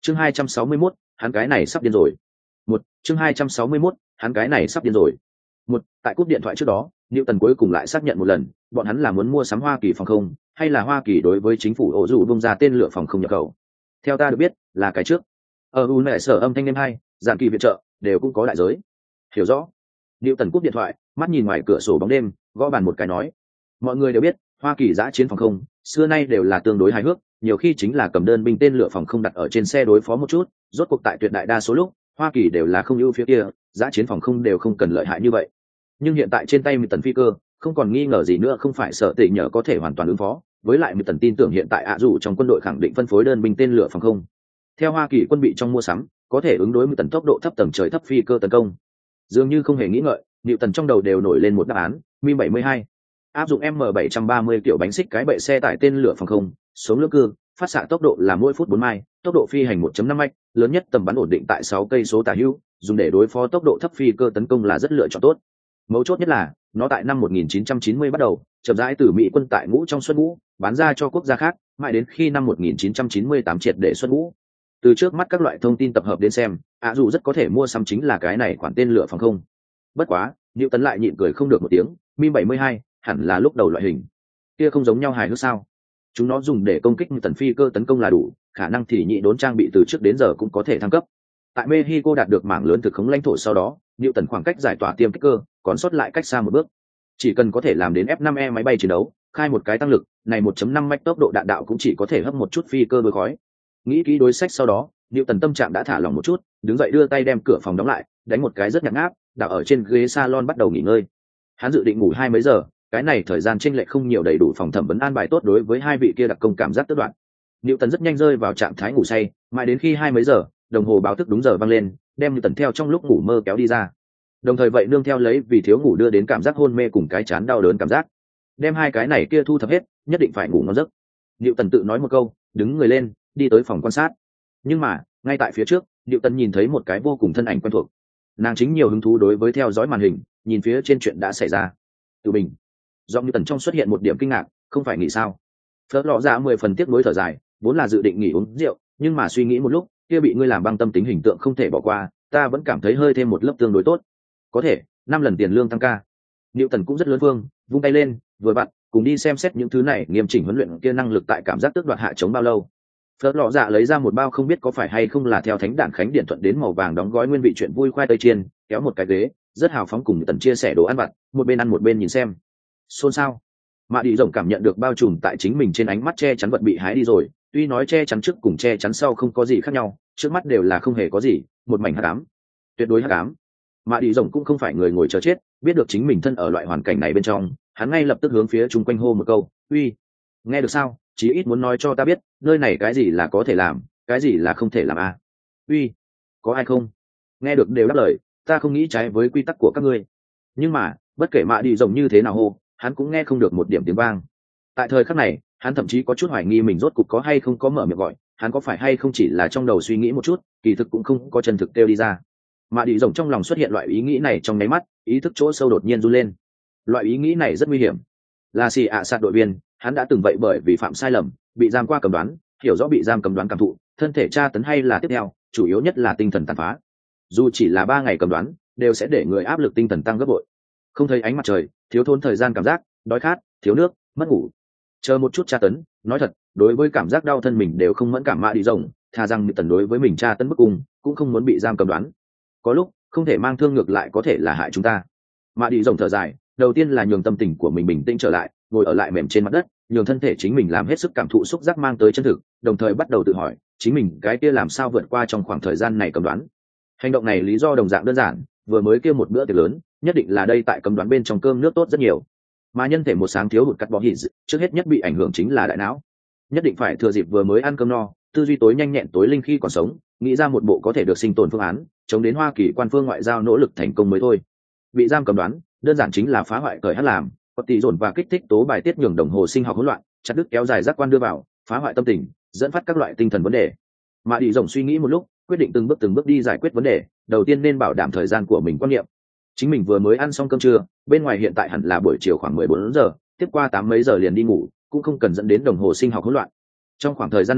Chương 261, hắn cái này sắp điên rồi. Chương 261, hắn cái này sắp điên rồi. Tại cúp điện thoại trước đó, Newton cuối cùng lại xác nhận một lần, bọn hắn là muốn mua sắm Hoa Kỳ phòng không, hay là Hoa Kỳ đối với chính phủ ổ dụ bung ra tên lửa phòng không nhập khẩu. Theo ta được biết, là cái trước. Nệ sở âm thanh đêm hai, giản kỳ viện trợ, đều cũng có đại giới. Hiểu rõ. Newton cúp điện thoại, mắt nhìn ngoài cửa sổ bóng đêm, gõ bàn một cái nói: mọi người đều biết, Hoa Kỳ giã chiến phòng không, xưa nay đều là tương đối hài hước, nhiều khi chính là cầm đơn binh tên lửa phòng không đặt ở trên xe đối phó một chút, rốt cuộc tại tuyệt đại đa số lúc, Hoa Kỳ đều là không ưu phía kia, giã chiến phòng không đều không cần lợi hại như vậy. Nhưng hiện tại trên tay Mị Tần phi cơ, không còn nghi ngờ gì nữa không phải sợ tị nhờ có thể hoàn toàn ứng phó, với lại Mị Tần tin tưởng hiện tại dù trong quân đội khẳng định phân phối đơn binh tên lửa phòng không. Theo Hoa Kỳ quân bị trong mua sắm, có thể ứng đối Mị Tần tốc độ thấp tầng trời thấp phi cơ tấn công. Dường như không hề nghĩ ngợi, Nịu Tần trong đầu đều nổi lên một đáp án, Mi-72. Áp dụng M730 kiểu bánh xích cái bệ xe tải tên lửa phòng không, sống lưỡng cư, phát xạ tốc độ là mỗi phút 4 mai, tốc độ phi hành 1.5 mach, lớn nhất tầm bắn ổn định tại 6 cây số tả hữu, dùng để đối phó tốc độ thấp phi cơ tấn công là rất lựa chọn tốt. Mấu chốt nhất là, nó tại năm 1990 bắt đầu, chậm rãi từ Mỹ quân tại ngũ trong xuất ngũ, bán ra cho quốc gia khác, mãi đến khi năm 1998 triệt để xuất ngũ. Từ trước mắt các loại thông tin tập hợp đến xem, dù rất có thể mua sắm chính là cái này khoản tên lửa phòng không. Bất quá, Nữu Tấn lại nhịn cười không được một tiếng, Mi-72, hẳn là lúc đầu loại hình. Kia không giống nhau hài hước sao? Chúng nó dùng để công kích tần phi cơ tấn công là đủ, khả năng thì nhị đốn trang bị từ trước đến giờ cũng có thể thăng cấp. Tại Mexico đạt được mảng lớn thực khống lãnh thổ sau đó, Nữu Tấn khoảng cách giải tỏa tiêm kích cơ, còn sót lại cách xa một bước. Chỉ cần có thể làm đến F5E máy bay chiến đấu, khai một cái tăng lực, này 1.5 mach tốc độ đạn đạo cũng chỉ có thể hấp một chút phi cơ đôi khói. Nghĩ kỹ đối sách sau đó, Nữu Tấn tâm trạng đã thả lỏng một chút, đứng dậy đưa tay đem cửa phòng đóng lại, đánh một cái rất nhạt nhác, đảo ở trên ghế salon bắt đầu nghỉ ngơi. Hắn dự định ngủ 2 mấy giờ, cái này thời gian chênh lệch không nhiều, đầy đủ phòng thẩm vấn an bài tốt đối với hai vị kia đặc công cảm giác tức đoạn. Nữu Tấn rất nhanh rơi vào trạng thái ngủ say, mãi đến khi 2 mấy giờ, đồng hồ báo thức đúng giờ vang lên, đem Nữu Tấn theo trong lúc ngủ mơ kéo đi ra. Đồng thời vậy nương theo lấy vì thiếu ngủ đưa đến cảm giác hôn mê cùng cái chán đau đớn cảm giác. Đem hai cái này kia thu thập hết, nhất định phải ngủ ngon giấc. Nữu Tấn tự nói một câu, đứng người lên, đi tới phòng quan sát. Nhưng mà, ngay tại phía trước, Nữu Tấn nhìn thấy một cái vô cùng thân ảnh quen thuộc. Nàng chính nhiều hứng thú đối với theo dõi màn hình, nhìn phía trên chuyện đã xảy ra. Từ Bình. Giọng Nữu Tấn trong xuất hiện một điểm kinh ngạc, không phải nghỉ sao? Phớt lọ ra 10 phần tiếc nuối thở dài, vốn là dự định nghỉ uống rượu, nhưng mà suy nghĩ một lúc, kia bị ngươi làm băng tâm tính hình tượng không thể bỏ qua, ta vẫn cảm thấy hơi thêm một lớp tương đối tốt. Có thể, 5 lần tiền lương tăng ca. Nữu Tấn cũng rất lớn phương, vung tay lên, vừa vặn, cùng đi xem xét những thứ này, nghiêm chỉnh huấn luyện kia năng lực tại cảm giác tước đoạt hạ chống bao lâu. Phớt lọ dạ lấy ra một bao không biết có phải hay không là theo thánh đản khánh điện thuận đến màu vàng đóng gói nguyên vị chuyện vui khoai tây chiên, kéo một cái ghế, rất hào phóng cùng Nữu Tấn chia sẻ đồ ăn vặt, một bên ăn một bên nhìn xem. Xôn xao. Mạ Đi rộng cảm nhận được bao trùm tại chính mình trên ánh mắt che chắn vật bị hái đi rồi, tuy nói che chắn trước cùng che chắn sau không có gì khác nhau, trước mắt đều là không hề có gì, một mảnh hắc ám, tuyệt đối hắc ám. Mạ Đi rộng cũng không phải người ngồi chờ chết, biết được chính mình thân ở loại hoàn cảnh này bên trong, hắn ngay lập tức hướng phía chung quanh hô một câu, uy, nghe được sao? Chí ít muốn nói cho ta biết, nơi này cái gì là có thể làm, cái gì là không thể làm à? Uy, có ai không? Nghe được đều đáp lời, ta không nghĩ trái với quy tắc của các ngươi. Nhưng mà, bất kể Mạ Đi rộng như thế nào hô, hắn cũng nghe không được một điểm tiếng vang. Tại thời khắc này, hắn thậm chí có chút hoài nghi mình rốt cục có hay không có mở miệng gọi, hắn có phải hay không chỉ là trong đầu suy nghĩ một chút, kỳ thực cũng không có chân thực kêu đi ra. Mạ Đi rộng trong lòng xuất hiện loại ý nghĩ này trong nháy mắt, ý thức chỗ sâu đột nhiên run lên. Loại ý nghĩ này rất nguy hiểm. Là xì ạ sạt đội viên, hắn đã từng vậy bởi vì phạm sai lầm, bị giam qua cầm đoán, hiểu rõ bị giam cầm đoán cảm thụ, thân thể tra tấn hay là tiếp theo, chủ yếu nhất là tinh thần tàn phá. Dù chỉ là 3 ngày cầm đoán, đều sẽ để người áp lực tinh thần tăng gấp bội. Không thấy ánh mặt trời, thiếu thốn thời gian cảm giác, đói khát, thiếu nước, mất ngủ, chờ một chút tra tấn. Nói thật, đối với cảm giác đau thân mình đều không mẫn cảm. Mạ Đi rộng thà rằng Nữu Tấn đối với mình tra tấn bức cung, cũng không muốn bị giam cầm đoán. Có lúc không thể mang thương ngược lại có thể là hại chúng ta. Mạ Đi rộng thở dài, đầu tiên là nhường tâm tình của mình bình tĩnh trở lại, ngồi ở lại mềm trên mặt đất, nhường thân thể chính mình làm hết sức cảm thụ xúc giác mang tới chân thực, đồng thời bắt đầu tự hỏi chính mình cái kia làm sao vượt qua trong khoảng thời gian này cầm đoán. Hành động này lý do đồng dạng đơn giản, vừa mới kia một bữa tiệc lớn, nhất định là đây tại cầm đoán bên trong cơm nước tốt rất nhiều, mà nhân thể một sáng thiếu hụt cắt bỏ hít, trước hết nhất bị ảnh hưởng chính là đại não. Nhất định phải thừa dịp vừa mới ăn cơm no, tư duy tối nhanh nhẹn tối linh khi còn sống, nghĩ ra một bộ có thể được sinh tồn phương án, chống đến Hoa Kỳ quan phương ngoại giao nỗ lực thành công mới thôi. Bị giam cầm đoán, đơn giản chính là phá hoại cởi hát làm, có tỷ dồn và kích thích tố bài tiết nhường đồng hồ sinh học hỗn loạn, chặt đứt kéo dài giác quan đưa vào, phá hoại tâm tình, dẫn phát các loại tinh thần vấn đề. Mạ Đi rộng suy nghĩ một lúc, quyết định từng bước đi giải quyết vấn đề. Đầu tiên nên bảo đảm thời gian của mình quan niệm. Chính mình vừa mới ăn xong cơm trưa, bên ngoài hiện tại hẳn là buổi chiều khoảng 14 giờ, tiếp qua 8 mấy giờ liền đi ngủ, cũng không cần dẫn đến đồng hồ sinh học hỗn loạn. Trong khoảng thời gian này,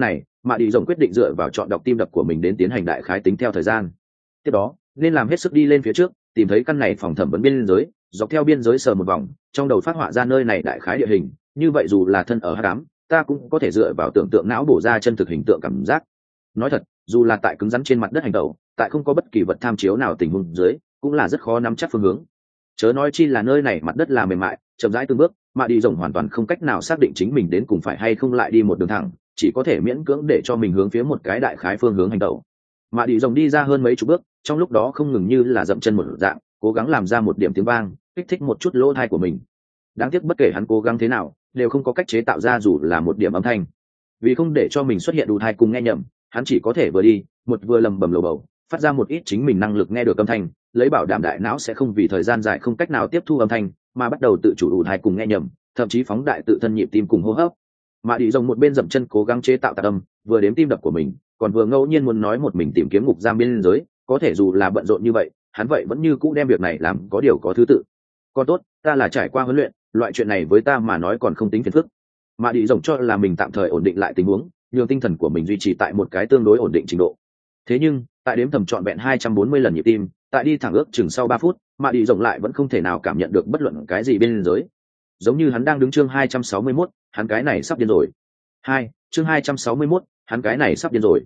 Mạ đi rồng quyết định dựa vào chọn đọc tim đập của mình đến tiến hành đại khái tính theo thời gian. Tiếp đó nên làm hết sức đi lên phía trước, tìm thấy căn này phòng thẩm vấn biên giới, dọc theo biên giới sờ một vòng, trong đầu phát họa ra nơi này đại khái địa hình, như vậy dù là thân ở hắc ám, ta cũng có thể dựa vào tưởng tượng não bổ ra chân thực hình tượng cảm giác. Nói thật, dù là tại cứng rắn trên mặt đất hành tẩu, tại không có bất kỳ vật tham chiếu nào tình huống dưới, cũng là rất khó nắm chắc phương hướng. Chớ nói chi là nơi này mặt đất là mềm mại, chậm rãi từng bước, mà đi rồng hoàn toàn không cách nào xác định chính mình đến cùng phải hay không lại đi một đường thẳng, chỉ có thể miễn cưỡng để cho mình hướng phía một cái đại khái phương hướng hành tẩu. Mà đi rồng đi ra hơn mấy chục bước, trong lúc đó không ngừng như là dậm chân một dạng, cố gắng làm ra một điểm tiếng vang, kích thích một chút lỗ tai của mình. Đáng tiếc bất kể hắn cố gắng thế nào, đều không có cách chế tạo ra dù là một điểm âm thanh. Vì không để cho mình xuất hiện đủ thai cùng nghe nhầm, hắn chỉ có thể vừa đi, một vừa lầm bầm lầu bầu, phát ra một ít chính mình năng lực nghe được âm thanh, lấy bảo đảm đại não sẽ không vì thời gian dài không cách nào tiếp thu âm thanh, mà bắt đầu tự chủ đủ thai cùng nghe nhầm, thậm chí phóng đại tự thân nhịp tim cùng hô hấp. Mà đi rồng một bên dậm chân cố gắng chế tạo tạc âm, vừa đếm tim đập của mình, còn vừa ngẫu nhiên muốn nói một mình tìm kiếm ngục giam biên giới, có thể dù là bận rộn như vậy, hắn vậy vẫn như cũ đem việc này làm có điều có thứ tự. Còn tốt, ta là trải qua huấn luyện, loại chuyện này với ta mà nói còn không tính phiền phức. Mà đi rồng cho là mình tạm thời ổn định lại tình huống, nhường tinh thần của mình duy trì tại một cái tương đối ổn định trình độ. Thế nhưng, tại đếm thầm trọn vẹn 240 lần nhịp tim, tại đi thẳng ước chừng sau 3 phút, mà đi rồng lại vẫn không thể nào cảm nhận được bất luận cái gì bên giới. Giống như hắn đang đứng chương 261, hắn cái này sắp điên rồi. Chương 261, hắn cái này sắp điên rồi.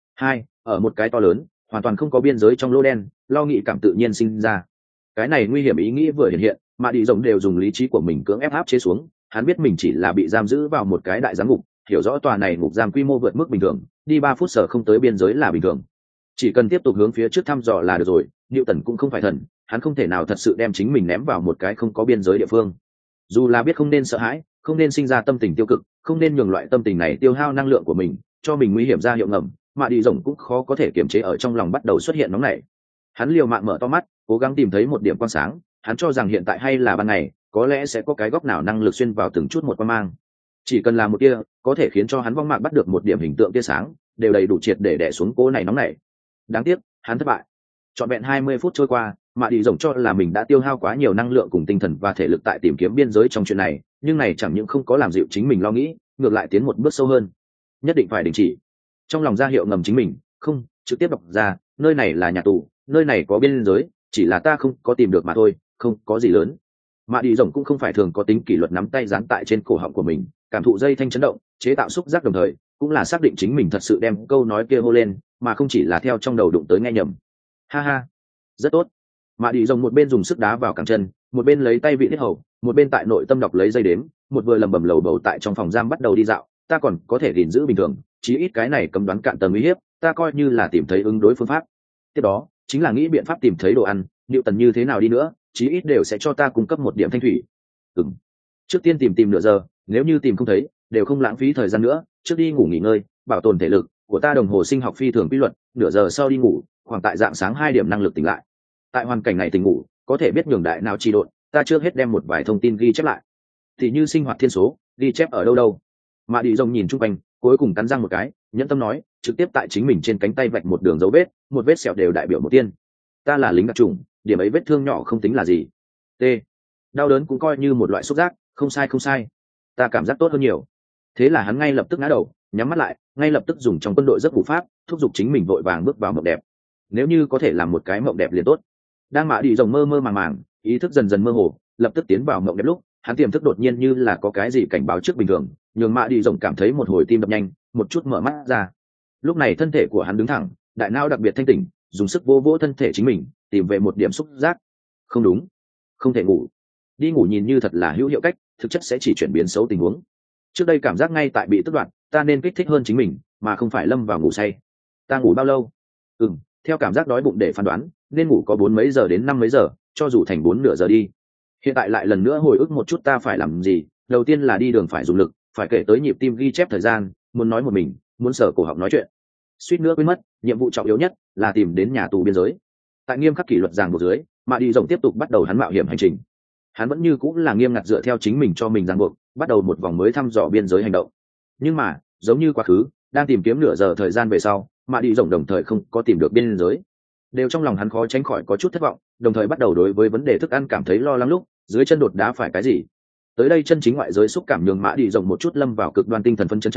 Ở một cái to lớn, hoàn toàn không có biên giới trong lỗ đen, lo nghĩ cảm tự nhiên sinh ra. Cái này nguy hiểm ý nghĩ vừa hiện hiện, mà đi rồng đều dùng lý trí của mình cưỡng ép áp chế xuống, hắn biết mình chỉ là bị giam giữ vào một cái đại giám ngục, hiểu rõ tòa này ngục giam quy mô vượt mức bình thường, đi 3 phút sở không tới biên giới là bình thường. Chỉ cần tiếp tục hướng phía trước thăm dò là được rồi, Newton cũng không phải thần, hắn không thể nào thật sự đem chính mình ném vào một cái không có biên giới địa phương. Dù là biết không nên sợ hãi, không nên sinh ra tâm tình tiêu cực, không nên nhường loại tâm tình này tiêu hao năng lượng của mình, cho mình nguy hiểm ra hiệu ngầm, mà đi rồng cũng khó có thể kiềm chế ở trong lòng bắt đầu xuất hiện nóng nảy. Hắn liều mạng mở to mắt, cố gắng tìm thấy một điểm quang sáng, hắn cho rằng hiện tại hay là ban ngày, có lẽ sẽ có cái góc nào năng lực xuyên vào từng chút một quang mang. Chỉ cần làm một tia, có thể khiến cho hắn vong mạng bắt được một điểm hình tượng tia sáng, đều đầy đủ triệt để đè xuống cố này nóng nảy. Đáng tiếc, hắn thất bại. Trọn vẹn 20 phút trôi qua, mà đi rồng cho là mình đã tiêu hao quá nhiều năng lượng cùng tinh thần và thể lực tại tìm kiếm biên giới trong chuyện này, nhưng này chẳng những không có làm dịu chính mình lo nghĩ, ngược lại tiến một bước sâu hơn. Nhất định phải đình chỉ. Trong lòng ra hiệu ngầm chính mình, không, trực tiếp đọc ra, nơi này là nhà tù, nơi này có biên giới, chỉ là ta không có tìm được mà thôi, không có gì lớn. Mà đi rồng cũng không phải thường có tính kỷ luật nắm tay dán tại trên cổ họng của mình, cảm thụ dây thanh chấn động, chế tạo xúc giác đồng thời, cũng là xác định chính mình thật sự đem câu nói kia hô lên, mà không chỉ là theo trong đầu đụng tới nghe nhầm. Ha ha, rất tốt. Mà đi rồng một bên dùng sức đá vào cẳng chân, một bên lấy tay vị thiết hầu, một bên tại nội tâm đọc lấy dây đếm, một vừa lầm bầm lầu bầu tại trong phòng giam bắt đầu đi dạo. Ta còn có thể gìn giữ bình thường, chí ít cái này cấm đoán cạn tầng uy hiếp, ta coi như là tìm thấy ứng đối phương pháp. Tiếp đó chính là nghĩ biện pháp tìm thấy đồ ăn, liệu tần như thế nào đi nữa, chí ít đều sẽ cho ta cung cấp một điểm thanh thủy. Trước tiên tìm nửa giờ, nếu như tìm không thấy, đều không lãng phí thời gian nữa, trước đi ngủ nghỉ ngơi, bảo tồn thể lực của ta. Đồng hồ sinh học phi thường quy luật, nửa giờ sau đi ngủ, khoảng tại dạng sáng 2 điểm năng lực tỉnh lại. Tại hoàn cảnh này tỉnh ngủ, có thể biết nhường đại não trì độn, ta trước hết đem một vài thông tin ghi chép lại. Thì như sinh hoạt thiên số, ghi chép ở đâu. Mà đi rồng nhìn chung quanh, cuối cùng cắn răng một cái, nhẫn tâm nói, trực tiếp tại chính mình trên cánh tay vạch một đường dấu vết, một vết sẹo đều đại biểu một tiên. Ta là lính đặc chủng, điểm ấy vết thương nhỏ không tính là gì. T. Đau đớn cũng coi như một loại xúc giác, không sai. Ta cảm giác tốt hơn nhiều. Thế là hắn ngay lập tức ngã đầu, nhắm mắt lại, ngay lập tức dùng trong quân đội giấc ngủ pháp, thúc giục chính mình vội vàng bước vào mộng đẹp. Nếu như có thể làm một cái mộng đẹp liền tốt. Đang mạ đi rồng mơ màng, ý thức dần mơ hồ, lập tức tiến vào mộng đẹp lúc, hắn tiềm thức đột nhiên như là có cái gì cảnh báo trước bình thường, nhường mạ đi rồng cảm thấy một hồi tim đập nhanh, một chút mở mắt ra. Lúc này thân thể của hắn đứng thẳng, đại não đặc biệt thanh tỉnh, dùng sức vỗ thân thể chính mình, tìm về một điểm xúc giác. Không đúng, không thể ngủ. Đi ngủ nhìn như thật là hữu hiệu cách, thực chất sẽ chỉ chuyển biến xấu tình huống. Trước đây cảm giác ngay tại bị tức đoạn, ta nên kích thích hơn chính mình, mà không phải lâm vào ngủ say. Ta ngủ bao lâu? Theo cảm giác đói bụng để phán đoán, nên ngủ có 4 mấy giờ đến 5 mấy giờ, cho dù thành 4 nửa giờ đi. Hiện tại lại lần nữa hồi ức một chút ta phải làm gì. Đầu tiên là đi đường phải dùng lực, phải kể tới nhịp tim ghi chép thời gian, muốn nói một mình, muốn sở cổ họng nói chuyện. Suýt nữa quên mất, nhiệm vụ trọng yếu nhất là tìm đến nhà tù biên giới. Tại nghiêm khắc kỷ luật ràng buộc dưới, mà đi rồng tiếp tục bắt đầu hắn mạo hiểm hành trình. Hắn vẫn như cũng là nghiêm ngặt dựa theo chính mình cho mình ràng buộc, bắt đầu một vòng mới thăm dò biên giới hành động. Nhưng mà, giống như quá khứ, đang tìm kiếm nửa giờ thời gian về sau, mà đi rồng đồng thời không có tìm được biên giới. Đều trong lòng hắn khó tránh khỏi có chút thất vọng, đồng thời bắt đầu đối với vấn đề thức ăn cảm thấy lo lắng lúc dưới chân đột đá phải cái gì. Tới đây chân chính ngoại giới xúc cảm nhường mã đi rồng một chút lâm vào cực đoan tinh thần phân chân trong,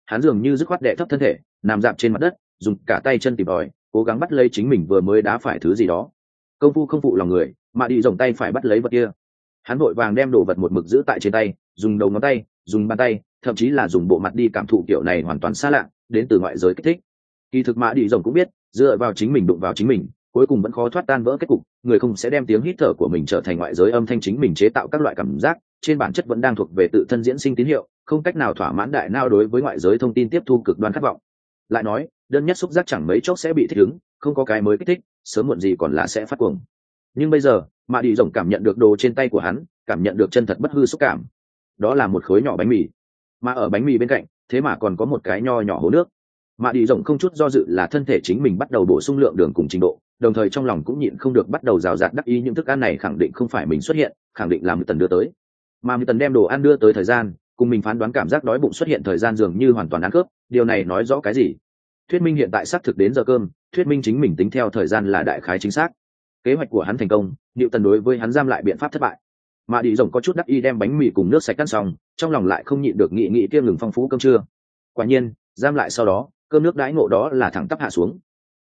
hắn dường như dứt khoát đệ thấp thân thể nằm dạp trên mặt đất, dùng cả tay chân tìm tòi, cố gắng bắt lấy chính mình vừa mới đá phải thứ gì đó. Công phu không phụ lòng người, mà đi rồng tay phải bắt lấy vật kia. Hắn vội vàng đem đồ vật một mực giữ tại trên tay, dùng đầu ngón tay, dùng bàn tay, thậm chí là dùng bộ mặt đi cảm thụ kiểu này hoàn toàn xa lạ, đến từ ngoại giới kích thích. Kỳ thực mã đi rồng cũng biết, dựa vào chính mình đụng vào chính mình, cuối cùng vẫn khó thoát tan vỡ kết cục. Người không sẽ đem tiếng hít thở của mình trở thành ngoại giới âm thanh chính mình chế tạo các loại cảm giác, trên bản chất vẫn đang thuộc về tự thân diễn sinh tín hiệu, không cách nào thỏa mãn đại não đối với ngoại giới thông tin tiếp thu cực đoan khát vọng. Lại nói, đơn nhất xúc giác chẳng mấy chốc sẽ bị thích ứng, không có cái mới kích thích, sớm muộn gì còn là sẽ phát cuồng. Nhưng bây giờ, mã đi rồng cảm nhận được đồ trên tay của hắn, cảm nhận được chân thật bất hư xúc cảm. Đó là một khối nhỏ bánh mì, mà ở bánh mì bên cạnh, thế mà còn có một cái nho nhỏ hố nước. Mã đi rồng không chút do dự là thân thể chính mình bắt đầu bổ sung lượng đường cùng trình độ, đồng thời trong lòng cũng nhịn không được bắt đầu rào rạt đắc ý những thức ăn này khẳng định không phải mình xuất hiện, khẳng định là Mười Tần đưa tới. Mà Mười Tần đem đồ ăn đưa tới thời gian, cùng mình phán đoán cảm giác đói bụng xuất hiện thời gian dường như hoàn toàn ăn khớp. Điều này nói rõ cái gì? Thuyết minh hiện tại xác thực đến giờ cơm, thuyết minh chính mình tính theo thời gian là đại khái chính xác. Kế hoạch của hắn thành công, Niệu Tần đối với hắn giam lại biện pháp thất bại. Mà đi rồng có chút đắc ý đem bánh mì cùng nước sạch ăn xong, trong lòng lại không nhịn được nghĩ kiêng ngừng phong phú cơm trưa. Quả nhiên, giam lại sau đó, cơm nước đãi ngộ đó là thẳng tắp hạ xuống.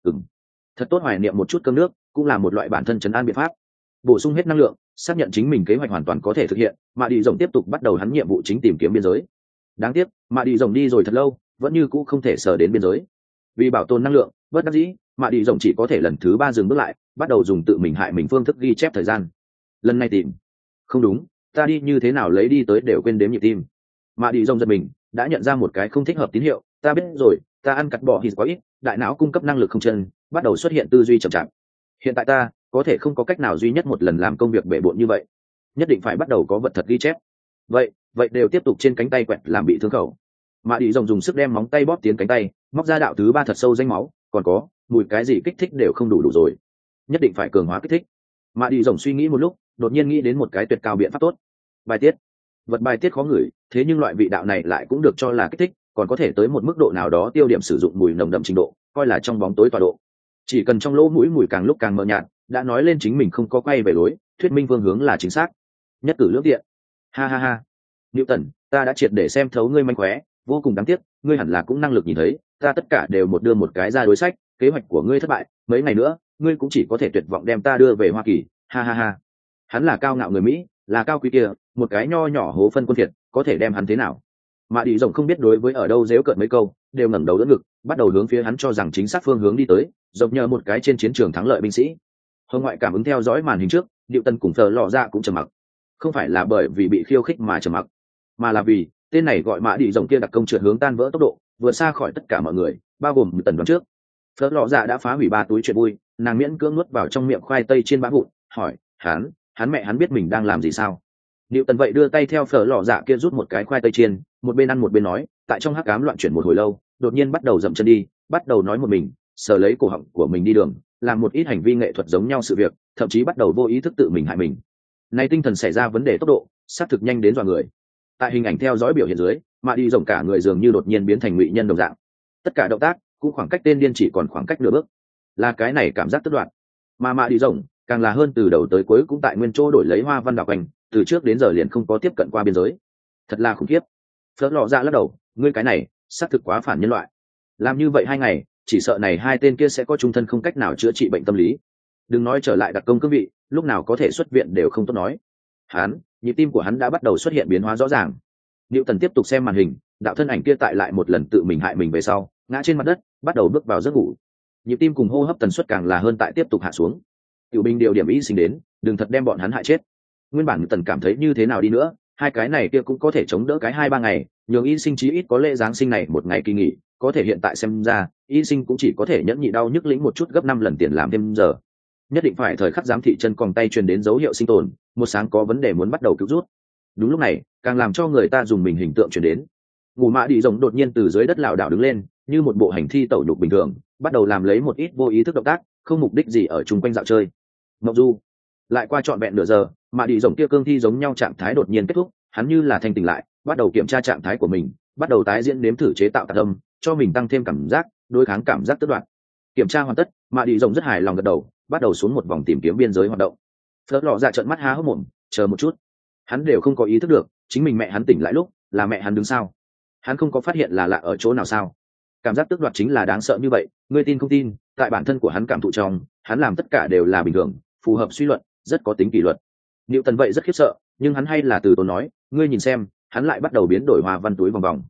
Thật tốt hoài niệm một chút cơm nước, cũng là một loại bản thân trấn an biện pháp. Bổ sung hết năng lượng, xác nhận chính mình kế hoạch hoàn toàn có thể thực hiện, mà đi rồng tiếp tục bắt đầu hắn nhiệm vụ chính tìm kiếm biên giới. Đáng tiếc, mà đi rồng đi rồi thật lâu, vẫn như cũ không thể sờ đến biên giới. Vì bảo tồn năng lượng, bất đắc dĩ, mà đi rồng chỉ có thể lần thứ 3 dừng bước lại, bắt đầu dùng tự mình hại mình phương thức ghi chép thời gian. Lần này tìm, không đúng, ta đi như thế nào lấy đi tới đều quên đếm nhịp tim. Mà đi rồng giật mình, đã nhận ra một cái không thích hợp tín hiệu, ta biết rồi, ta ăn cắt bỏ hít quá ít, đại não cung cấp năng lực không chân, bắt đầu xuất hiện tư duy chậm chạp. Hiện tại ta có thể không có cách nào duy nhất một lần làm công việc bể bộn như vậy, nhất định phải bắt đầu có vật thật ghi chép. Vậy đều tiếp tục trên cánh tay quẹt làm bị thương khẩu. Mà đi rồng dùng sức đem móng tay bóp tiến cánh tay, móc ra đạo thứ 3 thật sâu danh máu, còn có mùi cái gì kích thích đều không đủ rồi, nhất định phải cường hóa kích thích. Mà đi rồng suy nghĩ một lúc, đột nhiên nghĩ đến một cái tuyệt cao biện pháp tốt. Bài tiết. Vật bài tiết khó ngửi, thế nhưng loại vị đạo này lại cũng được cho là kích thích, còn có thể tới một mức độ nào đó tiêu điểm sử dụng mùi nồng đậm trình độ, coi là trong bóng tối tọa độ. Chỉ cần trong lỗ mũi mùi càng lúc càng mờ nhạt, đã nói lên chính mình không có quay về lối, thuyết minh phương hướng là chính xác. Nhất cử lưỡng tiện. Ha ha ha. Newton, ta đã triệt để xem thấu ngươi manh khóe, vô cùng đáng tiếc, ngươi hẳn là cũng năng lực nhìn thấy, ta tất cả đều một đưa một cái ra đối sách, kế hoạch của ngươi thất bại, mấy ngày nữa, ngươi cũng chỉ có thể tuyệt vọng đem ta đưa về Hoa Kỳ. Ha ha ha. Hắn là cao ngạo người Mỹ, là cao quý kia, một cái nho nhỏ hố phân quân thiệt, có thể đem hắn thế nào? Mà đi rồng không biết đối với ở đâu dếu cợt mấy câu, đều ngẩng đầu đỡ ngực, bắt đầu hướng phía hắn cho rằng chính xác phương hướng đi tới, giống nhờ một cái trên chiến trường thắng lợi binh sĩ. Hồng ngoại cảm ứng theo dõi màn hình trước, Diệu Tân cùng Phở Lọ Dạ cũng trầm mặc. Không phải là bởi vì bị khiêu khích mà trầm mặc, mà là vì tên này gọi Mã Đi rồng kia đặc công trượt hướng tan vỡ tốc độ, vượt xa khỏi tất cả mọi người, bao gồm Tần đoán trước. Phở Lọ Dạ đã phá hủy 3 túi chuyện vui, nàng miễn cưỡng nuốt vào trong miệng khoai tây trên bã vụn, hỏi, hắn mẹ hắn biết mình đang làm gì sao? Diệu Tần vậy đưa tay theo Phở Lọ Dạ kia rút một cái khoai tây chiên, một bên ăn một bên nói, tại trong hắc ám loạn chuyển một hồi lâu, đột nhiên bắt đầu dậm chân đi, bắt đầu nói một mình, sờ lấy cổ họng của mình đi đường, làm một ít hành vi nghệ thuật giống nhau sự việc, thậm chí bắt đầu vô ý thức tự mình hại mình. Này tinh thần xảy ra vấn đề tốc độ, xác thực nhanh đến dọa người. Tại hình ảnh theo dõi biểu hiện dưới, Mã Đi rồng cả người dường như đột nhiên biến thành ngụy nhân đồng dạng. Tất cả động tác cũng khoảng cách tên điên chỉ còn khoảng cách nửa bước. Là cái này cảm giác tức đoạn. Mà Mã Đi rồng càng là hơn từ đầu tới cuối cũng tại nguyên chỗ đổi lấy hoa văn đảo quanh, từ trước đến giờ liền không có tiếp cận qua biên giới. Thật là khủng khiếp. Phớt Lọ Dạ lắc đầu, ngươi cái này xác thực quá phản nhân loại. Làm như vậy 2 ngày, chỉ sợ này 2 tên kia sẽ có chung thân không cách nào chữa trị bệnh tâm lý. Đừng nói trở lại đặc công cương vị, lúc nào có thể xuất viện đều không tốt nói. Nhịp tim của hắn đã bắt đầu xuất hiện biến hóa rõ ràng. Niệu Tần tiếp tục xem màn hình, đạo thân ảnh kia tại lại một lần tự mình hại mình về sau, ngã trên mặt đất, bắt đầu bước vào giấc ngủ. Nhịp tim cùng hô hấp tần suất càng là hơn tại tiếp tục hạ xuống. Tiểu binh điều điểm ý sinh đến, đừng thật đem bọn hắn hại chết. Nguyên bản Niệu Tần cảm thấy như thế nào đi nữa, 2 cái này kia cũng có thể chống đỡ cái 2-3 ngày, nhường y sinh chí ít có lễ giáng sinh này một ngày kỳ nghỉ, có thể hiện tại xem ra, y sinh cũng chỉ có thể nhẫn nhị đau nhức lĩnh một chút gấp 5 lần tiền làm thêm giờ. Nhất định phải thời khắc giám thị chân còng tay truyền đến dấu hiệu sinh tồn, một sáng có vấn đề muốn bắt đầu cứu rút. Đúng lúc này, càng làm cho người ta dùng mình hình tượng truyền đến. Ngủ Mã Đi rồng đột nhiên từ dưới đất lảo đảo đứng lên, như một bộ hành thi tẩu nhục bình thường, bắt đầu làm lấy một ít vô ý thức động tác, không mục đích gì ở chung quanh dạo chơi. Mộng du. Lại qua trọn vẹn nửa giờ, Mã Đi rồng kia cương thi giống nhau trạng thái đột nhiên kết thúc, hắn như là thanh tỉnh lại, bắt đầu kiểm tra trạng thái của mình, bắt đầu tái diễn nếm thử chế tạo tạc âm, cho mình tăng thêm cảm giác, đối kháng cảm giác tức đoạn. Kiểm tra hoàn tất, Mã Đi rồng rất hài lòng gật đầu, bắt đầu xuống một vòng tìm kiếm biên giới hoạt động. Phớt Lọ Dạ trợn mắt há hốc mồm, chờ một chút, hắn đều không có ý thức được, chính mình mẹ hắn tỉnh lại lúc, là mẹ hắn đứng sao? Hắn không có phát hiện là lạ ở chỗ nào sao? Cảm giác tước đoạt chính là đáng sợ như vậy, ngươi tin không tin, tại bản thân của hắn cảm thụ trong, hắn làm tất cả đều là bình thường, phù hợp suy luận, rất có tính kỷ luật. Newton vậy rất khiếp sợ, nhưng hắn hay là từ tốn nói, ngươi nhìn xem, hắn lại bắt đầu biến đổi hoa văn túi vòng vòng.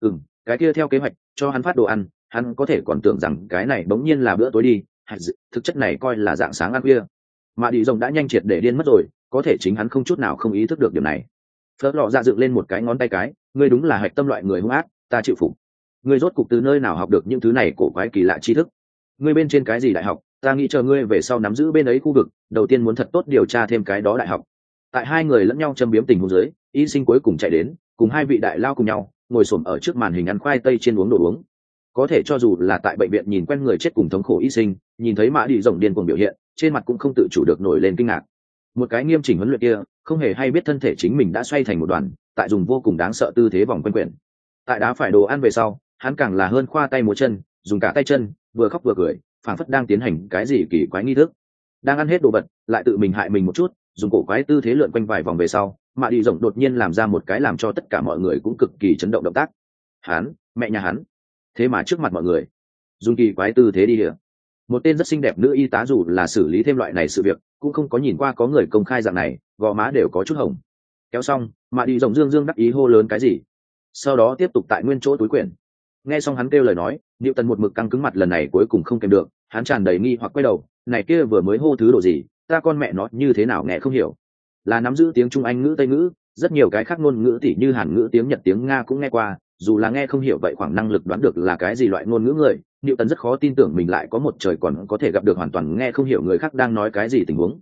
Cái kia theo kế hoạch, cho hắn phát đồ ăn, hắn có thể còn tưởng rằng cái này bỗng nhiên là bữa tối đi, thực chất này coi là dạng sáng ăn khuya. Mà đi rồng đã nhanh triệt để điên mất rồi, có thể chính hắn không chút nào không ý thức được điểm này. Phớt lọ dạ dựng lên một cái ngón tay cái, ngươi đúng là hạch tâm loại người hung ác, ta chịu phục. Ngươi rốt cục từ nơi nào học được những thứ này cổ quái kỳ lạ tri thức? Ngươi bên trên cái gì đại học? Ta nghĩ chờ ngươi về sau nắm giữ bên ấy khu vực, đầu tiên muốn thật tốt điều tra thêm cái đó đại học. Tại hai người lẫn nhau châm biếm tình huống dưới, y sinh cuối cùng chạy đến, cùng hai vị đại lao cùng nhau ngồi xổm ở trước màn hình ăn khoai tây trên uống đồ uống. Có thể cho dù là tại bệnh viện nhìn quen người chết cùng thống khổ y sinh, nhìn thấy mã đi rồng điên cuồng biểu hiện, trên mặt cũng không tự chủ được nổi lên kinh ngạc. Một cái nghiêm chỉnh huấn luyện kia, không hề hay biết thân thể chính mình đã xoay thành một đoàn, tại dùng vô cùng đáng sợ tư thế vòng quanh quyển. Tại đá phải đồ ăn về sau, hắn càng là hơn khoa tay múa chân, dùng cả tay chân, vừa khóc vừa cười, phảng phất đang tiến hành cái gì kỳ quái nghi thức. Đang ăn hết đồ vật, lại tự mình hại mình một chút, dùng cổ quái tư thế lượn quanh vài vòng về sau, mạ đi rồng đột nhiên làm ra một cái làm cho tất cả mọi người cũng cực kỳ chấn động động tác. Hắn, mẹ nhà hắn, thế mà trước mặt mọi người, dùng kỳ quái tư thế đi địa. Một tên rất xinh đẹp nữ y tá dù là xử lý thêm loại này sự việc, cũng không có nhìn qua có người công khai dạng này, gò má đều có chút hồng. Kéo xong, mạ đi rồng dương dương đắc ý hô lớn cái gì, sau đó tiếp tục tại nguyên chỗ túi quyển. Nghe xong hắn kêu lời nói, Diệu Tần một mực căng cứng mặt lần này cuối cùng không kèm được, hắn tràn đầy nghi hoặc quay đầu, này kia vừa mới hô thứ đồ gì, ta con mẹ nó như thế nào nghe không hiểu. Là nắm giữ tiếng Trung Anh ngữ Tây ngữ, rất nhiều cái khác ngôn ngữ tỉ như Hàn ngữ tiếng Nhật tiếng Nga cũng nghe qua, dù là nghe không hiểu vậy khoảng năng lực đoán được là cái gì loại ngôn ngữ người, Diệu Tần rất khó tin tưởng mình lại có một trời còn có thể gặp được hoàn toàn nghe không hiểu người khác đang nói cái gì tình huống.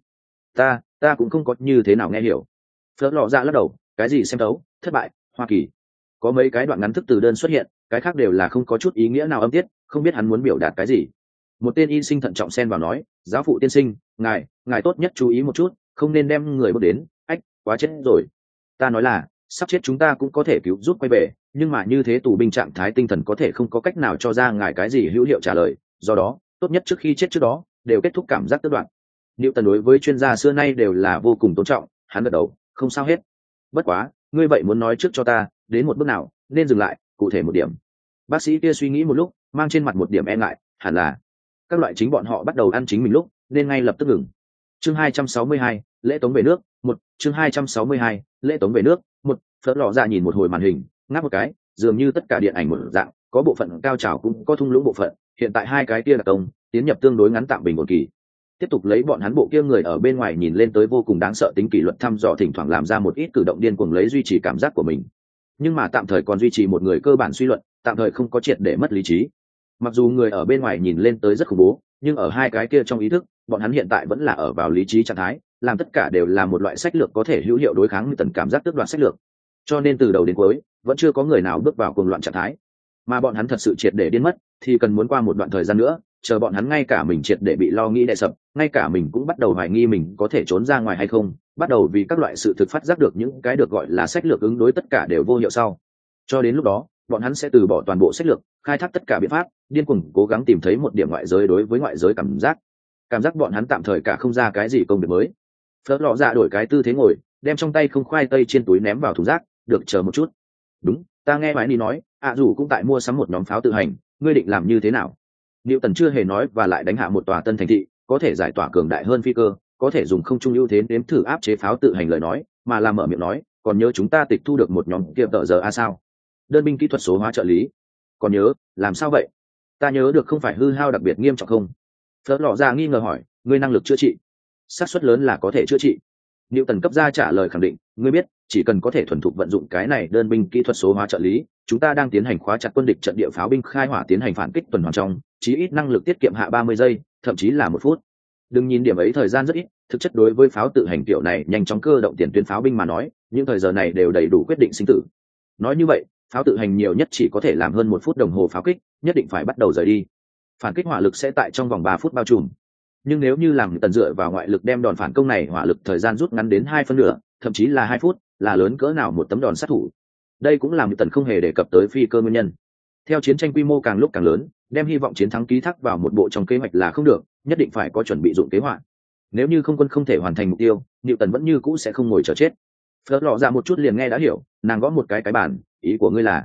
Ta cũng không có như thế nào nghe hiểu. Phớt lọ ra lắc đầu, cái gì xem đấu, thất bại, Hoa Kỳ. Có mấy cái đoạn ngắn thức từ đơn xuất hiện, cái khác đều là không có chút ý nghĩa nào âm tiết, không biết hắn muốn biểu đạt cái gì. Một tên y sinh thận trọng xen vào nói, giáo phụ tiên sinh, ngài tốt nhất chú ý một chút, không nên đem người bước đến, quá chết rồi. Ta nói là, sắp chết chúng ta cũng có thể cứu giúp quay về, nhưng mà như thế tù binh trạng thái tinh thần có thể không có cách nào cho ra ngài cái gì hữu hiệu trả lời, do đó, tốt nhất trước khi chết trước đó, đều kết thúc cảm giác tước đoạn. Newton đối với chuyên gia xưa nay đều là vô cùng tôn trọng, hắn gật đầu, không sao hết. Bất quá, ngươi vậy muốn nói trước cho ta, đến một bước nào, nên dừng lại, cụ thể một điểm. Bác sĩ kia suy nghĩ một lúc, mang trên mặt một điểm e ngại, hẳn là các loại chính bọn họ bắt đầu ăn chính mình lúc, nên ngay lập tức ngừng. Chương 262, lễ tống về nước, chương 262, lễ tống về nước, Phớt lọ ra nhìn một hồi màn hình, ngáp một cái, dường như tất cả điện ảnh một dạng, có bộ phận cao trào cũng có thung lũng bộ phận, hiện tại hai cái kia là công, tiến nhập tương đối ngắn tạm bình một kỳ. Tiếp tục lấy bọn hắn bộ kia người ở bên ngoài nhìn lên tới vô cùng đáng sợ tính kỷ luật thăm dò thỉnh thoảng làm ra một ít cử động điên cuồng lấy duy trì cảm giác của mình. Nhưng mà tạm thời còn duy trì một người cơ bản suy luận, tạm thời không có triệt để mất lý trí. Mặc dù người ở bên ngoài nhìn lên tới rất khủng bố, nhưng ở hai cái kia trong ý thức, bọn hắn hiện tại vẫn là ở vào lý trí trạng thái, làm tất cả đều là một loại sách lược có thể hữu hiệu đối kháng tần cảm giác tước đoạt sách lược. Cho nên từ đầu đến cuối, vẫn chưa có người nào bước vào cuồng loạn trạng thái. Mà bọn hắn thật sự triệt để điên mất, thì cần muốn qua một đoạn thời gian nữa, chờ bọn hắn ngay cả mình triệt để bị lo nghĩ đè sập, ngay cả mình cũng bắt đầu hoài nghi mình có thể trốn ra ngoài hay không, bắt đầu vì các loại sự thực phát giác được những cái được gọi là sách lược ứng đối tất cả đều vô hiệu sau. Cho đến lúc đó, bọn hắn sẽ từ bỏ toàn bộ sách lược, khai thác tất cả biện pháp, điên cuồng cố gắng tìm thấy một điểm ngoại giới đối với ngoại giới cảm giác bọn hắn tạm thời cả không ra cái gì công việc mới. Phớt lọ dạ đổi cái tư thế ngồi, đem trong tay không khoai tây trên túi ném vào thùng rác, được chờ một chút. Đúng, ta nghe Mãi Ni nói, dù cũng tại mua sắm một nhóm pháo tự hành, ngươi định làm như thế nào? Newton chưa hề nói và lại đánh hạ một tòa tân thành thị, có thể giải tỏa cường đại hơn phi cơ, có thể dùng không trung ưu thế nếm thử áp chế pháo tự hành lời nói, mà làm mở miệng nói, còn nhớ chúng ta tịch thu được một nhóm kia tờ giờ sao? Đơn binh kỹ thuật số hóa trợ lý. Còn nhớ, làm sao vậy? Ta nhớ được không phải hư hao đặc biệt nghiêm trọng không? Phớt lọ ra nghi ngờ hỏi, ngươi năng lực chữa trị? Xác suất lớn là có thể chữa trị. Newton cấp ra trả lời khẳng định, ngươi biết, chỉ cần có thể thuần thục vận dụng cái này đơn binh kỹ thuật số hóa trợ lý, chúng ta đang tiến hành khóa chặt quân địch trận địa pháo binh khai hỏa tiến hành phản kích tuần hoàn trong, chí ít năng lực tiết kiệm hạ 30 giây, thậm chí là 1 phút. Đừng nhìn điểm ấy thời gian rất ít, thực chất đối với pháo tự hành kiểu này nhanh chóng cơ động tiền tuyến pháo binh mà nói, những thời giờ này đều đầy đủ quyết định sinh tử. Nói như vậy, pháo tự hành nhiều nhất chỉ có thể làm hơn 1 phút đồng hồ pháo kích, nhất định phải bắt đầu rời đi. Phản kích hỏa lực sẽ tại trong vòng 3 phút bao trùm. Nhưng nếu như làm tần dựa vào ngoại lực đem đòn phản công này hỏa lực thời gian rút ngắn đến 2/2, thậm chí là 2 phút, là lớn cỡ nào một tấm đòn sát thủ. Đây cũng làm tần không hề đề cập tới phi cơ nguyên nhân. Theo chiến tranh quy mô càng lúc càng lớn, đem hy vọng chiến thắng ký thác vào một bộ trong kế hoạch là không được, nhất định phải có chuẩn bị dụng kế hoạch. Nếu như không quân không thể hoàn thành mục tiêu, Newton vẫn như cũ sẽ không ngồi chờ chết. Phớt lọ ra một chút liền nghe đã hiểu, nàng gõ một cái bàn, ý của ngươi là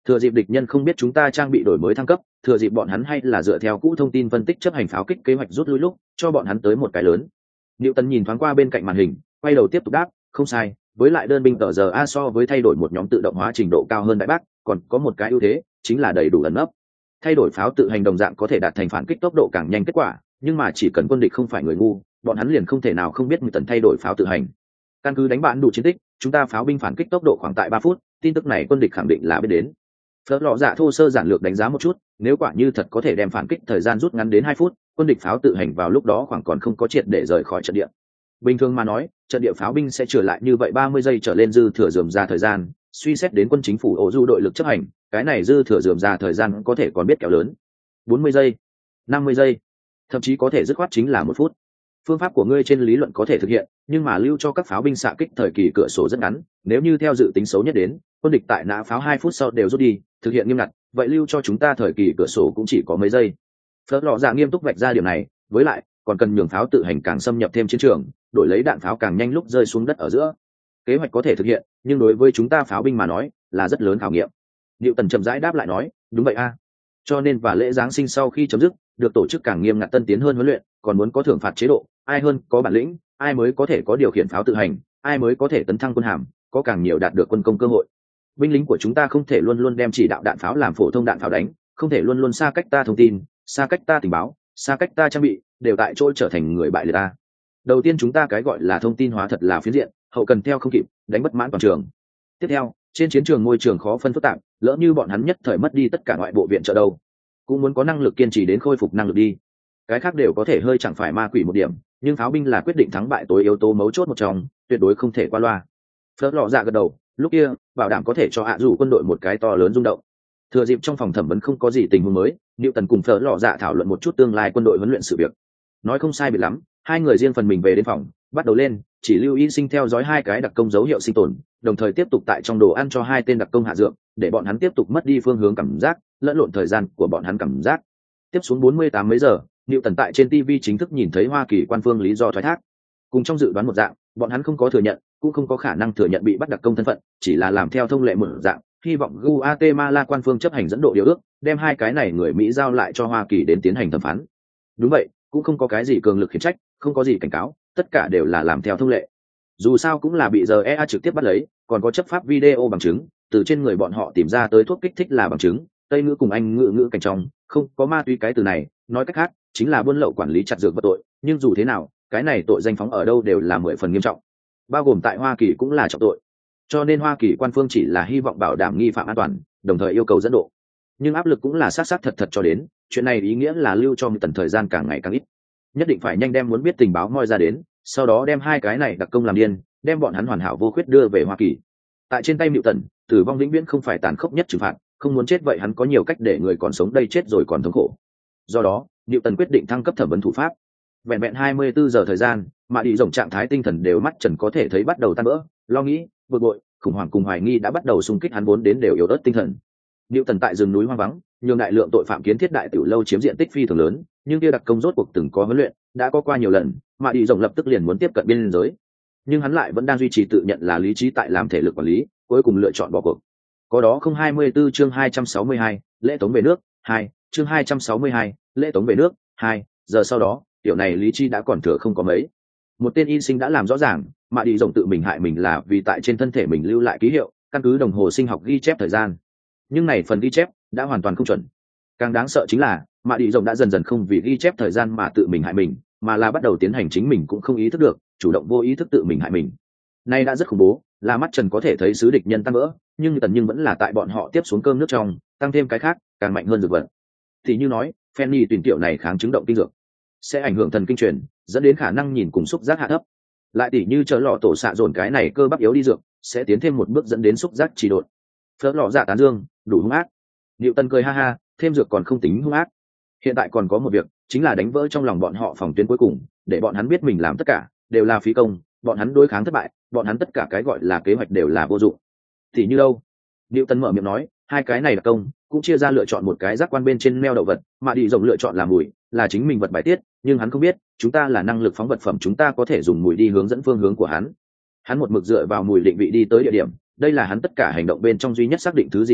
Thừa dịp địch nhân không biết chúng ta trang bị đổi mới thăng cấp, thừa dịp bọn hắn hay là dựa theo cũ thông tin phân tích chấp hành pháo kích kế hoạch rút lui lúc, cho bọn hắn tới một cái lớn. Newton nhìn thoáng qua bên cạnh màn hình, quay đầu tiếp tục đáp, không sai, với lại đơn binh tờ giờ a so với thay đổi một nhóm tự động hóa trình độ cao hơn đại bác, còn có một cái ưu thế, chính là đầy đủ ẩn nấp. Thay đổi pháo tự hành đồng dạng có thể đạt thành phản kích tốc độ càng nhanh kết quả, nhưng mà chỉ cần quân địch không phải người ngu, bọn hắn liền không thể nào không biết Newton thay đổi pháo tự hành. Căn cứ đánh bạn đủ chiến tích, chúng ta pháo binh phản kích tốc độ khoảng tại 3 phút, tin tức này quân địch khẳng định là biết đến. Phớt lọ dạ thô sơ giản lược đánh giá một chút, nếu quả như thật có thể đem phản kích thời gian rút ngắn đến 2 phút, quân địch pháo tự hành vào lúc đó khoảng còn không có triệt để rời khỏi trận địa. Bình thường mà nói, trận địa pháo binh sẽ trở lại như vậy 30 giây trở lên dư thừa rườm ra thời gian, suy xét đến quân chính phủ ổ du đội lực chấp hành, cái này dư thừa rườm ra thời gian có thể còn biết kéo lớn. 40 giây, 50 giây, thậm chí có thể dứt khoát chính là 1 phút. Phương pháp của ngươi trên lý luận có thể thực hiện, nhưng mà lưu cho các pháo binh xạ kích thời kỳ cửa sổ rất ngắn, nếu như theo dự tính xấu nhất đến, quân địch tại nã pháo 2 phút sau đều rút đi, thực hiện nghiêm ngặt, vậy lưu cho chúng ta thời kỳ cửa sổ cũng chỉ có mấy giây. Phớt lọ dạ nghiêm túc vạch ra điểm này, với lại còn cần nhường pháo tự hành càng xâm nhập thêm chiến trường, đổi lấy đạn pháo càng nhanh lúc rơi xuống đất ở giữa. Kế hoạch có thể thực hiện, nhưng đối với chúng ta pháo binh mà nói, là rất lớn khảo nghiệm. Newton chậm rãi đáp lại nói, đúng vậy a. Cho nên và lễ giáng sinh sau khi chấm dứt, được tổ chức càng nghiêm ngặt tân tiến hơn huấn luyện, còn muốn có thưởng phạt chế độ, ai hơn có bản lĩnh, ai mới có thể có điều khiển pháo tự hành, ai mới có thể tấn thăng quân hàm, có càng nhiều đạt được quân công cơ hội. Binh lính của chúng ta không thể luôn luôn đem chỉ đạo đạn pháo làm phổ thông đạn pháo đánh, không thể luôn luôn xa cách ta thông tin, xa cách ta tình báo, xa cách ta trang bị, đều tại chỗ trở thành người bại liệt ta. Đầu tiên chúng ta cái gọi là thông tin hóa thật là phiến diện, hậu cần theo không kịp, đánh bất mãn toàn trường. Tiếp theo, trên chiến trường môi trường khó phân phức tạp, lỡ như bọn hắn nhất thời mất đi tất cả ngoại bộ viện trợ đâu, cũng muốn có năng lực kiên trì đến khôi phục năng lực đi. Cái khác đều có thể hơi chẳng phải ma quỷ một điểm, nhưng pháo binh là quyết định thắng bại tối yếu tố mấu chốt một trong, tuyệt đối không thể qua loa. Phớt lọ dạ gật đầu, lúc kia bảo đảm có thể cho hạ dù quân đội một cái to lớn rung động. Thừa dịp trong phòng thẩm vấn không có gì tình huống mới, Newton cùng Phớt lọ dạ thảo luận một chút tương lai quân đội huấn luyện sự việc. Nói không sai biệt lắm, hai người riêng phần mình về đến phòng, bắt đầu lên, chỉ lưu ý sinh theo dõi hai cái đặc công dấu hiệu sinh tồn, đồng thời tiếp tục tại trong đồ ăn cho hai tên đặc công hạ dược, để bọn hắn tiếp tục mất đi phương hướng cảm giác, lẫn lộn thời gian của bọn hắn cảm giác. Tiếp xuống 48 mấy giờ, Newton tại trên TV chính thức nhìn thấy Hoa Kỳ quan phương lý do thoái thác. Cùng trong dự đoán một dạng, bọn hắn không có thừa nhận, cũng không có khả năng thừa nhận bị bắt đặc công thân phận, chỉ là làm theo thông lệ một dạng, hy vọng Guatemala quan phương chấp hành dẫn độ điều ước, đem hai cái này người Mỹ giao lại cho Hoa Kỳ đến tiến hành thẩm phán. Đúng vậy, cũng không có cái gì cường lực khiển trách, không có gì cảnh cáo, tất cả đều là làm theo thông lệ. Dù sao cũng là bị GEA trực tiếp bắt lấy, còn có chấp pháp video bằng chứng, từ trên người bọn họ tìm ra tới thuốc kích thích là bằng chứng, Tây ngữ cùng Anh ngữ cảnh trong, không có ma túy cái từ này, nói cách khác, chính là buôn lậu quản lý chặt dược vật tội, nhưng dù thế nào, cái này tội danh phóng ở đâu đều là 10 phần nghiêm trọng, bao gồm tại Hoa Kỳ cũng là trọng tội. Cho nên Hoa Kỳ quan phương chỉ là hy vọng bảo đảm nghi phạm an toàn, đồng thời yêu cầu dẫn độ. Nhưng áp lực cũng là sát thật cho đến, chuyện này ý nghĩa là lưu cho một tần thời gian càng ngày càng ít. Nhất định phải nhanh đem muốn biết tình báo moi ra đến, sau đó đem hai cái này đặc công làm điên, đem bọn hắn hoàn hảo vô khuyết đưa về Hoa Kỳ. Tại trên tay Newton, tử vong vĩnh viễn không phải tàn khốc nhất trừng phạt, không muốn chết vậy hắn có nhiều cách để người còn sống đây chết rồi còn thống khổ. Do đó, Newton quyết định thăng cấp thẩm vấn thủ pháp. Vẹn vẹn 24 giờ thời gian, mà đi rộng trạng thái tinh thần đều mắt trần có thể thấy bắt đầu tan vỡ, lo nghĩ, bực bội, khủng hoảng cùng hoài nghi đã bắt đầu xung kích hắn vốn đến đều yếu ớt tinh thần. Newton tại rừng núi hoang vắng, nhường đại lượng tội phạm kiến thiết đại tiểu lâu chiếm diện tích phi thường lớn, nhưng kia đặc công rốt cuộc từng có huấn luyện, đã có qua nhiều lần, mà đi rộng lập tức liền muốn tiếp cận biên giới. Nhưng hắn lại vẫn đang duy trì tự nhận là lý trí tại làm thể lực quản lý, cuối cùng lựa chọn bỏ cuộc. Có đó không 24 chương 262, lễ tống về nước, 2, chương 262, lễ tống về nước, 2, giờ sau đó, tiểu này lý trí đã còn thừa không có mấy. Một tên y sinh đã làm rõ ràng, mà đi rộng tự mình hại mình là vì tại trên thân thể mình lưu lại ký hiệu, căn cứ đồng hồ sinh học ghi chép thời gian. Nhưng này phần ghi chép đã hoàn toàn không chuẩn. Càng đáng sợ chính là, mà đi rộng đã dần dần không vì ghi chép thời gian mà tự mình hại mình, mà là bắt đầu tiến hành chính mình cũng không ý thức được, chủ động vô ý thức tự mình hại mình. Nay đã rất khủng bố, là mắt trần có thể thấy sứ địch nhân tăng vỡ, nhưng vẫn là tại bọn họ tiếp xuống cơm nước trong, tăng thêm cái khác, càng mạnh hơn dược vật. Thì như nói, Fanny tuyển tiểu này kháng chứng động kinh dược, sẽ ảnh hưởng thần kinh truyền, dẫn đến khả năng nhìn cùng xúc giác hạ thấp. Lại tỉ như chờ lọ tổ xạ dồn cái này cơ bắp yếu đi dược, sẽ tiến thêm một bước dẫn đến xúc giác trì độn. Phớt lọ dạ tán dương, đủ hung ác. Newton cười ha ha, thêm dược còn không tính hung ác. Hiện tại còn có một việc, chính là đánh vỡ trong lòng bọn họ phòng tuyến cuối cùng, để bọn hắn biết mình làm tất cả đều là phí công, bọn hắn đối kháng thất bại, bọn hắn tất cả cái gọi là kế hoạch đều là vô dụng. Thì như đâu? Newton mở miệng nói, hai cái này là công, cũng chia ra lựa chọn một cái giác quan bên trên meo đậu vật, mà đi rộng lựa chọn là mùi, là chính mình vật bài tiết, nhưng hắn không biết, chúng ta là năng lực phóng vật phẩm, chúng ta có thể dùng mùi đi hướng dẫn phương hướng của hắn. Hắn một mực dựa vào mùi định vị đi tới địa điểm, đây là hắn tất cả hành động bên trong duy nhất xác định thứ gì đó,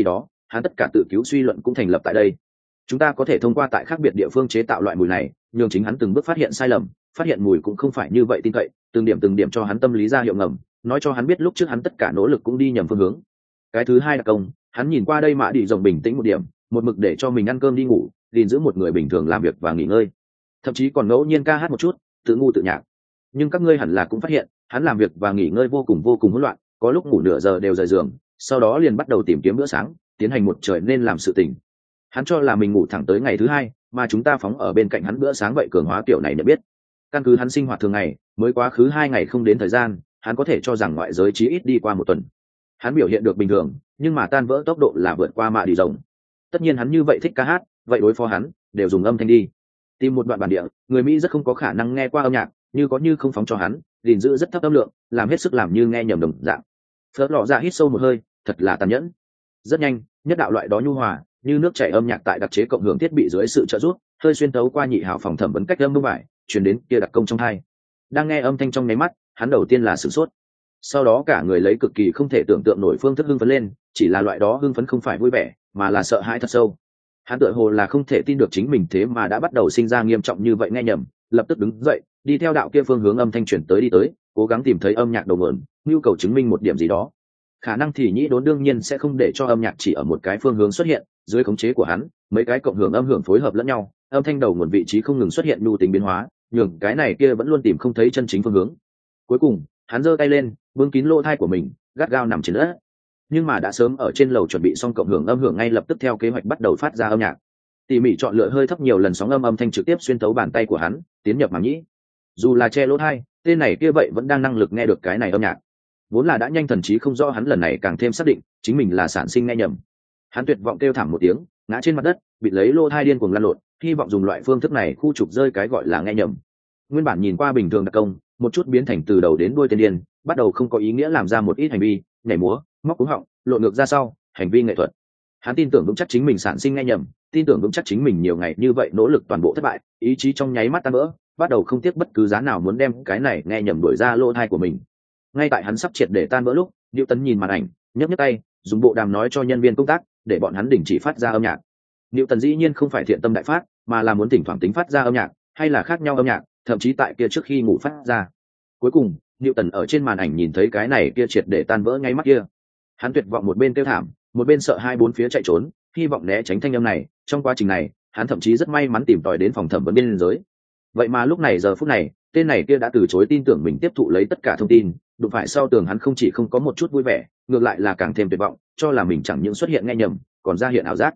hắn tất cả tự cứu suy luận cũng thành lập tại đây. Chúng ta có thể thông qua tại khác biệt địa phương chế tạo loại mùi này, nhường chính hắn từng bước phát hiện sai lầm, phát hiện mùi cũng không phải như vậy tin cậy, từng điểm cho hắn tâm lý ra hiệu ngầm, nói cho hắn biết lúc trước hắn tất cả nỗ lực cũng đi nhầm phương hướng. Cái thứ hai là công, hắn nhìn qua đây Mã Đi Rồng bình tĩnh một điểm, một mực để cho mình ăn cơm đi ngủ, gìn giữ một người bình thường làm việc và nghỉ ngơi, thậm chí còn ngẫu nhiên ca hát một chút, tự ngu tự nhạc. Nhưng các ngươi hẳn là cũng phát hiện, hắn làm việc và nghỉ ngơi vô cùng hỗn loạn, có lúc ngủ nửa giờ đều rời giường, sau đó liền bắt đầu tìm kiếm bữa sáng, tiến hành một trời nên làm sự tình. Hắn cho là mình ngủ thẳng tới ngày thứ hai, mà chúng ta phóng ở bên cạnh hắn bữa sáng vậy cường hóa kiểu này nhận biết. Căn cứ hắn sinh hoạt thường ngày, mới quá khứ 2 ngày không đến thời gian, hắn có thể cho rằng ngoại giới chí ít đi qua một tuần. Hắn biểu hiện được bình thường, nhưng mà tan vỡ tốc độ là vượt qua Mã Đi Rồng. Tất nhiên hắn như vậy thích ca hát, vậy đối phó hắn đều dùng âm thanh đi. Tìm một đoạn bản địa, người Mỹ rất không có khả năng nghe qua âm nhạc, như có như không phóng cho hắn, gìn giữ rất thấp âm lượng, làm hết sức làm như nghe nhầm đồng dạng. Phớt lọ ra hít sâu một hơi, thật là tàn nhẫn. Rất nhanh, nhất đạo loại đó nhu hòa, như nước chảy âm nhạc tại đặc chế cộng hưởng thiết bị dưới sự trợ giúp, hơi xuyên tấu qua nhị hào phòng thẩm vấn cách âm bông vải, truyền đến kia đặc công trong tai. Đang nghe âm thanh trong nháy mắt, hắn đầu tiên là sửng sốt. Sau đó cả người lấy cực kỳ không thể tưởng tượng nổi phương thức hưng phấn lên, chỉ là loại đó hưng phấn không phải vui vẻ, mà là sợ hãi thật sâu. Hắn tựa hồ là không thể tin được chính mình thế mà đã bắt đầu sinh ra nghiêm trọng như vậy nghe nhầm, lập tức đứng dậy, đi theo đạo kia phương hướng âm thanh chuyển tới đi tới, cố gắng tìm thấy âm nhạc đầu nguồn, nhu cầu chứng minh một điểm gì đó. Khả năng thì nhĩ đốn đương nhiên sẽ không để cho âm nhạc chỉ ở một cái phương hướng xuất hiện, dưới khống chế của hắn, mấy cái cộng hưởng âm hưởng phối hợp lẫn nhau, âm thanh đầu nguồn vị trí không ngừng xuất hiện nhu tính biến hóa, nhường cái này kia vẫn luôn tìm không thấy chân chính phương hướng. Cuối cùng, hắn giơ tay lên, bưng kín lỗ tai của mình, gắt gao nằm trên đất. Nhưng mà đã sớm ở trên lầu chuẩn bị xong cộng hưởng âm hưởng ngay lập tức theo kế hoạch bắt đầu phát ra âm nhạc. Tỉ mỉ chọn lựa hơi thấp nhiều lần sóng âm thanh trực tiếp xuyên tấu bàn tay của hắn, tiến nhập màng nhĩ. Dù là che lỗ tai, tên này kia vậy vẫn đang năng lực nghe được cái này âm nhạc. Vốn là đã nhanh thần trí không rõ hắn lần này càng thêm xác định, chính mình là sản sinh nghe nhầm. Hắn tuyệt vọng kêu thảm một tiếng, ngã trên mặt đất, bị lấy lỗ tai điên cuồng lăn lộn, hy vọng dùng loại phương thức này khu trục rơi cái gọi là nghe nhầm. Nguyên bản nhìn qua bình thường đặc công, một chút biến thành từ đầu đến đuôi tên điên, bắt đầu không có ý nghĩa làm ra một ít hành vi, nhảy múa, móc cúng họng, lộn ngược ra sau, hành vi nghệ thuật. Hắn tin tưởng vững chắc chính mình sản sinh nghe nhầm, tin tưởng vững chắc chính mình nhiều ngày như vậy nỗ lực toàn bộ thất bại, ý chí trong nháy mắt tan vỡ, bắt đầu không tiếc bất cứ giá nào muốn đem cái này nghe nhầm đuổi ra lỗ tai của mình. Ngay tại hắn sắp triệt để tan vỡ lúc, Diệu Tấn nhìn màn ảnh, nhấc tay, dùng bộ đàm nói cho nhân viên công tác, để bọn hắn đình chỉ phát ra âm nhạc. Diệu Tấn dĩ nhiên không phải thiện tâm đại phát, mà là muốn thỉnh thoảng tính phát ra âm nhạc, hay là khác nhau âm nhạc, thậm chí tại kia trước khi ngủ phát ra. Cuối cùng, Diệu Tấn ở trên màn ảnh nhìn thấy cái này kia triệt để tan vỡ ngay mắt kia. Hắn tuyệt vọng một bên kêu thảm, một bên sợ hai bốn phía chạy trốn, hy vọng né tránh thanh âm này. Trong quá trình này, hắn thậm chí rất may mắn tìm tòi đến phòng thẩm vấn biên giới. Vậy mà lúc này giờ phút này, tên này kia đã từ chối tin tưởng mình tiếp thụ lấy tất cả thông tin, đụng phải sau tường hắn không chỉ không có một chút vui vẻ, ngược lại là càng thêm tuyệt vọng, cho là mình chẳng những xuất hiện nghe nhầm, còn ra hiện ảo giác.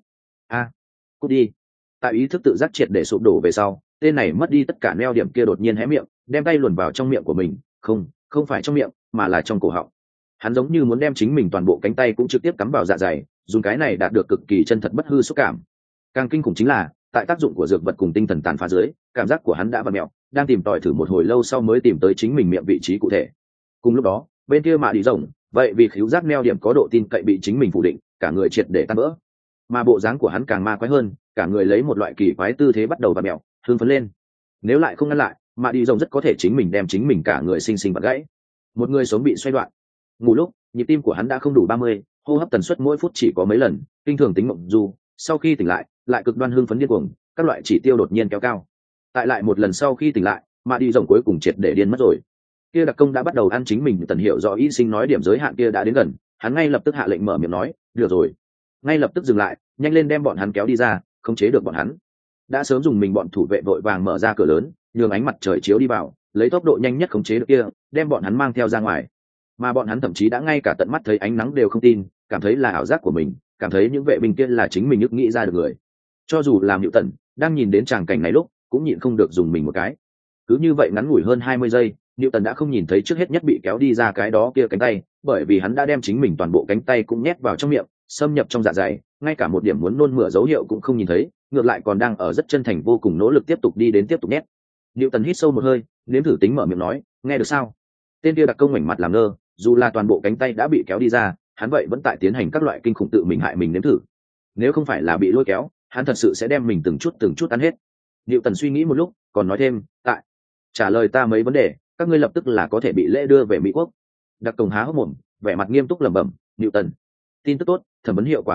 Cút đi. Tại ý thức tự giác triệt để sụp đổ về sau, tên này mất đi tất cả neo điểm kia đột nhiên hé miệng, đem tay luồn vào trong miệng của mình, không phải trong miệng, mà là trong cổ họng. Hắn giống như muốn đem chính mình toàn bộ cánh tay cũng trực tiếp cắm vào dạ dày, dùng cái này đạt được cực kỳ chân thật bất hư xúc cảm. Càng kinh khủng chính là, tại tác dụng của dược vật cùng tinh thần tàn phá dưới, cảm giác của hắn đã vặn mẹo, đang tìm tòi thử một hồi lâu sau mới tìm tới chính mình miệng vị trí cụ thể. Cùng lúc đó, bên kia Mã Đi Rồng, vậy vì khứu giác neo điểm có độ tin cậy bị chính mình phủ định, cả người triệt để tan vỡ. Mà bộ dáng của hắn càng ma quái hơn, cả người lấy một loại kỳ quái tư thế bắt đầu vặn mẹo, hưng phấn lên. Nếu lại không ngăn lại, Mã Đi Rồng rất có thể chính mình đem chính mình cả người sinh vặn gãy. Một người sống bị xoay đoạn. Ngủ lúc, nhịp tim của hắn đã không đủ 30, hô hấp tần suất mỗi phút chỉ có mấy lần, kinh thường tính mộng du. Sau khi tỉnh lại cực đoan hưng phấn điên cuồng, các loại chỉ tiêu đột nhiên kéo cao. Tại lại một lần sau khi tỉnh lại, Mã Đi Rồng cuối cùng triệt để điên mất rồi. Kia đặc công đã bắt đầu ăn chính mình, Tần hiểu rõ y sinh nói điểm giới hạn kia đã đến gần, hắn ngay lập tức hạ lệnh mở miệng nói, được rồi, ngay lập tức dừng lại, nhanh lên đem bọn hắn kéo đi ra, khống chế được bọn hắn. Đã sớm dùng mình bọn thủ vệ vội vàng mở ra cửa lớn, nhường ánh mặt trời chiếu đi vào, lấy tốc độ nhanh nhất khống chế được kia, đem bọn hắn mang theo ra ngoài. Mà bọn hắn thậm chí đã ngay cả tận mắt thấy ánh nắng đều không tin, cảm thấy là ảo giác của mình, cảm thấy những vệ binh kia là chính mình ức nghĩ ra được người. Cho dù làm Diệu Tần đang nhìn đến tràng cảnh này lúc, cũng nhịn không được dùng mình một cái. Cứ như vậy ngắn ngủi hơn 20 giây, Diệu Tần đã không nhìn thấy trước hết nhất bị kéo đi ra cái đó kia cánh tay, bởi vì hắn đã đem chính mình toàn bộ cánh tay cũng nhét vào trong miệng, xâm nhập trong dạ dày, ngay cả một điểm muốn nôn mửa dấu hiệu cũng không nhìn thấy, ngược lại còn đang ở rất chân thành vô cùng nỗ lực tiếp tục đi đến tiếp tục nhét. Diệu Tần hít sâu một hơi, nếm thử tính mở miệng nói, nghe được sao? Tên kia đặc công ngoảnh mặt làm ngơ, dù là toàn bộ cánh tay đã bị kéo đi ra, hắn vậy vẫn tại tiến hành các loại kinh khủng tự mình hại mình nếm thử. Nếu không phải là bị lôi kéo, hắn thật sự sẽ đem mình từng chút ăn hết. Diệu Tần suy nghĩ một lúc, còn nói thêm, trả lời ta mấy vấn đề, các ngươi lập tức là có thể bị lễ đưa về Mỹ quốc. Đặc công há hốc mồm, vẻ mặt nghiêm túc lẩm bẩm, Diệu Tần, tin tức tốt, thẩm vấn hiệu quả rất tốt,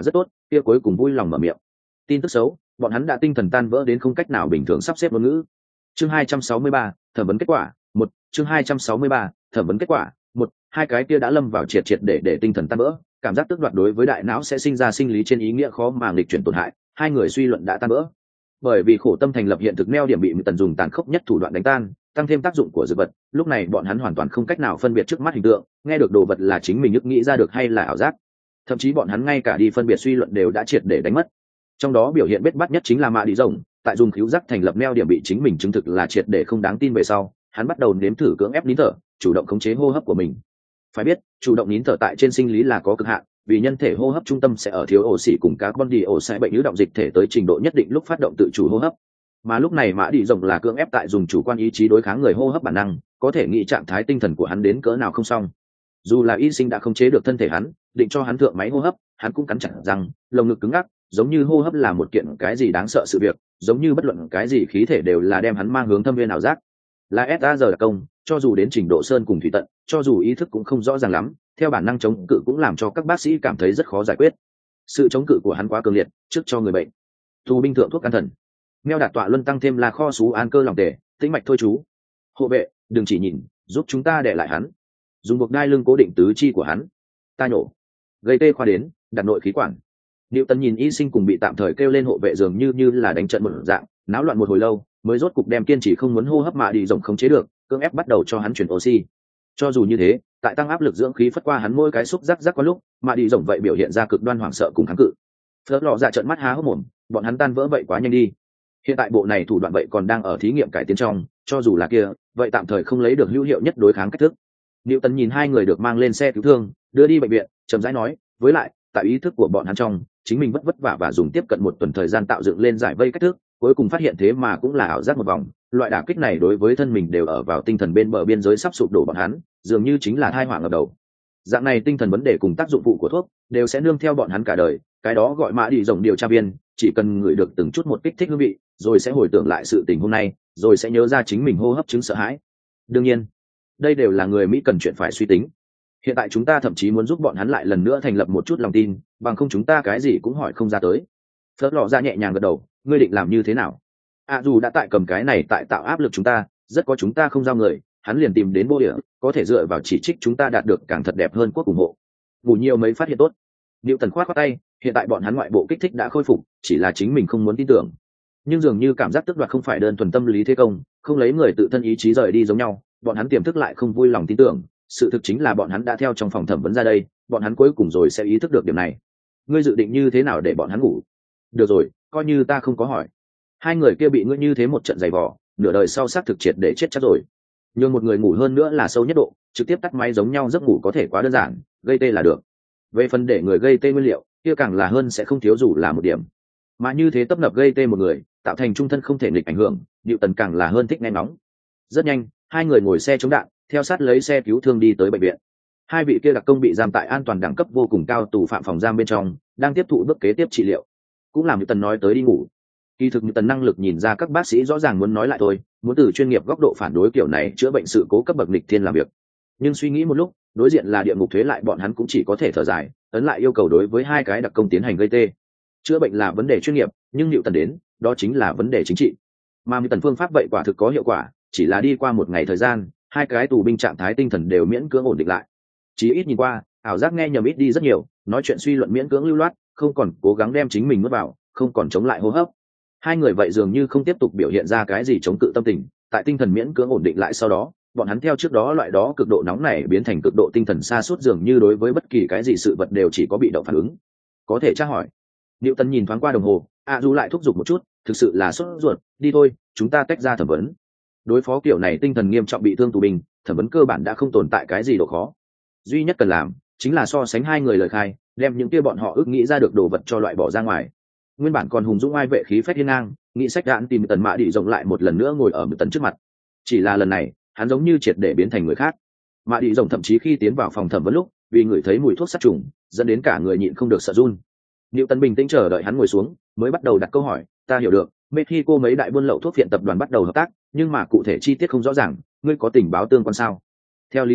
kia cuối cùng vui lòng mở miệng. Tin tức xấu, bọn hắn đã tinh thần tan vỡ đến không cách nào bình thường sắp xếp ngôn ngữ. Chương 263, thẩm vấn kết quả. Một, chương 263, thẩm vấn kết quả. Một, hai cái kia đã lâm vào triệt triệt để tinh thần tan vỡ, cảm giác tước đoạt đối với đại não sẽ sinh ra sinh lý trên ý nghĩa khó mà nghịch chuyển tổn hại, hai người suy luận đã tan vỡ. Bởi vì khổ tâm thành lập hiện thực neo điểm bị tần dùng tàn khốc nhất thủ đoạn đánh tan, tăng thêm tác dụng của dược vật, lúc này bọn hắn hoàn toàn không cách nào phân biệt trước mắt hình tượng, nghe được đồ vật là chính mình ức nghĩ ra được hay là ảo giác. Thậm chí bọn hắn ngay cả đi phân biệt suy luận đều đã triệt để đánh mất. Trong đó biểu hiện bết bát nhất chính là mạ đi rồng, tại dùng cứu giác thành lập neo điểm bị chính mình chứng thực là triệt để không đáng tin về sau, hắn bắt đầu nếm thử cưỡng ép nín thở, chủ động khống chế hô hấp của mình. Phải biết, chủ động nín thở tại trên sinh lý là có cực hạn, vì nhân thể hô hấp trung tâm sẽ ở thiếu oxy cùng carbon dioxide bệnh ứ động dịch thể tới trình độ nhất định lúc phát động tự chủ hô hấp. Mà lúc này mã đi rồng là cưỡng ép tại dùng chủ quan ý chí đối kháng người hô hấp bản năng, có thể nghĩ trạng thái tinh thần của hắn đến cỡ nào không xong. Dù là y sinh đã khống chế được thân thể hắn, định cho hắn thượng máy hô hấp, hắn cũng cắn chặt răng, lồng ngực cứng ngắc, giống như hô hấp là một kiện cái gì đáng sợ sự việc, giống như bất luận cái gì khí thể đều là đem hắn mang hướng thâm viên ảo giác. Là SAR đặc công, cho dù đến trình độ sơn cùng thủy tận, cho dù ý thức cũng không rõ ràng lắm, theo bản năng chống cự cũng làm cho các bác sĩ cảm thấy rất khó giải quyết. Sự chống cự của hắn quá cường liệt, trước cho người bệnh. Tù binh thượng thuốc can thần. Meo đạt tọa luân tăng thêm là kho sú an cơ lòng tề, tĩnh mạch thôi chú. Hộ vệ, đừng chỉ nhìn, giúp chúng ta để lại hắn. Dùng buộc đai lưng cố định tứ chi của hắn. Ta nhổ. Gây tê khoa đến, đặt nội khí quản. Diệu Tần nhìn y sinh cùng bị tạm thời kêu lên hộ vệ dường như là đánh trận một dạng, náo loạn một hồi lâu, mới rốt cục đem kiên trì không muốn hô hấp mạ đi rồng khống chế được, cưỡng ép bắt đầu cho hắn chuyển oxy. Cho dù như thế, tại tăng áp lực dưỡng khí phất qua hắn mỗi cái xúc giác qua lúc, mạ đi rồng vậy biểu hiện ra cực đoan hoảng sợ cùng kháng cự. Phớt lọ dạ trợn mắt há hốc mồm, bọn hắn tan vỡ vậy quá nhanh đi. Hiện tại bộ này thủ đoạn vậy còn đang ở thí nghiệm cải tiến trong, cho dù là kia, vậy tạm thời không lấy được hữu hiệu nhất đối kháng cách thức. Diệu Tần nhìn hai người được mang lên xe cứu thương, đưa đi bệnh viện, chậm rãi nói, với lại, tại ý thức của bọn hắn trong, chính mình vất vả và dùng tiếp cận một tuần thời gian tạo dựng lên giải vây cách thức, cuối cùng phát hiện thế mà cũng là ảo giác một vòng. Loại đả kích này đối với thân mình đều ở vào tinh thần bên bờ biên giới sắp sụp đổ bọn hắn, dường như chính là tai họa ngập đầu. Dạng này tinh thần vấn đề cùng tác dụng phụ của thuốc đều sẽ nương theo bọn hắn cả đời. Cái đó gọi mã đi rồng điều tra viên, chỉ cần ngửi được từng chút một kích thích hương vị, rồi sẽ hồi tưởng lại sự tình hôm nay, rồi sẽ nhớ ra chính mình hô hấp chứng sợ hãi. Đương nhiên, đây đều là người Mỹ cần chuyện phải suy tính. Hiện tại chúng ta thậm chí muốn giúp bọn hắn lại lần nữa thành lập một chút lòng tin, bằng không chúng ta cái gì cũng hỏi không ra tới. Phớt lọ ra nhẹ nhàng gật đầu, ngươi định làm như thế nào? Dù đã tại cầm cái này tại tạo áp lực chúng ta, rất có chúng ta không giao người, hắn liền tìm đến Bô Địa, có thể dựa vào chỉ trích chúng ta đạt được càng thật đẹp hơn quốc ủng hộ. Ngủ nhiều mấy phát hiện tốt. Diệu Tần khoát tay, hiện tại bọn hắn ngoại bộ kích thích đã khôi phục, chỉ là chính mình không muốn tin tưởng. Nhưng dường như cảm giác tức đoạt không phải đơn thuần tâm lý thế công, không lấy người tự thân ý chí rời đi giống nhau, bọn hắn tiềm thức lại không vui lòng tin tưởng. Sự thực chính là bọn hắn đã theo trong phòng thẩm vấn ra đây, bọn hắn cuối cùng rồi sẽ ý thức được điểm này. Ngươi dự định như thế nào để bọn hắn ngủ? Được rồi, coi như ta không có hỏi. Hai người kia bị ngươi như thế một trận giày vò, nửa đời sau xác thực triệt để chết chắc rồi. Nhưng một người ngủ hơn nữa là sâu nhất độ, trực tiếp tắt máy giống nhau giấc ngủ có thể quá đơn giản, gây tê là được. Về phần để người gây tê nguyên liệu, kia càng là hơn sẽ không thiếu dù là một điểm. Mà như thế tấp nập gây tê một người, tạo thành trung thân không thể nghịch ảnh hưởng, Diệu Tần càng là hơn thích nghe nóng. Rất nhanh, hai người ngồi xe chống đạn, theo sát lấy xe cứu thương đi tới bệnh viện. Hai vị kia đặc công bị giam tại an toàn đẳng cấp vô cùng cao tù phạm phòng giam bên trong, đang tiếp thụ bước kế tiếp trị liệu. Cũng làm Diệu Tần nói tới đi ngủ. Kỳ thực Diệu Tần năng lực nhìn ra các bác sĩ rõ ràng muốn nói lại thôi, muốn từ chuyên nghiệp góc độ phản đối kiểu này chữa bệnh sự cố cấp bậc nghịch thiên làm việc. Nhưng suy nghĩ một lúc, đối diện là địa ngục thuế lại bọn hắn cũng chỉ có thể thở dài, ấn lại yêu cầu đối với hai cái đặc công tiến hành gây tê. Chữa bệnh là vấn đề chuyên nghiệp, nhưng Diệu Tần đến, đó chính là vấn đề chính trị. Mà Diệu Tần phương pháp vậy quả thực có hiệu quả, chỉ là đi qua một ngày thời gian, hai cái tù binh trạng thái tinh thần đều miễn cưỡng ổn định lại. Chỉ ít nhìn qua, ảo giác nghe nhầm ít đi rất nhiều, nói chuyện suy luận miễn cưỡng lưu loát, không còn cố gắng đem chính mình nuốt vào, không còn chống lại hô hấp. Hai người vậy dường như không tiếp tục biểu hiện ra cái gì chống cự tâm tình, tại tinh thần miễn cưỡng ổn định lại sau đó, bọn hắn theo trước đó loại đó cực độ nóng này biến thành cực độ tinh thần sa sút, dường như đối với bất kỳ cái gì sự vật đều chỉ có bị động phản ứng. Có thể tra hỏi. Diệu Tần nhìn thoáng qua đồng hồ, dù lại thúc giục một chút, thực sự là sốt ruột, đi thôi, chúng ta tách ra thẩm vấn. Đối phó kiểu này tinh thần nghiêm trọng bị thương tù binh, thẩm vấn cơ bản đã không tồn tại cái gì độ khó. Duy nhất cần làm chính là so sánh hai người lời khai, đem những kia bọn họ ước nghĩ ra được đồ vật cho loại bỏ ra ngoài. Nguyên bản còn hùng dũng ai vệ khí phách hiên ngang, nghĩ sách đạn tìm Tần Mã Đi rộng lại một lần nữa ngồi ở Tần trước mặt. Chỉ là lần này, hắn giống như triệt để biến thành người khác. Mã Đi rộng thậm chí khi tiến vào phòng thẩm vấn lúc, vì ngửi thấy mùi thuốc sát trùng, dẫn đến cả người nhịn không được sợ run. Diệu Tần bình tĩnh chờ đợi hắn ngồi xuống, mới bắt đầu đặt câu hỏi, ta hiểu được, Mexico mấy đại buôn lậu thuốc viện tập đoàn bắt đầu hợp tác, nhưng mà cụ thể chi tiết không rõ ràng, ngươi có tình báo tương quan sao? Theo lý thuyết,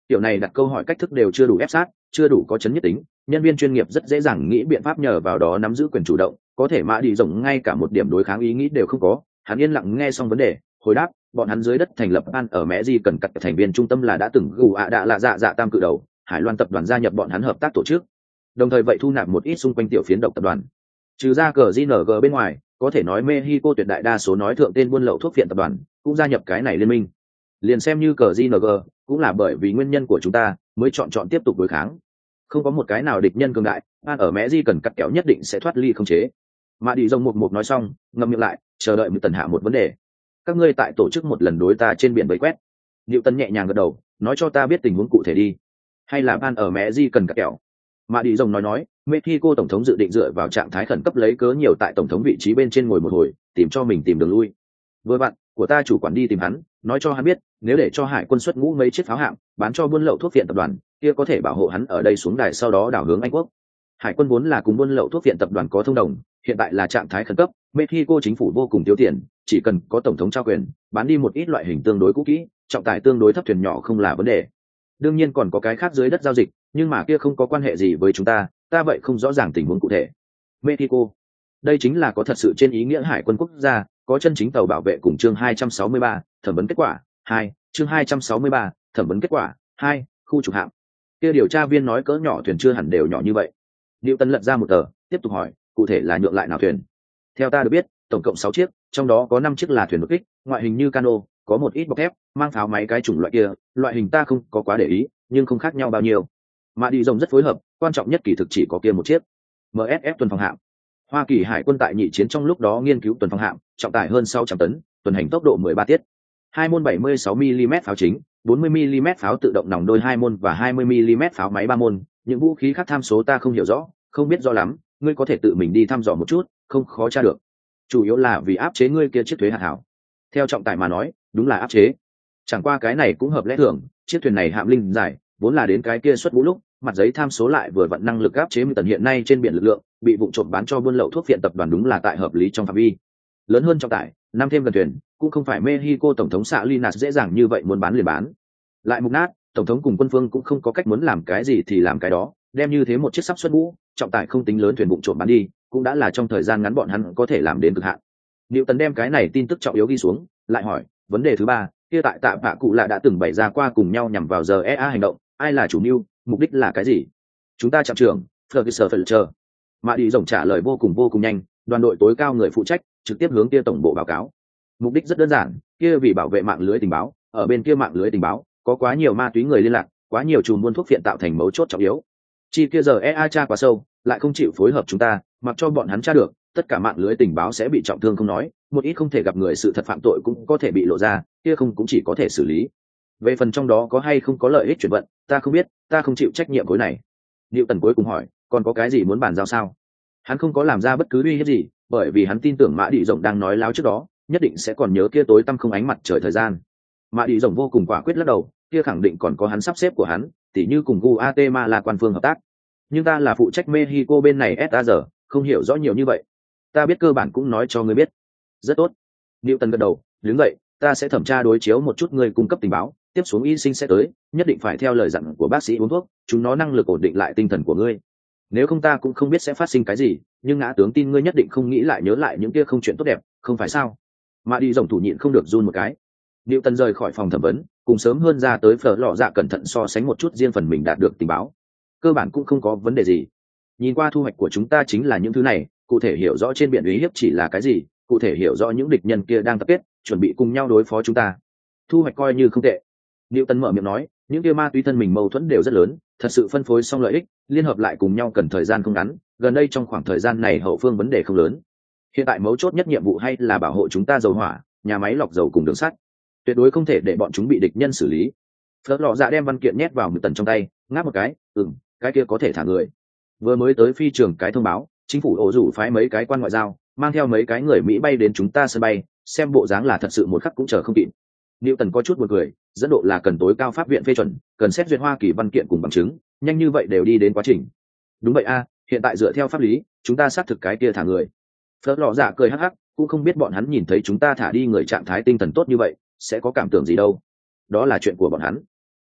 Tiểu này đặt câu hỏi cách thức đều chưa đủ ép sát, chưa đủ có chấn nhất tính, nhân viên chuyên nghiệp rất dễ dàng nghĩ biện pháp nhờ vào đó nắm giữ quyền chủ động, có thể Mã Đi Rồng ngay cả một điểm đối kháng ý nghĩ đều không có. Hắn yên lặng nghe xong vấn đề, hồi đáp, bọn hắn dưới đất thành lập ban ở Mẹ Di cần cắt thành viên trung tâm là đã từng gù đã là dạ tam cự đầu, Hải Loan tập đoàn gia nhập bọn hắn hợp tác tổ chức, đồng thời vậy thu nạp một ít xung quanh tiểu phiến độc tập đoàn. Trừ ra cờ JNG bên ngoài, có thể nói Mexico tuyệt đại đa số nói thượng tên buôn lậu thuốc phiện tập đoàn cũng gia nhập cái này liên minh. Liền xem như cờ JNG, cũng là bởi vì nguyên nhân của chúng ta mới chọn tiếp tục đối kháng. Không có một cái nào địch nhân cường đại, ban ở Mẹ Di cần cắt kéo nhất định sẽ thoát ly không chế. Mã Đi Rồng một nói xong, ngậm miệng lại, chờ đợi Tần hạ một vấn đề. Các ngươi tại tổ chức một lần đối ta trên biển vây quét. Diệu Tần nhẹ nhàng gật đầu, nói cho ta biết tình huống cụ thể đi. Hay là ban ở Mẹ Di cần cắt kéo. Mã Đi Rồng nói, Mexico tổng thống dự định dựa vào trạng thái khẩn cấp lấy cớ nhiều tại tổng thống vị trí bên trên ngồi một hồi, tìm cho mình tìm đường lui. Vừa bạn của ta chủ quản đi tìm hắn, nói cho hắn biết, nếu để cho hải quân xuất ngũ mấy chiếc pháo hạm, bán cho buôn lậu thuốc viện tập đoàn, kia có thể bảo hộ hắn ở đây xuống đài sau đó đảo hướng Anh quốc. Hải quân vốn là cùng buôn lậu thuốc viện tập đoàn có thông đồng, hiện tại là trạng thái khẩn cấp, Mexico chính phủ vô cùng thiếu tiền, chỉ cần có tổng thống trao quyền, bán đi một ít loại hình tương đối cũ kỹ, trọng tải tương đối thấp thuyền nhỏ không là vấn đề. Đương nhiên còn có cái khác dưới đất giao dịch, nhưng mà kia không có quan hệ gì với chúng ta vậy không rõ ràng tình huống cụ thể. Mexico, đây chính là có thật sự trên ý nghĩa hải quân quốc gia, có chân chính tàu bảo vệ cùng chương 263, thẩm vấn kết quả 2, chương 263, thẩm vấn kết quả 2, khu trục hạm. Kia điều tra viên nói cỡ nhỏ thuyền chưa hẳn đều nhỏ như vậy. Diệu Tân lật ra một tờ, tiếp tục hỏi, cụ thể là nhượng lại nào thuyền? Theo ta được biết, tổng cộng 6 chiếc, trong đó có 5 chiếc là thuyền đột kích, ngoại hình như cano, có một ít bọc thép, mang pháo máy cái chủng loại kia, loại hình ta không có quá để ý, nhưng không khác nhau bao nhiêu. Mã Đi Rồng rất phối hợp, quan trọng nhất kỳ thực chỉ có kia một chiếc MSF tuần phòng hạm. Hoa Kỳ hải quân tại nhị chiến trong lúc đó nghiên cứu tuần phòng hạm, trọng tải hơn 600 tấn, tuần hành tốc độ 13 tiết. 2 môn 76 mm pháo chính, 40 mm pháo tự động nòng đôi 2 môn và 20 mm pháo máy 3 môn, những vũ khí khác tham số ta không hiểu rõ, không biết rõ lắm, ngươi có thể tự mình đi thăm dò một chút, không khó tra được. Chủ yếu là vì áp chế ngươi kia chiếc thuế hạt hảo. Theo trọng tải mà nói, đúng là áp chế. Chẳng qua cái này cũng hợp lẽ thường, chiếc thuyền này hạm linh dài, vốn là đến cái kia xuất vũ lúc, mặt giấy tham số lại vừa vận năng lực áp chế tần hiện nay trên biển lực lượng, bị vụ trộm bán cho buôn lậu thuốc viện tập đoàn đúng là tại hợp lý trong phạm vi. Lớn hơn trọng tải, năm thêm gần thuyền, cũng không phải Mexico tổng thống Salinas dễ dàng như vậy muốn bán liền bán. Lại mục nát, tổng thống cùng quân phương cũng không có cách muốn làm cái gì thì làm cái đó, đem như thế một chiếc sắp xuất vũ, trọng tải không tính lớn thuyền vụ trộm bán đi, cũng đã là trong thời gian ngắn bọn hắn có thể làm đến cực hạn. Diệu Tần đem cái này tin tức trọng yếu ghi xuống, lại hỏi, vấn đề thứ ba, kia tại tạ bạ cụ là đã từng bày ra qua cùng nhau nhằm vào giờ EA hành động, ai là chủ mưu, mục đích là cái gì? Chúng ta trạm trưởng Ferguson Fletcher. Mã Đi Rồng trả lời vô cùng nhanh, đoàn đội tối cao người phụ trách trực tiếp hướng kia tổng bộ báo cáo. Mục đích rất đơn giản, kia vì bảo vệ mạng lưới tình báo, ở bên kia mạng lưới tình báo có quá nhiều ma túy người liên lạc, quá nhiều chùm buôn thuốc phiện tạo thành mấu chốt trọng yếu. Chi kia giờ EA tra quá sâu, lại không chịu phối hợp chúng ta, mặc cho bọn hắn tra được, tất cả mạng lưới tình báo sẽ bị trọng thương không nói, một ít không thể gặp người sự thật phạm tội cũng có thể bị lộ ra, kia không cũng chỉ có thể xử lý. Về phần trong đó có hay không có lợi ích chuyển vận, ta không biết, ta không chịu trách nhiệm khối này. Diệu Tần cuối cùng hỏi, còn có cái gì muốn bàn giao sao? Hắn không có làm ra bất cứ uy hiếp gì, bởi vì hắn tin tưởng Mã Đi Rồng đang nói láo trước đó, nhất định sẽ còn nhớ kia tối tăm không ánh mặt trời thời gian. Mã Đi Rồng vô cùng quả quyết lắc đầu, kia khẳng định còn có hắn sắp xếp của hắn, tỉ như cùng Guatemala quan phương hợp tác. Nhưng ta là phụ trách Mexico bên này SAR, không hiểu rõ nhiều như vậy. Ta biết cơ bản cũng nói cho ngươi biết. Rất tốt. Diệu Tần gật đầu, đứng dậy, ta sẽ thẩm tra đối chiếu một chút người cung cấp tình báo, tiếp xuống y sinh sẽ tới, nhất định phải theo lời dặn của bác sĩ uống thuốc, chúng nó năng lực ổn định lại tinh thần của ngươi. Nếu không ta cũng không biết sẽ phát sinh cái gì, nhưng ngã tướng tin ngươi nhất định không nghĩ lại nhớ lại những kia không chuyện tốt đẹp, không phải sao? Mã Đi Rồng thủ nhịn không được run một cái. Diệu Tần rời khỏi phòng thẩm vấn, cùng sớm hơn ra tới phở lọ dạ cẩn thận so sánh một chút riêng phần mình đạt được tình báo. Cơ bản cũng không có vấn đề gì. Nhìn qua thu hoạch của chúng ta chính là những thứ này, cụ thể hiểu rõ trên biển uy hiếp chỉ là cái gì, cụ thể hiểu rõ những địch nhân kia đang tập kết, chuẩn bị cùng nhau đối phó chúng ta. Thu hoạch coi như không tệ. Diệu Tần mở miệng nói, những kia ma túy thân mình mâu thuẫn đều rất lớn, thật sự phân phối xong lợi ích, liên hợp lại cùng nhau cần thời gian không ngắn, gần đây trong khoảng thời gian này hậu phương vấn đề không lớn. Hiện tại mấu chốt nhất nhiệm vụ hay là bảo hộ chúng ta dầu hỏa, nhà máy lọc dầu cùng đường sắt, tuyệt đối không thể để bọn chúng bị địch nhân xử lý. Phớt lọ dạ đem văn kiện nhét vào Diệu Tần trong tay, ngáp một cái, cái kia có thể thả người. Vừa mới tới phi trường cái thông báo, chính phủ ổ rủ phái mấy cái quan ngoại giao, mang theo mấy cái người Mỹ bay đến chúng ta sân bay, xem bộ dáng là thật sự một khắc cũng chờ không kịp. Diệu Tần có chút buồn cười, dẫn độ là cần tối cao pháp viện phê chuẩn, cần xét duyệt Hoa Kỳ văn kiện cùng bằng chứng, nhanh như vậy đều đi đến quá trình. Đúng vậy a, hiện tại dựa theo pháp lý, chúng ta xác thực cái kia thả người. Phớt lọ dạ cười hắc hắc, cũng không biết bọn hắn nhìn thấy chúng ta thả đi người trạng thái tinh thần tốt như vậy, sẽ có cảm tưởng gì đâu. Đó là chuyện của bọn hắn.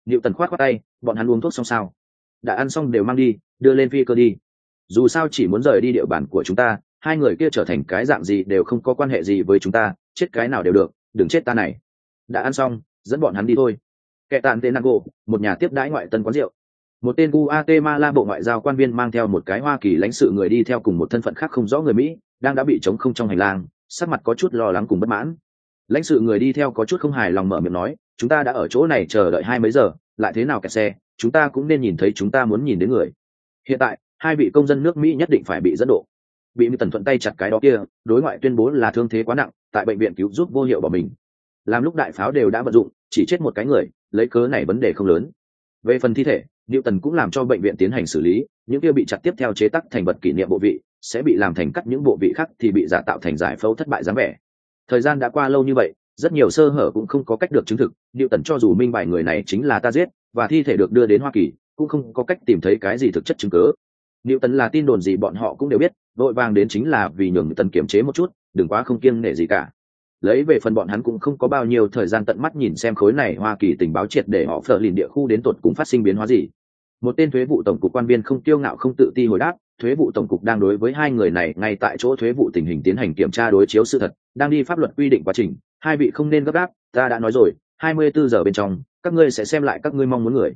Diệu Tần khoát khoát tay, bọn hắn uống thuốc xong sao? Đã ăn xong đều mang đi, đưa lên phi cơ đi. Dù sao chỉ muốn rời đi địa bàn của chúng ta, hai người kia trở thành cái dạng gì đều không có quan hệ gì với chúng ta, chết cái nào đều được, đừng chết ta này. Đã ăn xong, dẫn bọn hắn đi thôi. Kẻ tàn tên Nago, một nhà tiếp đãi ngoại tân quán rượu. Một tên Guatemala bộ ngoại giao quan viên mang theo một cái Hoa Kỳ lãnh sự người đi theo cùng một thân phận khác không rõ người Mỹ, đang đã bị trống không trong hành lang, sắc mặt có chút lo lắng cùng bất mãn. Lãnh sự người đi theo có chút không hài lòng mở miệng nói, chúng ta đã ở chỗ này chờ đợi 20 mấy giờ, lại thế nào kẹt xe, chúng ta cũng nên nhìn thấy chúng ta muốn nhìn đến người. Hiện tại, hai vị công dân nước Mỹ nhất định phải bị dẫn độ. Bị Tần thuận tay chặt cái đó kia, đối ngoại tuyên bố là thương thế quá nặng, tại bệnh viện cứu giúp vô hiệu bỏ mình. Làm lúc đại pháo đều đã vận dụng, chỉ chết một cái người, lấy cớ này vấn đề không lớn. Về phần thi thể, Newton cũng làm cho bệnh viện tiến hành xử lý, những kia bị chặt tiếp theo chế tác thành vật kỷ niệm bộ vị, sẽ bị làm thành cắt, những bộ vị khác thì bị giả tạo thành giải phẫu thất bại dáng vẻ. Thời gian đã qua lâu như vậy, rất nhiều sơ hở cũng không có cách được chứng thực, Newton cho dù minh bạch người này chính là ta giết, và thi thể được đưa đến Hoa Kỳ, cũng không có cách tìm thấy cái gì thực chất chứng cứ. Newton là tin đồn gì bọn họ cũng đều biết, vội vàng đến chính là vì nhường Newton kiềm chế một chút, đừng quá không kiêng nể gì cả. Lấy về phần bọn hắn cũng không có bao nhiêu thời gian tận mắt nhìn xem khối này Hoa Kỳ tình báo triệt để họ phở lìn địa khu đến tột cùng phát sinh biến hóa gì. Một tên thuế vụ tổng cục quan viên không kiêu ngạo không tự ti hồi đáp, thuế vụ tổng cục đang đối với hai người này ngay tại chỗ thuế vụ tình hình tiến hành kiểm tra đối chiếu sự thật, đang đi pháp luật quy định quá trình, hai vị không nên gấp gáp, ta đã nói rồi, 24 giờ bên trong, các ngươi sẽ xem lại các ngươi mong muốn người.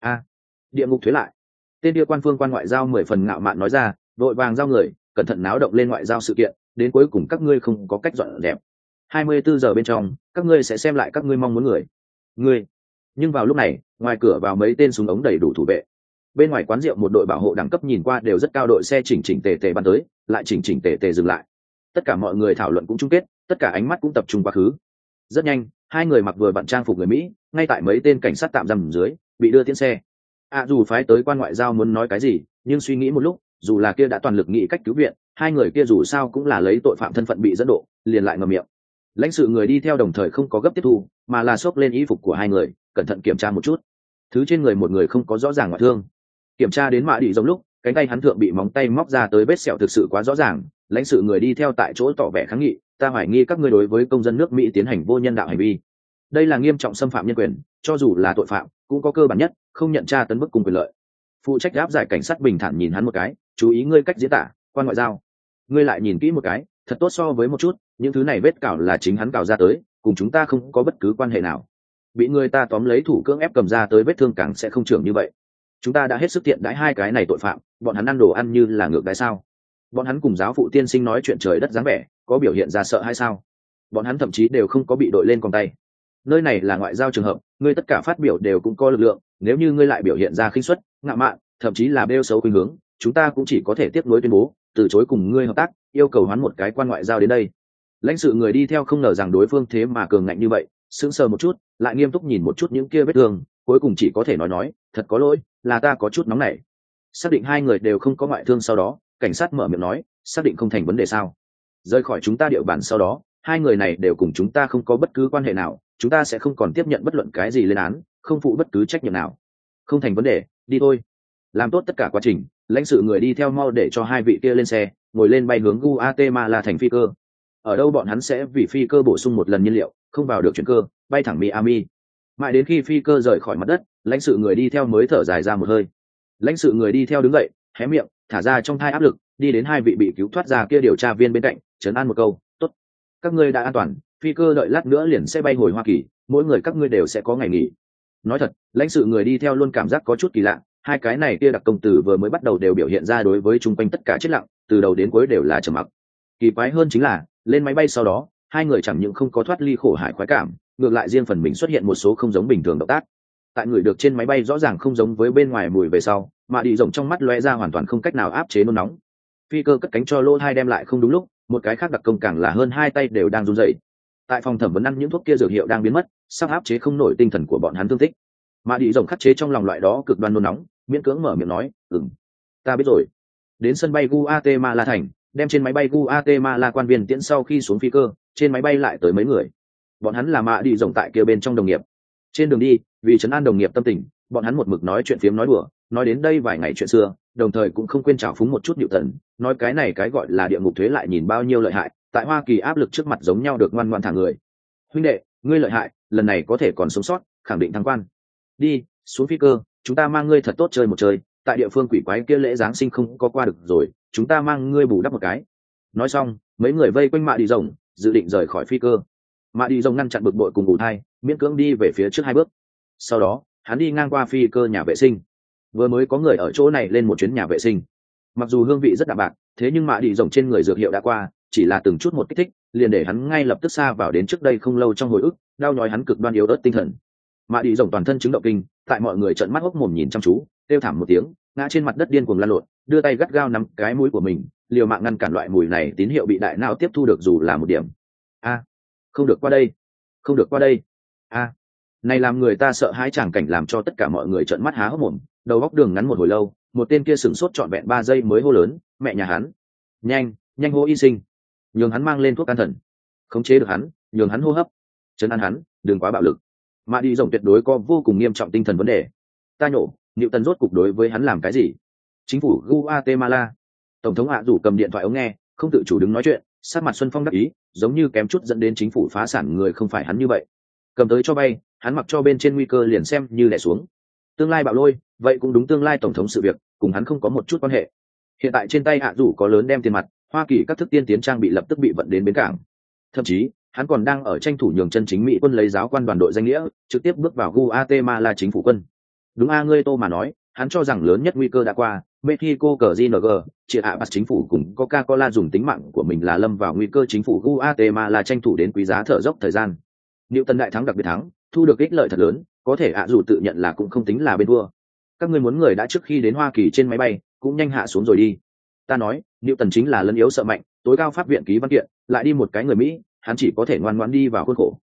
Địa ngục thuế lại. Tên địa quan phương quan ngoại giao 10 phần ngạo mạn nói ra, vội vàng giao người, cẩn thận náo động lên ngoại giao sự kiện, đến cuối cùng các ngươi không có cách dọn dẹp. 24 giờ bên trong, các ngươi sẽ xem lại các ngươi mong muốn người. Nhưng vào lúc này, ngoài cửa vào mấy tên súng ống đầy đủ thủ vệ. Bên ngoài quán rượu một đội bảo hộ đẳng cấp nhìn qua đều rất cao, đội xe chỉnh chỉnh tề tề bắn tới, lại chỉnh chỉnh tề tề dừng lại. Tất cả mọi người thảo luận cũng chung kết, tất cả ánh mắt cũng tập trung quá khứ. Rất nhanh, hai người mặc vừa bận trang phục người Mỹ, ngay tại mấy tên cảnh sát tạm giam dưới, bị đưa tiến xe. Dù phái tới quan ngoại giao muốn nói cái gì, nhưng suy nghĩ một lúc, dù là kia đã toàn lực nghĩ cách cứu viện, hai người kia dù sao cũng là lấy tội phạm thân phận bị dẫn độ, liền lại ngậm miệng. Lãnh sự người đi theo đồng thời không có gấp tiếp thu, mà là xốc lên y phục của hai người, cẩn thận kiểm tra một chút. Thứ trên người một người không có rõ ràng ngoại thương. Kiểm tra đến mạ đi giống lúc, cánh tay hắn thượng bị móng tay móc ra tới vết sẹo thực sự quá rõ ràng. Lãnh sự người đi theo tại chỗ tỏ vẻ kháng nghị, ta hoài nghi các ngươi đối với công dân nước Mỹ tiến hành vô nhân đạo hành vi. Đây là nghiêm trọng xâm phạm nhân quyền, cho dù là tội phạm, cũng có cơ bản nhất, không nhận tra tấn bức cùng quyền lợi. Phụ trách áp giải cảnh sát bình thản nhìn hắn một cái, chú ý ngươi cách diễn tả, quan ngoại giao. Ngươi lại nhìn kỹ một cái, thật tốt so với một chút, những thứ này vết cào là chính hắn cào ra tới, cùng chúng ta không có bất cứ quan hệ nào. Bị người ta tóm lấy thủ cưỡng ép cầm ra tới vết thương càng sẽ không trưởng như vậy. Chúng ta đã hết sức tiện đãi hai cái này tội phạm, bọn hắn ăn đồ ăn như là ngược đãi sao? Bọn hắn cùng giáo phụ tiên sinh nói chuyện trời đất dáng vẻ, có biểu hiện ra sợ hay sao? Bọn hắn thậm chí đều không có bị đội lên còng tay. Nơi này là ngoại giao trường hợp, ngươi tất cả phát biểu đều cũng có lực lượng, nếu như ngươi lại biểu hiện ra khinh suất, ngạo mạn, thậm chí là bêu xấu khuynh hướng, chúng ta cũng chỉ có thể tiếp nối tuyên bố, từ chối cùng ngươi hợp tác, yêu cầu hoán một cái quan ngoại giao đến đây. Lãnh sự người đi theo không ngờ rằng đối phương thế mà cường ngạnh như vậy, sững sờ một chút, lại nghiêm túc nhìn một chút những kia vết thương, cuối cùng chỉ có thể nói, thật có lỗi, là ta có chút nóng nảy. Xác định hai người đều không có ngoại thương sau đó, cảnh sát mở miệng nói, xác định không thành vấn đề sao? Rời khỏi chúng ta địa bàn sau đó, hai người này đều cùng chúng ta không có bất cứ quan hệ nào, chúng ta sẽ không còn tiếp nhận bất luận cái gì lên án, không phụ bất cứ trách nhiệm nào. Không thành vấn đề, đi thôi. Làm tốt tất cả quá trình, lãnh sự người đi theo mau để cho hai vị kia lên xe, ngồi lên bay hướng Guatemala thành phi cơ. Ở đâu bọn hắn sẽ vì phi cơ bổ sung một lần nhiên liệu, không vào được chuyển cơ, bay thẳng Miami. Mãi đến khi phi cơ rời khỏi mặt đất, lãnh sự người đi theo mới thở dài ra một hơi. Lãnh sự người đi theo đứng dậy, hé miệng, thả ra trong thai áp lực, đi đến hai vị bị cứu thoát ra kia điều tra viên bên cạnh, trấn an một câu, tốt, các ngươi đã an toàn, phi cơ đợi lát nữa liền sẽ bay hồi Hoa Kỳ, mỗi người các ngươi đều sẽ có ngày nghỉ. Nói thật, lãnh sự người đi theo luôn cảm giác có chút kỳ lạ, hai cái này kia đặc công tử vừa mới bắt đầu đều biểu hiện ra đối với chung quanh tất cả chết lặng, từ đầu đến cuối đều là trầm mặc. Kỳ quái hơn chính là, lên máy bay sau đó, hai người chẳng những không có thoát ly khổ hải khoái cảm, ngược lại riêng phần mình xuất hiện một số không giống bình thường động tác. Tại người được trên máy bay rõ ràng không giống với bên ngoài mùi về sau, mà đi rộng trong mắt lóe ra hoàn toàn không cách nào áp chế nôn nóng. Phi cơ cất cánh cho lô hai đem lại không đúng lúc, một cái khác đặc công càng là hơn hai tay đều đang run rẩy. Tại phòng thẩm vấn ăn những thuốc kia dược hiệu đang biến mất, sắp áp chế không nổi tinh thần của bọn hắn thương tích. Mà đi rộng khắc chế trong lòng loại đó cực đoan nôn nóng, miễn cưỡng mở miệng nói, ta biết rồi. Đến sân bay Guatemala thành, đem trên máy bay Guatemala quan viên tiễn sau khi xuống phi cơ, trên máy bay lại tới mấy người. Bọn hắn là mạ đi rộng tại kia bên trong đồng nghiệp. Trên đường đi, vì trấn an đồng nghiệp tâm tình, bọn hắn một mực nói chuyện phiếm nói đùa, nói đến đây vài ngày chuyện xưa, đồng thời cũng không quên trào phúng một chút Newton Tần, nói cái này cái gọi là địa ngục thuế lại nhìn bao nhiêu lợi hại, tại Hoa Kỳ áp lực trước mặt giống nhau được ngoan ngoãn thả người. Huynh đệ, ngươi lợi hại, lần này có thể còn sống sót, khẳng định thăng quan. đi xuống phi cơ, chúng ta mang ngươi thật tốt chơi một chơi, tại địa phương quỷ quái kia lễ giáng sinh không có qua được rồi, chúng ta mang ngươi bù đắp một cái. Nói xong mấy người vây quanh mạ đi rồng dự định rời khỏi phi cơ. Mạ đi rồng ngăn chặn bực bội cùng ủ thai, miễn cưỡng đi về phía trước 2 bước. Sau đó hắn đi ngang qua phi cơ nhà vệ sinh. Vừa mới có người ở chỗ này lên một chuyến nhà vệ sinh, mặc dù hương vị rất đạm bạc, thế nhưng mạ đi rồng trên người dược hiệu đã qua, chỉ là từng chút một kích thích liền để hắn ngay lập tức xa vào đến trước đây không lâu trong hồi ức, đau nhói hắn cực đoan yếu ớt tinh thần. Mạ đi rồng toàn thân chứng động kinh, tại mọi người trợn mắt hốc mồm nhìn chăm chú, kêu thảm một tiếng, ngã trên mặt đất điên cuồng lăn lộn, đưa tay gắt gao nắm cái mũi của mình, liều mạng ngăn cản loại mùi này tín hiệu bị đại não tiếp thu được dù là một điểm. A, không được qua đây, không được qua đây. A, này làm người ta sợ hãi, tràng cảnh làm cho tất cả mọi người trợn mắt há hốc mồm, đầu góc đường ngắn một hồi lâu, một tên kia sửng sốt trọn vẹn 3 giây mới hô lớn, mẹ nhà hắn, nhanh, nhanh hô y sinh, nhường hắn mang lên thuốc an thần, khống chế được hắn, nhường hắn hô hấp, trấn an hắn, đừng quá bạo lực. Mà đi rồng tuyệt đối có vô cùng nghiêm trọng tinh thần vấn đề. Ta nhổ, Niệu Tần rốt cục đối với hắn làm cái gì? Chính phủ Guatemala. Tổng thống hạ rủ cầm điện thoại ống nghe, không tự chủ đứng nói chuyện, sát mặt Xuân Phong đắc ý, giống như kém chút dẫn đến chính phủ phá sản người không phải hắn như vậy. Cầm tới cho bay, hắn mặc cho bên trên nguy cơ liền xem như đè xuống. Tương lai bạo lôi, vậy cũng đúng, tương lai tổng thống sự việc, cùng hắn không có một chút quan hệ. Hiện tại trên tay hạ rủ có lớn đem tiền mặt, Hoa Kỳ các thức tiên tiến trang bị lập tức bị vận đến bến cảng. Thậm chí, hắn còn đang ở tranh thủ nhường chân chính Mỹ quân lấy giáo quan đoàn đội danh nghĩa, trực tiếp bước vào Guatemala chính phủ quân. Đúng ngươi Tô mà nói, hắn cho rằng lớn nhất nguy cơ đã qua, Mexico CNG, triệt hạ bắt chính phủ cùng Coca-Cola dùng tính mạng của mình là lâm vào nguy cơ, chính phủ Guatemala tranh thủ đến quý giá thở dốc thời gian. Niệu Tần đại thắng đặc biệt thắng, thu được ích lợi thật lớn, có thể dù tự nhận là cũng không tính là bên thua. Các ngươi muốn người đã trước khi đến Hoa Kỳ trên máy bay, cũng nhanh hạ xuống rồi đi. Ta nói, Niệu Tần chính là lấn yếu sợ mạnh, tối cao pháp viện ký văn kiện, lại đi một cái người Mỹ, hắn chỉ có thể ngoan ngoãn đi vào khuôn khổ.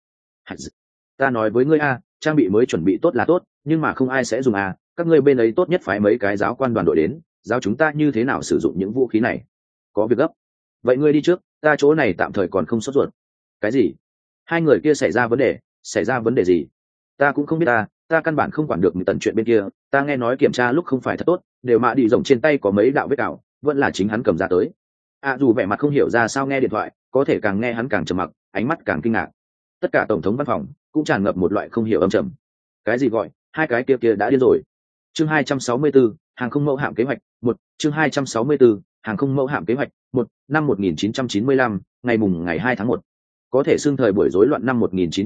Ta nói với ngươi trang bị mới chuẩn bị tốt là tốt, nhưng mà không ai sẽ dùng các ngươi bên ấy tốt nhất phái mấy cái giáo quan đoàn đội đến, giáo chúng ta như thế nào sử dụng những vũ khí này. Có việc gấp. Vậy ngươi đi trước, ta chỗ này tạm thời còn không sốt ruột. Cái gì? Hai người kia xảy ra vấn đề gì? Ta cũng không biết, ta căn bản không quản được Tần chuyện bên kia, ta nghe nói kiểm tra lúc không phải thật tốt, đều mạ đi rồng trên tay có mấy đạo vết cào, vẫn là chính hắn cầm ra tới. Dù vẻ mặt không hiểu ra sao nghe điện thoại, có thể càng nghe hắn càng trầm mặc, ánh mắt càng kinh ngạc. Tất cả tổng thống văn phòng cũng tràn ngập một loại không hiểu âm trầm. Cái gì gọi hai cái kia đã điên rồi? Chương 264, hàng không mẫu hạm kế hoạch 1, chương 264, hàng không mẫu hạm kế hoạch 1, năm 1995, ngày 2 tháng 1. Có thể xưng thời buổi rối loạn năm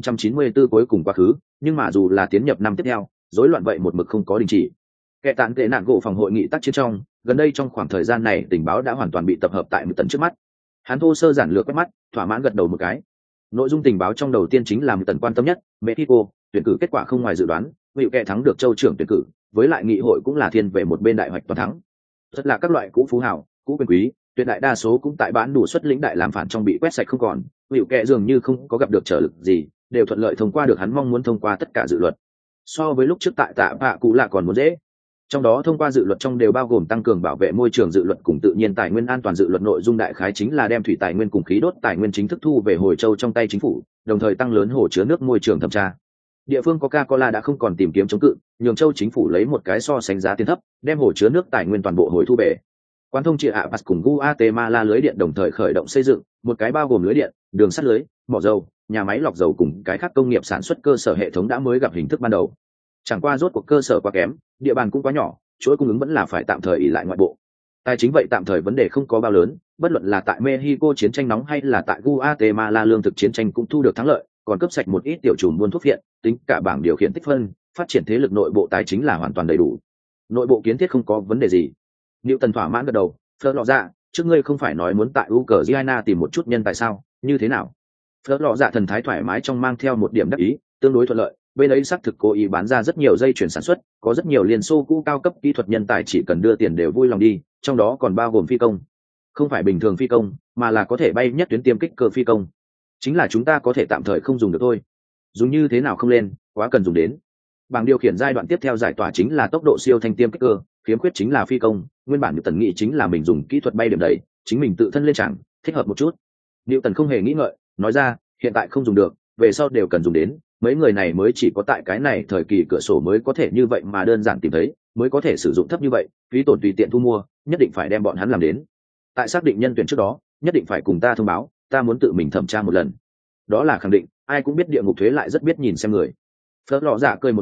1994 cuối cùng quá khứ, nhưng mà dù là tiến nhập năm tiếp theo, rối loạn vậy một mực không có đình chỉ. Kẻ tạn tệ nạn gỗ phòng hội nghị tác chiến trong, gần đây trong khoảng thời gian này tình báo đã hoàn toàn bị tập hợp tại một tấn trước mắt. Hắn thô sơ giản lược quét mắt, thỏa mãn gật đầu một cái. Nội dung tình báo trong đầu tiên chính là một tần quan tâm nhất, Mexico tuyển cử kết quả không ngoài dự đoán, hữu kẻ thắng được châu trưởng tuyển cử, với lại nghị hội cũng là thiên về một bên đại hoạch toàn thắng. Rất là các loại cũ phú hào, cũ quyền quý, tuyệt đại đa số cũng tại bán đủ suất lĩnh đại làm phản trong bị quét sạch không còn, hữu kẻ dường như không có gặp được trở lực gì, đều thuận lợi thông qua được hắn mong muốn thông qua tất cả dự luật. So với lúc trước tại Tạ Bạ Cụ là còn muốn dễ. Trong đó thông qua dự luật trong đều bao gồm tăng cường bảo vệ môi trường dự luật cùng tự nhiên tài nguyên an toàn dự luật, nội dung đại khái chính là đem thủy tài nguyên cùng khí đốt tài nguyên chính thức thu về hồi châu trong tay chính phủ, đồng thời tăng lớn hồ chứa nước môi trường thẩm tra. Địa phương Coca-Cola đã không còn tìm kiếm chống cự, nhường châu chính phủ lấy một cái so sánh giá tiền thấp, đem hồ chứa nước tài nguyên toàn bộ hồi thu về. Quan thông triệt Apas cùng Guatemala lưới điện đồng thời khởi động xây dựng một cái bao gồm lưới điện, đường sắt lưới, mỏ dầu, nhà máy lọc dầu cùng cái khác công nghiệp sản xuất cơ sở hệ thống đã mới gặp hình thức ban đầu. Chẳng qua rốt cuộc cơ sở quá kém, địa bàn cũng quá nhỏ, chuỗi cung ứng vẫn là phải tạm thời ỷ lại ngoại bộ. Tài chính vậy tạm thời vấn đề không có bao lớn, bất luận là tại Mexico chiến tranh nóng hay là tại Guatemala lương thực chiến tranh cũng thu được thắng lợi, còn cướp sạch một ít tiểu chủ buôn thuốc viện, tính cả bảng điều khiển tích phân, phát triển thế lực nội bộ tài chính là hoàn toàn đầy đủ. Nội bộ kiến thiết không có vấn đề gì. Niệu Tần thỏa mãn gật đầu, Phớt lọ dạ, trước ngươi không phải nói muốn tại Ukraine tìm một chút nhân tài sao, như thế nào? Phớt lọ dạ thần thái thoải mái trong mang theo một điểm đắc ý, tương đối thuận lợi. Bên ấy xác thực cố ý bán ra rất nhiều dây chuyển sản xuất, có rất nhiều Liên Xô cũ cao cấp kỹ thuật nhân tài chỉ cần đưa tiền đều vui lòng đi, trong đó còn bao gồm phi công. Không phải bình thường phi công, mà là có thể bay nhất tuyến tiêm kích cơ phi công. Chính là chúng ta có thể tạm thời không dùng được thôi. Dùng như thế nào không lên, quá cần dùng đến. Bảng điều khiển giai đoạn tiếp theo giải tỏa chính là tốc độ siêu thanh tiêm kích cơ, khiếm khuyết chính là phi công. Nguyên bản Niệu Tần nghĩ chính là mình dùng kỹ thuật bay điểm đẩy, chính mình tự thân lên chẳng, thích hợp một chút. Niệu Tần không hề nghĩ ngợi, nói ra, hiện tại không dùng được, về sau đều cần dùng đến. Mấy người này mới chỉ có tại cái này thời kỳ cửa sổ mới có thể như vậy mà đơn giản tìm thấy, mới có thể sử dụng thấp như vậy, phí tổn tùy tiện thu mua, nhất định phải đem bọn hắn làm đến. Tại xác định nhân tuyển trước đó, nhất định phải cùng ta thông báo, ta muốn tự mình thẩm tra một lần. Đó là khẳng định, ai cũng biết địa ngục thuế lại rất biết nhìn xem người. Phớt lọ dạ cười một tiếng,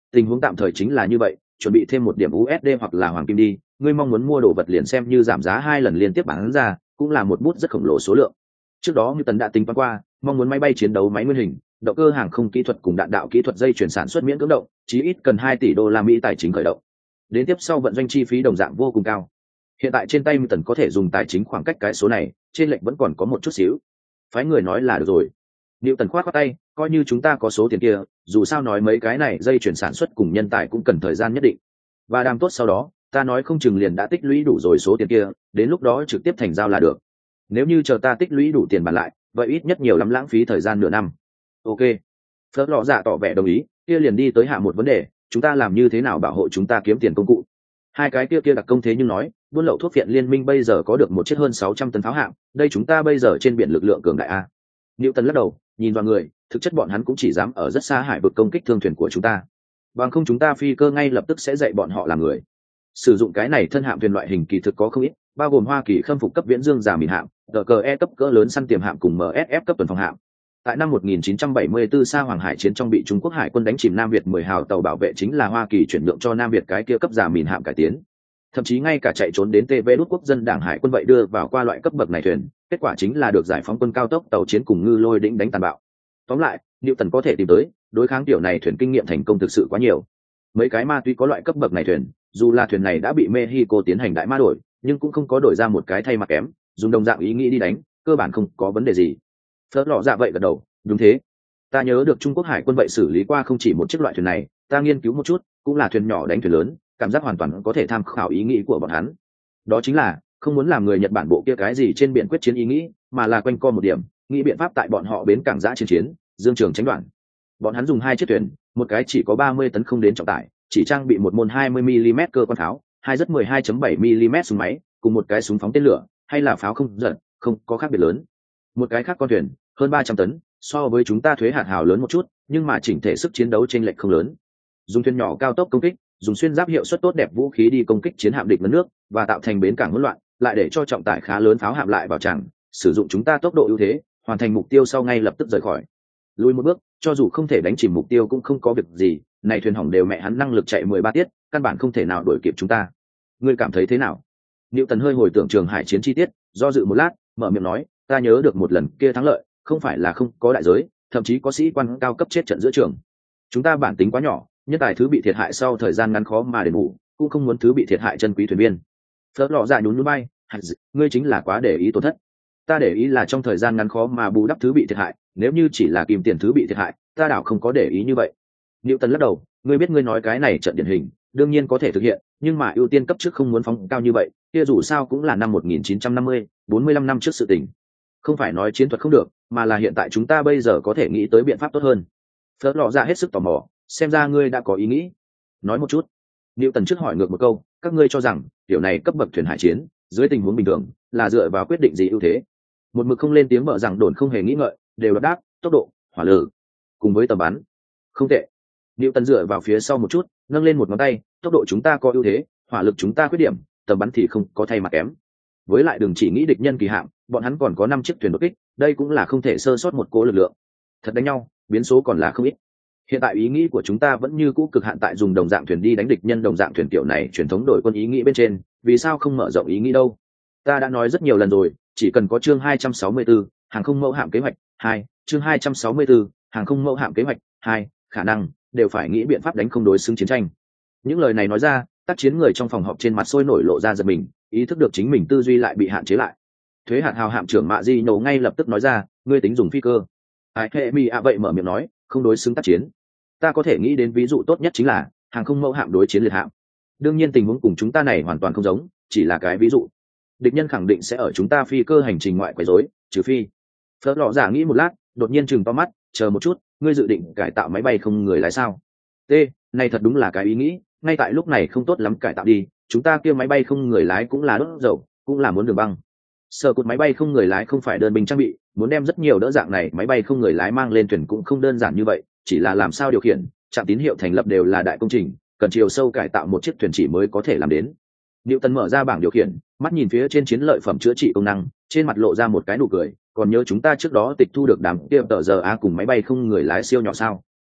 tình huống tạm thời chính là như vậy, chuẩn bị thêm một điểm USD hoặc là hoàng kim đi, ngươi mong muốn mua đồ vật liền xem như giảm giá 2 lần liên tiếp bán ra, cũng là một bút rất khổng lồ số lượng. Trước đó như Tần đã tính toán qua, mong muốn máy bay chiến đấu máy nguyên hình, động cơ hàng không kỹ thuật cùng đạn đạo kỹ thuật dây chuyển sản xuất miễn cưỡng động, chí ít cần 2 tỷ đô la Mỹ tài chính khởi động. Đến tiếp sau vận doanh chi phí đồng dạng vô cùng cao. Hiện tại trên tay Tần có thể dùng tài chính khoảng cách cái số này, trên lệnh vẫn còn có một chút xíu. Phái người nói là được rồi. Diệu Tần khoát tay, coi như chúng ta có số tiền kia, dù sao nói mấy cái này dây chuyển sản xuất cùng nhân tài cũng cần thời gian nhất định. Và đàm tốt sau đó, ta nói không chừng liền đã tích lũy đủ rồi số tiền kia, đến lúc đó trực tiếp thành giao là được. Nếu như chờ ta tích lũy đủ tiền bàn lại, vậy ít nhất nhiều lắm lãng phí thời gian nửa năm. Ok. Phớt lọ dạ tỏ vẻ đồng ý, kia liền đi tới hạ một vấn đề, chúng ta làm như thế nào bảo hộ chúng ta kiếm tiền công cụ. Hai cái kia đặc công thế nhưng nói, buôn lậu thuốc viện liên minh bây giờ có được một chiếc hơn 600 tấn pháo hạm, đây chúng ta bây giờ trên biển lực lượng cường đại a. Newton lắc đầu, nhìn vào người, thực chất bọn hắn cũng chỉ dám ở rất xa hải vực công kích thương thuyền của chúng ta. Bằng không chúng ta phi cơ ngay lập tức sẽ dạy bọn họ làm người. Sử dụng cái này thân hạm thuyền loại hình kỳ thực có không ít, bao gồm Hoa Kỳ khâm phục cấp viễn dương giả mìn hạm, GKE cấp cỡ lớn săn tiềm hạm cùng MSF cấp tuần phòng hạm. Tại năm 1974 Sa Hoàng Hải chiến trong bị Trung Quốc Hải quân đánh chìm Nam Việt 10 hào tàu bảo vệ chính là Hoa Kỳ chuyển nhượng cho Nam Việt cái kia cấp giả mìn hạm cải tiến. Thậm chí ngay cả chạy trốn đến TV đốt quốc dân đảng hải quân vậy đưa vào qua loại cấp bậc này thuyền, kết quả chính là được giải phóng quân cao tốc tàu chiến cùng ngư lôi đĩnh đánh tàn bạo. Tóm lại, Newton có thể tìm tới, đối kháng tiểu này thuyền kinh nghiệm thành công thực sự quá nhiều. Mấy cái ma túy có loại cấp bậc này thuyền, dù là thuyền này đã bị Mexico tiến hành đại ma đổi, nhưng cũng không có đổi ra một cái thay mặt kém, dùng đồng dạng ý nghĩ đi đánh, cơ bản không có vấn đề gì. Phớt lọ dạ vậy gật đầu, đúng thế. Ta nhớ được Trung Quốc Hải quân vậy xử lý qua không chỉ một chiếc loại thuyền này, ta nghiên cứu một chút, cũng là thuyền nhỏ đánh thuyền lớn, cảm giác hoàn toàn có thể tham khảo ý nghĩ của bọn hắn. Đó chính là không muốn làm người Nhật Bản bộ kia cái gì trên biển quyết chiến ý nghĩ, mà là quanh co một điểm, nghĩ biện pháp tại bọn họ bến cảng giã chiến chiến, dương trường tránh đoạn. Bọn hắn dùng hai chiếc thuyền, một cái chỉ có 30 tấn không đến trọng tải, chỉ trang bị một môn 20 mm cơ quan pháo, hai rất 12.7 mm súng máy, cùng một cái súng phóng tên lửa, hay là pháo không giật, không có khác biệt lớn. Một cái khác con thuyền, hơn 300 tấn, so với chúng ta thuế hạt hào lớn một chút, nhưng mà chỉnh thể sức chiến đấu chênh lệch không lớn. Dùng thuyền nhỏ cao tốc công kích, dùng xuyên giáp hiệu suất tốt đẹp vũ khí đi công kích chiến hạm địch mất nước và tạo thành bến cảng hỗn loạn, lại để cho trọng tải khá lớn pháo hạm lại vào tràng, sử dụng chúng ta tốc độ ưu thế, hoàn thành mục tiêu sau ngay lập tức rời khỏi. Lùi một bước, cho dù không thể đánh chìm mục tiêu cũng không có việc gì, này thuyền hỏng đều mẹ hắn năng lực chạy 13 tiết, căn bản không thể nào đuổi kịp chúng ta. Ngươi cảm thấy thế nào? Newton hơi hồi tưởng Trường Hải chiến chi tiết, do dự một lát, mở miệng nói, ta nhớ được một lần kia thắng lợi, không phải là không có đại giới, thậm chí có sĩ quan cao cấp chết trận giữa trường. Chúng ta bản tính quá nhỏ, nhân tài thứ bị thiệt hại sau thời gian ngắn khó mà đền bù, cũng không muốn thứ bị thiệt hại chân quý thuyền viên. Phớt lọ dạ nhún nhún bay, ngươi chính là quá để ý tổn thất. Ta để ý là trong thời gian ngắn khó mà bù đắp thứ bị thiệt hại, nếu như chỉ là kìm tiền thứ bị thiệt hại, ta đảo không có để ý như vậy. Newton lắc đầu, ngươi biết ngươi nói cái này trận điển hình, đương nhiên có thể thực hiện, nhưng mà ưu tiên cấp trước không muốn phóng cao như vậy, kia dù sao cũng là năm 1950, 45 năm trước sự tình. Không phải nói chiến thuật không được, mà là hiện tại chúng ta bây giờ có thể nghĩ tới biện pháp tốt hơn. Phớt lọ dạ hết sức tò mò, xem ra ngươi đã có ý nghĩ. Nói một chút. Newton trước hỏi ngược một câu, các ngươi cho rằng kiểu này cấp bậc thuyền hải chiến, dưới tình huống bình thường, là dựa vào quyết định gì ưu thế? Một mực không lên tiếng mở rằng đồn không hề nghĩ ngợi, đều đáp đáp, tốc độ, hỏa lực, cùng với tầm bắn. Không tệ. Newton dựa vào phía sau một chút, nâng lên một ngón tay, tốc độ chúng ta có ưu thế, hỏa lực chúng ta khuyết điểm, tầm bắn thì không có thay mà kém. Với lại đừng chỉ nghĩ địch nhân kỳ hạm, bọn hắn còn có 5 chiếc thuyền đột kích, đây cũng là không thể sơ sót một cố lực lượng. Thật đánh nhau, biến số còn là không ít. Hiện tại ý nghĩ của chúng ta vẫn như cũ cực hạn tại dùng đồng dạng thuyền đi đánh địch nhân đồng dạng thuyền kiểu này truyền thống đổi quân ý nghĩ bên trên, vì sao không mở rộng ý nghĩ đâu? Ta đã nói rất nhiều lần rồi, chỉ cần có chương 264, hàng không mẫu hạm kế hoạch 2, chương 264, hàng không mẫu hạm kế hoạch 2, khả năng đều phải nghĩ biện pháp đánh không đối xứng chiến tranh. Những lời này nói ra, tác chiến người trong phòng họp trên mặt sôi nổi lộ ra giật mình, ý thức được chính mình tư duy lại bị hạn chế lại. Thuế hạt hào hạm trưởng Mạ Di Nổ ngay lập tức nói ra, ngươi tính dùng phi cơ. Ai hệ mi ạ vậy mở miệng nói, không đối xứng tác chiến. Ta có thể nghĩ đến ví dụ tốt nhất chính là hàng không mẫu hạm đối chiến liệt hạm. Đương nhiên tình huống cùng chúng ta này hoàn toàn không giống, chỉ là cái ví dụ. Địch nhân khẳng định sẽ ở chúng ta phi cơ hành trình ngoại quấy rối, trừ phi. Phớt lọ giả nghĩ một lát, đột nhiên chừng to mắt, chờ một chút, ngươi dự định cải tạo máy bay không người lái sao? T, này thật đúng là cái ý nghĩ, ngay tại lúc này không tốt lắm cải tạo đi, chúng ta kia máy bay không người lái cũng là đốt dầu, cũng là muốn đường băng. Sở cột máy bay không người lái không phải đơn bình trang bị, muốn đem rất nhiều đỡ dạng này máy bay không người lái mang lên thuyền cũng không đơn giản như vậy, chỉ là làm sao điều khiển, trạm tín hiệu thành lập đều là đại công trình, cần chiều sâu cải tạo một chiếc thuyền chỉ mới có thể làm đến. Newton mở ra bảng điều khiển, mắt nhìn phía trên chiến lợi phẩm chữa trị công năng, trên mặt lộ ra một cái nụ cười, còn nhớ chúng ta trước đó tịch thu được đám kia tờ giờ a cùng máy bay không người lái siêu nhỏ sao?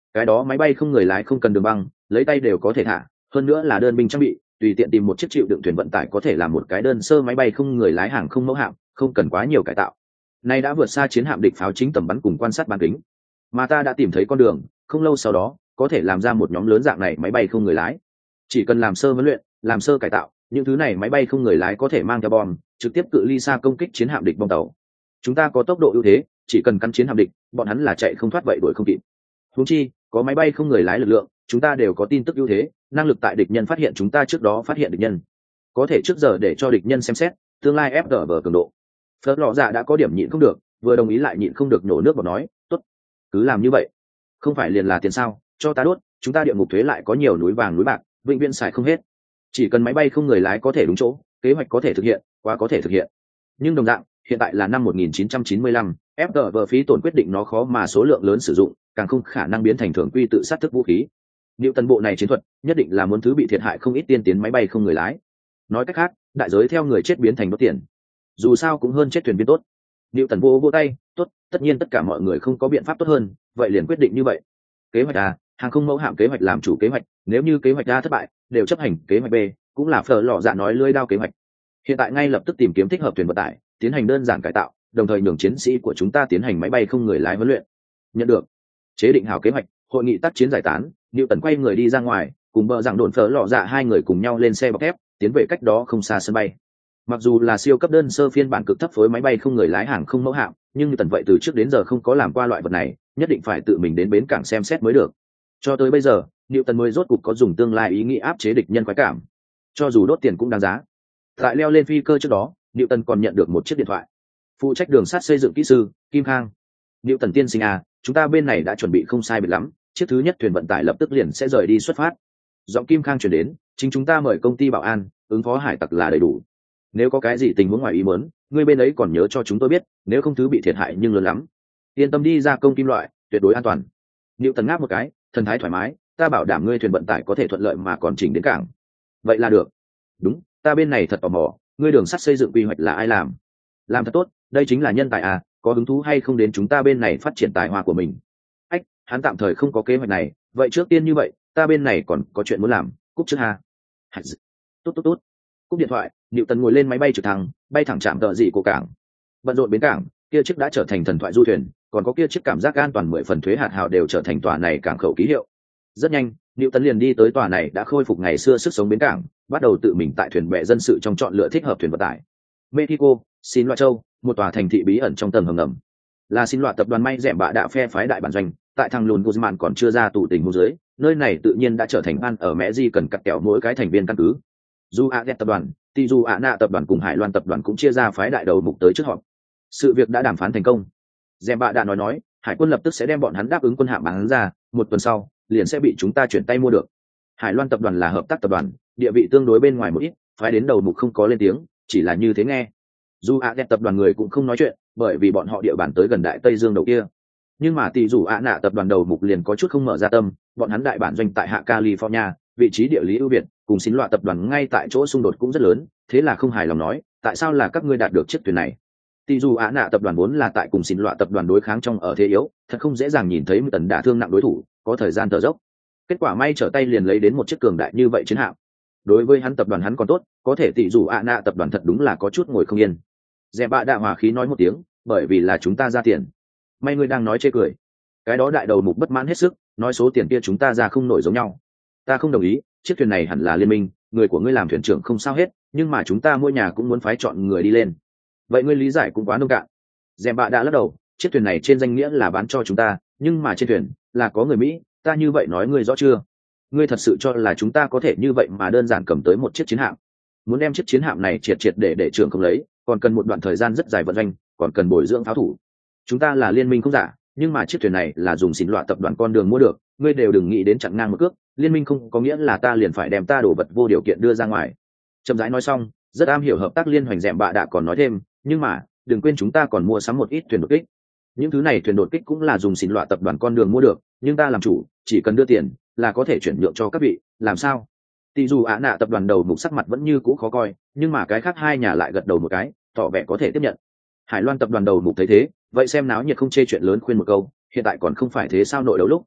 Cái đó máy bay không người lái không cần đường băng, lấy tay đều có thể thả, hơn nữa là đơn binh trang bị, tùy tiện tìm một chiếc chịu đựng thuyền vận tải có thể làm một cái đơn sơ máy bay không người lái hàng không mẫu hạm, không cần quá nhiều cải tạo. Nay đã vượt xa chiến hạm địch pháo chính tầm bắn cùng quan sát bán kính, mà ta đã tìm thấy con đường, không lâu sau đó có thể làm ra một nhóm lớn dạng này máy bay không người lái. Chỉ cần làm sơ huấn luyện, làm sơ cải tạo, những thứ này máy bay không người lái có thể mang theo bom, trực tiếp cự ly xa công kích chiến hạm địch bom tàu. Chúng ta có tốc độ ưu thế, chỉ cần cắn chiến hạm địch, bọn hắn là chạy không thoát vậy đuổi không kịp. Huống chi, có máy bay không người lái lực lượng, chúng ta đều có tin tức ưu thế, năng lực tại địch nhân phát hiện chúng ta trước đó phát hiện địch nhân, có thể trước giờ để cho địch nhân xem xét tương lai ép đỡ vở cường độ. Phớt lọ dạ đã có điểm nhịn không được, vừa đồng ý lại nhịn không được nhổ nước vào nói, tốt, cứ làm như vậy. Không phải liền là tiền sao, cho ta đốt, chúng ta địa ngục thuế lại có nhiều núi vàng núi bạc, vĩnh viễn xài không hết. Chỉ cần máy bay không người lái có thể đúng chỗ, kế hoạch có thể thực hiện, quá có thể thực hiện. Nhưng đồng dạng, hiện tại là năm 1995, FDV phí tổn quyết định nó khó mà số lượng lớn sử dụng, càng không khả năng biến thành thường quy tự sát thức vũ khí. Liệu tần bộ này chiến thuật, nhất định là muốn thứ bị thiệt hại không ít tiên tiến máy bay không người lái. Nói cách khác, đại giới theo người chết biến thành đốt tiền. Dù sao cũng hơn chết thuyền viên tốt. Liệu tần vô tay, tốt, tất nhiên tất cả mọi người không có biện pháp tốt hơn, vậy liền quyết định như vậy. Kế hoạch A, hàng không mẫu hạm kế hoạch làm chủ kế hoạch, nếu như kế hoạch A thất bại, đều chấp hành kế hoạch B, cũng là phở lò dạ nói lưỡi đao kế hoạch. Hiện tại ngay lập tức tìm kiếm thích hợp thuyền vận tải, tiến hành đơn giản cải tạo, đồng thời nhường chiến sĩ của chúng ta tiến hành máy bay không người lái huấn luyện. Nhận được. Chế định hảo kế hoạch, hội nghị tác chiến giải tán, Diệu Tần quay người đi ra ngoài, cùng bờ rằng đồn phở lò dạ hai người cùng nhau lên xe bọc thép, tiến về cách đó không xa sân bay. Mặc dù là siêu cấp đơn sơ phiên bản cực thấp phối máy bay không người lái hàng không mẫu hạm, nhưng Tần vậy từ trước đến giờ không có làm qua loại vật này, nhất định phải tự mình đến bến cảng xem xét mới được. Cho tới bây giờ, Diệu Tần mới rốt cục có dùng tương lai ý nghĩ áp chế địch nhân khoái cảm. Cho dù đốt tiền cũng đáng giá. Tại leo lên phi cơ trước đó, Diệu Tần còn nhận được một chiếc điện thoại. Phụ trách đường sắt xây dựng kỹ sư Kim Khang. Diệu Tần tiên sinh à, chúng ta bên này đã chuẩn bị không sai biệt lắm, chiếc thứ nhất thuyền vận tải lập tức liền sẽ rời đi xuất phát. Giọng Kim Khang truyền đến, chính chúng ta mời công ty bảo an ứng phó hải tặc là đầy đủ. Nếu có cái gì tình huống ngoài ý muốn, người bên ấy còn nhớ cho chúng tôi biết, nếu không thứ bị thiệt hại nhưng lớn lắm. Yên tâm đi ra công kim loại, tuyệt đối an toàn. Diệu Tần ngáp một cái, thần thái thoải mái, ta bảo đảm ngươi thuyền vận tải có thể thuận lợi mà còn chỉnh đến cảng. Vậy là được. Đúng, ta bên này thật tò mò, ngươi đường sắt xây dựng quy hoạch là ai làm? Làm thật tốt, đây chính là nhân tài à, có hứng thú hay không đến chúng ta bên này phát triển tài hoa của mình? Ách, hắn tạm thời không có kế hoạch này, vậy trước tiên như vậy, ta bên này còn có chuyện muốn làm, cúp trước ha. Tốt. Cúp điện thoại, Diệu Tần ngồi lên máy bay trực thăng, bay thẳng chạm tợ dị của cảng. Bận rộn bến cảng, kia chiếc đã trở thành thần thoại du thuyền, còn có kia chiếc cảm giác an toàn 10 phần thuế hạt hào đều trở thành tòa này cảng khẩu ký hiệu. Rất nhanh, Diệu Tần liền đi tới tòa này đã khôi phục ngày xưa sức sống bến cảng, bắt đầu tự mình tại thuyền bè dân sự trong chọn lựa thích hợp thuyền vận tải. Mexico, Xin Loại Châu, một tòa thành thị bí ẩn trong tầng hầm ngầm. Là Xin Loại tập đoàn may rẻm bạ đạ phe phái đại bản doanh, tại thằng lùn Guzman còn chưa ra tù tình huống dưới, nơi này tự nhiên đã trở thành ban ở mẹ di cần cắt kẹo mỗi cái thành viên căn cứ. Dù AZ tập đoàn, thì dù Nạ tập đoàn cùng Hải Loan tập đoàn cũng chia ra phái đại đầu mục tới trước họp. Sự việc đã đàm phán thành công. Rẻm bạ đã nói, Hải quân lập tức sẽ đem bọn hắn đáp ứng quân hạm bán ra, một tuần sau, liền sẽ bị chúng ta chuyển tay mua được. Hải Loan tập đoàn là hợp tác tập đoàn, địa vị tương đối bên ngoài một ít, phái đến đầu mục không có lên tiếng, chỉ là như thế nghe. Dù AZ tập đoàn người cũng không nói chuyện, bởi vì bọn họ địa bàn tới gần đại Tây Dương đầu kia. Nhưng mà tỷ dù Nạ tập đoàn đầu mục liền có chút không mở ra tâm, bọn hắn đại bản doanh tại hạ California, vị trí địa lý ưu việt, cùng Xin Loại tập đoàn ngay tại chỗ xung đột cũng rất lớn, thế là không hài lòng nói, tại sao là các ngươi đạt được chiếc thuyền này? Tỷ dù Nạ tập đoàn vốn là tại cùng Xin Loại tập đoàn đối kháng trong ở thế yếu, thật không dễ dàng nhìn thấy một tần đả thương nặng đối thủ, có thời gian thở dốc. Kết quả may trở tay liền lấy đến một chiếc cường đại như vậy chiến hạm. Đối với hắn tập đoàn hắn còn tốt, có thể tỷ dù Nạ tập đoàn thật đúng là có chút ngồi không yên. Rẻm bạ đạ hòa khí nói một tiếng, bởi vì là chúng ta ra tiền. May ngươi đang nói chê cười. Cái đó đại đầu mục bất mãn hết sức, nói số tiền kia chúng ta ra không nổi giống nhau. Ta không đồng ý, chiếc thuyền này hẳn là liên minh, người của ngươi làm thuyền trưởng không sao hết, nhưng mà chúng ta mỗi nhà cũng muốn phái chọn người đi lên. Vậy ngươi lý giải cũng quá nông cạn. Rẻm bạ đã lắc đầu, chiếc thuyền này trên danh nghĩa là bán cho chúng ta, nhưng mà trên thuyền là có người Mỹ, ta như vậy nói ngươi rõ chưa? Ngươi thật sự cho là chúng ta có thể như vậy mà đơn giản cầm tới một chiếc chiến hạm? Muốn đem chiếc chiến hạm này triệt để trưởng không lấy, còn cần một đoạn thời gian rất dài vận doanh, còn cần bồi dưỡng pháo thủ. Chúng ta là liên minh không giả, nhưng mà chiếc thuyền này là dùng Xin Loại tập đoàn con đường mua được, ngươi đều đừng nghĩ đến chặn ngang một cước, liên minh không có nghĩa là ta liền phải đem ta đổ vật vô điều kiện đưa ra ngoài. Chậm rãi nói xong, rất am hiểu hợp tác liên hoành rẻm bạ đã còn nói thêm, nhưng mà đừng quên chúng ta còn mua sắm một ít thuyền đột kích. Những thứ này thuyền đột kích cũng là dùng Xin Loại tập đoàn con đường mua được, nhưng ta làm chủ, chỉ cần đưa tiền là có thể chuyển nhượng cho các vị, làm sao? Tỷ dù Nạ tập đoàn đầu mục sắc mặt vẫn như cũ khó coi, nhưng mà cái khác hai nhà lại gật đầu một cái, tỏ vẻ có thể tiếp nhận. Hải Loan tập đoàn đầu mục thấy thế, vậy xem náo nhiệt không chê chuyện lớn khuyên một câu, hiện tại còn không phải thế sao nội đấu lúc.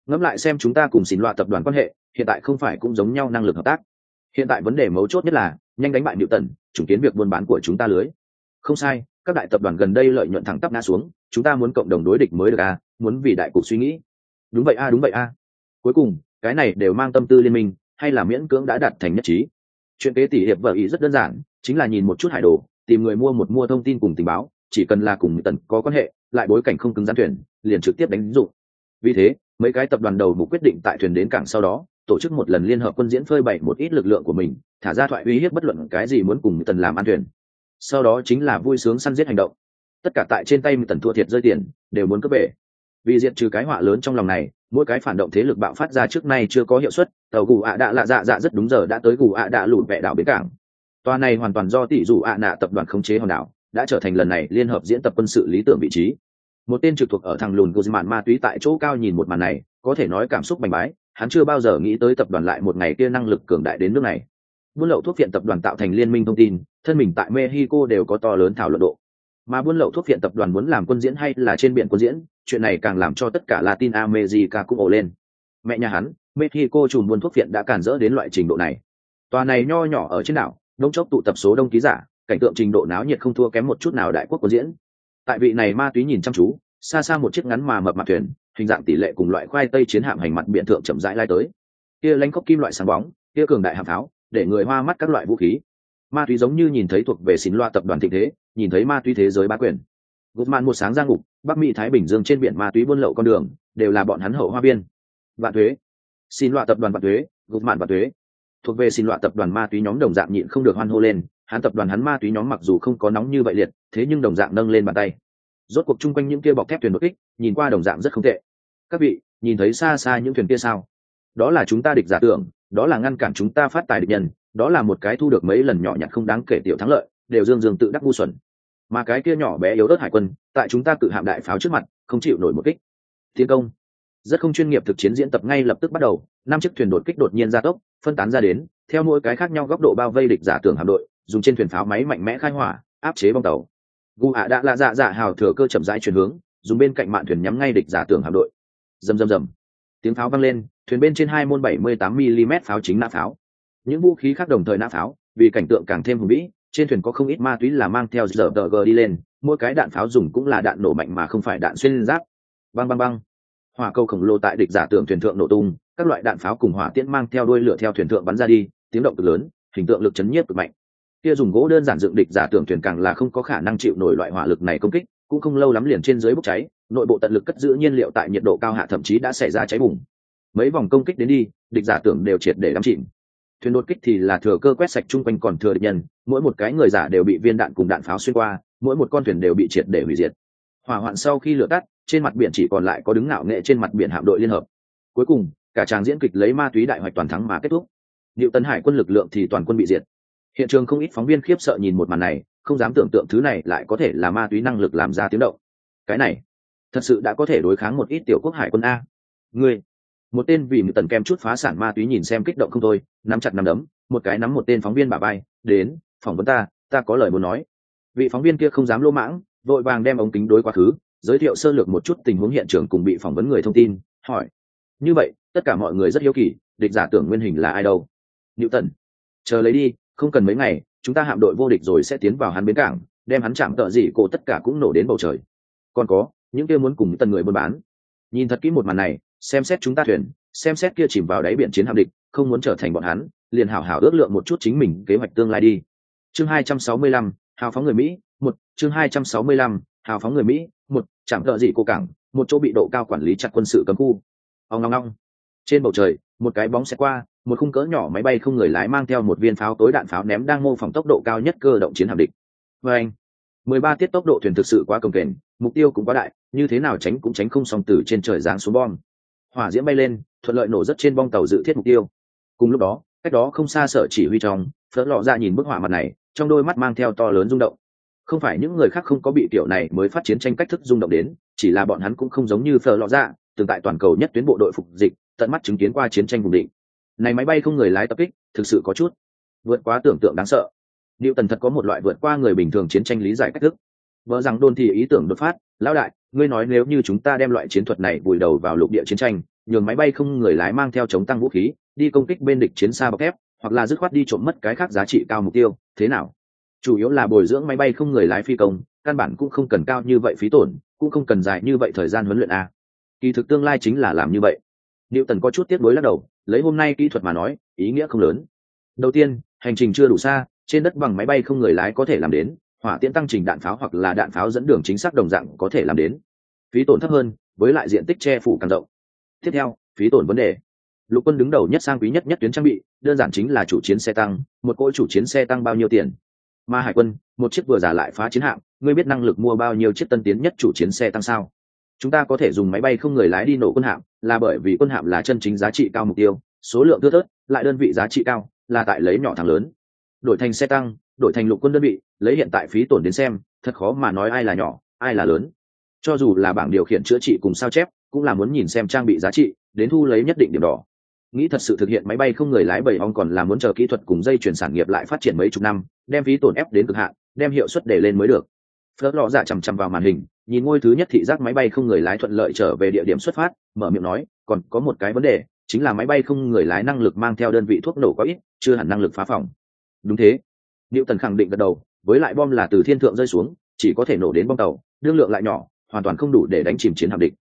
ngẫm lại xem chúng ta cùng xỉn loa tập đoàn quan hệ hiện tại không phải cũng giống nhau năng lực hợp tác. Hiện tại vấn đề mấu chốt nhất là nhanh đánh bại Newton, trùng kiến việc buôn bán của chúng ta lưới. Không sai, các đại tập đoàn gần đây lợi nhuận thẳng tắp ngã xuống, chúng ta muốn cộng đồng đối địch mới được à, muốn vì đại cục suy nghĩ. Đúng vậy a, đúng vậy a. Cuối cùng, cái này đều mang tâm tư liên minh, hay là miễn cưỡng đã đạt thành nhất trí. Chuyện kế tỷ hiệp vợ ý rất đơn giản, chính là nhìn một chút hải đồ, tìm người mua thông tin cùng tình báo, chỉ cần là cùng Newton có quan hệ, lại bối cảnh không cứng rắn thuyền, liền trực tiếp đánh dụng. Vì thế, mấy cái tập đoàn đầu mục quyết định tại thuyền đến cảng sau đó tổ chức một lần liên hợp quân diễn phơi bày một ít lực lượng của mình, thả ra thoại uy hiếp bất luận cái gì muốn cùng Tần làm ăn thuyền. Sau đó chính là vui sướng săn giết hành động, tất cả tại trên tay Tần thua thiệt rơi tiền đều muốn cướp về. Vì diệt trừ cái họa lớn trong lòng này, mỗi cái phản động thế lực bạo phát ra trước nay chưa có hiệu suất, tàu Gù ạ đạ lạ dạ rất đúng giờ đã tới Gù ạ đạ lụt vẹ đảo bến cảng. Toa này hoàn toàn do tỷ dụ ạ nạ tập đoàn khống chế hòn đảo, đã trở thành lần này liên hợp diễn tập quân sự lý tưởng vị trí. Một tên trực thuộc ở thằng lùn Guzman ma túy tại chỗ cao nhìn một màn này, có thể nói cảm xúc bành bái, hắn chưa bao giờ nghĩ tới tập đoàn lại một ngày kia năng lực cường đại đến nước này. Buôn lậu thuốc phiện tập đoàn tạo thành liên minh thông tin, thân mình tại Mexico đều có to lớn thảo luận độ. Mà buôn lậu thuốc phiện tập đoàn muốn làm quân diễn hay là trên biển quân diễn, chuyện này càng làm cho tất cả Latin America cũng ồ lên. Mẹ nhà hắn, Mexico trùm buôn thuốc phiện đã càn rỡ đến loại trình độ này. Tòa này nho nhỏ ở trên đảo, đông chốc tụ tập số đông ký giả, cảnh tượng trình độ náo nhiệt không thua kém một chút nào đại quốc quân diễn. Tại vị này ma túy nhìn chăm chú, xa xa một chiếc ngắn mà mập mạp thuyền, hình dạng tỷ lệ cùng loại khoai tây chiến hạm hành mặt biển thượng chậm rãi lai tới. Kia lánh khốc kim loại sáng bóng, kia cường đại hạm pháo, để người hoa mắt các loại vũ khí. Ma túy giống như nhìn thấy thuộc về xín loa tập đoàn thịnh thế, nhìn thấy ma túy thế giới bá quyền. Guzman một sáng ra ngục, Bắc Mỹ Thái Bình Dương trên biển ma túy buôn lậu con đường, đều là bọn hắn hậu hoa biên. Vạn thuế, xin loa tập đoàn vạn thuế, Guzman vạn thuế. Thuộc về xin loa tập đoàn ma túy nhóm đồng dạng nhịn không được hoan hô lên, hắn tập đoàn hắn ma túy nhóm mặc dù không có nóng như vậy liệt, thế nhưng đồng dạng nâng lên bàn tay. Rốt cuộc chung quanh những kia bọc thép thuyền đột kích, nhìn qua đồng dạng rất không tệ. Các vị, nhìn thấy xa xa những thuyền kia sao? Đó là chúng ta địch giả tưởng, đó là ngăn cản chúng ta phát tài địch nhân, đó là một cái thu được mấy lần nhỏ nhặt không đáng kể tiểu thắng lợi, đều dương dương tự đắc ngu xuẩn. Mà cái kia nhỏ bé yếu ớt hải quân, tại chúng ta cự hạm đại pháo trước mặt, không chịu nổi một kích. Tiến công. Rất không chuyên nghiệp thực chiến diễn tập ngay lập tức bắt đầu, 5 chiếc thuyền đột kích đột nhiên ra tốc, phân tán ra đến, theo mỗi cái khác nhau góc độ bao vây địch giả tưởng hạm đội, dùng trên thuyền pháo máy mạnh mẽ khai hỏa, áp chế bong tàu. Gu ạ đã là dạ hào thừa cơ chậm rãi chuyển hướng, dùng bên cạnh mạn thuyền nhắm ngay địch giả tưởng hạm đội. Rầm rầm rầm, tiếng pháo vang lên, thuyền bên trên 2 môn 78 mm pháo chính nã pháo. Những vũ khí khác đồng thời nã pháo, vì cảnh tượng càng thêm hùng vĩ, trên thuyền có không ít ma túy là mang theo giờ đi lên, mỗi cái đạn pháo dùng cũng là đạn nổ mạnh mà không phải đạn xuyên giáp. Bang bang bang. Hỏa cầu khổng lồ tại địch giả tưởng thuyền thượng nổ tung, các loại đạn pháo cùng hỏa tiễn mang theo đuôi lửa theo thuyền thượng bắn ra đi, tiếng động cực lớn, hình tượng lực chấn nhiếp cực mạnh. Kia dùng gỗ đơn giản dựng địch giả tưởng thuyền càng là không có khả năng chịu nổi loại hỏa lực này công kích, cũng không lâu lắm liền trên dưới bốc cháy, nội bộ tận lực cất giữ nhiên liệu tại nhiệt độ cao hạ thậm chí đã xảy ra cháy bùng. Mấy vòng công kích đến đi, địch giả tưởng đều triệt để đắm chìm. Thuyền đột kích thì là thừa cơ quét sạch chung quanh còn thừa địch nhân, mỗi một cái người giả đều bị viên đạn cùng đạn pháo xuyên qua, mỗi một con thuyền đều bị triệt để hủy diệt. Hỏa hoạn sau khi lửa tắt, trên mặt biển chỉ còn lại có đứng ngạo nghệ trên mặt biển hạm đội liên hợp. Cuối cùng, cả tràng diễn kịch lấy ma túy đại hoạch toàn thắng mà kết thúc. Diệu Tấn Hải quân lực lượng thì toàn quân bị diệt. Hiện trường không ít phóng viên khiếp sợ nhìn một màn này, không dám tưởng tượng thứ này lại có thể là ma túy năng lực làm ra tiếng động. Cái này, thật sự đã có thể đối kháng một ít tiểu quốc hải quân a. Ngươi, một tên vì Tần kem chút phá sản ma túy nhìn xem kích động không thôi, nắm chặt nắm đấm, một cái nắm một tên phóng viên bả vai, đến, phỏng vấn ta có lời muốn nói. Vị phóng viên kia không dám lô mãng, vội vàng đem ống kính đối quá khứ, giới thiệu sơ lược một chút tình huống hiện trường cùng bị phỏng vấn người thông tin, hỏi. Như vậy, tất cả mọi người rất hiếu kỳ, địch giả tưởng nguyên hình là ai đâu? Newton. Chờ lấy đi, không cần mấy ngày, chúng ta hạm đội vô địch rồi sẽ tiến vào hắn bến cảng, đem hắn chạm tợ gì cổ tất cả cũng nổ đến bầu trời. Còn có, những kia muốn cùng Tần người buôn bán. Nhìn thật kỹ một màn này, xem xét chúng ta thuyền, xem xét kia chìm vào đáy biển chiến hạm địch, không muốn trở thành bọn hắn, liền hảo hảo ước lượng một chút chính mình kế hoạch tương lai đi. Chương 265, hào phóng người Mỹ, chương 265, hào phóng người Mỹ, chạm tợ gì cổ cảng, một chỗ bị độ cao quản lý chặt quân sự cấm khu. Ong ong ong. Trên bầu trời, một cái bóng xẹt qua, một khung cỡ nhỏ máy bay không người lái mang theo một viên pháo tối đạn pháo ném đang mô phỏng tốc độ cao nhất cơ động chiến hạm địch. Vâng, 13 tiết tốc độ thuyền thực sự quá cồng kềnh, mục tiêu cũng quá đại, như thế nào tránh cũng tránh không xong từ trên trời giáng xuống bom. Hỏa diễm bay lên, thuận lợi nổ rất trên bong tàu dự thiết mục tiêu. Cùng lúc đó, cách đó không xa Sở chỉ huy trong, Phớt lọ ra nhìn bức họa mặt này, trong đôi mắt mang theo to lớn rung động. Không phải những người khác không có bị tiểu này mới phát chiến tranh cách thức rung động đến, chỉ là bọn hắn cũng không giống như Phớt lọ ra, từng tại toàn cầu nhất tuyến bộ đội phục dịch, tận mắt chứng kiến qua chiến tranh vùng định. Này máy bay không người lái tập kích, thực sự có chút vượt quá tưởng tượng đáng sợ. Newton thật có một loại vượt qua người bình thường chiến tranh lý giải cách thức. Vợ rằng đôn thì ý tưởng đột phát, lão đại, ngươi nói nếu như chúng ta đem loại chiến thuật này vùi đầu vào lục địa chiến tranh, nhường máy bay không người lái mang theo chống tăng vũ khí đi công kích bên địch chiến xa bọc thép, hoặc là dứt khoát đi trộm mất cái khác giá trị cao mục tiêu, thế nào? Chủ yếu là bồi dưỡng máy bay không người lái phi công, căn bản cũng không cần cao như vậy phí tổn, cũng không cần dài như vậy thời gian huấn luyện a. Kỳ thực tương lai chính là làm như vậy. Newton có chút tiếc nuối lắc đầu, lấy hôm nay kỹ thuật mà nói, ý nghĩa không lớn. Đầu tiên, hành trình chưa đủ xa, trên đất bằng máy bay không người lái có thể làm đến, hỏa tiễn tăng trình đạn pháo hoặc là đạn pháo dẫn đường chính xác đồng dạng có thể làm đến. Phí tổn thấp hơn, với lại diện tích che phủ càng rộng. Tiếp theo, phí tổn vấn đề. Lục quân đứng đầu nhất sang quý nhất tuyến trang bị, đơn giản chính là chủ chiến xe tăng, một cỗ chủ chiến xe tăng bao nhiêu tiền? Mà hải quân, một chiếc vừa giả lại phá chiến hạm, ngươi biết năng lực mua bao nhiêu chiếc tân tiến nhất chủ chiến xe tăng sao? Chúng ta có thể dùng máy bay không người lái đi nổ quân hạm, là bởi vì quân hạm là chân chính giá trị cao mục tiêu, số lượng thưa thớt, lại đơn vị giá trị cao, là tại lấy nhỏ thắng lớn. Đổi thành xe tăng, đổi thành lục quân đơn vị, lấy hiện tại phí tổn đến xem, thật khó mà nói ai là nhỏ, ai là lớn. Cho dù là bảng điều khiển chữa trị cùng sao chép, cũng là muốn nhìn xem trang bị giá trị, đến thu lấy nhất định điểm đỏ. Nghĩ thật sự thực hiện máy bay không người lái bảy ong còn là muốn chờ kỹ thuật cùng dây chuyển sản nghiệp lại phát triển mấy chục năm, đem phí tổn ép đến cực hạn, đem hiệu suất để lên mới được. Phớt lọ dạ chằm chằm vào màn hình, nhìn ngôi thứ nhất thị giác máy bay không người lái thuận lợi trở về địa điểm xuất phát, mở miệng nói, còn có một cái vấn đề, chính là máy bay không người lái năng lực mang theo đơn vị thuốc nổ có ít, chưa hẳn năng lực phá phòng. Đúng thế. Newton khẳng định gật đầu, với lại bom là từ thiên thượng rơi xuống, chỉ có thể nổ đến bong tàu, đương lượng lại nhỏ, hoàn toàn không đủ để đánh chìm chiến hạm địch.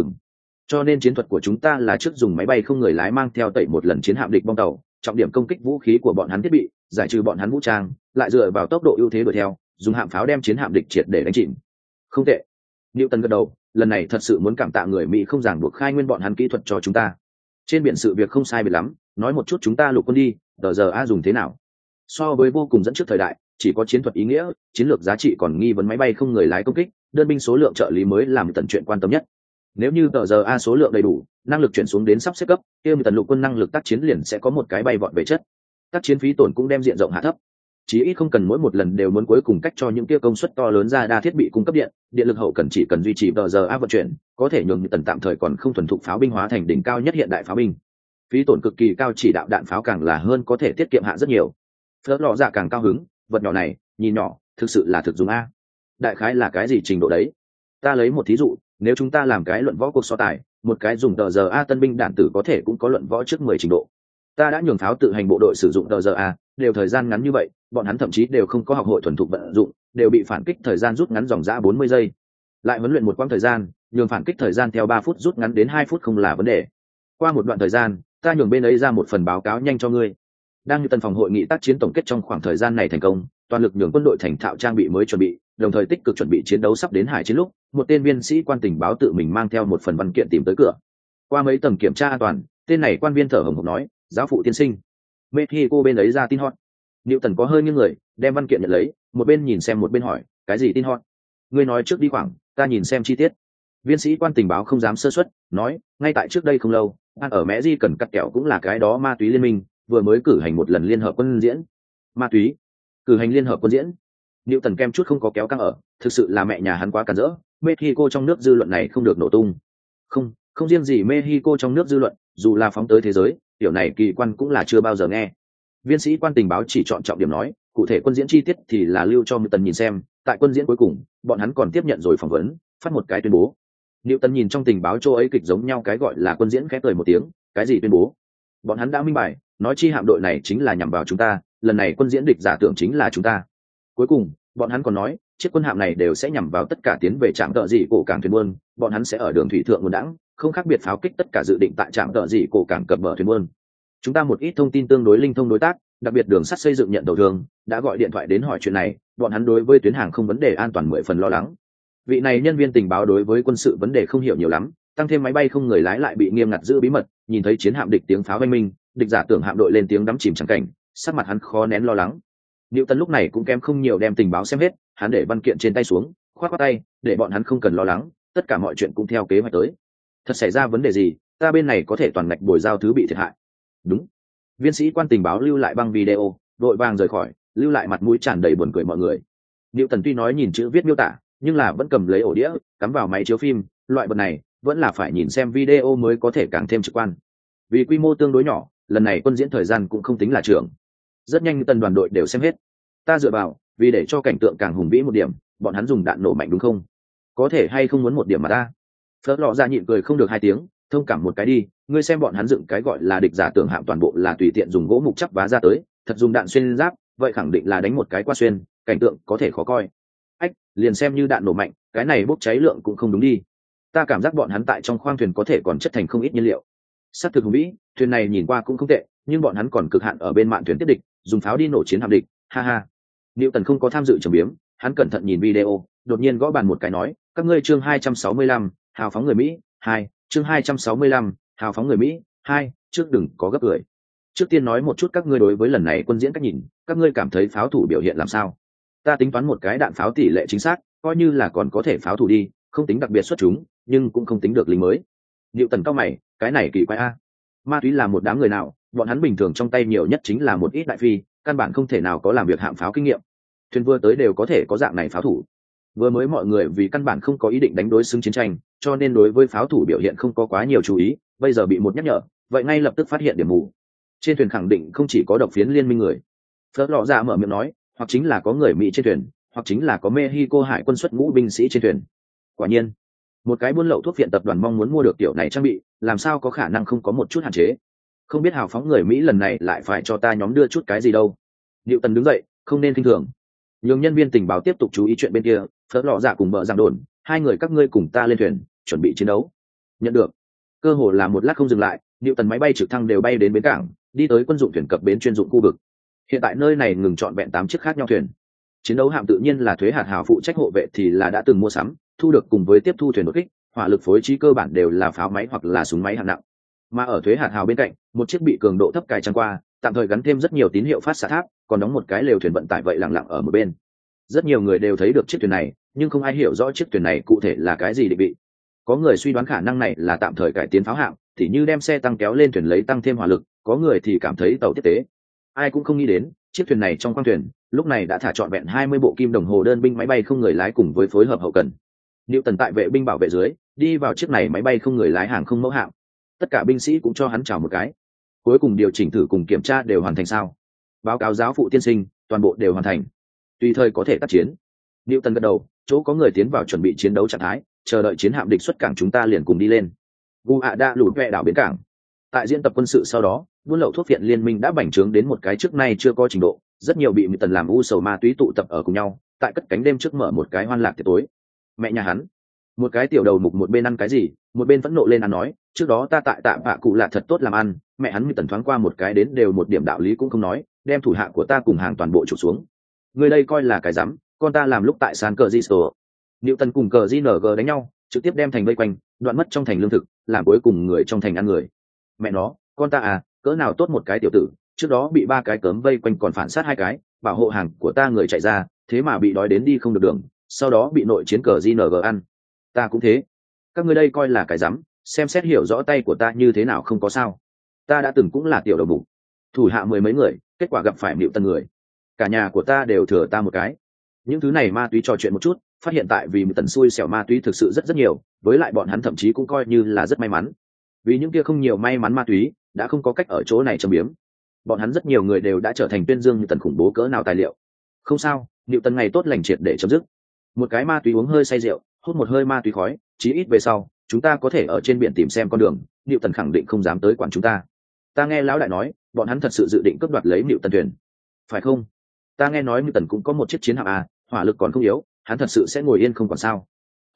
Cho nên chiến thuật của chúng ta là trước dùng máy bay không người lái mang theo tẩy một lần chiến hạm địch bong tàu, trọng điểm công kích vũ khí của bọn hắn thiết bị, giải trừ bọn hắn vũ trang, lại dựa vào tốc độ ưu thế đuổi theo, dùng hạm pháo đem chiến hạm địch triệt để đánh chìm. Không tệ. Newton gật đầu, lần này thật sự muốn cảm tạ người Mỹ không ràng buộc khai nguyên bọn hắn kỹ thuật cho chúng ta. Trên biển sự việc không sai biệt lắm, nói một chút chúng ta lục quân đi, giờ a dùng thế nào? So với vô cùng dẫn trước thời đại, chỉ có chiến thuật ý nghĩa, chiến lược giá trị còn nghi vấn máy bay không người lái công kích, đơn binh số lượng trợ lý mới làm tận chuyện quan tâm nhất. Nếu như giờ a số lượng đầy đủ, năng lực chuyển xuống đến sắp xếp cấp, kia tần lục quân năng lực tác chiến liền sẽ có một cái bay vọt về chất. Tác chiến phí tổn cũng đem diện rộng hạ thấp. Chí ít không cần mỗi một lần đều muốn cuối cùng cách cho những kia công suất to lớn ra đa thiết bị cung cấp điện, điện lực hậu cần chỉ cần duy trì giờ a vận chuyển, có thể nhường tần tạm thời còn không thuần thục pháo binh hóa thành đỉnh cao nhất hiện đại pháo binh. Phí tổn cực kỳ cao, chỉ đạo đạn pháo càng là hơn có thể tiết kiệm hạ rất nhiều. Phớt lọ dạ càng cao hứng, vật nhỏ này, nhìn nhỏ, thực sự là thực dụng a. Đại khái là cái gì trình độ đấy? Ta lấy một thí dụ, nếu chúng ta làm cái luận võ cuộc so tài, một cái dùng giờ a tân binh đạn tử có thể cũng có luận võ trước 10 trình độ. Ta đã nhường pháo tự hành bộ đội sử dụng giờ a, đều thời gian ngắn như vậy, bọn hắn thậm chí đều không có học hội thuần thục vận dụng, đều bị phản kích thời gian rút ngắn dòng dã 40 giây. Lại huấn luyện một quãng thời gian, nhường phản kích thời gian theo 3 phút rút ngắn đến 2 phút không là vấn đề. Qua một đoạn thời gian, ta nhường bên ấy ra một phần báo cáo nhanh cho ngươi. Đang như tần phòng hội nghị tác chiến tổng kết trong khoảng thời gian này thành công, toàn lực nhường quân đội thành thạo trang bị mới chuẩn bị, đồng thời tích cực chuẩn bị chiến đấu sắp đến hải chiến lúc, một tên viên sĩ quan tình báo tự mình mang theo một phần văn kiện tìm tới cửa. Qua mấy tầng kiểm tra an toàn, tên này quan viên thở hổn hển nói, giáo phụ tiên sinh, Mexico bên ấy ra tin hot. Newton có hơi nghiêng người, đem văn kiện nhận lấy, một bên nhìn xem một bên hỏi, cái gì tin hot? Ngươi nói trước đi khoảng, ta nhìn xem chi tiết. Viên sĩ quan tình báo không dám sơ suất, nói, ngay tại trước đây không lâu, ở Mẹ Di cần cắt kẹo cũng là cái đó ma túy liên minh, vừa mới cử hành một lần liên hợp quân diễn. Ma túy? Cử hành liên hợp quân diễn? Newton kem chút không có kéo căng ở, thực sự là mẹ nhà hắn quá cản rỡ, Mexico trong nước dư luận này không được nổ tung. Không riêng gì Mexico trong nước dư luận, dù là phóng tới thế giới, tiểu này kỳ quan cũng là chưa bao giờ nghe. Viên sĩ quan tình báo chỉ chọn trọng điểm nói, cụ thể quân diễn chi tiết thì là lưu cho Newton nhìn xem, tại quân diễn cuối cùng, bọn hắn còn tiếp nhận rồi phỏng vấn, phát một cái tuyên bố. Newton nhìn trong tình báo chỗ ấy kịch giống nhau cái gọi là quân diễn, khẽ cười một tiếng, cái gì tuyên bố? Bọn hắn đã minh bạch, nói chi hạm đội này chính là nhằm vào chúng ta, lần này quân diễn địch giả tưởng chính là chúng ta. Cuối cùng, bọn hắn còn nói, chiếc quân hạm này đều sẽ nhằm vào tất cả tiến về trạm tợ dị cổ cảng thuyền buôn, bọn hắn sẽ ở đường thủy thượng nguồn đãng, không khác biệt pháo kích tất cả dự định tại trạm tợ dị cổ cảng cập bờ thuyền buôn. Chúng ta một ít thông tin tương đối linh thông đối tác, đặc biệt đường sắt xây dựng nhận đầu thường, đã gọi điện thoại đến hỏi chuyện này, bọn hắn đối với tuyến hàng không vấn đề an toàn 10 phần lo lắng. Vị này nhân viên tình báo đối với quân sự vấn đề không hiểu nhiều lắm, tăng thêm máy bay không người lái lại bị nghiêm ngặt giữ bí mật, nhìn thấy chiến hạm địch tiếng pháo vang minh, địch giả tưởng hạm đội lên tiếng đắm chìm chẳng cảnh, sắc mặt hắn khó nén lo lắng. Newton lúc này cũng kém không nhiều đem tình báo xem hết, hắn để văn kiện trên tay xuống, khoát khoát tay, để bọn hắn không cần lo lắng, tất cả mọi chuyện cũng theo kế hoạch tới. Thật xảy ra vấn đề gì, ta bên này có thể toàn ngạch bồi giao thứ bị thiệt hại. Đúng. Viên sĩ quan tình báo lưu lại băng video, đội vàng rời khỏi, lưu lại mặt mũi tràn đầy buồn cười mọi người. Newton tuy nói nhìn chữ viết miêu tả, nhưng là vẫn cầm lấy ổ đĩa, cắm vào máy chiếu phim, loại vật này vẫn là phải nhìn xem video mới có thể càng thêm trực quan. Vì quy mô tương đối nhỏ, lần này quân diễn thời gian cũng không tính là trưởng. Rất nhanh tần đoàn đội đều xem hết. Ta dựa vào, vì để cho cảnh tượng càng hùng vĩ một điểm, bọn hắn dùng đạn nổ mạnh đúng không? Có thể hay không muốn một điểm mà ta? Phớt lọ ra nhịn cười không được 2 tiếng, thông cảm một cái đi, ngươi xem bọn hắn dựng cái gọi là địch giả tưởng hạm toàn bộ là tùy tiện dùng gỗ mục chắp vá ra tới, thật dùng đạn xuyên giáp, vậy khẳng định là đánh một cái qua xuyên, cảnh tượng có thể khó coi. Ách, liền xem như đạn nổ mạnh, cái này bốc cháy lượng cũng không đúng đi. Ta cảm giác bọn hắn tại trong khoang thuyền có thể còn chất thành không ít nhiên liệu. Sát thực hùng vĩ, thuyền này nhìn qua cũng không tệ, nhưng bọn hắn còn cực hạn ở bên mạn thuyền tiếp địch, dùng pháo đi nổ chiến hạm địch, ha ha. Newton không có tham dự trầm biếm, hắn cẩn thận nhìn video, đột nhiên gõ bàn một cái nói, các ngươi chương 265, hào phóng người Mỹ, 2, chương 265, hào phóng người Mỹ, 2, trước đừng có gấp gửi. Trước tiên nói một chút các ngươi đối với lần này quân diễn cách nhìn, các ngươi cảm thấy pháo thủ biểu hiện làm sao? Ta tính toán một cái đạn pháo tỷ lệ chính xác, coi như là còn có thể pháo thủ đi, không tính đặc biệt xuất chúng, nhưng cũng không tính được lính mới. Newton cao mày, cái này kỳ quái a. Ma túy là một đám người nào, bọn hắn bình thường trong tay nhiều nhất chính là một ít đại phi, căn bản không thể nào có làm việc hạm pháo kinh nghiệm. Thuyền vừa tới đều có thể có dạng này pháo thủ. Vừa mới mọi người vì căn bản không có ý định đánh đối xứng chiến tranh, cho nên đối với pháo thủ biểu hiện không có quá nhiều chú ý, bây giờ bị một nhắc nhở, vậy ngay lập tức phát hiện điểm mù. Trên thuyền khẳng định không chỉ có độc phiến liên minh người. Phớt lọ dạ mở miệng nói, hoặc chính là có người Mỹ trên thuyền, hoặc chính là có Mexico hải quân xuất ngũ binh sĩ trên thuyền. Quả nhiên, một cái buôn lậu thuốc viện tập đoàn mong muốn mua được kiểu này trang bị, làm sao có khả năng không có một chút hạn chế. Không biết hào phóng người Mỹ lần này lại phải cho ta nhóm đưa chút cái gì đâu. Newton đứng dậy, không nên kinh thường. Nhường nhân viên tình báo tiếp tục chú ý chuyện bên kia, Phớt lọ dạ cùng bợ giảng đồn, hai người các ngươi cùng ta lên thuyền, chuẩn bị chiến đấu. Nhận được. Cơ hồ là một lát không dừng lại, Newton máy bay trực thăng đều bay đến bến cảng, đi tới quân dụng thuyền cập bến chuyên dụng khu vực. Hiện tại nơi này ngừng trọn vẹn 8 chiếc khác nhau thuyền. Chiến đấu hạm tự nhiên là thuế hạt hào phụ trách hộ vệ thì là đã từng mua sắm, thu được cùng với tiếp thu thuyền đột kích, hỏa lực phối trí cơ bản đều là pháo máy hoặc là súng máy hạng nặng. Mà ở thuế hạt hào bên cạnh, một chiếc bị cường độ thấp cài trăng qua, tạm thời gắn thêm rất nhiều tín hiệu phát xạ tháp, còn đóng một cái lều thuyền vận tải vậy lặng lặng ở một bên. Rất nhiều người đều thấy được chiếc thuyền này, nhưng không ai hiểu rõ chiếc thuyền này cụ thể là cái gì định vị. Có người suy đoán khả năng này là tạm thời cải tiến pháo hạm, thì như đem xe tăng kéo lên thuyền lấy tăng thêm hỏa lực, có người thì cảm thấy tàu tiếp tế. Ai cũng không nghĩ đến, chiếc thuyền này trong khoang thuyền, lúc này đã thả trọn vẹn 20 bộ kim đồng hồ đơn binh máy bay không người lái cùng với phối hợp hậu cần. Newton tại vệ binh bảo vệ dưới, đi vào chiếc này máy bay không người lái hàng không mẫu hạm. Tất cả binh sĩ cũng cho hắn chào một cái. Cuối cùng điều chỉnh thử cùng kiểm tra đều hoàn thành sao? Báo cáo giáo phụ tiên sinh, toàn bộ đều hoàn thành. Tùy thời có thể tác chiến. Newton gật đầu, chỗ có người tiến vào chuẩn bị chiến đấu trạng thái, chờ đợi chiến hạm địch xuất cảng chúng ta liền cùng đi lên. Gu ạ đã lùi vẹ đảo bến cảng. Tại diễn tập quân sự sau đó, buôn lậu thuốc viện liên minh đã bành trướng đến một cái trước nay chưa có trình độ, rất nhiều bị Newton làm u sầu ma túy tụ tập ở cùng nhau, tại cất cánh đêm trước mở một cái hoan lạc tiệc tối. Mẹ nhà hắn, một cái tiểu đầu mục một bên ăn cái gì, một bên phẫn nộ lên ăn nói, trước đó ta tại tạm bạ cụ là thật tốt làm ăn, mẹ hắn Newton thoáng qua một cái đến đều một điểm đạo lý cũng không nói, đem thủ hạ của ta cùng hàng toàn bộ trục xuống. Người đây coi là cái rắm, con ta làm lúc tại San Cờ Gisto. Newton cùng cờ GNG đánh nhau, trực tiếp đem thành vây quanh, đoạn mất trong thành lương thực, làm cuối cùng người trong thành ăn người. Mẹ nó, con ta à, cỡ nào tốt một cái tiểu tử, trước đó bị 3 cái cớm vây quanh còn phản sát 2 cái, bảo hộ hàng của ta người chạy ra, thế mà bị đói đến đi không được đường, sau đó bị nội chiến cờ GNG ăn. Ta cũng thế. Các ngươi đây coi là cái rắm, xem xét hiểu rõ tay của ta như thế nào không có sao. Ta đã từng cũng là tiểu đầu mục, thủ hạ 10 mấy người, kết quả gặp phải Newton người. Cả nhà của ta đều thừa ta một cái. Những thứ này ma túy trò chuyện một chút, phát hiện tại vì Newton xui xẻo ma túy thực sự rất nhiều, với lại bọn hắn thậm chí cũng coi như là rất may mắn. Vì những kia không nhiều may mắn ma túy, đã không có cách ở chỗ này châm biếm. Bọn hắn rất nhiều người đều đã trở thành tuyên dương Newton khủng bố cỡ nào tài liệu. Không sao, Newton ngày tốt lành triệt để chấm dứt. Một cái ma túy uống hơi say rượu, hút một hơi ma túy khói, chí ít về sau, chúng ta có thể ở trên biển tìm xem con đường, Newton khẳng định không dám tới quản chúng ta. Ta nghe lão đại nói, bọn hắn thật sự dự định cướp đoạt lấy Newton thuyền. Phải không? Ta nghe nói Newton cũng có một chiếc chiến hạm à, hỏa lực còn không yếu, hắn thật sự sẽ ngồi yên không còn sao?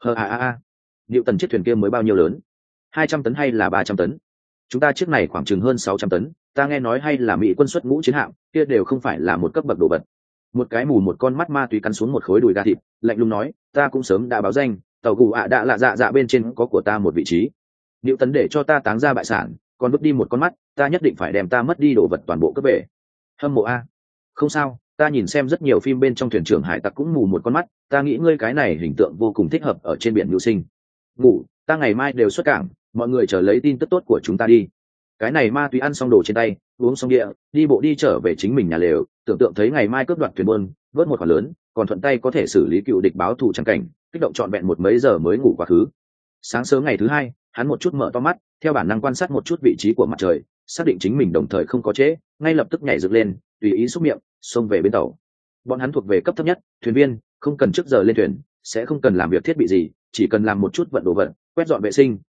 Newton chiếc thuyền kia mới bao nhiêu lớn? 200 tấn hay là 300 tấn? Chúng ta chiếc này khoảng chừng hơn 600 tấn, ta nghe nói hay là Mỹ quân xuất ngũ chiến hạm, kia đều không phải là một cấp bậc đồ vật. Một cái mù một con mắt ma túy cắn xuống một khối đùi gà thịt, lạnh lùng nói, ta cũng sớm đã báo danh, tàu gù ạ đã lạ dạ bên trên có của ta một vị trí. Newton để cho ta táng ra bại sản, còn vứt đi một con mắt, ta nhất định phải đem ta mất đi đồ vật toàn bộ cướp về. Hâm mộ a. Không sao, ta nhìn xem rất nhiều phim bên trong thuyền trưởng hải tặc cũng mù một con mắt, ta nghĩ ngươi cái này hình tượng vô cùng thích hợp ở trên biển mưu sinh. Ngủ, ta ngày mai đều xuất cảng, mọi người chờ lấy tin tức tốt của chúng ta đi. Cái này ma túy ăn xong đồ trên tay, uống xong địa, đi bộ đi trở về chính mình nhà lều, tưởng tượng thấy ngày mai cướp đoạt thuyền buôn, vớt một khoản lớn, còn thuận tay có thể xử lý cựu địch báo thù chẳng cảnh, kích động trọn vẹn một mấy giờ mới ngủ quá khứ. Sáng sớm ngày thứ hai, hắn một chút mở to mắt, theo bản năng quan sát một chút vị trí của mặt trời, xác định chính mình đồng thời không có trễ, ngay lập tức nhảy dựng lên, tùy ý xúc miệng, xông về bên tàu. Bọn hắn thuộc về cấp thấp nhất, thuyền viên, không cần trước giờ lên thuyền, sẽ không cần làm việc thiết bị gì, chỉ cần làm một chút vận đồ vật, quét dọn vệ sinh,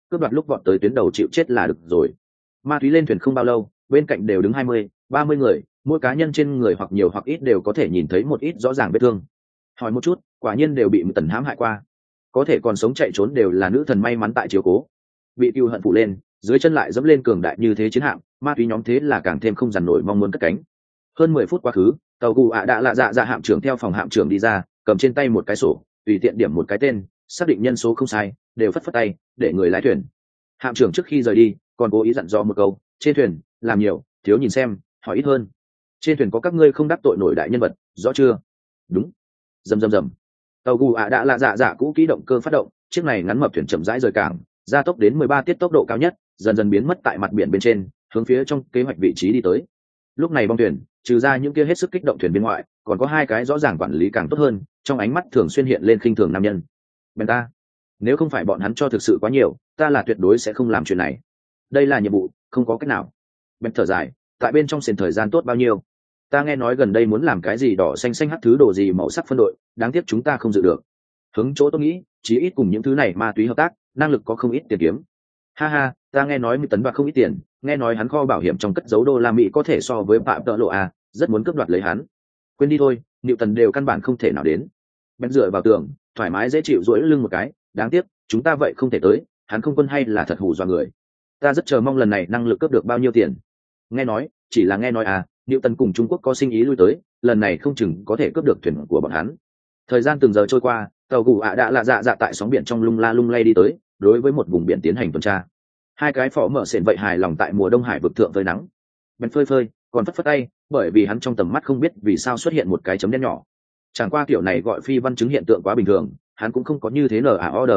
cướp đoạt lúc vọt tới tuyến đầu chịu chết là được rồi. Ma túy lên thuyền không bao lâu, bên cạnh đều đứng 20-30 người, mỗi cá nhân trên người hoặc nhiều hoặc ít đều có thể nhìn thấy một ít rõ ràng vết thương. Hỏi một chút, quả nhiên đều bị Tần hãm hại qua, có thể còn sống chạy trốn đều là nữ thần may mắn tại chiếu cố. Bị cừu hận phụ lên, dưới chân lại dẫm lên cường đại như thế chiến hạm, ma túy nhóm thế là càng thêm không dằn nổi mong muốn cất cánh. Hơn 10 phút quá khứ, tàu gù ạ đã lạ dạ hạm trưởng theo phòng hạm trưởng đi ra, cầm trên tay một cái sổ, tùy tiện điểm một cái tên, xác định nhân số không sai, đều phất phất tay để người lái thuyền. Hạm trưởng trước khi rời đi còn cố ý dặn dò một câu: trên thuyền làm nhiều thiếu nhìn xem, hỏi ít hơn. Trên thuyền có các ngươi không đắc tội nổi đại nhân vật, rõ chưa? Đúng. Rầm rầm rầm. Tàu gù ạ đã lạ dạ cũ kỹ động cơ phát động, chiếc này ngắn mập thuyền chậm rãi rời cảng, gia tốc đến 13 tiết tốc độ cao nhất, dần dần biến mất tại mặt biển bên trên, hướng phía trong kế hoạch vị trí đi tới. Lúc này bong thuyền, trừ ra những kia hết sức kích động thuyền bên ngoại, còn có hai cái rõ ràng quản lý càng tốt hơn, trong ánh mắt thường xuyên hiện lên khinh thường nam nhân. Bên ta, nếu không phải bọn hắn cho thực sự quá nhiều, ta là tuyệt đối sẽ không làm chuyện này. Đây là nhiệm vụ, không có cách nào. Bên thở dài, tại bên trong xền thời gian tốt bao nhiêu. Ta nghe nói gần đây muốn làm cái gì đỏ xanh xanh hắc thứ đồ gì màu sắc phân đội, đáng tiếc chúng ta không dự được. Hướng chỗ tôi nghĩ, chí ít cùng những thứ này ma túy hợp tác, năng lực có không ít tiền kiếm. Ha ha, ta nghe nói 10 tấn bạc không ít tiền, nghe nói hắn kho bảo hiểm trong cất giấu đô la Mỹ có thể so với Phạm Tợ Lộ a, rất muốn cướp đoạt lấy hắn. Quên đi thôi, Niệu Tần đều căn bản không thể nào đến. Bên dựa vào tường, thoải mái dễ chịu duỗi lưng một cái, đáng tiếc, chúng ta vậy không thể tới, hắn không quân hay là thật hù dọa người. Ta rất chờ mong lần này năng lực cướp được bao nhiêu tiền. Nghe nói, chỉ là nghe nói à, Niệu Tần cùng Trung Quốc có sinh ý lui tới, lần này không chừng có thể cướp được thuyền của bọn hắn. Thời gian từng giờ trôi qua, tàu gù ạ đã lạ dạ tại sóng biển trong lung la lung lay đi tới, đối với một vùng biển tiến hành tuần tra. Hai cái phỏ mở sền vậy hài lòng tại mùa đông hải vực thượng phơi nắng. Bên phơi phơi, còn phất phất tay, bởi vì hắn trong tầm mắt không biết vì sao xuất hiện một cái chấm đen nhỏ. Chẳng qua kiểu này gọi phi văn chứng hiện tượng quá bình thường, hắn cũng không có như thế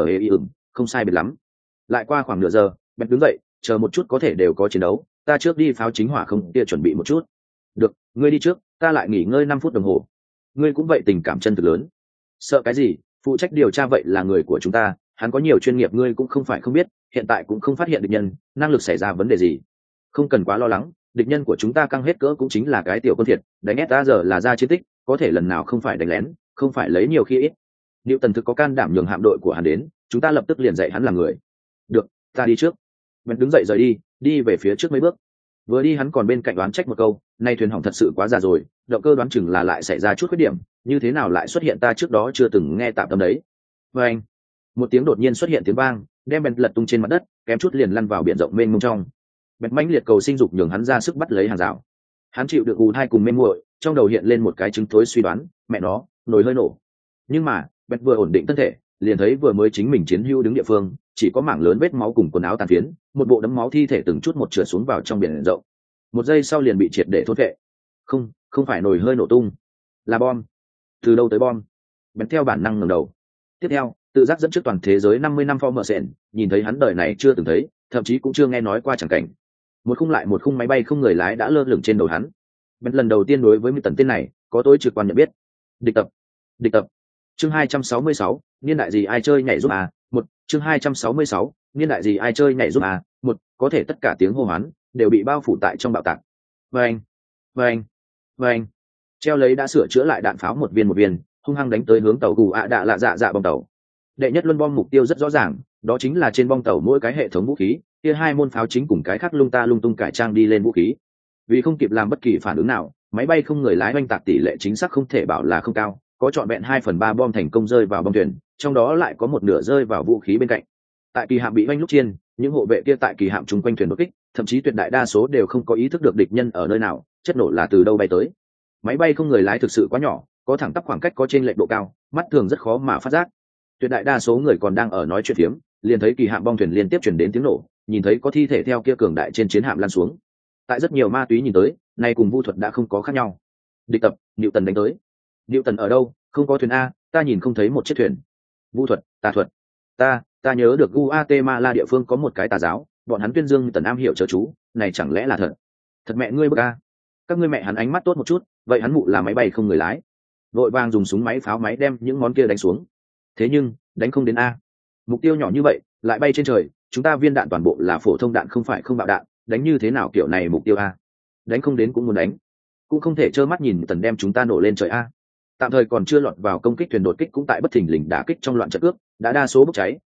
không sai biệt lắm. Lại qua khoảng nửa giờ, Ben đứng dậy, chờ một chút có thể đều có chiến đấu, ta trước đi pháo chính hỏa không kia chuẩn bị một chút. Được, ngươi đi trước, ta lại nghỉ ngơi 5 phút đồng hồ. Ngươi cũng vậy tình cảm chân thực lớn. Sợ cái gì, phụ trách điều tra vậy là người của chúng ta, hắn có nhiều chuyên nghiệp ngươi cũng không phải không biết, hiện tại cũng không phát hiện địch nhân, năng lực xảy ra vấn đề gì. Không cần quá lo lắng, địch nhân của chúng ta căng hết cỡ cũng chính là cái tiểu quân thiệt, đánh ta giờ là ra chiến tích, có thể lần nào không phải đánh lén, không phải lấy nhiều khi ít. Niệu Tần thực có can đảm nhường hạm đội của hắn đến, chúng ta lập tức liền dạy hắn làm người. Được, ta đi trước. Ben đứng dậy rời đi, đi về phía trước mấy bước. Vừa đi hắn còn bên cạnh đoán trách một câu, nay thuyền hỏng thật sự quá già rồi, động cơ đoán chừng là lại xảy ra chút khuyết điểm, như thế nào lại xuất hiện ta trước đó chưa từng nghe tạm tâm đấy. Và anh, một tiếng đột nhiên xuất hiện tiếng vang, đem Ben lật tung trên mặt đất, kém chút liền lăn vào biển rộng mênh mông trong. Ben mãnh liệt cầu sinh dục nhường hắn ra sức bắt lấy hàng rào. Hắn chịu được ù hai cùng mê muội, trong đầu hiện lên một cái chứng thối suy đoán, mẹ nó, nồi hơi nổ. Nhưng mà, Ben vừa ổn định thân thể, liền thấy vừa mới chính mình chiến hữu đứng địa phương, chỉ có mảng lớn vết máu cùng quần áo tàn phiến, một bộ đấm máu thi thể từng chút một trượt xuống vào trong biển rộng. Một giây sau liền bị triệt để thôn vệ. Không phải nồi hơi nổ tung, là bom. Từ đâu tới bom? Ben theo bản năng ngẩng đầu. Tiếp theo, tự giác dẫn trước toàn thế giới 50 năm for mở sện, nhìn thấy hắn đời này chưa từng thấy, thậm chí cũng chưa nghe nói qua chẳng cảnh. Một khung lại một khung máy bay không người lái đã lơ lửng trên đầu hắn. Ben lần đầu tiên đối với Tần tên này có tối trực quan nhận biết. Địch tập. Chương 266, niên đại gì ai chơi nhảy giúp à? Một chương 266, niên đại gì ai chơi nhảy giúp à? Một, có thể tất cả tiếng hô hoán đều bị bao phủ tại trong bạo tạc. Vâng. Treo lấy đã sửa chữa lại đạn pháo một viên, hung hăng đánh tới hướng tàu gù ạ đạ lạ dạ bong tàu. Đệ nhất luân bom mục tiêu rất rõ ràng, đó chính là trên bong tàu mỗi cái hệ thống vũ khí, kia hai môn pháo chính cùng cái khác lung tung cải trang đi lên vũ khí. Vì không kịp làm bất kỳ phản ứng nào, máy bay không người lái oanh tạc tỷ lệ chính xác không thể bảo là không cao, có trọn vẹn 2/3 bom thành công rơi vào bong thuyền, trong đó lại có một nửa rơi vào vũ khí bên cạnh. Tại kỳ hạm bị oanh lúc chiên, những hộ vệ kia tại kỳ hạm chung quanh thuyền đột kích, thậm chí tuyệt đại đa số đều không có ý thức được địch nhân ở nơi nào, chất nổ là từ đâu bay tới. Máy bay không người lái thực sự quá nhỏ, có thẳng tắp khoảng cách có trên lệch độ cao, mắt thường rất khó mà phát giác. Tuyệt đại đa số người còn đang ở nói chuyện phiếm, liền thấy kỳ hạm bong thuyền liên tiếp chuyển đến tiếng nổ, nhìn thấy có thi thể theo kia cường đại trên chiến hạm lăn xuống. Tại rất nhiều ma túy nhìn tới, nay cùng vu thuật đã không có khác nhau. Địch tập, Niệu Tần đánh tới. Niệu Tần ở đâu? Không có thuyền a, ta nhìn không thấy một chiếc thuyền. Vu thuật, tà thuật. Ta nhớ được Guatemala địa phương có một cái tà giáo, bọn hắn tuyên dương Tần am hiểu chớ chú, này chẳng lẽ là thật? Thật mẹ ngươi bức a. Các ngươi mẹ hắn ánh mắt tốt một chút, vậy hắn mụ là máy bay không người lái. Vội vàng dùng súng máy pháo máy đem những món kia đánh xuống. Thế nhưng, đánh không đến a. Mục tiêu nhỏ như vậy, lại bay trên trời, chúng ta viên đạn toàn bộ là phổ thông đạn không phải không bạo đạn, đánh như thế nào kiểu này mục tiêu a? Đánh không đến cũng muốn đánh. Cũng không thể trơ mắt nhìn Tần đem chúng ta nổ lên trời a. Tạm thời còn chưa lọt vào công kích thuyền đột kích cũng tại bất thình lình đả kích trong loạn trận cướp, đã đa số bốc cháy,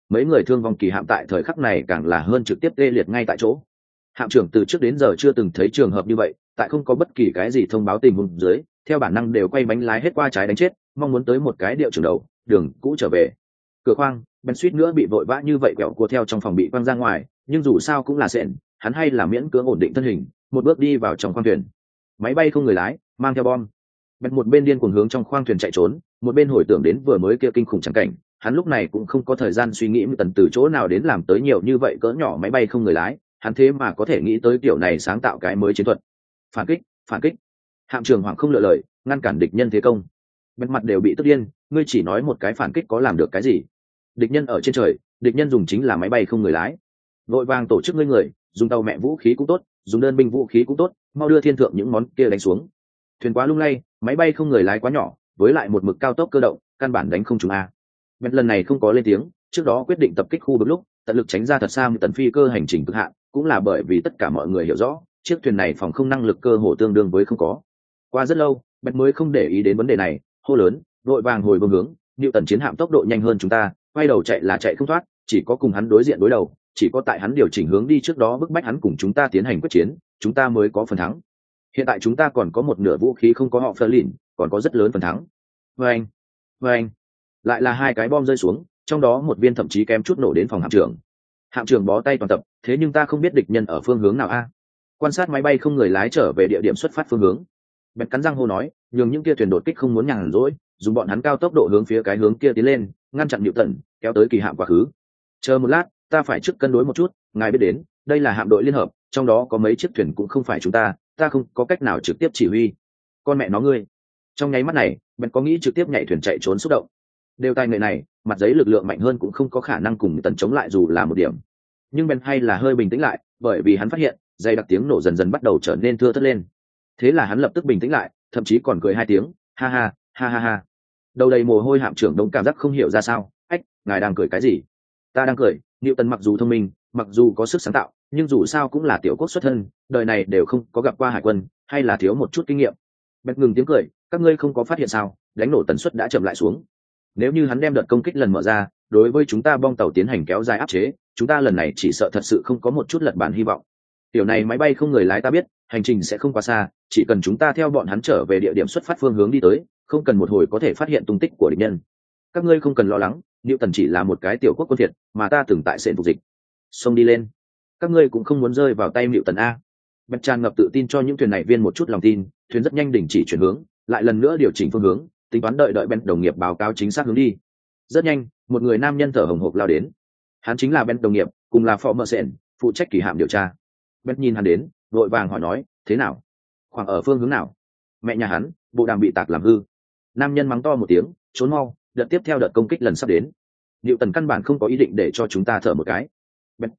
mấy người thương vong kỳ hạm tại thời khắc này càng là hơn trực tiếp tê liệt ngay tại chỗ. Hạm trưởng từ trước đến giờ chưa từng thấy trường hợp như vậy, tại không có bất kỳ cái gì thông báo tình huống dưới, theo bản năng đều quay bánh lái hết qua trái đánh chết, mong muốn tới một cái điệu trường đầu, đường cũ trở về. Cửa khoang, Ben suýt nữa bị vội vã như vậy quẹo cua theo trong phòng bị quăng ra ngoài, nhưng dù sao cũng là sện, hắn hay là miễn cưỡng ổn định thân hình, một bước đi vào trong khoang thuyền. Máy bay không người lái, mang theo bom. Ben một bên điên cuồng hướng trong khoang thuyền chạy trốn, một bên hồi tưởng đến vừa mới kia kinh khủng chẳng cảnh. Hắn lúc này cũng không có thời gian suy nghĩ tần từ chỗ nào đến làm tới nhiều như vậy cỡ nhỏ máy bay không người lái, hắn thế mà có thể nghĩ tới kiểu này sáng tạo cái mới chiến thuật. Phản kích, phản kích. Hạm trưởng hoàng không lựa lời, ngăn cản địch nhân thế công. Bên mặt đều bị tức điên, ngươi chỉ nói một cái phản kích có làm được cái gì? Địch nhân ở trên trời, địch nhân dùng chính là máy bay không người lái. Vội vàng tổ chức ngươi người, dùng tàu mẹ vũ khí cũng tốt, dùng đơn binh vũ khí cũng tốt, mau đưa thiên thượng những món kia đánh xuống. Thuyền quá lung lay, máy bay không người lái quá nhỏ, với lại một mực cao tốc cơ động, căn bản đánh không trúng a. Bên lần này không có lên tiếng, trước đó quyết định tập kích khu vực lúc, tận lực tránh ra thật xa một tần phi cơ hành trình cực hạn, cũng là bởi vì tất cả mọi người hiểu rõ, chiếc thuyền này phòng không năng lực cơ hồ tương đương với không có. Qua rất lâu, Bét mới không để ý đến vấn đề này, hô lớn, vội vàng hồi vương hướng, Niệu tần chiến hạm tốc độ nhanh hơn chúng ta, quay đầu chạy là chạy không thoát, chỉ có cùng hắn đối diện đối đầu, chỉ có tại hắn điều chỉnh hướng đi trước đó bức bách hắn cùng chúng ta tiến hành quyết chiến, chúng ta mới có phần thắng. Hiện tại chúng ta còn có một nửa vũ khí không có họ Flerlin, còn có rất lớn phần thắng. Vâng, vâng, lại là hai cái bom rơi xuống, trong đó một viên thậm chí kém chút nổ đến phòng hạm trưởng. Hạm trưởng bó tay toàn tập, thế nhưng ta không biết địch nhân ở phương hướng nào a. Quan sát máy bay không người lái trở về địa điểm xuất phát phương hướng. Bét cắn răng hô nói, nhường những kia thuyền đột kích không muốn nhàn rỗi, dùng bọn hắn cao tốc độ hướng phía cái hướng kia tiến lên, ngăn chặn Niệu tần, kéo tới kỳ hạm quá khứ. Chờ một lát, ta phải trước cân đối một chút, ngài biết đến, đây là hạm đội liên hợp, trong đó có mấy chiếc thuyền cũng không phải chúng ta không có cách nào trực tiếp chỉ huy. Con mẹ nó ngươi. Trong nháy mắt này, Bét có nghĩ trực tiếp nhảy thuyền chạy trốn xúc động. Đều tài nghệ này, mặt giấy lực lượng mạnh hơn cũng không có khả năng cùng tần chống lại dù là một điểm. Nhưng Ben hay là hơi bình tĩnh lại, bởi vì hắn phát hiện, dây đặc tiếng nổ dần dần bắt đầu trở nên thưa thớt lên. Thế là hắn lập tức bình tĩnh lại, thậm chí còn cười hai tiếng, ha ha, ha ha ha. Đầu đầy mồ hôi hạm trưởng đông cảm giác không hiểu ra sao, ách, ngài đang cười cái gì? Ta đang cười, Niệu tần mặc dù thông minh, mặc dù có sức sáng tạo, nhưng dù sao cũng là tiểu quốc xuất thân, đời này đều không có gặp qua hải quân, hay là thiếu một chút kinh nghiệm. Ben ngừng tiếng cười, các ngươi không có phát hiện sao, đánh nổ tần suất đã chậm lại xuống. Nếu như hắn đem đợt công kích lần mở ra, đối với chúng ta bong tàu tiến hành kéo dài áp chế, chúng ta lần này chỉ sợ thật sự không có một chút lật bản hy vọng. Điều này máy bay không người lái ta biết, hành trình sẽ không quá xa, chỉ cần chúng ta theo bọn hắn trở về địa điểm xuất phát phương hướng đi tới, không cần một hồi có thể phát hiện tung tích của địch nhân. Các ngươi không cần lo lắng, Niệu tần chỉ là một cái tiểu quốc quân thiệt, mà ta từng tại sện phục dịch. Xông đi lên. Các ngươi cũng không muốn rơi vào tay Niệu tần a. Bét tràn ngập tự tin cho những thuyền này viên một chút lòng tin, thuyền rất nhanh đình chỉ chuyển hướng, lại lần nữa điều chỉnh phương hướng, tính toán đợi Ben đồng nghiệp báo cáo chính xác hướng đi. Rất nhanh, một người nam nhân thở hồng hộc lao đến. Hắn chính là Ben đồng nghiệp, cùng là phó mơ sện, phụ trách kỳ hạm điều tra. Ben nhìn hắn đến, vội vàng hỏi nói, thế nào? Khoảng ở phương hướng nào? Mẹ nhà hắn, bộ đàm bị tạc làm hư. Nam nhân mắng to một tiếng, trốn mau, đợt tiếp theo đợt công kích lần sắp đến. Niệu tần căn bản không có ý định để cho chúng ta thở một cái. Ben,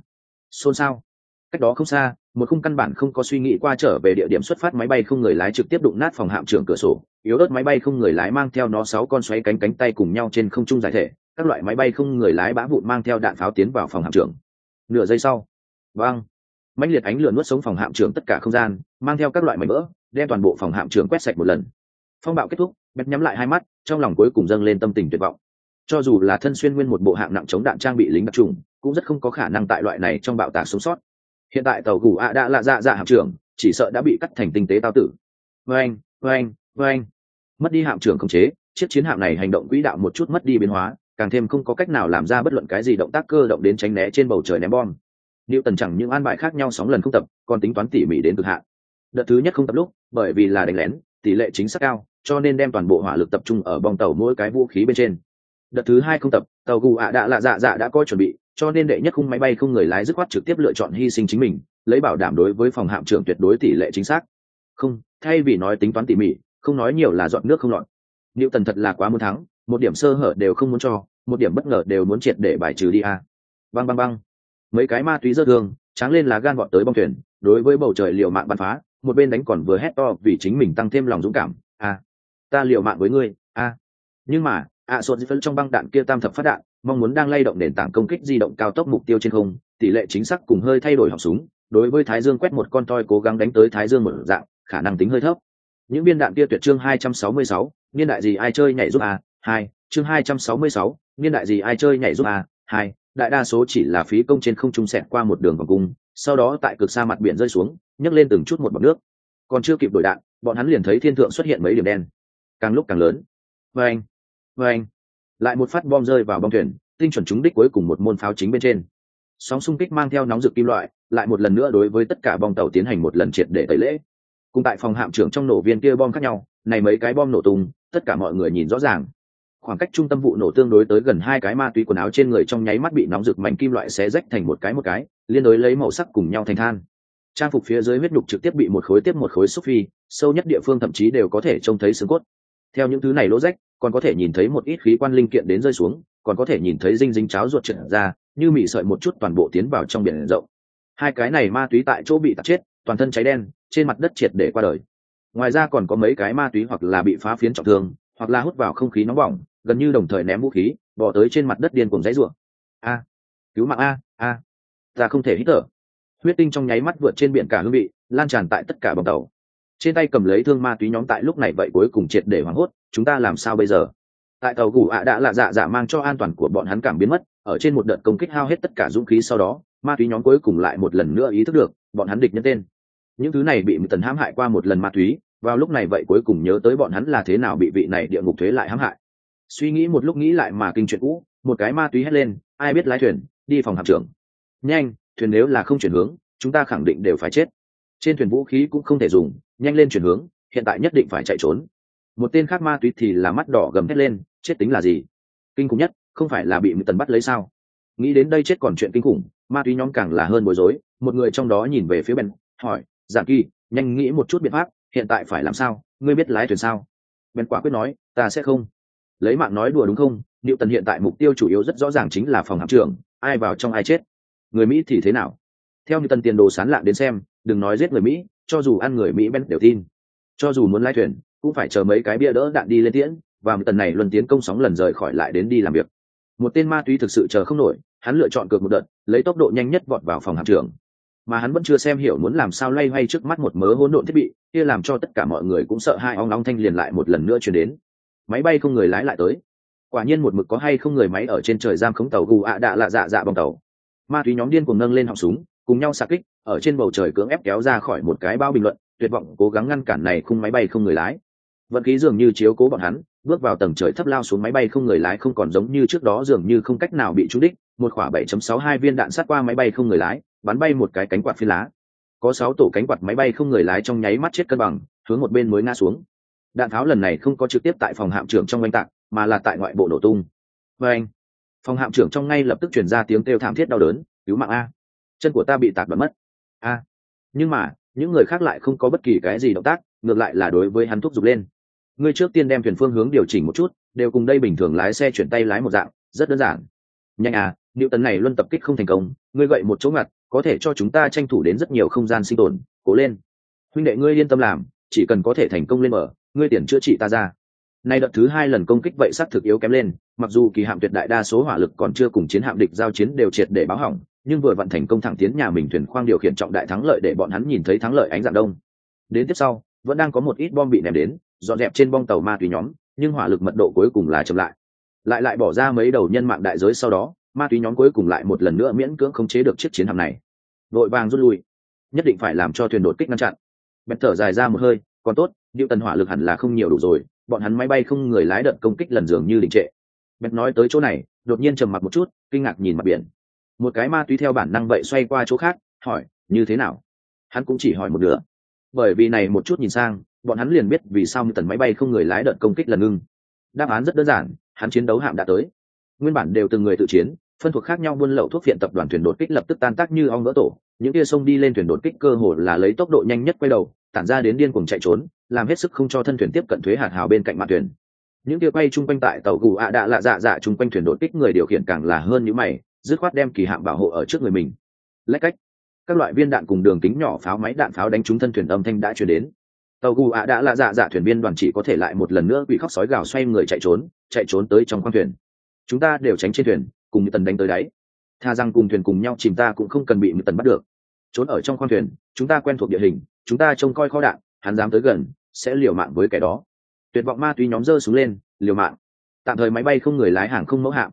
xôn xao. Cách đó không xa, một khung căn bản không có suy nghĩ qua trở về địa điểm xuất phát máy bay không người lái trực tiếp đụng nát phòng hạm trưởng cửa sổ, yếu ớt máy bay không người lái mang theo nó 6 con xoáy cánh tay cùng nhau trên không trung giải thể, các loại máy bay không người lái bã vụn mang theo đạn pháo tiến vào phòng hạm trưởng. Nửa giây sau, vang, mãnh liệt ánh lửa nuốt sống phòng hạm trưởng tất cả không gian, mang theo các loại mảnh vỡ, đem toàn bộ phòng hạm trưởng quét sạch một lần. Phong bạo kết thúc, Bét nhắm lại hai mắt, trong lòng cuối cùng dâng lên tâm tình tuyệt vọng. Cho dù là thân xuyên nguyên một bộ hạng nặng chống đạn trang bị lính đặc trùng, cũng rất không có khả năng tại loại này trong bạo tạc sống sót. Hiện tại tàu gù đã là dạ hạm trưởng, chỉ sợ đã bị cắt thành tinh tế tao tử. Vâng. Mất đi hạm trưởng khống chế, chiếc chiến hạm này hành động quỹ đạo một chút mất đi biến hóa, càng thêm không có cách nào làm ra bất luận cái gì động tác cơ động đến tránh né trên bầu trời ném bom. Niệu tần chẳng những an bài khác nhau sóng lần không tập, còn tính toán tỉ mỉ đến cực hạn. Đợt thứ nhất không tập lúc, bởi vì là đánh lén, tỷ lệ chính xác cao, cho nên đem toàn bộ hỏa lực tập trung ở bong tàu mỗi cái vũ khí bên trên. Đợt thứ hai không tập, tàu gù đã là dạ đã có chuẩn bị, cho nên đệ nhất khung máy bay không người lái dứt khoát trực tiếp lựa chọn hy sinh chính mình, lấy bảo đảm đối với phòng hạm trưởng tuyệt đối tỷ lệ chính xác. Không, thay vì nói tính toán tỉ mỉ, không nói nhiều là dọn nước không lọt. Niệu tần thật là quá muốn thắng, một điểm sơ hở đều không muốn cho, một điểm bất ngờ đều muốn triệt để bài trừ đi a. Bang. Mấy cái ma túy rớt thương, tráng lên lá gan vọt tới bong thuyền, đối với bầu trời liều mạng bắn phá, một bên đánh còn vừa hét to vì chính mình tăng thêm lòng dũng cảm. Ta liều mạng với ngươi. Nhưng mà, sột phân trong băng đạn kia tam thập phát đạn, mong muốn đang lay động nền tảng công kích di động cao tốc mục tiêu trên không, tỷ lệ chính xác cùng hơi thay đổi họng súng, đối với Thái Dương quét một con toi cố gắng đánh tới Thái Dương một dạng, khả năng tính hơi thấp. Những viên đạn kia tuyệt chương 266, niên đại gì ai chơi nhảy giúp chương 266, niên đại gì ai chơi nhảy giúp 2. Đại đa số chỉ là phí công trên không trung xẹt qua một đường vòng cung, sau đó tại cực xa mặt biển rơi xuống, nhấc lên từng chút một bọt nước. Còn chưa kịp đổi đạn, bọn hắn liền thấy thiên thượng xuất hiện mấy điểm đen, càng lúc càng lớn. Vâng, vâng, lại một phát bom rơi vào bong thuyền, tinh chuẩn trúng đích cuối cùng một môn pháo chính bên trên. Sóng xung kích mang theo nóng rực kim loại, lại một lần nữa đối với tất cả bong tàu tiến hành một lần triệt để tẩy lễ. Cùng tại phòng hạm trưởng trong nổ viên kia bom khác nhau, này mấy cái bom nổ tung, tất cả mọi người nhìn rõ ràng. Khoảng cách trung tâm vụ nổ tương đối tới gần hai cái ma túy quần áo trên người trong nháy mắt bị nóng rực mảnh kim loại xé rách thành một cái, liên đối lấy màu sắc cùng nhau thành than. Trang phục phía dưới huyết nhục trực tiếp bị một khối tiếp một khối xúc phi, sâu nhất địa phương thậm chí đều có thể trông thấy xương cốt. Theo những thứ này lỗ rách, còn có thể nhìn thấy một ít khí quan linh kiện đến rơi xuống, còn có thể nhìn thấy dinh dính cháo ruột trượt ra, như mị sợi một chút toàn bộ tiến vào trong biển rộng. Hai cái này ma túy tại chỗ bị tạt chết, toàn thân cháy đen, trên mặt đất triệt để qua đời. Ngoài ra còn có mấy cái ma túy hoặc là bị phá phiến trọng thương, hoặc là hút vào không khí nóng bỏng, gần như đồng thời ném vũ khí, bỏ tới trên mặt đất điên cuồng giãy giụa. A, cứu mạng a, ta không thể hít thở. Huyết tinh trong nháy mắt vượt trên biển cả hương vị, lan tràn tại tất cả bong tàu. Trên tay cầm lấy thương ma túy nhóm tại lúc này vậy cuối cùng triệt để hoảng hốt, chúng ta làm sao bây giờ? Tại tàu gù đã là dạ mang cho an toàn của bọn hắn cảm biến mất, ở trên một đợt công kích hao hết tất cả dũng khí sau đó, ma túy nhóm cuối cùng lại một lần nữa ý thức được, bọn hắn địch nhân tên. Những thứ này bị Tần hãm hại qua một lần ma túy, vào lúc này vậy cuối cùng nhớ tới bọn hắn là thế nào bị vị này địa ngục thuế lại hãm hại. Suy nghĩ một lúc nghĩ lại mà kinh chuyện cũ, một cái ma túy hét lên, ai biết lái thuyền, đi phòng hạm trưởng. Nhanh, thuyền nếu là không chuyển hướng, chúng ta khẳng định đều phải chết. Trên thuyền vũ khí cũng không thể dùng, nhanh lên chuyển hướng, hiện tại nhất định phải chạy trốn. Một tên khác ma túy thì là mắt đỏ gầm hét lên, chết tính là gì? Kinh khủng nhất, không phải là bị Tần bắt lấy sao? Nghĩ đến đây chết còn chuyện kinh khủng, ma túy nhóm càng là hơn bối rối. Một người trong đó nhìn về phía Ben, hỏi, Giản Kỳ, nhanh nghĩ một chút biện pháp, hiện tại phải làm sao? Ngươi biết lái thuyền sao? Ben quả quyết nói, ta sẽ không. Lấy mạng nói đùa đúng không? Liệu Tần hiện tại mục tiêu chủ yếu rất rõ ràng chính là phòng hạm trưởng, ai vào trong ai chết. Người Mỹ thì thế nào? Theo như Tần tiền đồ sán lạn đến xem, đừng nói giết người Mỹ, cho dù ăn người Mỹ Ben đều tin. Cho dù muốn lái thuyền, cũng phải chờ mấy cái bia đỡ đạn đi lên tiễn, và Tần này luân tiến công sóng lần rời khỏi lại đến đi làm việc. Một tên ma túy thực sự chờ không nổi, hắn lựa chọn cược một đợt, lấy tốc độ nhanh nhất vọt vào phòng hạm trưởng. Mà hắn vẫn chưa xem hiểu muốn làm sao loay hoay trước mắt một mớ hỗn độn thiết bị, kia làm cho tất cả mọi người cũng sợ hai ong ong thanh liền lại một lần nữa truyền đến. Máy bay không người lái lại tới. Quả nhiên một mực có hay không người máy ở trên trời giam khống tàu gù đã là dạ bong tàu. Ma túy nhóm điên cuồng nâng lên họng súng, cùng nhau xạ kích, ở trên bầu trời cưỡng ép kéo ra khỏi một cái bao bình luận, tuyệt vọng cố gắng ngăn cản này khung máy bay không người lái. Vận khí dường như chiếu cố bọn hắn, bước vào tầng trời thấp lao xuống máy bay không người lái không còn giống như trước đó dường như không cách nào bị trúng đích, một quả 7.62 viên đạn sát qua máy bay không người lái, bắn bay một cái cánh quạt phi lá. Có 6 tổ cánh quạt máy bay không người lái trong nháy mắt chết cân bằng, hướng một bên mới ngã xuống. Đạn tháo lần này không có trực tiếp tại phòng hạm trưởng trong oanh tạc, mà là tại ngoại bộ nổ tung. Oanh! Phòng hạm trưởng trong ngay lập tức truyền ra tiếng kêu thảm thiết đau đớn, cứu mạng a! Chân của ta bị tạc bắn mất. A! Nhưng mà, những người khác lại không có bất kỳ cái gì động tác, ngược lại là đối với hắn thúc giục lên. Ngươi trước tiên đem thuyền phương hướng điều chỉnh một chút, đều cùng đây bình thường lái xe chuyển tay lái một dạng, rất đơn giản. Nhanh à, Niệu Tấn này luôn tập kích không thành công, ngươi gậy một chỗ ngặt, có thể cho chúng ta tranh thủ đến rất nhiều không gian sinh tồn, cố lên. Huynh đệ ngươi yên tâm làm, chỉ cần có thể thành công lên mở, ngươi tiền chữa trị ta ra. Nay đợt thứ 2 lần công kích vậy sắc thực yếu kém lên, mặc dù kỳ hạm tuyệt đại đa số hỏa lực còn chưa cùng chiến hạm địch giao chiến đều triệt để báo hỏng, nhưng vừa vận thành công thẳng tiến nhà mình thuyền khoang điều khiển trọng đại thắng lợi để bọn hắn nhìn thấy thắng lợi ánh dạng đông. Đến tiếp sau, vẫn đang có một ít bom bị ném đến, dọn dẹp trên bong tàu ma túy nhóm, nhưng hỏa lực mật độ cuối cùng là chậm lại bỏ ra mấy đầu nhân mạng đại giới sau đó, ma túy nhóm cuối cùng lại một lần nữa miễn cưỡng khống chế được chiếc chiến hạm này. Vội vàng rút lui, nhất định phải làm cho thuyền đột kích ngăn chặn. Bèn thở dài ra một hơi, còn tốt, Diệu Tần hỏa lực hẳn là không nhiều đủ rồi, bọn hắn máy bay không người lái đợt công kích lần dường như đình trệ. Bèn nói tới chỗ này, đột nhiên trầm mặc một chút, kinh ngạc nhìn mặt biển. Một cái ma túy theo bản năng vậy xoay qua chỗ khác, hỏi, như thế nào? Hắn cũng chỉ hỏi một nửa, bởi vì này một chút nhìn sang, bọn hắn liền biết vì sao Tần máy bay không người lái đợt công kích lần ngưng. Đáp án rất đơn giản, hắn chiến đấu hạm đã tới. Nguyên bản đều từng người tự chiến, phân thuộc khác nhau buôn lậu thuốc phiện tập đoàn thuyền đột kích lập tức tan tác như ong vỡ tổ, những kia xông đi lên thuyền đột kích cơ hồ là lấy tốc độ nhanh nhất quay đầu, tản ra đến điên cuồng chạy trốn, làm hết sức không cho thân thuyền tiếp cận thuế hạt hào bên cạnh mặt thuyền. Những kia quay chung quanh tại tàu gù đã lạ dạ chung quanh thuyền đột kích người điều khiển càng là hơn những mày, dứt khoát đem kỳ hạm bảo hộ ở trước người mình. Lách cách, các loại viên đạn cùng đường kính nhỏ pháo máy đạn pháo đánh trúng thân thuyền âm thanh đã truyền đến. Tàu gù đã lạ dạ thuyền viên đoàn chỉ có thể lại một lần nữa bị khóc sói gào xoay người chạy trốn tới trong khoang thuyền. Chúng ta đều tránh trên thuyền, cùng Tần đánh tới đáy. Tha rằng cùng thuyền cùng nhau chìm ta cũng không cần bị Tần bắt được. Trốn ở trong khoang thuyền, chúng ta quen thuộc địa hình, chúng ta trông coi kho đạn, hắn dám tới gần, sẽ liều mạng với kẻ đó. Tuyệt vọng ma túy nhóm giơ xuống lên, liều mạng. Tạm thời máy bay không người lái hàng không mẫu hạm.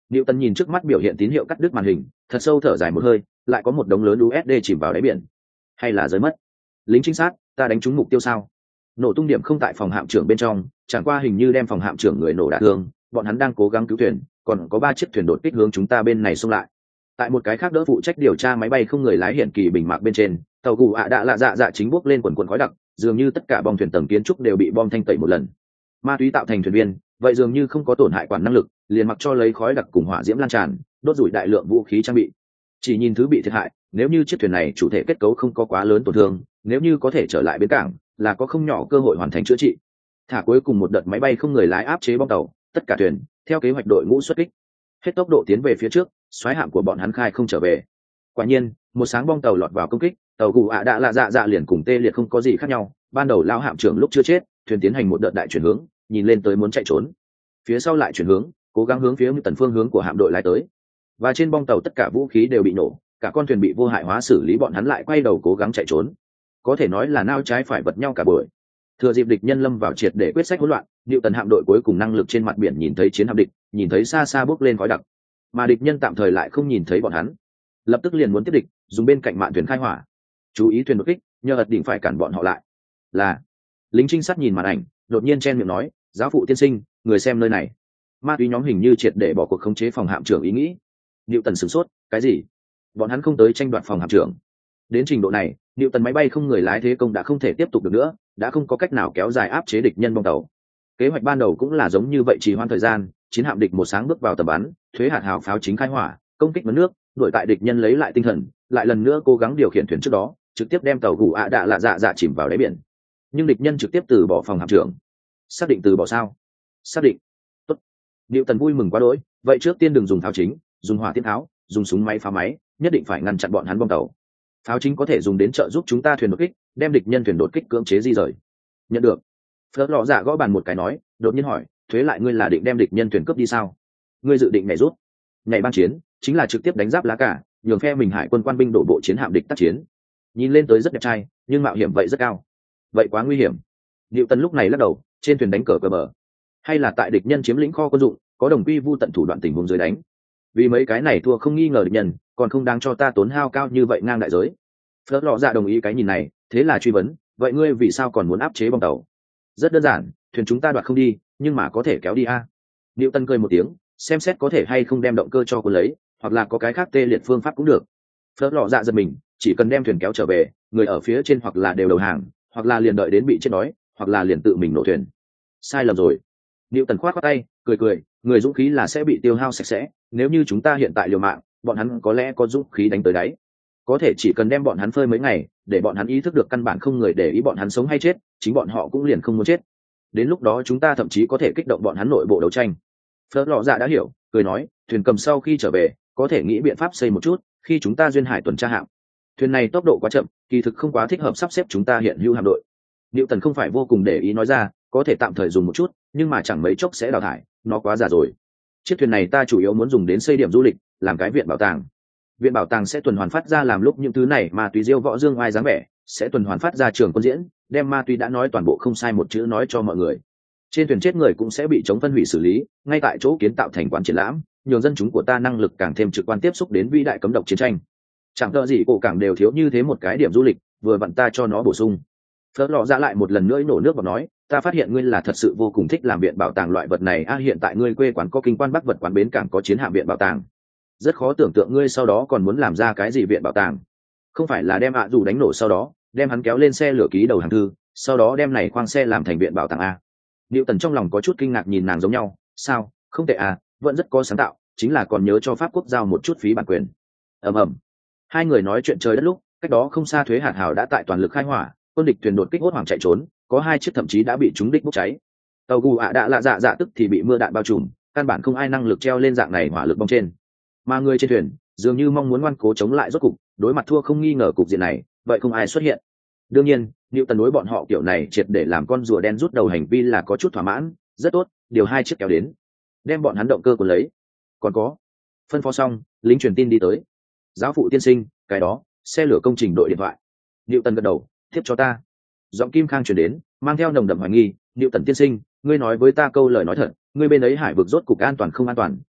Newton nhìn trước mắt biểu hiện tín hiệu cắt đứt màn hình, thật sâu thở dài một hơi, lại có một đống lớn USD chìm vào đáy biển. Hay là rơi mất? Lính trinh sát, ta đánh trúng mục tiêu sao? Nổ tung điểm không tại phòng hạm trưởng bên trong, chẳng qua hình như đem phòng hạm trưởng người nổ đả thương, bọn hắn đang cố gắng cứu thuyền, còn có 3 chiếc thuyền đột kích hướng chúng ta bên này xông lại. Tại một cái khác đỡ phụ trách điều tra máy bay không người lái hiển kỳ bình mạc bên trên, tàu gù ạ đạ lạ dạ dạ chính bốc lên quần quần khói đặc, dường như tất cả bom thuyền tầng kiến trúc đều bị bom thanh tẩy một lần. Ma túy tạo thành thuyền viên, vậy dường như không có tổn hại quản năng lực, liền mặc cho lấy khói đặc cùng hỏa diễm lan tràn, đốt rủi đại lượng vũ khí trang bị. Chỉ nhìn thứ bị thiệt hại, nếu như chiếc thuyền này chủ thể kết cấu không có quá lớn tổn thương, nếu như có thể trở lại bến cảng, là có không nhỏ cơ hội hoàn thành chữa trị. Thả cuối cùng một đợt máy bay không người lái áp chế bom tàu, tất cả thuyền theo kế hoạch đội ngũ xuất kích, hết tốc độ tiến về phía trước, xoáy hạm của bọn hắn khai không trở về. Quả nhiên, một sáng bom tàu lọt vào công kích, tàu gù ạ đã lạ dạ dạ liền cùng tê liệt không có gì khác nhau. Ban đầu lão hạm trưởng lúc chưa chết, thuyền tiến hành một đợt đại chuyển hướng, nhìn lên tới muốn chạy trốn, phía sau lại chuyển hướng, cố gắng hướng phía tần phương hướng của hạm đội lái tới. Và trên bong tàu tất cả vũ khí đều bị nổ, cả con thuyền bị vô hại hóa xử lý, bọn hắn lại quay đầu cố gắng chạy trốn, có thể nói là nao trái phải vật nhau cả buổi. Thừa dịp địch nhân lâm vào triệt để quyết sách hỗn loạn, Tần hạm đội cuối cùng năng lực trên mặt biển nhìn thấy chiến hạm địch, nhìn thấy xa xa bốc lên khói đặc, mà địch nhân tạm thời lại không nhìn thấy bọn hắn, lập tức liền muốn tiếp địch, dùng bên cạnh mạn thuyền khai hỏa. Chú ý thuyền đột kích, nhờ ật định phải cản bọn họ lại. Là lính trinh sát nhìn màn ảnh, đột nhiên chen miệng nói, giáo phụ tiên sinh, người xem nơi này. Ma túy nhóm hình như triệt để bỏ cuộc khống chế phòng hạm trưởng ý nghĩ. Tần sửng sốt, cái gì? Bọn hắn không tới tranh đoạt phòng hạm trưởng. Đến trình độ này, Tần máy bay không người lái thế công đã không thể tiếp tục được nữa, đã không có cách nào kéo dài áp chế địch nhân bong tàu. Kế hoạch ban đầu cũng là giống như vậy, trì hoãn thời gian, chiến hạm địch một sáng bước vào tầm bắn, thuế hạt hào pháo chính khai hỏa, công kích mớ nước, đuổi tại địch nhân lấy lại tinh thần, lại lần nữa cố gắng điều khiển thuyền trước đó, trực tiếp đem tàu gù ạ đạ lạ dạ dạ chìm vào đáy biển. Nhưng địch nhân trực tiếp từ bỏ phòng hạm trưởng. Xác định từ bỏ sao? Xác định. Tốt. Tần vui mừng quá đỗi, vậy trước tiên đừng dùng pháo chính, dùng hỏa tiễn tháo, dùng súng máy phá máy, nhất định phải ngăn chặn bọn hắn bom tàu. Pháo chính có thể dùng đến trợ giúp chúng ta thuyền đột kích, đem địch nhân thuyền đột kích cưỡng chế di rời. Nhận được. Phớt lọ dạ gõ bàn một cái nói, đột nhiên hỏi, thuế lại ngươi là định đem địch nhân thuyền cướp đi sao? Ngươi dự định nhảy rút? Nhảy ban chiến chính là trực tiếp đánh giáp lá cả, nhường phe mình hải quân quan binh đổ bộ chiến hạm địch tác chiến. Nhìn lên tới rất đẹp trai, nhưng mạo hiểm vậy rất cao. Vậy quá nguy hiểm. Tần lúc này lắc đầu, trên thuyền đánh cờ bờ, hay là tại địch nhân chiếm lĩnh kho quân dụng, có đồng quy vu tận thủ đoạn tình huống dưới đánh. Vì mấy cái này thua không nghi ngờ địch nhân, còn không đáng cho ta tốn hao cao như vậy ngang đại giới. Phớt lọ dạ đồng ý cái nhìn này, thế là truy vấn, vậy ngươi vì sao còn muốn áp chế bom tàu? Rất đơn giản, thuyền chúng ta đoạt không đi, nhưng mà có thể kéo đi a. Tần cười một tiếng, xem xét có thể hay không đem động cơ cho quân lấy, hoặc là có cái khác tê liệt phương pháp cũng được. Phớt lọ dạ giật mình, chỉ cần đem thuyền kéo trở về, người ở phía trên hoặc là đều đầu hàng, hoặc là liền đợi đến bị chết đói, hoặc là liền tự mình nổ thuyền. Sai lầm rồi. Tần khoát khoát tay, cười, người dũng khí là sẽ bị tiêu hao sạch sẽ, nếu như chúng ta hiện tại liều mạng, bọn hắn có lẽ có dũng khí đánh tới đáy. Có thể chỉ cần đem bọn hắn phơi mấy ngày, để bọn hắn ý thức được căn bản không người để ý bọn hắn sống hay chết, chính bọn họ cũng liền không muốn chết. Đến lúc đó chúng ta thậm chí có thể kích động bọn hắn nội bộ đấu tranh. Phớt lọ dạ đã hiểu, cười nói, thuyền cầm sau khi trở về, có thể nghĩ biện pháp xây một chút, khi chúng ta duyên hải tuần tra hạm. Thuyền này tốc độ quá chậm, kỳ thực không quá thích hợp sắp xếp chúng ta hiện hữu hạm đội. Tần không phải vô cùng để ý nói ra, có thể tạm thời dùng một chút, nhưng mà chẳng mấy chốc sẽ đào thải, nó quá già rồi. Chiếc thuyền này ta chủ yếu muốn dùng đến xây điểm du lịch, làm cái viện bảo tàng. Viện bảo tàng sẽ tuần hoàn phát ra làm lúc những thứ này ma túy diêu võ dương oai dáng vẻ, sẽ tuần hoàn phát ra trường quân diễn, đem ma túy đã nói toàn bộ không sai một chữ nói cho mọi người. Trên thuyền chết người cũng sẽ bị chống phân hủy xử lý, ngay tại chỗ kiến tạo thành quán triển lãm, nhường dân chúng của ta năng lực càng thêm trực quan tiếp xúc đến vĩ đại cấm độc chiến tranh. Chẳng đợi gì cổ cảng đều thiếu như thế một cái điểm du lịch, vừa vặn ta cho nó bổ sung. Phớt lọ ra lại một lần nữa nổ nước vào nói, ta phát hiện ngươi là thật sự vô cùng thích làm viện bảo tàng loại vật này a. Hiện tại ngươi quê quán có kinh quan bắc vật quán bến cảng có chiến hạm viện bảo tàng, rất khó tưởng tượng ngươi sau đó còn muốn làm ra cái gì viện bảo tàng. Không phải là đem dù đánh nổ sau đó đem hắn kéo lên xe lửa ký đầu hàng thư, sau đó đem này khoang xe làm thành viện bảo tàng a? Tần trong lòng có chút kinh ngạc nhìn nàng giống nhau, sao, không tệ à, vẫn rất có sáng tạo, chính là còn nhớ cho pháp quốc giao một chút phí bản quyền. Ầm. Hai người nói chuyện trời đất lúc, cách đó không xa thuế hạt hào đã tại toàn lực khai hỏa, quân địch thuyền đột kích hốt hoảng chạy trốn, có 2 chiếc thậm chí đã bị trúng đích bốc cháy. Tàu gù ạ đã lạ dạ dạ tức thì bị mưa đạn bao trùm, căn bản không ai năng lực treo lên dạng này hỏa lực bong trên. Mà người trên thuyền dường như mong muốn ngoan cố chống lại rốt cục, đối mặt thua không nghi ngờ cục diện này, vậy không ai xuất hiện. Đương nhiên, Tần đối bọn họ kiểu này triệt để làm con rùa đen rút đầu hành vi là có chút thỏa mãn, rất tốt, điều 2 chiếc kéo đến, đem bọn hắn động cơ cuốn lấy. Còn có, phân phó xong, lính truyền tin đi tới. Giáo phụ tiên sinh, cái đó, xe lửa công trình đội điện thoại. Tần gật đầu, tiếp cho ta. Giọng Kim Khang truyền đến, mang theo nồng đậm hoài nghi, Tần tiên sinh, ngươi nói với ta câu lời nói thật, ngươi bên ấy hải vực rốt cục an toàn không an toàn,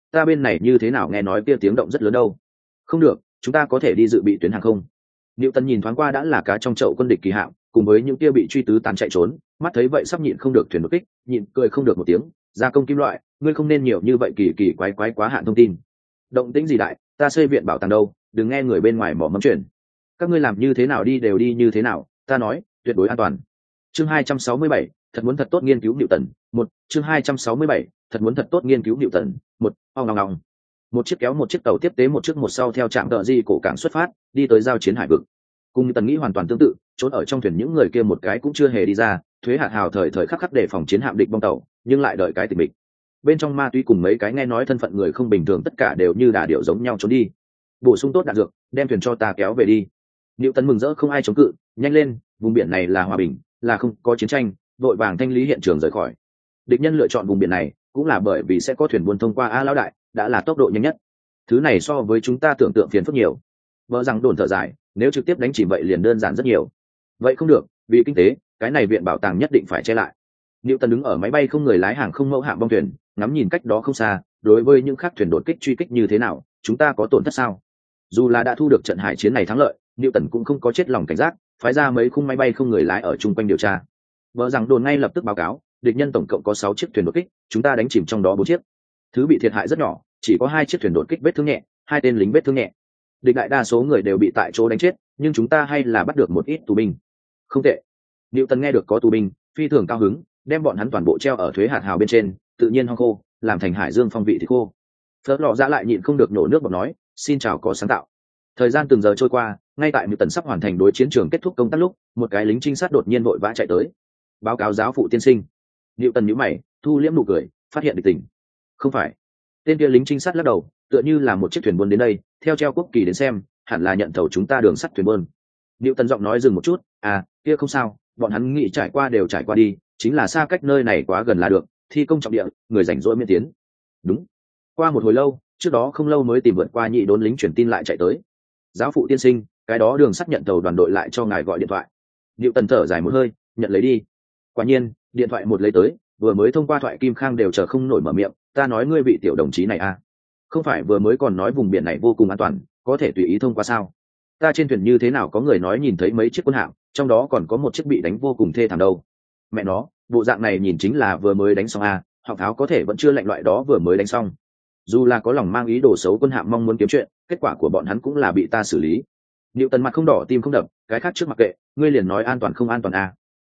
ta bên này như thế nào nghe nói kia tiếng động rất lớn đâu. Không được, chúng ta có thể đi dự bị tuyến hàng không. Liệu Tần nhìn thoáng qua đã là cá trong chậu quân địch kỳ hạm, cùng với những kia bị truy tứ tán chạy trốn, mắt thấy vậy sắp nhịn không được thuyền đột kích, nhịn cười không được một tiếng, gia công kim loại, ngươi không nên nhiều như vậy kỳ kỳ quái quái quá hạn thông tin. Động tĩnh gì đại, ta xây viện bảo tàng đâu, đừng nghe người bên ngoài mỏ mẫm chuyện. Các ngươi làm như thế nào đi đều đi như thế nào, ta nói, tuyệt đối an toàn. Chương 267, thật muốn thật tốt nghiên cứu Newton. Chương 267, thật muốn thật tốt nghiên cứu Newton. Ong ong ong. Một chiếc kéo một chiếc tàu tiếp tế một trước một sau theo trạm tợ di cổ cảng xuất phát, đi tới giao chiến hải vực. Cùng như Tần nghĩ hoàn toàn tương tự, trốn ở trong thuyền những người kia một cái cũng chưa hề đi ra, thuế hạt hào thời thời khắc khắc để phòng chiến hạm địch bong tàu, nhưng lại đợi cái tình mình. Bên trong ma túy cùng mấy cái nghe nói thân phận người không bình thường tất cả đều như đà điểu giống nhau trốn đi. Bổ sung tốt đạn dược, đem thuyền cho ta kéo về đi. Liệu Tần mừng rỡ không ai chống cự, nhanh lên, vùng biển này là hòa bình, là không có chiến tranh, vội vàng thanh lý hiện trường rời khỏi. Địch nhân lựa chọn vùng biển này cũng là bởi vì sẽ có thuyền buôn thông qua a lão đại, đã là tốc độ nhanh nhất. Thứ này so với chúng ta tưởng tượng phiền phức nhiều. Vợ rằng đồn thở dài, nếu trực tiếp đánh chìm vậy liền đơn giản rất nhiều. Vậy không được, vì kinh tế, cái này viện bảo tàng nhất định phải che lại. Liệu Tần đứng ở máy bay không người lái hàng không mẫu hạm bong thuyền, ngắm nhìn cách đó không xa, đối với những khác thuyền đột kích truy kích như thế nào, chúng ta có tổn thất sao? Dù là đã thu được trận hải chiến này thắng lợi, Liệu Tần cũng không có chết lòng cảnh giác, phái ra mấy khung máy bay không người lái ở chung quanh điều tra. Vợ rằng đồn ngay lập tức báo cáo, địch nhân tổng cộng có 6 chiếc thuyền đột kích, chúng ta đánh chìm trong đó 4 chiếc. Thứ bị thiệt hại rất nhỏ, chỉ có 2 chiếc thuyền đột kích vết thương nhẹ, 2 tên lính vết thương nhẹ. Địch đại đa số người đều bị tại chỗ đánh chết, nhưng chúng ta hay là bắt được một ít tù binh. Không tệ. Liệu Tần nghe được có tù binh, phi thường cao hứng, đem bọn hắn toàn bộ treo ở thuế hạt hào bên trên, tự nhiên hoang khô, làm thành hải dương phong vị thì khô. Phớt lọ ra lại nhịn không được nổ nước bọt nói, xin chào có sáng tạo. Thời gian từng giờ trôi qua, ngay tại Liệu Tần sắp hoàn thành đối chiến trường kết thúc công tác lúc, một cái lính trinh sát đột nhiên vội vã chạy tới. Báo cáo giáo phụ tiên sinh. Liệu Tần nhíu mày, thu liễm nụ cười, phát hiện địch tình. Không phải. Tên kia lính trinh sát lắc đầu, tựa như là một chiếc thuyền buôn đến đây, theo treo quốc kỳ đến xem, hẳn là nhận thầu chúng ta đường sắt thuyền buôn. Liệu Tần giọng nói dừng một chút, kia không sao, bọn hắn nghĩ trải qua đều trải qua đi, chính là xa cách nơi này quá gần là được, thi công trọng địa, người rảnh rỗi miễn tiến. Đúng. Qua một hồi lâu, trước đó không lâu mới tìm vượt qua nhị đốn lính truyền tin lại chạy tới. Giáo phụ tiên sinh, cái đó đường sắt nhận tàu đoàn đội lại cho ngài gọi điện thoại. Liệu Tần thở dài một hơi, nhận lấy đi. Quả nhiên, điện thoại một lấy tới, vừa mới thông qua thoại Kim Khang đều chờ không nổi mở miệng, ta nói ngươi vị tiểu đồng chí này không phải vừa mới còn nói vùng biển này vô cùng an toàn, có thể tùy ý thông qua sao? Ta trên thuyền như thế nào có người nói nhìn thấy mấy chiếc quân hạm, trong đó còn có một chiếc bị đánh vô cùng thê thảm đâu. Mẹ nó, bộ dạng này nhìn chính là vừa mới đánh xong họ tháo có thể vẫn chưa lạnh loại đó vừa mới đánh xong. Dù là có lòng mang ý đồ xấu quân hạm mong muốn kiếm chuyện, kết quả của bọn hắn cũng là bị ta xử lý. Liệu Tần mặt không đỏ tim không đập, cái khác trước mặc kệ, ngươi liền nói an toàn không an toàn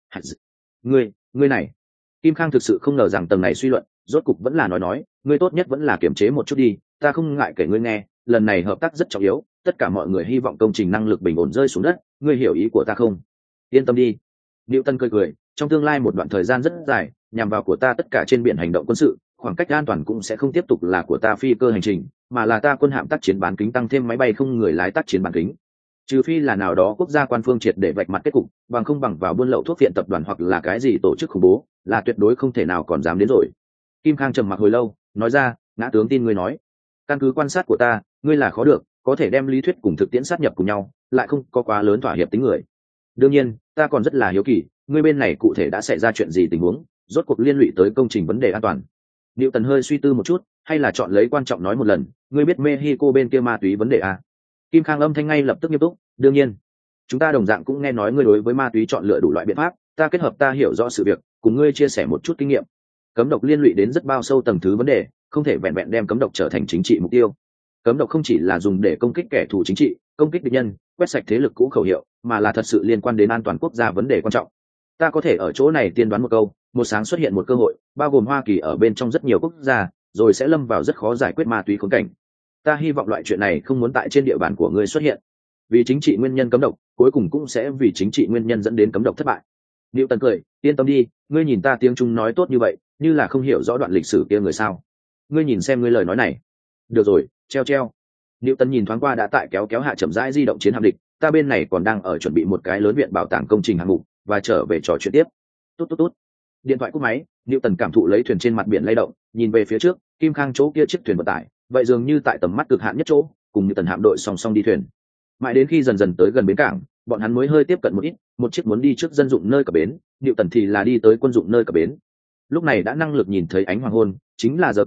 ngươi này. Kim Khang thực sự không ngờ rằng tầng này suy luận, rốt cục vẫn là nói, ngươi tốt nhất vẫn là kiểm chế một chút đi, ta không ngại kể ngươi nghe, lần này hợp tác rất trọng yếu, tất cả mọi người hy vọng công trình năng lực bình ổn rơi xuống đất, ngươi hiểu ý của ta không? Yên tâm đi. Liệu Tân cười cười, trong tương lai một đoạn thời gian rất dài, nhằm vào của ta tất cả trên biển hành động quân sự, khoảng cách an toàn cũng sẽ không tiếp tục là của ta phi cơ hành trình, mà là ta quân hạm tác chiến bán kính tăng thêm máy bay không người lái tác chiến bán kính. Trừ phi là nào đó quốc gia quan phương triệt để vạch mặt kết cục, bằng không bằng vào buôn lậu thuốc viện tập đoàn hoặc là cái gì tổ chức khủng bố, là tuyệt đối không thể nào còn dám đến rồi. Kim Khang trầm mặc hồi lâu, nói ra, ngã tướng tin ngươi nói. Căn cứ quan sát của ta, ngươi là khó được, có thể đem lý thuyết cùng thực tiễn sát nhập cùng nhau, lại không có quá lớn thỏa hiệp tính người. Đương nhiên, ta còn rất là hiếu kỳ, ngươi bên này cụ thể đã xảy ra chuyện gì tình huống, rốt cuộc liên lụy tới công trình vấn đề an toàn. Liệu Tần hơi suy tư một chút, hay là chọn lấy quan trọng nói một lần, ngươi biết Mexico bên kia ma túy vấn đề Kim Khang âm thanh ngay lập tức nghiêm túc, đương nhiên. Chúng ta đồng dạng cũng nghe nói ngươi đối với ma túy chọn lựa đủ loại biện pháp, ta kết hợp ta hiểu rõ sự việc, cùng ngươi chia sẻ một chút kinh nghiệm. Cấm độc liên lụy đến rất bao sâu tầng thứ vấn đề, không thể vẹn vẹn đem cấm độc trở thành chính trị mục tiêu. Cấm độc không chỉ là dùng để công kích kẻ thù chính trị, công kích địch nhân, quét sạch thế lực cũ khẩu hiệu, mà là thật sự liên quan đến an toàn quốc gia vấn đề quan trọng. Ta có thể ở chỗ này tiên đoán một câu, một sáng xuất hiện một cơ hội, bao gồm Hoa Kỳ ở bên trong rất nhiều quốc gia, rồi sẽ lâm vào rất khó giải quyết ma túy khốn cảnh. Ta hy vọng loại chuyện này không muốn tại trên địa bàn của ngươi xuất hiện. Vì chính trị nguyên nhân cấm độc, cuối cùng cũng sẽ vì chính trị nguyên nhân dẫn đến cấm độc thất bại. Liệu Tần cười, yên tâm đi, ngươi nhìn ta tiếng Trung nói tốt như vậy, như là không hiểu rõ đoạn lịch sử kia người sao? Ngươi nhìn xem ngươi lời nói này. Được rồi, treo. Liệu Tần nhìn thoáng qua đã tại kéo hạ chậm rãi di động chiến hạm địch, ta bên này còn đang ở chuẩn bị một cái lớn viện bảo tàng công trình hạng mục, và trở về trò chuyện tiếp. Tốt. Điện thoại cúp máy, Liệu Tần cảm thụ lấy thuyền trên mặt biển lay động, nhìn về phía trước, Kim Khang chỗ kia chiếc thuyền vận tải, vậy dường như tại tầm mắt cực hạn nhất chỗ, cùng như Tần hạm đội song song đi thuyền. Mãi đến khi dần dần tới gần bến cảng, bọn hắn mới hơi tiếp cận một ít, một chiếc muốn đi trước dân dụng nơi cập bến, Liệu Tần thì là đi tới quân dụng nơi cập bến. Lúc này đã năng lực nhìn thấy ánh hoàng hôn, chính là giờ cơm,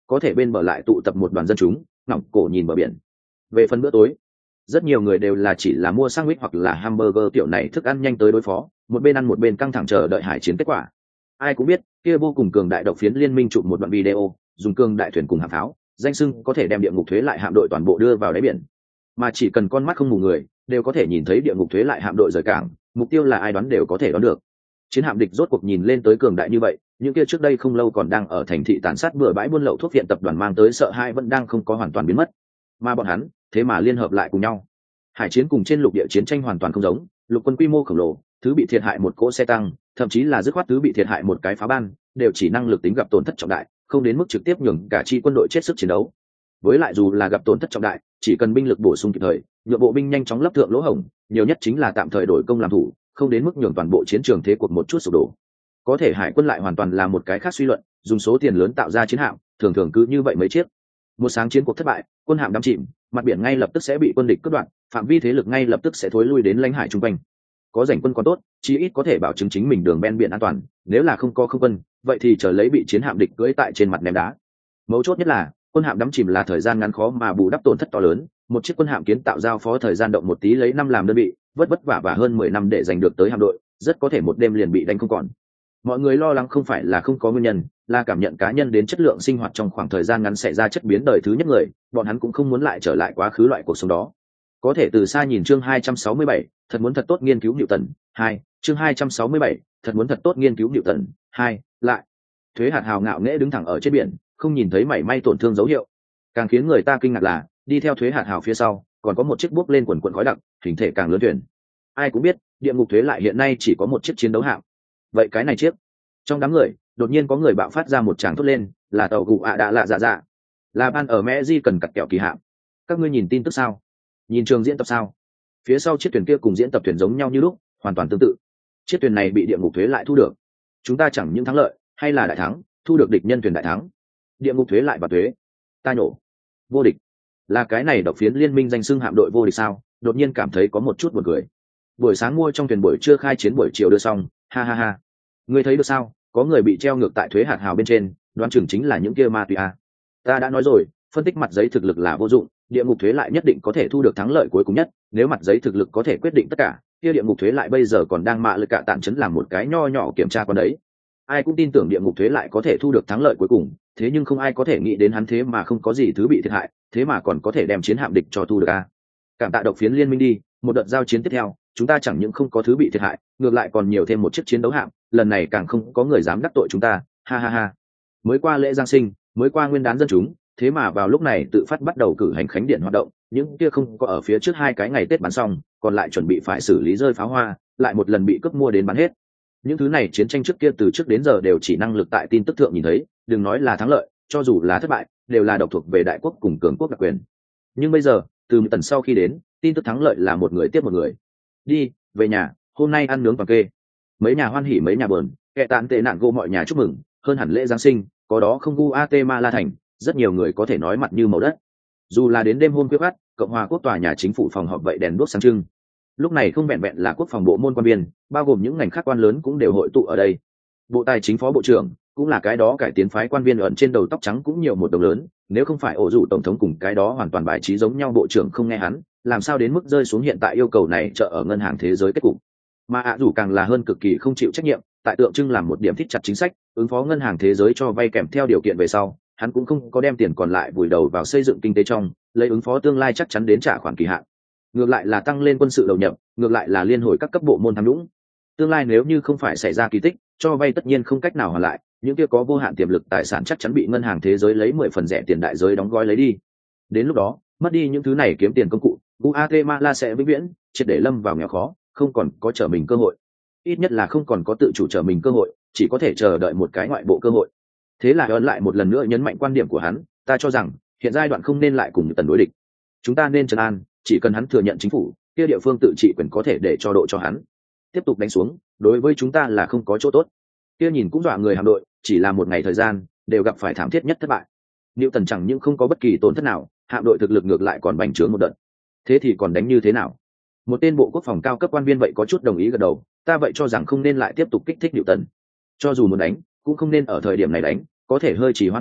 có thể bên bờ lại tụ tập một đoàn dân chúng ngỏng cổ nhìn bờ biển. Về phần bữa tối, rất nhiều người đều là chỉ là mua sandwich hoặc là hamburger kiểu này thức ăn nhanh tới đối phó, một bên ăn một bên căng thẳng chờ đợi hải chiến kết quả. Ai cũng biết kia vô cùng cường đại độc phiến liên minh chụp một đoạn video, dùng cường đại thuyền cùng hạm pháo danh sưng có thể đem địa ngục thuế lại hạm đội toàn bộ đưa vào đáy biển, mà chỉ cần con mắt không mù người đều có thể nhìn thấy địa ngục thuế lại hạm đội rời cảng, mục tiêu là ai đoán đều có thể đoán được. Chiến hạm địch rốt cuộc nhìn lên tới cường đại như vậy, những kia trước đây không lâu còn đang ở thành thị tàn sát bừa bãi buôn lậu thuốc viện tập đoàn mang tới sợ hãi vẫn đang không có hoàn toàn biến mất, mà bọn hắn thế mà liên hợp lại cùng nhau. Hải chiến cùng trên lục địa chiến tranh hoàn toàn không giống, lục quân quy mô khổng lồ, thứ bị thiệt hại một cỗ xe tăng, thậm chí là dứt khoát thứ bị thiệt hại một cái pháo ban, đều chỉ năng lực tính gặp tổn thất trọng đại, không đến mức trực tiếp nhường cả chi quân đội chết sức chiến đấu. Với lại dù là gặp tổn thất trọng đại, chỉ cần binh lực bổ sung kịp thời, nhượng bộ binh nhanh chóng lấp thượng lỗ hổng, nhiều nhất chính là tạm thời đổi công làm thủ, không đến mức nhường toàn bộ chiến trường thế cuộc một chút sụp đổ. Có thể hải quân lại hoàn toàn là một cái khác suy luận, dùng số tiền lớn tạo ra chiến hạm, thường thường cứ như vậy mấy chiếc. Một sáng chiến cuộc thất bại, quân hạm đắm chìm, mặt biển ngay lập tức sẽ bị quân địch cướp đoạt, phạm vi thế lực ngay lập tức sẽ thối lui đến lãnh hải chung quanh. Có giành quân còn tốt, chí ít có thể bảo chứng chính mình đường ven biển an toàn, nếu là không có không quân, vậy thì chờ lấy bị chiến hạm địch cưỡi tại trên mặt ném đá. Mấu chốt nhất là quân hạm đắm chìm là thời gian ngắn khó mà bù đắp tổn thất to lớn, một chiếc quân hạm kiến tạo giao phó thời gian động một tí lấy năm làm đơn vị, vất vả và hơn 10 năm để giành được tới hạm đội, rất có thể một đêm liền bị đánh không còn. Mọi người lo lắng không phải là không có nguyên nhân, là cảm nhận cá nhân đến chất lượng sinh hoạt trong khoảng thời gian ngắn xảy ra chất biến đời thứ nhất người, bọn hắn cũng không muốn lại trở lại quá khứ loại cuộc sống đó. Có thể từ xa nhìn chương 267, thật muốn thật tốt nghiên cứu Newton, 2, chương 267, thật muốn thật tốt nghiên cứu Newton, 2, lại. Thuế hạt hào ngạo nghễ đứng thẳng ở trên biển, không nhìn thấy mảy may tổn thương dấu hiệu. Càng khiến người ta kinh ngạc là, đi theo thuế hạt hào phía sau, còn có một chiếc bốc lên quần quần khói đặc, hình thể càng lớn thuyền. Ai cũng biết, địa ngục thuế lại hiện nay chỉ có một chiếc chiến đấu hạm. Vậy cái này chiếc? Trong đám người, đột nhiên có người bạo phát ra một tràng thốt lên, là tàu gù ạ đã lạ dạ dạ, là ban ở mẹ di cần cặt kẹo kỳ hạm. Các ngươi nhìn tin tức sao? Nhìn trường diễn tập sao? Phía sau chiếc thuyền kia cùng diễn tập thuyền giống nhau như lúc, hoàn toàn tương tự. Chiếc thuyền này bị địa ngục thuế lại thu được. Chúng ta chẳng những thắng lợi, hay là đại thắng, thu được địch nhân thuyền đại thắng. Địa ngục thuế lại và thuế. Ta nhổ. Vô địch. Là cái này độc phiến liên minh danh xưng hạm đội vô địch sao? Đột nhiên cảm thấy có một chút buồn cười. Buổi sáng mua trong thuyền buổi trưa khai chiến buổi chiều đưa xong, ha ha ha. Ngươi thấy được sao? Có người bị treo ngược tại thuế hạt hào bên trên, đoán chừng chính là những kia ma túy à. Ta đã nói rồi, phân tích mặt giấy thực lực là vô dụng, địa ngục thuế lại nhất định có thể thu được thắng lợi cuối cùng nhất. Nếu mặt giấy thực lực có thể quyết định tất cả, kia địa ngục thuế lại bây giờ còn đang mạ lực cả tạm chấn làm một cái nho nhỏ kiểm tra con đấy. Ai cũng tin tưởng địa ngục thuế lại có thể thu được thắng lợi cuối cùng, thế nhưng không ai có thể nghĩ đến hắn thế mà không có gì thứ bị thiệt hại, thế mà còn có thể đem chiến hạm địch cho thu được a. Cảm tạ độc phiến liên minh đi, một đợt giao chiến tiếp theo, chúng ta chẳng những không có thứ bị thiệt hại, ngược lại còn nhiều thêm một chiếc chiến đấu hạm, lần này càng không có người dám đắc tội chúng ta, ha ha ha. Mới qua lễ Giáng sinh, mới qua nguyên đán dân chúng, thế mà vào lúc này tự phát bắt đầu cử hành khánh điện hoạt động, những kia không có ở phía trước 2 cái ngày Tết bắn xong, còn lại chuẩn bị phải xử lý rơi pháo hoa, lại một lần bị cướp mua đến bán hết. Những thứ này chiến tranh trước kia từ trước đến giờ đều chỉ năng lực tại tin tức thượng nhìn thấy, đừng nói là thắng lợi, cho dù là thất bại, đều là độc thuộc về đại quốc cùng cường quốc đặc quyền. Nhưng bây giờ, từ tần sau khi đến, tin tức thắng lợi là một người tiếp một người. Đi, về nhà, hôm nay ăn nướng toàn kê. Mấy nhà hoan hỉ mấy nhà bờn, kẻ tàn tệ nạn gô mọi nhà chúc mừng, hơn hẳn lễ Giáng sinh, có đó không Guatemala thành, rất nhiều người có thể nói mặt như màu đất. Dù là đến đêm hôm khuya khoắt, Cộng hòa quốc tòa nhà chính phủ phòng họp vậy đèn đuốc sáng trưng. Lúc này không vẹn vẹn là quốc phòng bộ môn quan viên, bao gồm những ngành khác quan lớn cũng đều hội tụ ở đây. Bộ tài chính phó bộ trưởng cũng là cái đó cải tiến phái quan viên ẩn trên đầu tóc trắng cũng nhiều một đồng lớn, nếu không phải ổ rủ tổng thống cùng cái đó hoàn toàn bài trí giống nhau bộ trưởng không nghe hắn, làm sao đến mức rơi xuống hiện tại yêu cầu này trợ ở ngân hàng thế giới kết cục. Mà ạ rủ càng là hơn cực kỳ không chịu trách nhiệm, tại tượng trưng làm một điểm thích chặt chính sách, ứng phó ngân hàng thế giới cho vay kèm theo điều kiện về sau, hắn cũng không có đem tiền còn lại vùi đầu vào xây dựng kinh tế trong, lấy ứng phó tương lai chắc chắn đến trả khoản kỳ hạn. Ngược lại là tăng lên quân sự đầu nhập, ngược lại là liên hồi các cấp bộ môn tham nhũng. Tương lai nếu như không phải xảy ra kỳ tích, cho vay tất nhiên không cách nào hoàn lại, những kia có vô hạn tiềm lực tài sản chắc chắn bị ngân hàng thế giới lấy 10 phần rẻ tiền đại giới đóng gói lấy đi. Đến lúc đó, mất đi những thứ này kiếm tiền công cụ, Guatemala sẽ vĩnh viễn triệt để lâm vào nghèo khó, không còn có trở mình cơ hội. Ít nhất là không còn có tự chủ trở mình cơ hội, chỉ có thể chờ đợi một cái ngoại bộ cơ hội. Thế là ấn lại một lần nữa nhấn mạnh quan điểm của hắn, ta cho rằng hiện giai đoạn không nên lại cùng Tần đối địch. Chúng ta nên trấn an, chỉ cần hắn thừa nhận chính phủ, kia địa phương tự trị quyền có thể để cho độ cho hắn. Tiếp tục đánh xuống, đối với chúng ta là không có chỗ tốt. Kia nhìn cũng dọa người hạm đội, chỉ là một ngày thời gian, đều gặp phải thảm thiết nhất thất bại. Tần chẳng những không có bất kỳ tổn thất nào, hạm đội thực lực ngược lại còn bành trướng một đợt. Thế thì còn đánh như thế nào? Một tên bộ quốc phòng cao cấp quan viên vậy có chút đồng ý gật đầu, ta vậy cho rằng không nên lại tiếp tục kích thích Tần. Cho dù muốn đánh, cũng không nên ở thời điểm này đánh, có thể hơi trì hoãn tiếp theo,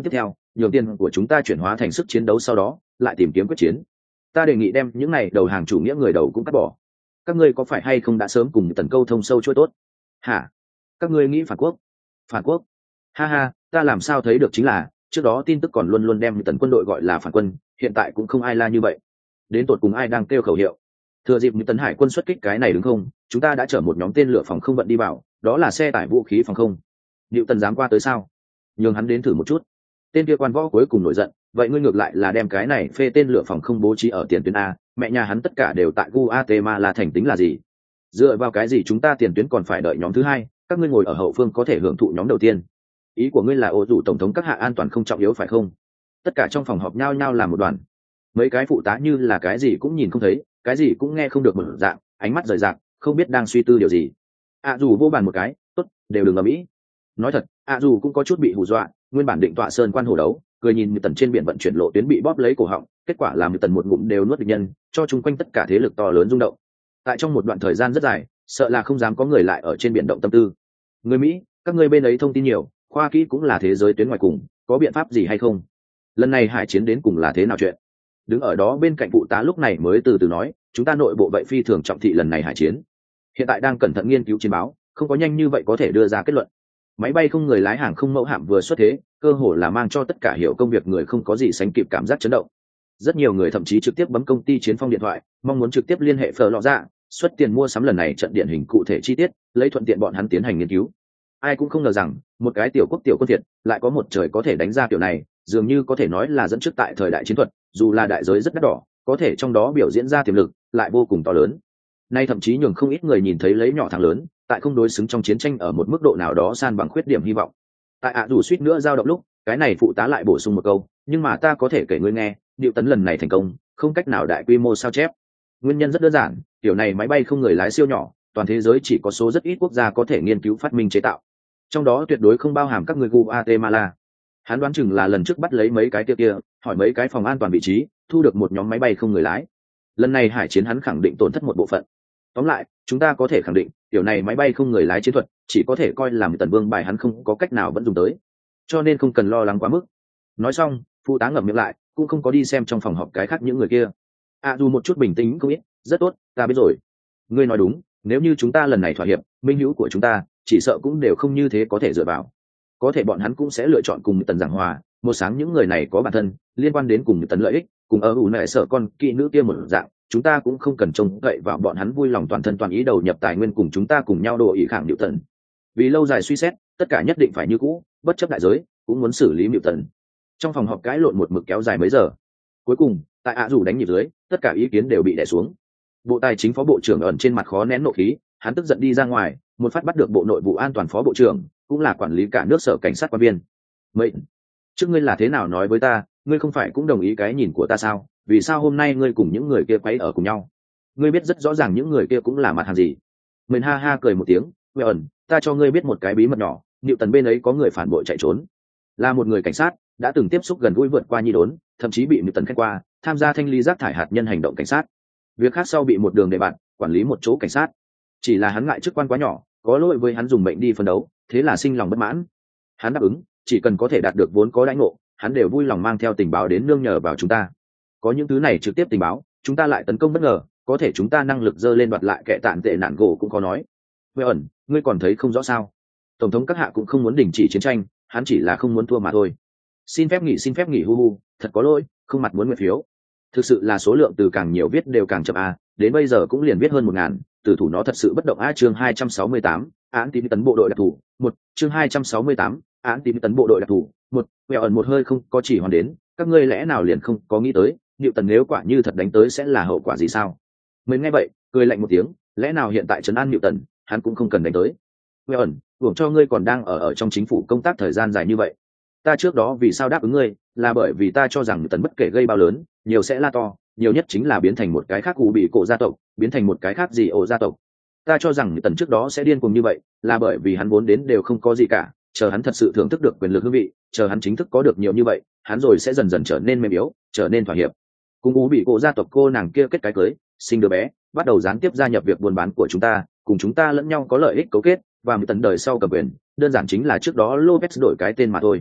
nhường tiền của chúng ta chuyển hóa thành sức chiến đấu, sau đó lại tìm kiếm quyết chiến. Ta đề nghị đem những này đầu hàng chủ nghĩa người đầu cũng cắt bỏ. Các ngươi có phải hay không đã sớm cùng tần câu thông sâu chuỗi tốt? Hả? Các ngươi nghĩ phản quốc? Phản quốc? Ha ha, ta làm sao thấy được chính là trước đó tin tức còn luôn luôn đem tần quân đội gọi là phản quân, hiện tại cũng không ai la như vậy. Đến tột cùng ai đang kêu khẩu hiệu? Thừa dịp như tấn hải quân xuất kích cái này đúng không? Chúng ta đã chở một nhóm tên lửa phòng không vận đi vào, đó là xe tải vũ khí phòng không. Liệu tần dám qua tới sao? Nhường hắn đến thử một chút. Tên kia quan võ cuối cùng nổi giận, vậy ngươi ngược lại là đem cái này phê tên lửa phòng không bố trí ở tiền tuyến a, mẹ nhà hắn tất cả đều tại Guatemala thành tính là gì? Dựa vào cái gì chúng ta tiền tuyến còn phải đợi nhóm thứ hai, các ngươi ngồi ở hậu phương có thể hưởng thụ nhóm đầu tiên. Ý của ngươi là ô dù tổng thống các hạ an toàn không trọng yếu phải không? Tất cả trong phòng họp nhao nhao làm một đoàn. Mấy cái phụ tá như là cái gì cũng nhìn không thấy, cái gì cũng nghe không được, một dạng ánh mắt rời rạc, không biết đang suy tư điều gì. Dù vô bàn một cái, tốt, đều đừng ở mỹ. Nói thật, dù cũng có chút bị hù dọa, nguyên bản định tọa sơn quan hồ đấu, cười nhìn Như Tần trên biển vận chuyển lộ tuyến bị bóp lấy cổ họng, kết quả là Như Tần một ngụm đều nuốt địch nhân, cho chung quanh tất cả thế lực to lớn rung động. Tại trong một đoạn thời gian rất dài, sợ là không dám có người lại ở trên biển động tâm tư. Người Mỹ, các ngươi bên ấy thông tin nhiều, khoa kỹ cũng là thế giới tuyến ngoài cùng, có biện pháp gì hay không? Lần này hải chiến đến cùng là thế nào chuyện? Đứng ở đó bên cạnh phụ tá lúc này mới từ từ nói, chúng ta nội bộ vậy phi thường trọng thị lần này hải chiến, hiện tại đang cẩn thận nghiên cứu chiến báo, không có nhanh như vậy có thể đưa ra kết luận. Máy bay không người lái hàng không mẫu hạm vừa xuất thế, cơ hồ là mang cho tất cả hiểu công việc người không có gì sánh kịp cảm giác chấn động. Rất nhiều người thậm chí trực tiếp bấm công ty Chiến Phong điện thoại, mong muốn trực tiếp liên hệ Phở Lọ Dạ, xuất tiền mua sắm lần này trận điển hình cụ thể chi tiết, lấy thuận tiện bọn hắn tiến hành nghiên cứu. Ai cũng không ngờ rằng, một cái tiểu quốc tiểu quân Việt lại có một trời có thể đánh ra kiểu này, dường như có thể nói là dẫn trước tại thời đại chiến thuật, dù là đại giới rất đắt đỏ, có thể trong đó biểu diễn ra tiềm lực lại vô cùng to lớn. Nay thậm chí nhường không ít người nhìn thấy lấy nhỏ thắng lớn, tại không đối xứng trong chiến tranh ở một mức độ nào đó san bằng khuyết điểm hy vọng. Tại dù suýt nữa dao động lúc, cái này phụ tá lại bổ sung một câu, nhưng mà ta có thể kể ngươi nghe, Diệu Tấn lần này thành công, không cách nào đại quy mô sao chép. Nguyên nhân rất đơn giản, kiểu này máy bay không người lái siêu nhỏ, toàn thế giới chỉ có số rất ít quốc gia có thể nghiên cứu phát minh chế tạo. Trong đó tuyệt đối không bao hàm các người Guatemala. Hắn đoán chừng là lần trước bắt lấy mấy cái kia, hỏi mấy cái phòng an toàn vị trí, thu được một nhóm máy bay không người lái. Lần này hải chiến hắn khẳng định tổn thất một bộ phận. Tóm lại, chúng ta có thể khẳng định, kiểu này máy bay không người lái chiến thuật, chỉ có thể coi là một tần vương bài, hắn không có cách nào vẫn dùng tới. Cho nên không cần lo lắng quá mức. Nói xong, phụ tá ngậm miệng lại, cũng không có đi xem trong phòng họp cái khác những người kia. Dù một chút bình tĩnh không ít, rất tốt, ta biết rồi. Ngươi nói đúng, nếu như chúng ta lần này thỏa hiệp, minh hữu của chúng ta chỉ sợ cũng đều không như thế có thể dựa vào. Có thể bọn hắn cũng sẽ lựa chọn cùng tần giảng hòa, một sáng những người này có bản thân liên quan đến cùng tần lợi ích, cùng ở ủ nệ sợ con kỵ nữ kia một dạng, chúng ta cũng không cần trông cậy vào bọn hắn vui lòng toàn thân toàn ý đầu nhập tài nguyên cùng chúng ta cùng nhau đồ ý khẳng Diệu Tần. Vì lâu dài suy xét, tất cả nhất định phải như cũ, bất chấp đại giới, cũng muốn xử lý Diệu Tần. Trong phòng họp cãi lộn một mực kéo dài mấy giờ. Cuối cùng, tại dù đánh nhịp dưới, tất cả ý kiến đều bị đè xuống. Bộ Tài chính phó bộ trưởng ẩn trên mặt khó nén nộ khí, hắn tức giận đi ra ngoài, một phát bắt được bộ nội vụ an toàn phó bộ trưởng, cũng là quản lý cả nước sở cảnh sát quan viên. Vậy, trước ngươi là thế nào nói với ta, ngươi không phải cũng đồng ý cái nhìn của ta sao? Vì sao hôm nay ngươi cùng những người kia quấy ở cùng nhau? Ngươi biết rất rõ ràng những người kia cũng là mặt hàng gì. Mình ha ha cười một tiếng, Quê ẩn, ta cho ngươi biết một cái bí mật nhỏ, Diệu Tần bên ấy có người phản bội chạy trốn, là một người cảnh sát, đã từng tiếp xúc gần gũi vượt qua nhi đốn, thậm chí bị Diệu Tần khen qua, tham gia thanh lý rác thải hạt nhân hành động cảnh sát. Việc khác sau bị một đường đề bạt, quản lý một chỗ cảnh sát. Chỉ là hắn ngại chức quan quá nhỏ, có lỗi với hắn dùng mệnh đi phân đấu, thế là sinh lòng bất mãn. Hắn đáp ứng, chỉ cần có thể đạt được vốn có đãi ngộ, hắn đều vui lòng mang theo tình báo đến nương nhờ vào chúng ta. Có những thứ này trực tiếp tình báo, chúng ta lại tấn công bất ngờ, có thể chúng ta năng lực dơ lên đoạt lại kẻ tạn tệ nạn gỗ cũng có nói. Quê ẩn, ngươi còn thấy không rõ sao? Tổng thống các hạ cũng không muốn đình chỉ chiến tranh, hắn chỉ là không muốn thua mà thôi. Xin phép nghỉ hu hu, thật có lỗi, không mặt muốn nguyện phiếu. Thực sự là số lượng từ càng nhiều viết đều càng chậm a, đến bây giờ cũng liền viết hơn 1000, từ thủ nó thật sự bất động a. Chương 268, án tín tấn bộ đội đặc thù, một. Chương 268, án tín tấn bộ đội đặc thù, một. Quẹo ẩn một hơi không có chỉ hoàn đến, các ngươi lẽ nào liền không có nghĩ tới, Diệu Tần nếu quả như thật đánh tới sẽ là hậu quả gì sao? Mình nghe vậy, cười lạnh một tiếng, lẽ nào hiện tại trấn an Diệu Tần, hắn cũng không cần đánh tới. Quẹo ẩn, hưởng cho ngươi còn đang ở trong chính phủ công tác thời gian dài như vậy. Ta trước đó vì sao đáp ứng ngươi, là bởi vì ta cho rằng Diệu Tần bất kể gây bao lớn, nhiều sẽ la to, nhiều nhất chính là biến thành một cái khác cụ bị cổ gia tộc, biến thành một cái khác gì ổ gia tộc. Ta cho rằng Diệu Tần trước đó sẽ điên cuồng như vậy, là bởi vì hắn vốn đến đều không có gì cả, chờ hắn thật sự thưởng thức được quyền lực hương vị, chờ hắn chính thức có được nhiều như vậy, hắn rồi sẽ dần dần trở nên mềm yếu, trở nên thỏa hiệp. Cùng ú bị cổ gia tộc cô nàng kia kết cái cưới, sinh đứa bé, bắt đầu gián tiếp gia nhập việc buôn bán của chúng ta, cùng chúng ta lẫn nhau có lợi ích cấu kết, và một tần đời sau cầm quyền, đơn giản chính là trước đó Lopez đổi cái tên mà thôi.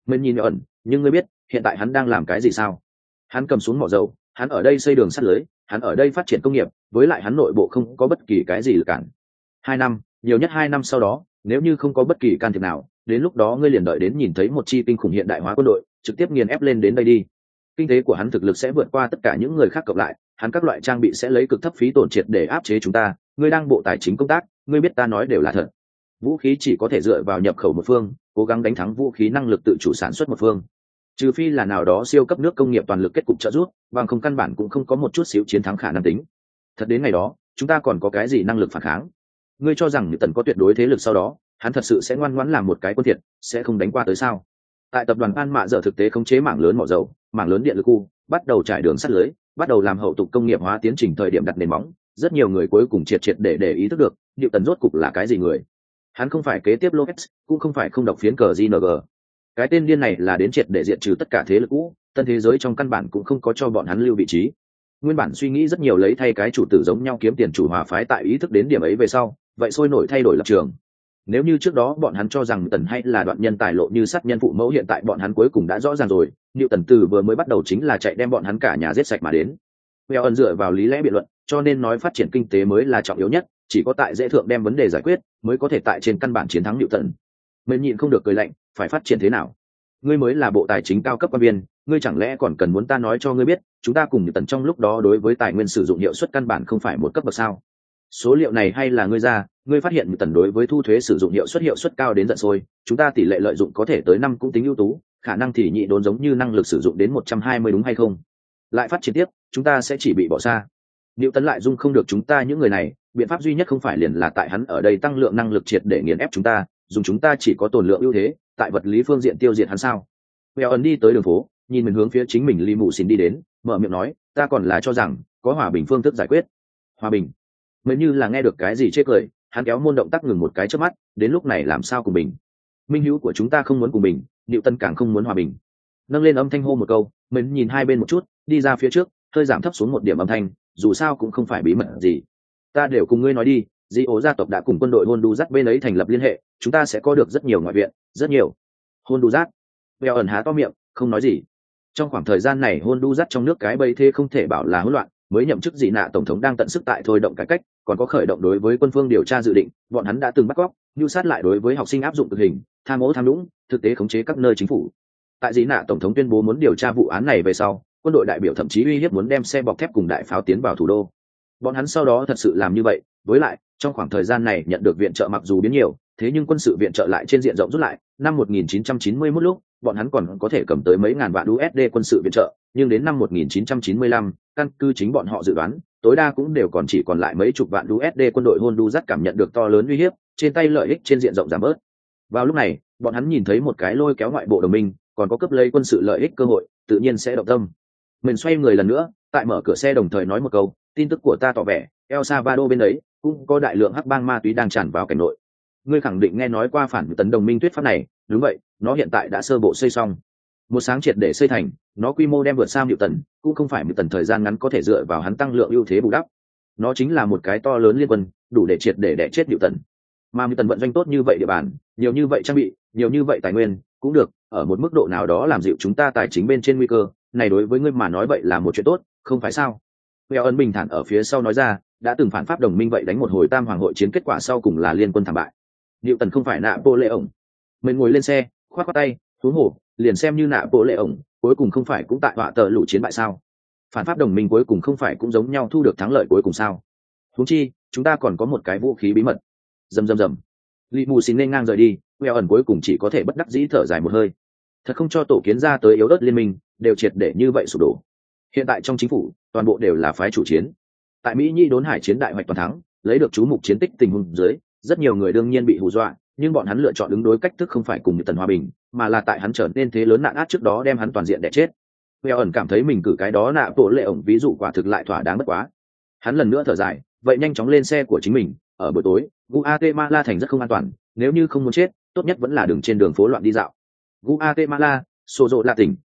Mình nhìn ẩn, nhưng ngươi biết hiện tại hắn đang làm cái gì sao? Hắn cầm xuống mỏ dầu, hắn ở đây xây đường sắt lưới, hắn ở đây phát triển công nghiệp, với lại hắn nội bộ không có bất kỳ cái gì lực cản. 2 năm, nhiều nhất 2 năm sau đó, nếu như không có bất kỳ can thiệp nào, đến lúc đó ngươi liền đợi đến nhìn thấy một chi kinh khủng hiện đại hóa quân đội trực tiếp nghiền ép lên đến đây đi. Kinh tế của hắn thực lực sẽ vượt qua tất cả những người khác cộng lại, hắn các loại trang bị sẽ lấy cực thấp phí tổn triệt để áp chế chúng ta. Ngươi đang bộ tài chính công tác, ngươi biết ta nói đều là thật. Vũ khí chỉ có thể dựa vào nhập khẩu một phương, cố gắng đánh thắng vũ khí năng lực tự chủ sản xuất một phương, trừ phi là nào đó siêu cấp nước công nghiệp toàn lực kết cục trợ giúp, bằng không căn bản cũng không có một chút xíu chiến thắng khả năng tính. Thật đến ngày đó, chúng ta còn có cái gì năng lực phản kháng? Ngươi cho rằng Tần có tuyệt đối thế lực sau đó, hắn thật sự sẽ ngoan ngoãn làm một cái quân thiệt, sẽ không đánh qua tới sao? Tại tập đoàn An Mạ giờ thực tế khống chế mảng lớn mỏ dầu, mảng lớn điện lực khu, bắt đầu trải đường sắt lưới, bắt đầu làm hậu tục công nghiệp hóa tiến trình thời điểm đặt nền móng, rất nhiều người cuối cùng triệt để ý thức được, Diệu Tần rốt cục là cái gì người. Hắn không phải kế tiếp Lopez, cũng không phải không độc phiến cờ JNG. Cái tên điên này là đến triệt để diệt trừ tất cả thế lực cũ, tân thế giới trong căn bản cũng không có cho bọn hắn lưu vị trí. Nguyên bản suy nghĩ rất nhiều lấy thay cái chủ tử giống nhau kiếm tiền chủ hòa phái tại ý thức đến điểm ấy về sau, vậy sôi nổi thay đổi lập trường. Nếu như trước đó bọn hắn cho rằng Tần hay là đoạn nhân tài lộ như sát nhân phụ mẫu, hiện tại bọn hắn cuối cùng đã rõ ràng rồi, Diệu Tần từ vừa mới bắt đầu chính là chạy đem bọn hắn cả nhà giết sạch mà đến. Well ẩn dựa vào lý lẽ biện luận, cho nên nói phát triển kinh tế mới là trọng yếu nhất, chỉ có tại dễ thượng đem vấn đề giải quyết, mới có thể tại trên căn bản chiến thắng Diệu Tần. Mình nhịn không được cười lạnh, phải phát triển thế nào? Ngươi mới là bộ tài chính cao cấp quan viên, ngươi chẳng lẽ còn cần muốn ta nói cho ngươi biết, chúng ta cùng Diệu Tần trong lúc đó đối với tài nguyên sử dụng hiệu suất căn bản không phải một cấp bậc sao? Số liệu này hay là ngươi ra, ngươi phát hiện Diệu Tần đối với thu thuế sử dụng hiệu suất cao đến giận sôi, chúng ta tỷ lệ lợi dụng có thể tới 5 cũng tính ưu tú, khả năng thì nhị đốn giống như năng lực sử dụng đến 120 đúng hay không? Lại phát triển tiếp, chúng ta sẽ chỉ bị bỏ xa. Diệu Tần lại dung không được chúng ta những người này, biện pháp duy nhất không phải liền là tại hắn ở đây tăng lượng năng lực triệt để nghiền ép chúng ta, dùng chúng ta chỉ có tồn lượng ưu thế, tại vật lý phương diện tiêu diệt hắn sao? Well ẩn đi tới đường phố, nhìn mình hướng phía chính mình Li Mụ Xin đi đến, mở miệng nói, ta còn là cho rằng có hòa bình phương thức giải quyết. Hòa bình? Mới như là nghe được cái gì chê cười, hắn kéo môn động tác ngừng một cái chớp mắt, đến lúc này làm sao cùng bình? Minh hữu của chúng ta không muốn cùng bình, Diệu Tân càng không muốn hòa bình. Nâng lên âm thanh hô một câu, mình nhìn hai bên một chút, đi ra phía trước, hơi giảm thấp xuống một điểm âm thanh, dù sao cũng không phải bí mật gì. Ta đều cùng ngươi nói đi, Di ố gia tộc đã cùng quân đội Honduras bên ấy thành lập liên hệ, chúng ta sẽ có được rất nhiều ngoại viện, rất nhiều. Honduras? Well ẩn há to miệng, không nói gì. Trong khoảng thời gian này Honduras trong nước cái bầy thế không thể bảo là hỗn loạn, mới nhậm chức dị nạ tổng thống đang tận sức tại thôi động cải cách, còn có khởi động đối với quân phương điều tra dự định, bọn hắn đã từng bắt cóc, mưu sát lại đối với học sinh áp dụng cực hình, tham ô tham nhũng, thực tế khống chế các nơi chính phủ. Tại dị nạ tổng thống tuyên bố muốn điều tra vụ án này về sau, quân đội đại biểu thậm chí uy hiếp muốn đem xe bọc thép cùng đại pháo tiến vào thủ đô. Bọn hắn sau đó thật sự làm như vậy, với lại trong khoảng thời gian này nhận được viện trợ mặc dù biến nhiều, thế nhưng quân sự viện trợ lại trên diện rộng rút lại. Năm 1991 lúc, bọn hắn còn có thể cầm tới mấy ngàn vạn USD quân sự viện trợ, nhưng đến năm 1995, căn cứ chính bọn họ dự đoán, tối đa cũng đều còn chỉ còn lại mấy chục vạn USD. Quân đội Honduras cảm nhận được to lớn uy hiếp, trên tay lợi ích trên diện rộng giảm bớt. Vào lúc này, bọn hắn nhìn thấy một cái lôi kéo ngoại bộ đồng minh, còn có cấp lấy quân sự lợi ích cơ hội, tự nhiên sẽ động tâm. Mình xoay người lần nữa, tại mở cửa xe đồng thời nói một câu, tin tức của ta tỏ vẻ, El Salvador bên ấy cũng có đại lượng hắc bang ma túy đang tràn vào cảnh nội. Ngươi khẳng định nghe nói qua phản tấn đồng minh thuyết pháp này, đúng vậy, nó hiện tại đã sơ bộ xây xong. Một sáng triệt để xây thành, nó quy mô đem vượt xa Diệu Tần, cũng không phải Diệu Tần thời gian ngắn có thể dựa vào hắn tăng lượng ưu thế bù đắp. Nó chính là một cái to lớn liên quân, đủ để triệt để đẻ chết Diệu Tần. Mà Diệu Tần vận doanh tốt như vậy địa bàn, nhiều như vậy trang bị, nhiều như vậy tài nguyên, cũng được, ở một mức độ nào đó làm dịu chúng ta tài chính bên trên nguy cơ, này đối với ngươi mà nói vậy là một chuyện tốt, không phải sao? Well ân bình thản ở phía sau nói ra, đã từng phản pháp đồng minh vậy đánh một hồi tam hoàng hội chiến, kết quả sau cùng là liên quân thảm bại. Diệu Tần không phải nạ bộ lệ ổng. Mình ngồi lên xe, khoát khoát tay, huống hồ, liền xem như nạ bộ lệ ổng, cuối cùng không phải cũng tại họa tờ lũ chiến bại sao? Phản pháp đồng minh cuối cùng không phải cũng giống nhau thu được thắng lợi cuối cùng sao? Huống chi, chúng ta còn có một cái vũ khí bí mật. Rầm rầm rầm. Lý Mù Xin nên ngang rời đi, Well ẩn cuối cùng chỉ có thể bất đắc dĩ thở dài một hơi. Thật không cho tổ kiến ra tới yếu ớt liên minh, đều triệt để như vậy sụp đổ. Hiện tại trong chính phủ, toàn bộ đều là phái chủ chiến. Tại Mỹ Nhi đốn hải chiến đại hoạch toàn thắng, lấy được chú mục chiến tích tình huống dưới, rất nhiều người đương nhiên bị hù dọa, nhưng bọn hắn lựa chọn ứng đối cách thức không phải cùng Diệu Tần hòa bình, mà là tại hắn trở nên thế lớn nạn át trước đó đem hắn toàn diện đè chết. Well ẩn cảm thấy mình cử cái đó nạ bộ lệ ổng ví dụ quả thực lại thỏa đáng bất quá. Hắn lần nữa thở dài, vậy nhanh chóng lên xe của chính mình, ở buổi tối, Guatemala thành rất không an toàn, nếu như không muốn chết, tốt nhất vẫn là đường trên đường phố loạn đi dạo. Guatemala, Sozo là tỉnh,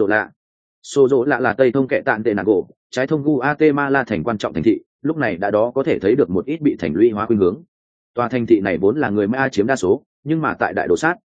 Sozo là tây thông kệ tạn tệ nạc gỗ, trái thông Guatemala thành quan trọng thành thị, lúc này đã đó có thể thấy được một ít bị thành lũy hóa khuynh hướng. Tòa thành thị này vốn là người Maya chiếm đa số, nhưng mà tại đại đổ sát,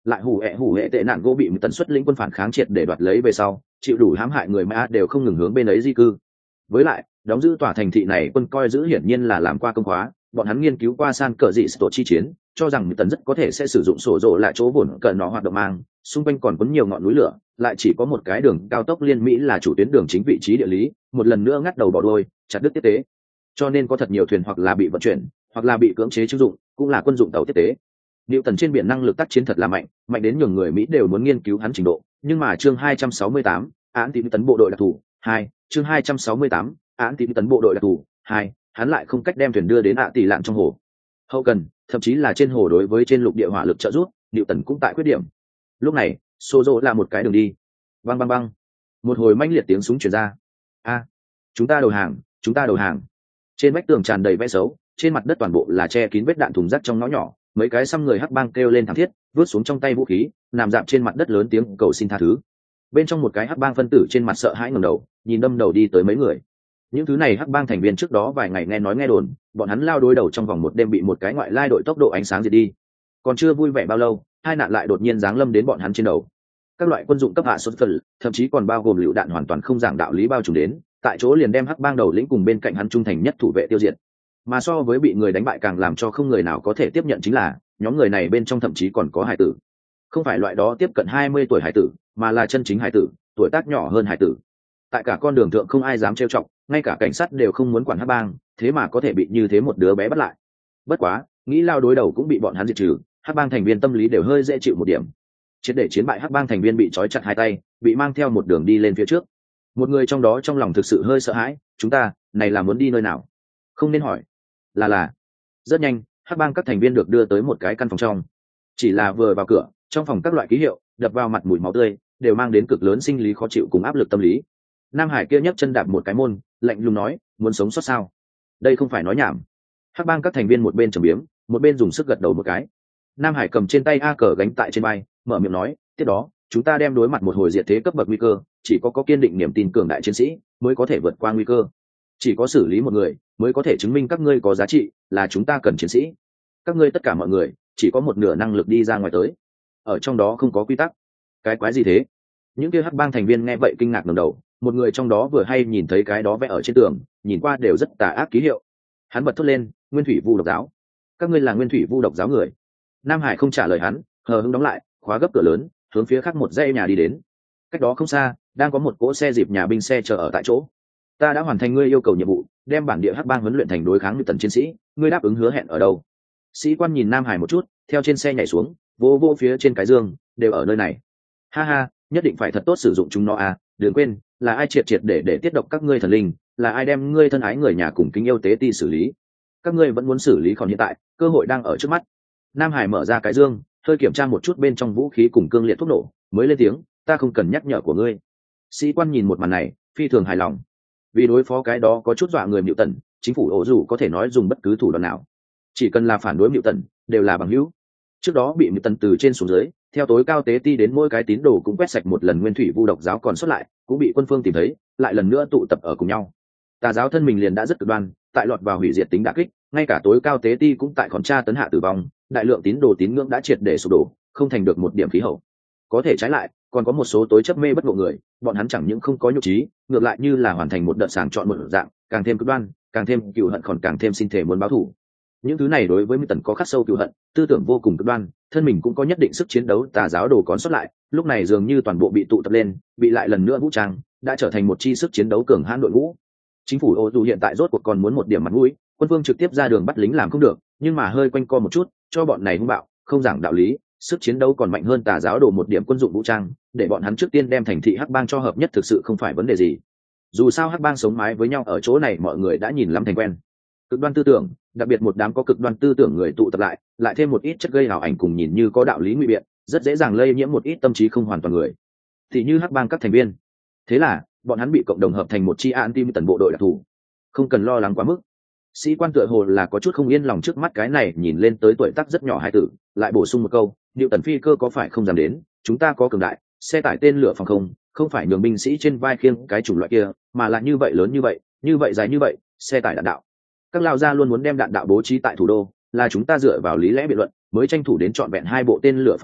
lại hủ hệ tệ nạn gỗ bị tần suất lĩnh quân phản kháng triệt để đoạt lấy về sau, chịu đủ hãm hại người Mã đều không ngừng hướng bên ấy di cư. Với lại đóng giữ tòa thành thị này quân coi giữ hiển nhiên là làm qua công khóa, bọn hắn nghiên cứu qua san cờ dị tổ chi chiến, cho rằng tần rất có thể sẽ sử dụng sổ rộ lại chỗ vồn cờ nó hoạt động mang, xung quanh còn có nhiều ngọn núi lửa, lại chỉ có một cái đường cao tốc liên mỹ là chủ tuyến đường chính vị trí địa lý, một lần nữa ngắt đầu bỏ đuôi, chặt đứt tiếp tế. Cho nên có thật nhiều thuyền hoặc là bị vận chuyển, hoặc là bị cưỡng chế trưng dụng, cũng là quân dụng tàu tiếp tế. Liệu tần trên biển năng lực tác chiến thật là mạnh, mạnh đến nhường người Mỹ đều muốn nghiên cứu hắn trình độ, nhưng mà chương 268, án tín tấn bộ đội đặc thù 2, chương 268, án tín tấn bộ đội đặc thù 2, hắn lại không cách đem thuyền đưa đến tỷ lạn trong hồ. Hậu cần, thậm chí là trên hồ đối với trên lục địa hỏa lực trợ giúp, Liệu tần cũng tại khuyết điểm. Lúc này, Sozo là một cái đường đi. Bang bang bang. Một hồi mãnh liệt tiếng súng truyền ra. A, chúng ta đầu hàng, chúng ta đầu hàng. Trên vách tường tràn đầy vẽ xấu, trên mặt đất toàn bộ là che kín vết đạn thùng rác trong ngõ nhỏ, mấy cái xăm người hắc bang kêu lên thảm thiết, vứt xuống trong tay vũ khí, nằm dạp trên mặt đất lớn tiếng cầu xin tha thứ. Bên trong một cái hắc bang phân tử trên mặt sợ hãi ngẩng đầu, nhìn đâm đầu đi tới mấy người. Những thứ này hắc bang thành viên trước đó vài ngày nghe nói nghe đồn, bọn hắn lao đối đầu trong vòng một đêm bị một cái ngoại lai đội tốc độ ánh sáng diệt đi. Còn chưa vui vẻ bao lâu, hai nạn lại đột nhiên giáng lâm đến bọn hắn trên đầu. Các loại quân dụng cấp hạ xuất phần, thậm chí còn bao gồm lựu đạn hoàn toàn không giảng đạo lý bao trùm đến, tại chỗ liền đem hắc bang đầu lĩnh cùng bên cạnh hắn trung thành nhất thủ vệ tiêu diệt. Mà so với bị người đánh bại càng làm cho không người nào có thể tiếp nhận chính là nhóm người này bên trong thậm chí còn có hải tử, không phải loại đó tiếp cận 20 tuổi hải tử, mà là chân chính hải tử, tuổi tác nhỏ hơn hải tử. Tại cả con đường thượng không ai dám trêu chọc, ngay cả cảnh sát đều không muốn quản hắc bang, thế mà có thể bị như thế một đứa bé bắt lại. Bất quá, nghĩ lao đối đầu cũng bị bọn hắn diệt trừ, hắc bang thành viên tâm lý đều hơi dễ chịu một điểm. Triệt để chiến bại hắc bang thành viên bị trói chặt hai tay, bị mang theo một đường đi lên phía trước. Một người trong đó trong lòng thực sự hơi sợ hãi, chúng ta này là muốn đi nơi nào? Không nên hỏi. Là rất nhanh, hắc bang các thành viên được đưa tới một cái căn phòng trong. Chỉ là vừa vào cửa, trong phòng các loại ký hiệu đập vào mặt mùi máu tươi đều mang đến cực lớn sinh lý khó chịu cùng áp lực tâm lý. Nam Hải kia nhấc chân đạp một cái môn, lạnh lùng nói, muốn sống sót sao? Đây không phải nói nhảm. Hắc bang các thành viên một bên trầm biếm, một bên dùng sức gật đầu một cái. Nam Hải cầm trên tay a cờ gánh tại trên vai, mở miệng nói, tiếp đó chúng ta đem đối mặt một hồi diệt thế cấp bậc nguy cơ, chỉ có kiên định niềm tin cường đại chiến sĩ mới có thể vượt qua nguy cơ, chỉ có xử lý một người mới có thể chứng minh các ngươi có giá trị, là chúng ta cần chiến sĩ. Các ngươi tất cả mọi người chỉ có một nửa năng lực đi ra ngoài tới, ở trong đó không có quy tắc. Cái quái gì thế? Những kia hắc bang thành viên nghe vậy kinh ngạc ngẩng đầu, một người trong đó vừa hay nhìn thấy cái đó vẽ ở trên tường, nhìn qua đều rất tà ác ký hiệu. Hắn bật thốt lên, Nguyên Thủy Vu độc giáo. Các ngươi là Nguyên Thủy Vu độc giáo người? Nam Hải không trả lời hắn, hờ hững đóng lại, khóa gấp cửa lớn, hướng phía khác một dãy nhà đi đến. Cách đó không xa, đang có một cỗ xe dịp nhà binh xe chờ ở tại chỗ. Ta đã hoàn thành ngươi yêu cầu nhiệm vụ, đem bản địa hắc bang huấn luyện thành đối kháng như tần chiến sĩ, ngươi đáp ứng hứa hẹn ở đâu? Sĩ quan nhìn Nam Hải một chút, theo trên xe nhảy xuống, vô vô phía trên cái giường, đều ở nơi này. Ha ha, nhất định phải thật tốt sử dụng chúng nó à, đừng quên, là ai triệt để tiết độc các ngươi thần linh, là ai đem ngươi thân ái người nhà cùng kính yêu tế ti xử lý. Các ngươi vẫn muốn xử lý, còn hiện tại, cơ hội đang ở trước mắt. Nam Hải mở ra cái dương, hơi kiểm tra một chút bên trong vũ khí cùng cương liệt thuốc nổ, mới lên tiếng, ta không cần nhắc nhở của ngươi. Sĩ quan nhìn một màn này, phi thường hài lòng. Vì đối phó cái đó có chút dọa người Milton, chính phủ ổ dù có thể nói dùng bất cứ thủ đoạn nào, chỉ cần là phản đối Milton đều là bằng hữu. Trước đó bị Milton từ trên xuống dưới, theo tối cao tế ti đến mỗi cái tín đồ cũng quét sạch một lần Nguyên Thủy Vu độc giáo còn sót lại, cũng bị quân phương tìm thấy, lại lần nữa tụ tập ở cùng nhau. Tà giáo thân mình liền đã rất cực đoan, tại lọt vào hủy diệt tính đả kích, ngay cả tối cao tế ti cũng tại còn tra tấn hạ tử vong, đại lượng tín đồ tín ngưỡng đã triệt để sụp đổ, không thành được một điểm khí hậu. Có thể trái lại, còn có một số tối chấp mê bất ngộ người, bọn hắn chẳng những không có nhục trí, ngược lại như là hoàn thành một đợt sàng chọn một dạng, càng thêm cực đoan, càng thêm cừu hận, còn càng thêm sinh thể muốn báo thù. Những thứ này đối với Milton có khắc sâu cừu hận, tư tưởng vô cùng cực đoan, thân mình cũng có nhất định sức chiến đấu, tà giáo đồ còn sót lại, lúc này dường như toàn bộ bị tụ tập lên, bị lại lần nữa vũ trang, đã trở thành một chi sức chiến đấu cường hãn đội ngũ. Chính phủ ô dù hiện tại rốt cuộc còn muốn một điểm mặt mũi, quân vương trực tiếp ra đường bắt lính làm không được, nhưng mà hơi quanh co một chút, cho bọn này hung bạo, không giảng đạo lý, sức chiến đấu còn mạnh hơn tà giáo đồ một điểm quân dụng vũ trang, để bọn hắn trước tiên đem thành thị hắc bang cho hợp nhất thực sự không phải vấn đề gì. Dù sao hắc bang sống mái với nhau ở chỗ này mọi người đã nhìn lắm thành quen. Cực đoan tư tưởng, đặc biệt một đám có cực đoan tư tưởng người tụ tập lại thêm một ít chất gây hào ảnh cùng nhìn như có đạo lý ngụy biện, rất dễ dàng lây nhiễm một ít tâm trí không hoàn toàn người. Thì như hắc bang các thành viên. Thế là, bọn hắn bị cộng đồng hợp thành một chi anti-Milton bộ đội đặc thù. Không cần lo lắng quá mức. Sĩ quan tựa hồ là có chút không yên lòng trước mắt cái này nhìn lên tới tuổi tác rất nhỏ hai tử, lại bổ sung một câu, liệu tần phi cơ có phải không dám đến, chúng ta có cường đại xe tải tên lửa phòng không, không phải nhường binh sĩ trên vai khiêng cái chủng loại kia, mà là như vậy lớn như vậy dài như vậy, xe tải đạn đạo. Các lao gia luôn muốn đem đạn đạo bố trí tại thủ đô, là chúng ta dựa vào lý lẽ biện luận mới tranh thủ đến trọn vẹn 2 bộ tên lửa phòng không,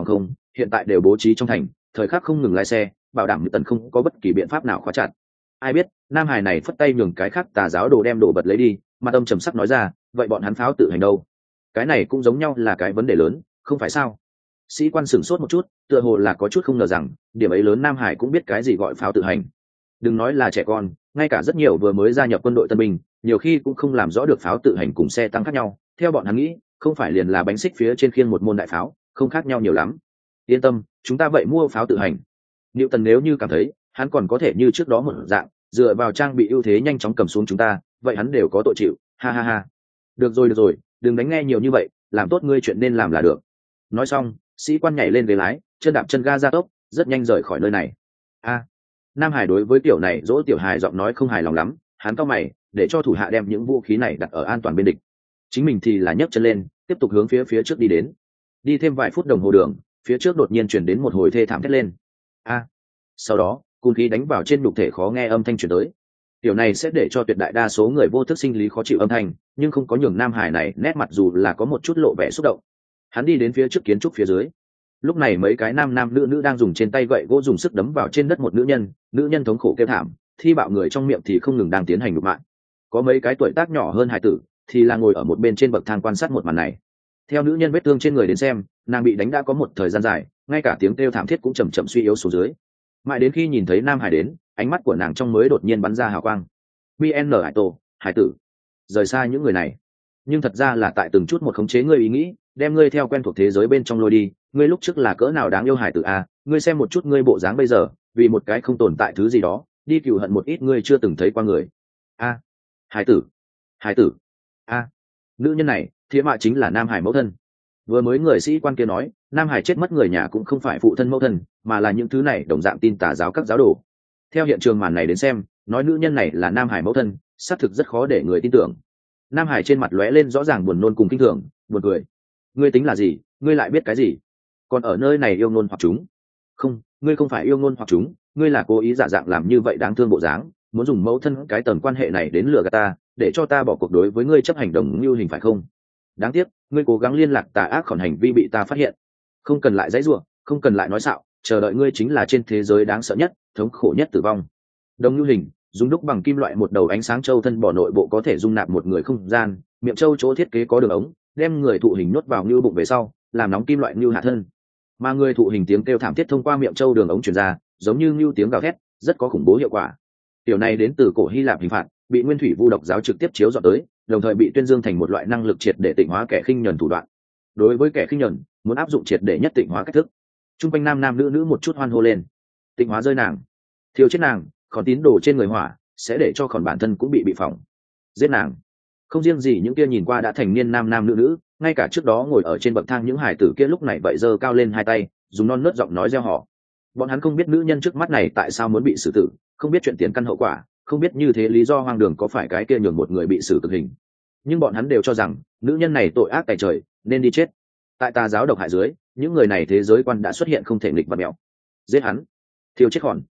hiện tại đều bố trí trong thành, thời khắc không ngừng lái xe, bảo đảm Newton không có bất kỳ biện pháp nào khóa chặt. Ai biết nam hải này phất tay nhường cái khác tà giáo đồ đem đồ vật lấy đi, mà âm trầm sắc nói ra, vậy bọn hắn pháo tự hành đâu? Cái này cũng giống nhau là cái vấn đề lớn, không phải sao? Sĩ quan sửng sốt một chút, tựa hồ là có chút không ngờ rằng điểm ấy lớn nam hải cũng biết cái gì gọi pháo tự hành. Đừng nói là trẻ con, ngay cả rất nhiều vừa mới gia nhập quân đội tân binh nhiều khi cũng không làm rõ được pháo tự hành cùng xe tăng khác nhau. Theo bọn hắn nghĩ, không phải liền là bánh xích phía trên khiêng một môn đại pháo, không khác nhau nhiều lắm. Yên tâm, chúng ta vậy mua pháo tự hành. Newton nếu như cảm thấy hắn còn có thể như trước đó một dạng dựa vào trang bị ưu thế nhanh chóng cầm xuống chúng ta, vậy hắn đều có tội chịu. Ha ha ha. Được rồi, đừng đánh nghe nhiều như vậy, làm tốt ngươi chuyện nên làm là được. Nói xong, sĩ quan nhảy lên ghế lái, chân đạp chân ga gia tốc, rất nhanh rời khỏi nơi này. Nam Hải đối với tiểu này dỗ tiểu hài giọng nói không hài lòng lắm, hắn cau mày, để cho thủ hạ đem những vũ khí này đặt ở an toàn bên địch. Chính mình thì là nhấc chân lên, tiếp tục hướng phía trước đi đến. Đi thêm vài phút đồng hồ đường, phía trước đột nhiên truyền đến một hồi thê thảm thét lên. Sau đó, cung khí đánh vào trên nhục thể khó nghe âm thanh truyền tới. Điều này sẽ để cho tuyệt đại đa số người vô thức sinh lý khó chịu âm thanh, nhưng không có nhường Nam Hải này nét mặt dù là có một chút lộ vẻ xúc động. Hắn đi đến phía trước kiến trúc phía dưới. Lúc này mấy cái nam nữ đang dùng trên tay gậy gỗ dùng sức đấm vào trên đất một nữ nhân thống khổ kêu thảm, thi bạo người trong miệng thì không ngừng đang tiến hành nhục mạ. Có mấy cái tuổi tác nhỏ hơn hài tử thì là ngồi ở một bên trên bậc thang quan sát một màn này. Theo nữ nhân vết thương trên người đến xem, nàng bị đánh đã có một thời gian dài, ngay cả tiếng kêu thảm thiết cũng chậm chậm suy yếu xuống dưới. Mãi đến khi nhìn thấy Nam Hải đến, ánh mắt của nàng trong mới đột nhiên bắn ra hào quang. BN Hải Tô, hải tử, rời xa những người này. Nhưng thật ra là tại từng chút một khống chế ngươi ý nghĩ, đem ngươi theo quen thuộc thế giới bên trong lôi đi. Ngươi lúc trước là cỡ nào đáng yêu hải tử à? Ngươi xem một chút ngươi bộ dáng bây giờ, vì một cái không tồn tại thứ gì đó, đi cừu hận một ít ngươi chưa từng thấy qua người. Hải tử, nữ nhân này, thiế mạ chính là Nam Hải mẫu thân. Vừa mới người sĩ quan kia nói, Nam Hải chết mất người nhà cũng không phải phụ thân mẫu thân, mà là những thứ này đồng dạng tin tà giáo các giáo đồ. Theo hiện trường màn này đến xem, nói nữ nhân này là Nam Hải mẫu thân, xác thực rất khó để người tin tưởng. Nam Hải trên mặt lóe lên rõ ràng buồn nôn cùng kinh thường, buồn cười. Ngươi tính là gì? Ngươi lại biết cái gì? Còn ở nơi này yêu ngôn hoặc chúng? Không, ngươi không phải yêu ngôn hoặc chúng, ngươi là cố ý giả dạng làm như vậy đáng thương bộ dáng, muốn dùng mẫu thân cái tầng quan hệ này đến lừa gạt ta, để cho ta bỏ cuộc đối với ngươi chấp hành đồng lưu hình phải không? Đáng tiếc, ngươi cố gắng liên lạc tà ác còn hành vi bị ta phát hiện. Không cần lại giãy giụa, không cần lại nói xạo, chờ đợi ngươi chính là trên thế giới đáng sợ nhất, thống khổ nhất tử vong. Đồng lưu hình, dùng đúc bằng kim loại một đầu ánh sáng châu thân bỏ nội bộ có thể dung nạp một người không gian, miệng châu chỗ thiết kế có đường ống, đem người thụ hình nhốt vào ngưu bụng về sau, làm nóng kim loại ngưu hạ thân. Mà người thụ hình tiếng kêu thảm thiết thông qua miệng châu đường ống truyền ra, giống như ngưu tiếng gào thét, rất có khủng bố hiệu quả. Điều này đến từ cổ Hy Lạp hình phạt, bị Nguyên Thủy Vu độc giáo trực tiếp chiếu dọn tới, đồng thời bị tuyên dương thành một loại năng lực triệt để tịnh hóa kẻ khinh nhẫn thủ đoạn. Đối với kẻ khinh nhẫn, muốn áp dụng triệt để nhất tịnh hóa cách thức. Trung quanh nam nữ một chút hoan hô lên. Tịnh hóa rơi nàng, thiêu chết nàng, còn tín đồ trên người hỏa, sẽ để cho còn bản thân cũng bị phỏng. Giết nàng. Không riêng gì những kia nhìn qua đã thành niên nam nữ, ngay cả trước đó ngồi ở trên bậc thang những hải tử kia lúc này vậy giơ cao lên hai tay, dùng non nớt giọng nói reo hò. Bọn hắn không biết nữ nhân trước mắt này tại sao muốn bị xử tử, không biết chuyện tiền căn hậu quả, không biết như thế lý do hoang đường có phải cái kia nhường một người bị xử tử hình. Nhưng bọn hắn đều cho rằng nữ nhân này tội ác tày trời, nên đi chết. Tại tà giáo độc hại dưới, những người này thế giới quan đã xuất hiện không thể nghịch và mèo. Giết hắn, thiêu chết hòn.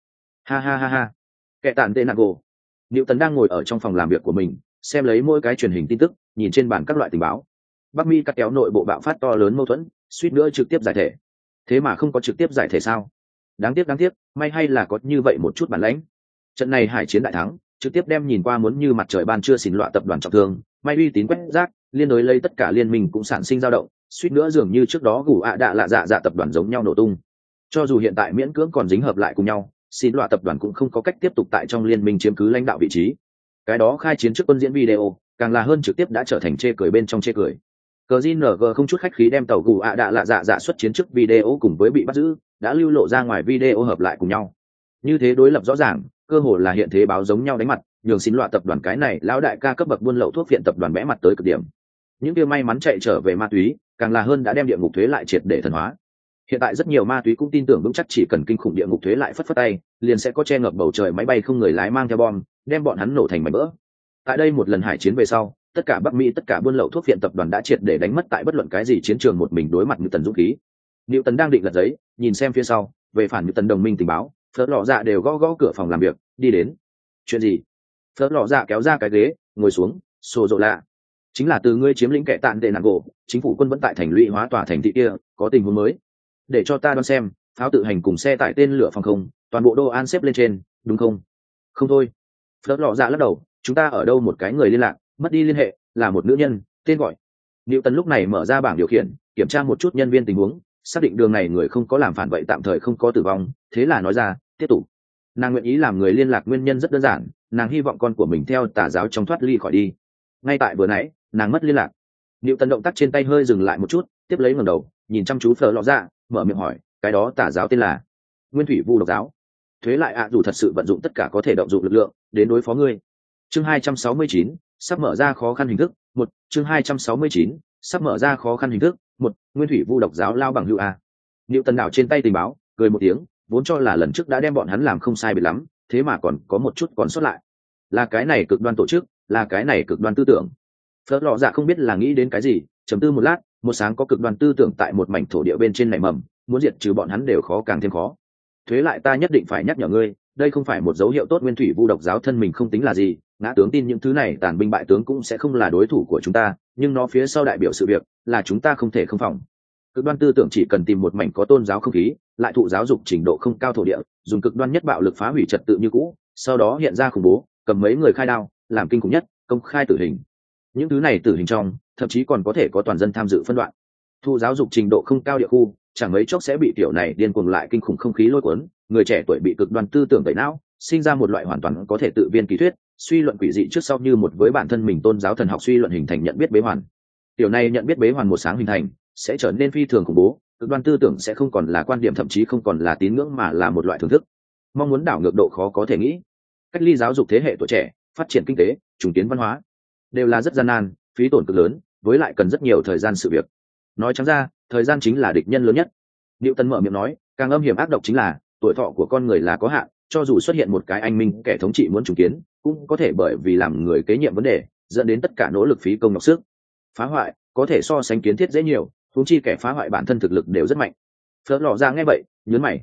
Ha. Kẻ tàn tệ nago. Newton đang ngồi ở trong phòng làm việc của mình, xem lấy mỗi cái truyền hình tin tức, nhìn trên bàn các loại tình báo. Bắc Mi cắt kéo nội bộ bạo phát to lớn mâu thuẫn, suýt nữa trực tiếp giải thể. Thế mà không có trực tiếp giải thể sao? Đáng tiếc, may hay là có như vậy một chút bản lãnh. Trận này hải chiến đại thắng, trực tiếp đem nhìn qua muốn như mặt trời ban trưa xỉn loạn tập đoàn trọng thương, may uy tín quét rác, liên đối lấy tất cả liên minh cũng sản sinh dao động, suýt nữa dường như trước đó gù đạ lạ dạ tập đoàn giống nhau nổ tung. Cho dù hiện tại miễn cưỡng còn dính hợp lại cùng nhau, xỉn loạn tập đoàn cũng không có cách tiếp tục tại trong liên minh chiếm cứ lãnh đạo vị trí. Cái đó khai chiến trước quân diễn video, càng là hơn trực tiếp đã trở thành chê cười bên trong chê cười. CJNG không chút khách khí đem tàu gù đạ lạ dạ xuất chiến trước video cùng với bị bắt giữ, đã lưu lộ ra ngoài video hợp lại cùng nhau. Như thế đối lập rõ ràng, cơ hồ là hiện thế báo giống nhau đánh mặt, nhường xin loạn tập đoàn cái này lão đại ca cấp bậc buôn lậu thuốc viện tập đoàn bẽ mặt tới cực điểm. Những kia may mắn chạy trở về ma túy, càng là hơn đã đem địa ngục thuế lại triệt để thần hóa. Hiện tại rất nhiều ma túy cũng tin tưởng vững chắc chỉ cần kinh khủng địa ngục thuế lại phất phất tay, liền sẽ có che ngập bầu trời máy bay không người lái mang theo bom, đem bọn hắn nổ thành mảnh vỡ. Tại đây một lần hải chiến về sau, tất cả Bắc Mỹ tất cả buôn lậu thuốc viện tập đoàn đã triệt để đánh mất tại bất luận cái gì chiến trường một mình đối mặt Newton dũng khí. Newton đang định lật giấy, nhìn xem phía sau, về phản Newton đồng minh tình báo, Phớt Lọ Dạ đều gõ cửa phòng làm việc, đi đến. Chuyện gì? Phớt Lọ Dạ kéo ra cái ghế, ngồi xuống, xô rộ lạ. Chính là từ ngươi chiếm lĩnh kẻ tạn đệ nặng gỗ, chính phủ quân vẫn tại thành lũy hóa tòa thành thị kia, có tình huống mới. để cho ta đoán xem, pháo tự hành cùng xe tải tên lửa phòng không toàn bộ đô an xếp lên trên, đúng không? Không thôi. Phớt lọ dạ lắc đầu, chúng ta ở đâu một cái người liên lạc, mất đi liên hệ, là một nữ nhân, tên gọi. Newton lúc này mở ra bảng điều khiển, kiểm tra một chút nhân viên tình huống, xác định đường này người không có làm phản vậy tạm thời không có tử vong, thế là nói ra, tiếp tục. Nàng nguyện ý làm người liên lạc nguyên nhân rất đơn giản, nàng hy vọng con của mình theo tà giáo trong thoát ly khỏi đi. Ngay tại vừa nãy, nàng mất liên lạc. Newton động tác trên tay hơi dừng lại một chút, tiếp lấy ngẩng đầu, nhìn chăm chú Phở lọ dạ, mở miệng hỏi, cái đó tà giáo tên là Nguyên Thủy Vu Độc giáo. Thuế lại dù thật sự vận dụng tất cả có thể động dụng lực lượng đến đối phó ngươi. Chương 269, sắp mở ra khó khăn hình thức, chương 269, sắp mở ra khó khăn hình thức, Nguyên Thủy Vu Độc giáo lao bằng hữu a. Newton đảo trên tay tình báo, cười một tiếng, vốn cho là lần trước đã đem bọn hắn làm không sai biệt lắm, thế mà còn có một chút còn sót lại. Là cái này cực đoan tổ chức, là cái này cực đoan tư tưởng. Phớt lọ dạ không biết là nghĩ đến cái gì, trầm tư một lát, một sáng có cực đoan tư tưởng tại một mảnh thổ địa bên trên nảy mầm, muốn diệt trừ bọn hắn đều khó càng thêm khó. Thuế lại ta nhất định phải nhắc nhở ngươi, đây không phải một dấu hiệu tốt. Nguyên Thủy Vu Độc giáo thân mình không tính là gì, ngã tướng tin những thứ này tàn binh bại tướng cũng sẽ không là đối thủ của chúng ta, nhưng nó phía sau đại biểu sự việc là chúng ta không thể không phòng. Cực đoan tư tưởng chỉ cần tìm một mảnh có tôn giáo không khí, lại thụ giáo dục trình độ không cao thổ địa, dùng cực đoan nhất bạo lực phá hủy trật tự như cũ, sau đó hiện ra khủng bố, cầm mấy người khai đao, làm kinh khủng nhất, công khai tử hình. Những thứ này tử hình trong, thậm chí còn có thể có toàn dân tham dự phân đoạn. Thụ giáo dục trình độ không cao địa khu, chẳng mấy chốc sẽ bị tiểu này điên cuồng lại kinh khủng không khí lôi cuốn, người trẻ tuổi bị cực đoan tư tưởng tẩy não, sinh ra một loại hoàn toàn có thể tự viên kỳ thuyết, suy luận quỷ dị trước sau như một với bản thân mình tôn giáo thần học suy luận hình thành nhận biết bế hoàn. Tiểu này nhận biết bế hoàn một sáng hình thành, sẽ trở nên phi thường khủng bố, cực đoan tư tưởng sẽ không còn là quan điểm, thậm chí không còn là tín ngưỡng mà là một loại thưởng thức. Mong muốn đảo ngược độ khó có thể nghĩ. Cách ly giáo dục thế hệ tuổi trẻ, phát triển kinh tế, trùng tiến văn hóa, đều là rất gian nan, phí tổn cực lớn, với lại cần rất nhiều thời gian sự việc. Nói trắng ra, thời gian chính là địch nhân lớn nhất. Newton mở miệng nói, càng âm hiểm ác độc chính là tuổi thọ của con người là có hạn, cho dù xuất hiện một cái anh minh kẻ thống trị muốn trùng kiến, cũng có thể bởi vì làm người kế nhiệm vấn đề, dẫn đến tất cả nỗ lực phí công nhọc sức. Phá hoại có thể so sánh kiến thiết dễ nhiều, huống chi kẻ phá hoại bản thân thực lực đều rất mạnh. Phớt lọ ra nghe vậy, nhướng mày,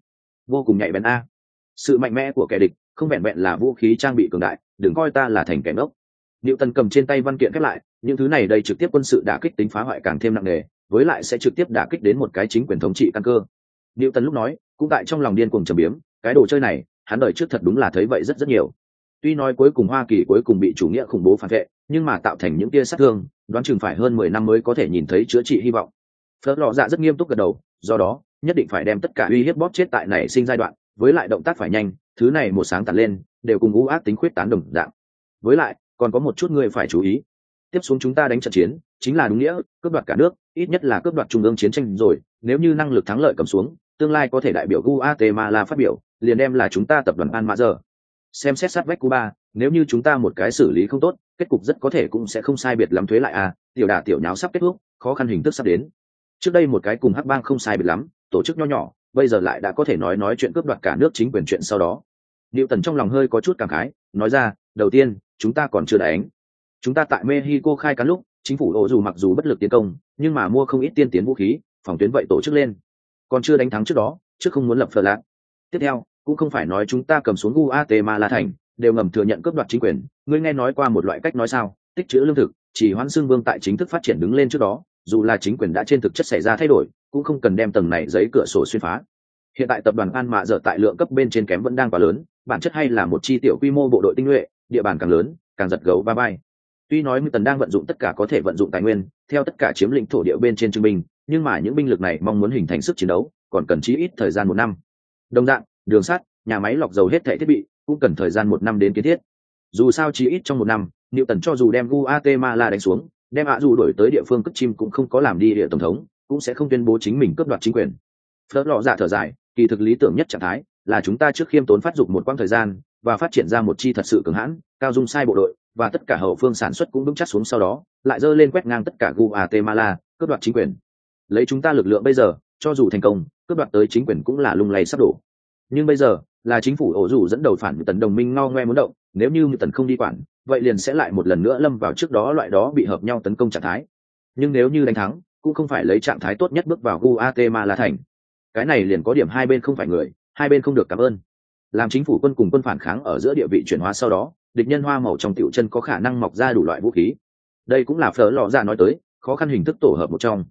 vô cùng nhạy bén a. Sự mạnh mẽ của kẻ địch không vẹn vẹn là vũ khí trang bị cường đại, đừng coi ta là thành kẻ ngốc. Newton cầm trên tay văn kiện khép lại, những thứ này đây trực tiếp quân sự đả kích tính phá hoại càng thêm nặng nề, với lại sẽ trực tiếp đả kích đến một cái chính quyền thống trị căn cơ. Newton lúc nói, cũng tại trong lòng điên cuồng trầm biếm, cái đồ chơi này, hắn đời trước thật đúng là thấy vậy rất rất nhiều. Tuy nói cuối cùng Hoa Kỳ cuối cùng bị chủ nghĩa khủng bố phản vệ, nhưng mà tạo thành những tia sát thương, đoán chừng phải hơn 10 năm mới có thể nhìn thấy chữa trị hy vọng. Phớt lọ dạ rất nghiêm túc gật đầu, do đó, nhất định phải đem tất cả uy hiếp bóp chết tại này sinh giai đoạn, với lại động tác phải nhanh, thứ này một sáng tản lên, đều cùng u ác tính khuyết tán đồng dạng. Với lại, còn có một chút người phải chú ý. Tiếp xuống chúng ta đánh trận chiến, chính là đúng nghĩa, cướp đoạt cả nước, ít nhất là cướp đoạt trung ương chiến tranh rồi, nếu như năng lực thắng lợi cầm xuống, tương lai có thể đại biểu Guatemala phát biểu, liền đem là chúng ta tập đoàn An Mã giờ. Xem xét sát vách Cuba, nếu như chúng ta một cái xử lý không tốt, kết cục rất có thể cũng sẽ không sai biệt lắm. Thuế lại tiểu đả tiểu nháo sắp kết thúc, khó khăn hình thức sắp đến. Trước đây một cái cùng hắc bang không sai biệt lắm, tổ chức nho nhỏ, bây giờ lại đã có thể nói chuyện cướp đoạt cả nước chính quyền chuyện sau đó. Newton trong lòng hơi có chút cảm khái, nói ra, đầu tiên, chúng ta còn chưa đánh. Chúng ta tại Mexico khai cán lúc, chính phủ ổ dù mặc dù bất lực tiến công, nhưng mà mua không ít tiên tiến vũ khí, phòng tuyến vậy tổ chức lên. Còn chưa đánh thắng trước đó, trước không muốn lập phờ lạc. Tiếp theo, cũng không phải nói chúng ta cầm xuống Guatemala thành, đều ngầm thừa nhận cướp đoạt chính quyền. Ngươi nghe nói qua một loại cách nói sao, tích trữ lương thực, chỉ hoãn xương vương tại chính thức phát triển đứng lên trước đó, dù là chính quyền đã trên thực chất xảy ra thay đổi, cũng không cần đem tầng này giấy cửa sổ xuyên phá. Hiện tại tập đoàn An Mạ giờ tại lượng cấp bên trên kém vẫn đang quá lớn, bản chất hay là một chi tiểu quy mô bộ đội tinh nhuệ, địa bàn càng lớn, càng giật gấu va vai. Tuy nói Tần đang vận dụng tất cả có thể vận dụng tài nguyên, theo tất cả chiếm lĩnh thổ địa bên trên trưng binh, nhưng mà những binh lực này mong muốn hình thành sức chiến đấu, còn cần chí ít thời gian 1 năm. Đồng dạng, đường sắt, nhà máy lọc dầu hết thảy thiết bị, cũng cần thời gian 1 năm đến kiến thiết. Dù sao chí ít trong 1 năm, Newton cho dù đem Guatemala đánh xuống, đem dù đổi tới địa phương cất chim cũng không có làm đi địa tổng thống, cũng sẽ không tuyên bố chính mình cướp đoạt chính quyền. Phớt lọ dạ thở dài, kỳ thực lý tưởng nhất trạng thái là chúng ta trước khiêm tốn phát dụng một quãng thời gian và phát triển ra một chi thật sự cường hãn, cao dung sai bộ đội, và tất cả hậu phương sản xuất cũng vững chắc xuống, sau đó lại dơ lên quét ngang tất cả Guatemala, cướp đoạt chính quyền. Lấy chúng ta lực lượng bây giờ, cho dù thành công, cướp đoạt tới chính quyền cũng là lung lay sắp đổ. Nhưng bây giờ là chính phủ ổ rủ dẫn đầu phản Tần đồng minh ngo ngoe muốn động, nếu như Tần không đi quản, vậy liền sẽ lại một lần nữa lâm vào trước đó loại đó bị hợp nhau tấn công trạng thái. Nhưng nếu như đánh thắng, cũng không phải lấy trạng thái tốt nhất bước vào Guatemala thành. Cái này liền có điểm hai bên không phải người, hai bên không được cảm ơn. Làm chính phủ quân cùng quân phản kháng ở giữa địa vị chuyển hóa sau đó, địch nhân hoa màu trong tiểu chân có khả năng mọc ra đủ loại vũ khí. Đây cũng là Phở Lọ Dạ nói tới khó khăn hình thức tổ hợp một trong.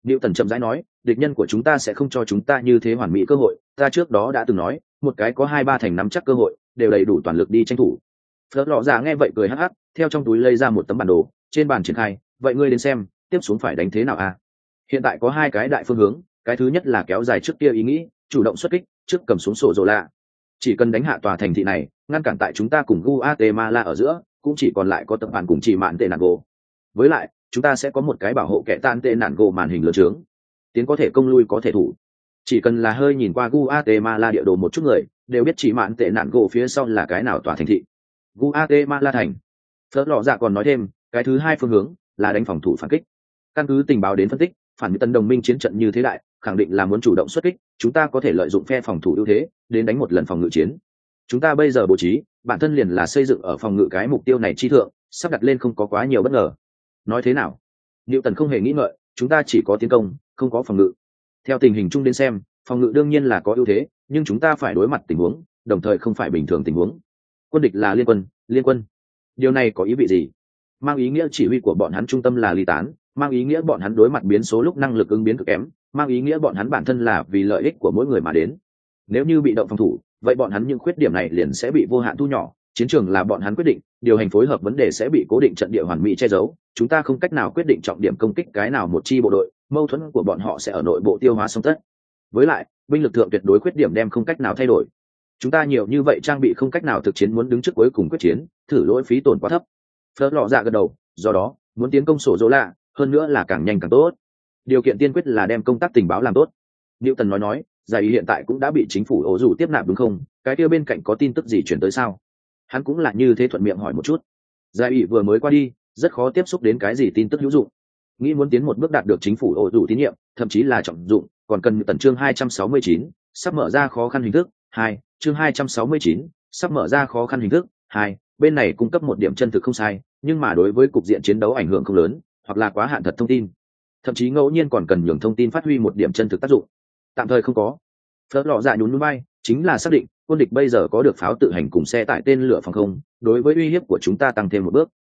Newton chậm rãi nói, địch nhân của chúng ta sẽ không cho chúng ta như thế hoàn mỹ cơ hội, ta trước đó đã từng nói, một cái có 2-3 thành nắm chắc cơ hội, đều đầy đủ toàn lực đi tranh thủ. Phớt lọ dạ nghe vậy cười hắc hắc, theo trong túi lấy ra một tấm bản đồ, trên bàn triển khai, vậy ngươi đến xem, tiếp xuống phải đánh thế nào a? Hiện tại có 2 cái đại phương hướng, cái thứ nhất là kéo dài trước kia ý nghĩ, chủ động xuất kích, trước cầm xuống sổ rồ lạ. Chỉ cần đánh hạ tòa thành thị này, ngăn cản tại chúng ta cùng Guatemala ở giữa, cũng chỉ còn lại có tập bản cùng chỉ mạn tệ nạn gỗ. Với lại, chúng ta sẽ có một cái bảo hộ kẻ tan tệ nạn gỗ màn hình lớn trướng. Tiến có thể công lui có thể thủ. Chỉ cần là hơi nhìn qua Guatemala địa đồ một chút người, đều biết chỉ mạn tệ nạn gỗ phía sau là cái nào tòa thành thị. Guatemala thành. Phớt lọ dạ còn nói thêm, cái thứ 2 phương hướng là đánh phòng thủ phản kích. Căn cứ tình báo đến phân tích, phản mỹ tân đồng minh chiến trận như thế đại, khẳng định là muốn chủ động xuất kích, chúng ta có thể lợi dụng phe phòng thủ ưu thế đến đánh một lần phòng ngự chiến. Chúng ta bây giờ bố trí bản thân liền là xây dựng ở phòng ngự cái mục tiêu này chi thượng, sắp đặt lên không có quá nhiều bất ngờ. Nói thế nào? Newton không hề nghĩ ngợi, chúng ta chỉ có tiến công, không có phòng ngự. Theo tình hình chung đến xem, phòng ngự đương nhiên là có ưu thế, nhưng chúng ta phải đối mặt tình huống, đồng thời không phải bình thường tình huống. Quân địch là liên quân. Điều này có ý vị gì? Mang ý nghĩa chỉ huy của bọn hắn trung tâm là ly tán, mang ý nghĩa bọn hắn đối mặt biến số lúc năng lực ứng biến cực kém, mang ý nghĩa bọn hắn bản thân là vì lợi ích của mỗi người mà đến. Nếu như bị động phòng thủ, vậy bọn hắn những khuyết điểm này liền sẽ bị vô hạn thu nhỏ, chiến trường là bọn hắn quyết định, điều hành phối hợp vấn đề sẽ bị cố định trận địa hoàn mỹ che giấu, chúng ta không cách nào quyết định trọng điểm công kích cái nào một chi bộ đội, mâu thuẫn của bọn họ sẽ ở nội bộ tiêu hóa xong tất. Với lại, binh lực thượng tuyệt đối khuyết điểm đem không cách nào thay đổi. Chúng ta nhiều như vậy trang bị không cách nào thực chiến muốn đứng trước cuối cùng quyết chiến, thử lỗi phí tổn quá thấp. Phớt lọ dạ gật đầu, do đó, muốn tiến công sổ dỗ lạ, hơn nữa là càng nhanh càng tốt. Điều kiện tiên quyết là đem công tác tình báo làm tốt. Newton nói, giải ý hiện tại cũng đã bị chính phủ ổ rủ tiếp nạp đúng không? Cái kia bên cạnh có tin tức gì chuyển tới sao? Hắn cũng là như thế thuận miệng hỏi một chút. Giải ý vừa mới qua đi, rất khó tiếp xúc đến cái gì tin tức hữu dụng. Nghĩ muốn tiến một bước đạt được chính phủ ổ rủ tín nhiệm, thậm chí là trọng dụng, còn cần tần chương 269, sắp mở ra khó khăn hình thức. 2, chương 269, sắp mở ra khó khăn hình thức. 2, bên này cung cấp một điểm chân thực không sai, nhưng mà đối với cục diện chiến đấu ảnh hưởng không lớn, hoặc là quá hạn thật thông tin, thậm chí ngẫu nhiên còn cần nhường thông tin phát huy một điểm chân thực tác dụng. Tạm thời không có. Phớt lọ dạ nhún nhún vai, chính là xác định quân địch bây giờ có được pháo tự hành cùng xe tải tên lửa phòng không, đối với uy hiếp của chúng ta tăng thêm một bước.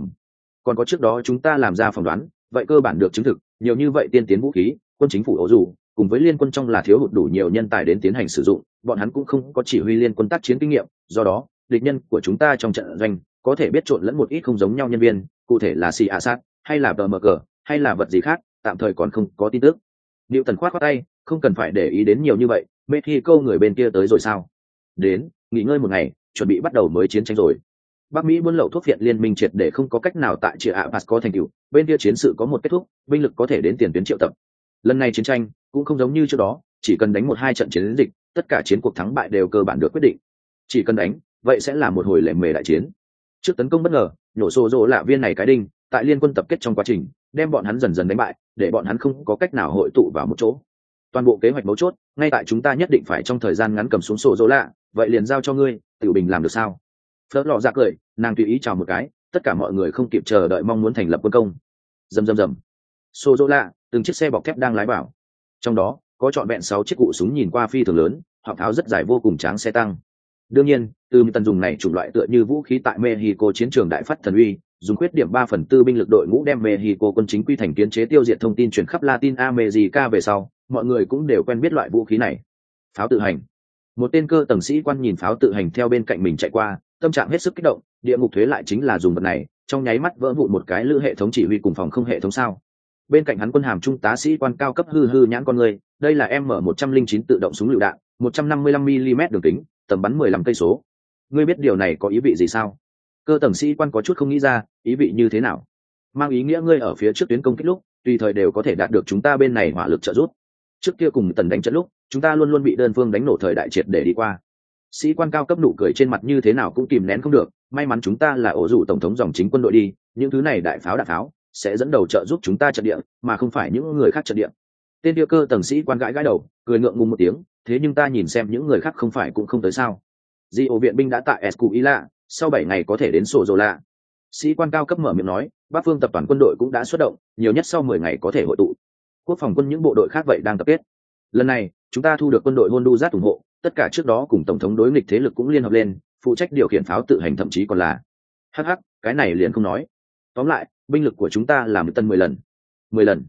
Còn có trước đó chúng ta làm ra phỏng đoán, vậy cơ bản được chứng thực, nhiều như vậy tiên tiến vũ khí, quân chính phủ ổ dù cùng với liên quân trong là thiếu hụt đủ nhiều nhân tài đến tiến hành sử dụng, bọn hắn cũng không có chỉ huy liên quân tác chiến kinh nghiệm, do đó địch nhân của chúng ta trong trận doanh có thể biết trộn lẫn một ít không giống nhau nhân viên, cụ thể là si sát hay là bmg hay là vật gì khác, tạm thời còn không có tin tức. Newton khoát khoát tay, không cần phải để ý đến nhiều như vậy, Mexico người bên kia tới rồi sao? Đến, nghỉ ngơi một ngày, chuẩn bị bắt đầu mới chiến tranh rồi. Bắc Mỹ buôn lậu thuốc viện liên minh triệt để không có cách nào tại Chia Apas có thành tựu, bên kia chiến sự có một kết thúc, binh lực có thể đến tiền tuyến triệu tập. Lần này chiến tranh cũng không giống như trước đó, chỉ cần đánh 1-2 trận chiến dịch, tất cả chiến cuộc thắng bại đều cơ bản được quyết định. Chỉ cần đánh, vậy sẽ là một hồi lệ mề đại chiến. Trước tấn công bất ngờ, nhổ xô rỗ lạ viên này cái đinh, tại liên quân tập kết trong quá trình, đem bọn hắn dần dần đánh bại, để bọn hắn không có cách nào hội tụ vào một chỗ. Toàn bộ kế hoạch mấu chốt, ngay tại chúng ta nhất định phải trong thời gian ngắn cầm xuống sổ rỗ lạ, vậy liền giao cho ngươi, Tiểu Bình làm được sao? Phớt lọ ra cười, nàng tùy ý chào một cái, tất cả mọi người không kịp chờ đợi mong muốn thành lập quân công. Rầm rầm rầm. Sổ rỗ lạ, từng chiếc xe bọc thép đang lái vào. Trong đó, có trọn vẹn 6 chiếc cụ súng nhìn qua phi thường lớn, họng tháo rất dài vô cùng tráng xe tăng. Đương nhiên, từ tần dùng này chủng loại tựa như vũ khí tại Mexico chiến trường đại phát thần uy, dùng khuyết điểm 3/4 binh lực đội ngũ đem Mexico quân chính quy thành kiến chế tiêu diệt thông tin truyền khắp Latin America về sau, mọi người cũng đều quen biết loại vũ khí này. Pháo tự hành. Một tên cơ tầng sĩ quan nhìn pháo tự hành theo bên cạnh mình chạy qua, tâm trạng hết sức kích động, địa ngục thuế lại chính là dùng vật này, trong nháy mắt vỡ vụn một cái lữ hệ thống chỉ huy cùng phòng không hệ thống sao? Bên cạnh hắn quân hàm trung tá sĩ quan cao cấp hư nhãn con người, đây là M109 tự động súng lựu đạn, 155 mm đường kính, tầm bắn 15 cây số. Ngươi biết điều này có ý vị gì sao? Cơ tầng sĩ quan có chút không nghĩ ra, ý vị như thế nào? Mang ý nghĩa ngươi ở phía trước tuyến công kích lúc, tùy thời đều có thể đạt được chúng ta bên này hỏa lực trợ giúp. Trước kia cùng tần đánh trận lúc, chúng ta luôn luôn bị đơn phương đánh nổ thời đại triệt để đi qua. Sĩ quan cao cấp nụ cười trên mặt như thế nào cũng kìm nén không được, may mắn chúng ta là ổ rủ tổng thống dòng chính quân đội đi, những thứ này đại pháo đạn pháo sẽ dẫn đầu trợ giúp chúng ta trận địa, mà không phải những người khác trận địa. Tên địa cơ tầng sĩ quan gãi đầu, cười ngượng ngùng một tiếng, thế nhưng ta nhìn xem những người khác không phải cũng không tới sao? Di ổ viện binh đã tại Escuila, sau 7 ngày có thể đến sổ rồ lạ. Sĩ quan cao cấp mở miệng nói, Bắc phương tập đoàn quân đội cũng đã xuất động, nhiều nhất sau 10 ngày có thể hội tụ. Quốc phòng quân những bộ đội khác vậy đang tập kết. Lần này, chúng ta thu được quân đội Honduras ủng hộ, tất cả trước đó cùng tổng thống đối nghịch thế lực cũng liên hợp lên, phụ trách điều khiển pháo tự hành thậm chí còn là. Hắc, cái này liền không nói. Tóm lại, binh lực của chúng ta là 10 lần. 10 lần.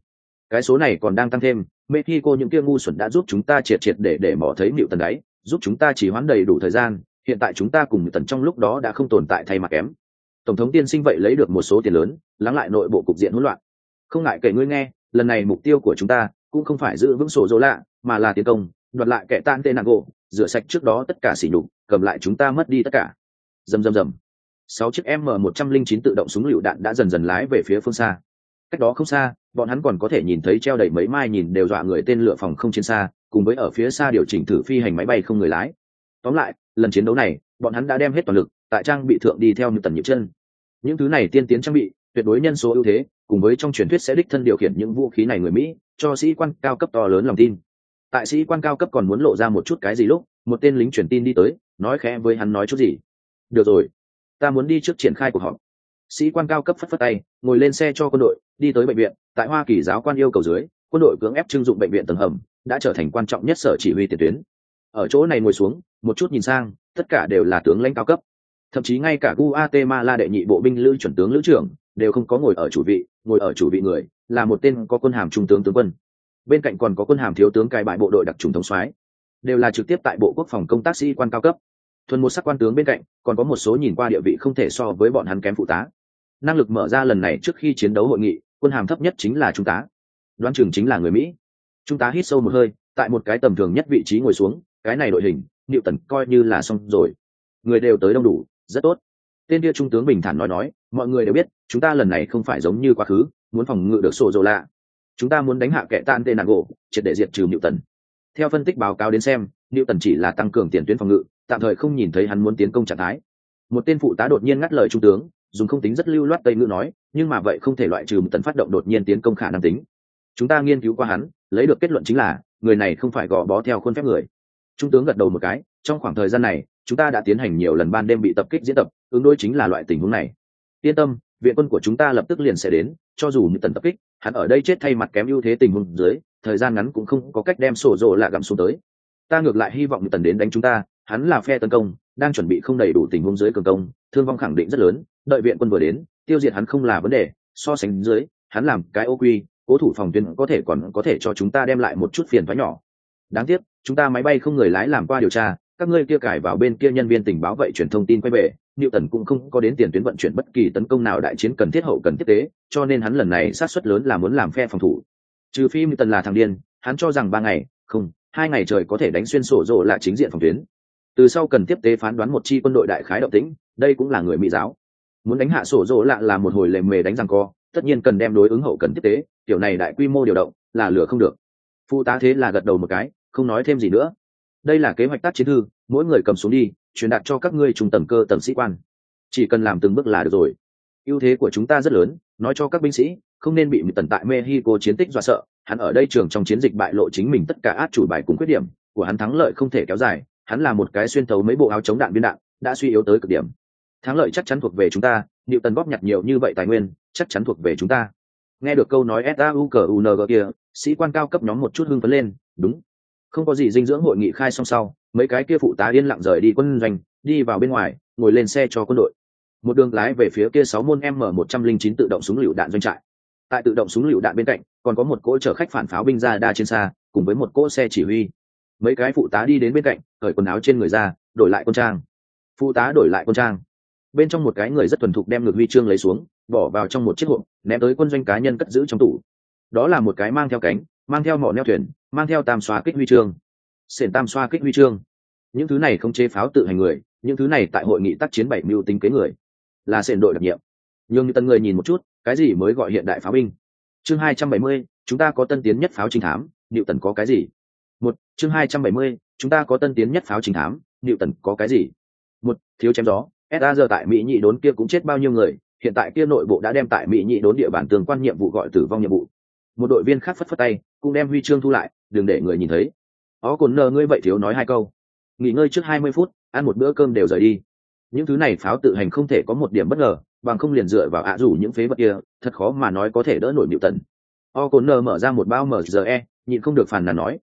Cái số này còn đang tăng thêm, Mexico những kia ngu xuẩn đã giúp chúng ta triệt triệt để mò thấy Newton đấy, giúp chúng ta chỉ hoãn đầy đủ thời gian, hiện tại chúng ta cùng Newton trong lúc đó đã không tồn tại thay mặt kém. Tổng thống tiên sinh vậy lấy được một số tiền lớn, lắng lại nội bộ cục diện hỗn loạn. Không ngại kể ngươi nghe, lần này mục tiêu của chúng ta cũng không phải giữ vững sổ dỗ lạ, mà là tiến công, đoạt lại kẻ tan tên Nago, rửa sạch trước đó tất cả sỉ nhục, cầm lại chúng ta mất đi tất cả. Rầm rầm rầm. 6 chiếc M109 tự động súng lựu đạn đã dần dần lái về phía phương xa. Cách đó không xa, bọn hắn còn có thể nhìn thấy treo đầy mấy mai nhìn đều dọa người tên lửa phòng không trên xa, cùng với ở phía xa điều chỉnh thử phi hành máy bay không người lái. Tóm lại, lần chiến đấu này, bọn hắn đã đem hết toàn lực, tại trang bị thượng đi theo như tần nhịp chân. Những thứ này tiên tiến trang bị, tuyệt đối nhân số ưu thế, cùng với trong truyền thuyết sẽ đích thân điều khiển những vũ khí này người Mỹ, cho sĩ quan cao cấp to lớn lòng tin. Tại sĩ quan cao cấp còn muốn lộ ra một chút cái gì lúc, một tên lính truyền tin đi tới, nói khẽ với hắn nói chút gì. Được rồi, ta muốn đi trước triển khai cuộc họp. Sĩ quan cao cấp phất phất tay, ngồi lên xe cho quân đội, đi tới bệnh viện. Tại Hoa Kỳ giáo quan yêu cầu dưới, quân đội cưỡng ép trưng dụng bệnh viện tầng hầm, đã trở thành quan trọng nhất sở chỉ huy tiền tuyến. Ở chỗ này ngồi xuống, một chút nhìn sang, tất cả đều là tướng lãnh cao cấp. Thậm chí ngay cả Guatemala đệ nhị bộ binh lữ chuẩn tướng lữ trưởng đều không có ngồi ở chủ vị, ngồi ở chủ vị người là một tên có quân hàm trung tướng tướng quân. Bên cạnh còn có quân hàm thiếu tướng cai bại bộ đội đặc trùng thống soái, đều là trực tiếp tại bộ quốc phòng công tác sĩ quan cao cấp. Thuần một sắc quan tướng bên cạnh còn có một số nhìn qua địa vị không thể so với bọn hắn kém phụ tá. Năng lực mở ra lần này trước khi chiến đấu hội nghị, quân hàm thấp nhất chính là trung tá, đoán chừng chính là người Mỹ. Trung tá hít sâu một hơi, tại một cái tầm thường nhất vị trí ngồi xuống. Cái này đội hình Newton coi như là xong rồi, người đều tới đông đủ, rất tốt. Tên kia trung tướng bình thản nói, mọi người đều biết chúng ta lần này không phải giống như quá khứ, muốn phòng ngự được sổ dồ lạ, chúng ta muốn đánh hạ kẻ tan tên nạn gỗ, triệt để diệt trừ Newton. Theo phân tích báo cáo đến xem, Newton chỉ là tăng cường tiền tuyến phòng ngự, tạm thời không nhìn thấy hắn muốn tiến công trạng thái. Một tên phụ tá đột nhiên ngắt lời trung tướng, dùng không tính rất lưu loát tây ngữ nói, nhưng mà vậy không thể loại trừ Newton phát động đột nhiên tiến công khả năng tính. Chúng ta nghiên cứu qua hắn, lấy được kết luận chính là người này không phải gò bó theo khuôn phép người. Trung tướng gật đầu một cái, trong khoảng thời gian này chúng ta đã tiến hành nhiều lần ban đêm bị tập kích diễn tập, ứng đối chính là loại tình huống này. Yên tâm, viện quân của chúng ta lập tức liền sẽ đến, cho dù Newton tập kích, hắn ở đây chết thay mặt kém ưu thế tình huống dưới, thời gian ngắn cũng không có cách đem sổ rồ lạ gặm xuống tới. Ta ngược lại hy vọng Newton đến đánh chúng ta, hắn là phe tấn công, đang chuẩn bị không đầy đủ tình huống dưới cường công, thương vong khẳng định rất lớn, đợi viện quân vừa đến, tiêu diệt hắn không là vấn đề, so sánh dưới, hắn làm cái ô quy, cố thủ phòng tuyến có thể còn có thể cho chúng ta đem lại một chút phiền toái nhỏ. Đáng tiếc, chúng ta máy bay không người lái làm qua điều tra, các ngươi kia cải vào bên kia nhân viên tình báo vậy truyền thông tin quay về, Newton cũng không có đến tiền tuyến vận chuyển bất kỳ tấn công nào đại chiến cần thiết hậu cần tiếp tế, cho nên hắn lần này sát suất lớn là muốn làm phe phòng thủ. Trừ phi Newton là thằng điên, hắn cho rằng 3 ngày, không, 2 ngày trời có thể đánh xuyên sổ rồ là chính diện phòng tuyến. Từ sau cần tiếp tế phán đoán một chi quân đội đại khái động tĩnh, đây cũng là người Mỹ giáo. Muốn đánh hạ sổ rồ lạ là một hồi lề mề đánh răng co, tất nhiên cần đem đối ứng hậu cần tiếp tế, kiểu này đại quy mô điều động, là lừa không được. Phụ tá thế là gật đầu một cái, không nói thêm gì nữa. Đây là kế hoạch tác chiến thư, mỗi người cầm xuống đi, truyền đạt cho các ngươi trung tầng cơ tầng sĩ quan. Chỉ cần làm từng bước là được rồi. Ưu thế của chúng ta rất lớn, nói cho các binh sĩ, không nên bị Newton tại Mexico chiến tích dọa sợ. Hắn ở đây trường trong chiến dịch bại lộ chính mình tất cả át chủ bài cùng khuyết điểm của hắn, thắng lợi không thể kéo dài. Hắn là một cái xuyên thấu mấy bộ áo chống đạn viên đạn, đã suy yếu tới cực điểm. Thắng lợi chắc chắn thuộc về chúng ta. Newton góp nhặt nhiều như vậy tài nguyên, chắc chắn thuộc về chúng ta. Nghe được câu nói SAUKUNG kia, sĩ quan cao cấp nhóm một chút hưng phấn lên. Đúng, không có gì dinh dưỡng. Hội nghị khai xong sau, mấy cái kia phụ tá yên lặng rời đi quân doanh, đi vào bên ngoài, ngồi lên xe cho quân đội. Một đường lái về phía kia 6 môn M109 tự động súng lựu đạn doanh trại. Tại tự động súng lựu đạn bên cạnh, còn có một cỗ chở khách phản pháo binh ra đa trên xa, cùng với một cỗ xe chỉ huy. Mấy cái phụ tá đi đến bên cạnh, cởi quần áo trên người ra, đổi lại quân trang. Phụ tá đổi lại quân trang. Bên trong một cái người rất thuần thục đem ngực huy chương lấy xuống, bỏ vào trong một chiếc hộp, ném tới quân doanh cá nhân cất giữ trong tủ. Đó là một cái mang theo cánh, mang theo mỏ neo thuyền, mang theo tam xoa kích huy chương. Sển tam xoa kích huy chương. Những thứ này không chế pháo tự hành người, những thứ này tại hội nghị tác chiến 7 mưu tính kế người, là sển đội đặc nhiệm. Nhưng như tân người nhìn một chút, cái gì mới gọi hiện đại pháo binh. Chương 270, chúng ta có tân tiến nhất pháo trinh thám, Newton có cái gì? Chương 270, chúng ta có tân tiến nhất pháo trinh thám, Newton có cái gì? Thiếu chém gió, SA giờ tại Mỹ nhị đốn kia cũng chết bao nhiêu người, hiện tại kia nội bộ đã đem tại Mỹ nhị đốn địa bàn tương quan nhiệm vụ gọi tử vong nhiệm vụ. Một đội viên khác phất phất tay, cũng đem huy chương thu lại, đừng để người nhìn thấy. Cồn nờ ngươi vậy thiếu nói 2 câu. Nghỉ ngơi trước 20 phút, ăn một bữa cơm đều rời đi. Những thứ này pháo tự hành không thể có một điểm bất ngờ, bằng không liền dựa vào rủ những phế vật kia, thật khó mà nói có thể đỡ nổi Newton. Cồn nờ mở ra một bao MGE, nhịn không được phàn nàn nói,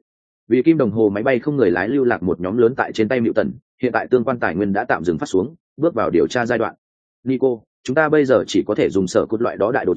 vì kim đồng hồ máy bay không người lái lưu lạc một nhóm lớn tại trên tay Newton, hiện tại tương quan tài nguyên đã tạm dừng phát xuống, bước vào điều tra giai đoạn. Nico, chúng ta bây giờ chỉ có thể dùng sở cốt loại đó đại đồ chơi,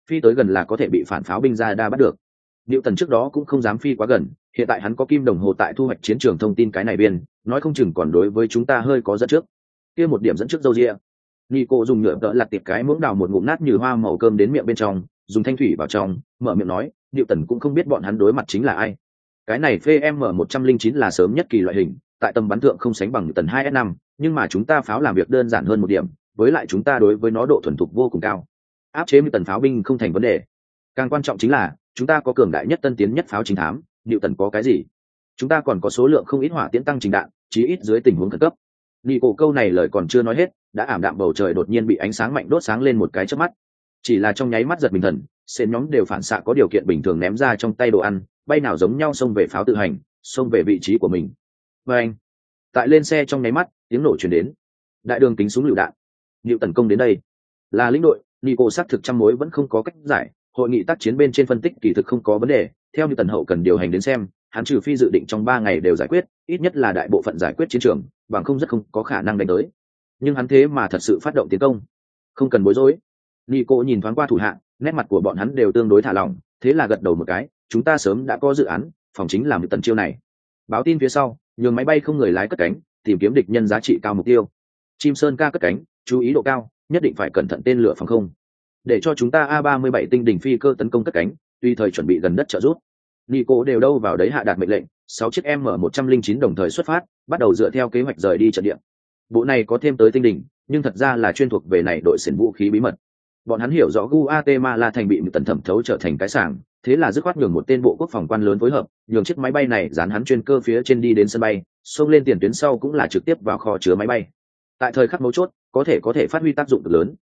phi tới gần là có thể bị phản pháo binh ra đa bắt được. Newton trước đó cũng không dám phi quá gần, hiện tại hắn có kim đồng hồ tại thu hoạch chiến trường thông tin cái này biên, nói không chừng còn đối với chúng ta hơi có dẫn trước. Kia một điểm dẫn trước dâu ria. Nico dùng nhựa đỡ lặt tiệp cái muỗng đào một ngụm nát như hoa màu cơm đến miệng bên trong, dùng thanh thủy vào trong, mở miệng nói, Newton cũng không biết bọn hắn đối mặt chính là ai. Cái này FM109 là sớm nhất kỳ loại hình, tại tầm bắn thượng không sánh bằng Newton 2S5, nhưng mà chúng ta pháo làm việc đơn giản hơn một điểm, với lại chúng ta đối với nó độ thuần thục vô cùng cao. Áp chế Newton pháo binh không thành vấn đề. Càng quan trọng chính là, chúng ta có cường đại nhất tân tiến nhất pháo chính thám, Newton có cái gì? Chúng ta còn có số lượng không ít hỏa tiễn tăng trình đạn, chí ít dưới tình huống khẩn cấp. Nico câu này lời còn chưa nói hết, đã ảm đạm bầu trời đột nhiên bị ánh sáng mạnh đốt sáng lên một cái chớp mắt. Chỉ là trong nháy mắt giật mình thần, sến nhóm đều phản xạ có điều kiện bình thường ném ra trong tay đồ ăn, bay nào giống nhau xông về pháo tự hành, xông về vị trí của mình. Và anh, tại lên xe trong nháy mắt, tiếng nổ truyền đến. Đại đường kính súng lựu đạn. Liệu tấn công đến đây. Là lĩnh đội, Nico xác thực trăm mối vẫn không có cách giải, hội nghị tác chiến bên trên phân tích kỳ thực không có vấn đề, theo như tần hậu cần điều hành đến xem, hắn trừ phi dự định trong 3 ngày đều giải quyết, ít nhất là đại bộ phận giải quyết chiến trường, bằng không rất không có khả năng đánh tới. Nhưng hắn thế mà thật sự phát động tiến công. Không cần bối rối. Nico nhìn thoáng qua thủ hạ, nét mặt của bọn hắn đều tương đối thả lỏng, thế là gật đầu một cái, chúng ta sớm đã có dự án, phòng chính làm tần chiêu này. Báo tin phía sau, nhường máy bay không người lái cất cánh, tìm kiếm địch nhân giá trị cao mục tiêu. Chim sơn ca cất cánh, chú ý độ cao, nhất định phải cẩn thận tên lửa phòng không. Để cho chúng ta A37 tinh đỉnh phi cơ tấn công cất cánh, tùy thời chuẩn bị gần đất trợ giúp. Nico đều đâu vào đấy hạ đạt mệnh lệnh, 6 chiếc M109 đồng thời xuất phát, bắt đầu dựa theo kế hoạch rời đi trận địa. Bộ này có thêm tới tinh đỉnh, nhưng thật ra là chuyên thuộc về này đội xỉn vũ khí bí mật. Bọn hắn hiểu rõ Guatemala thành bị tần thẩm thấu trở thành cái sảng, thế là dứt khoát nhường một tên bộ quốc phòng quan lớn phối hợp, nhường chiếc máy bay này dán hắn chuyên cơ phía trên đi đến sân bay, xông lên tiền tuyến sau cũng là trực tiếp vào kho chứa máy bay. Tại thời khắc mấu chốt, có thể phát huy tác dụng cực lớn.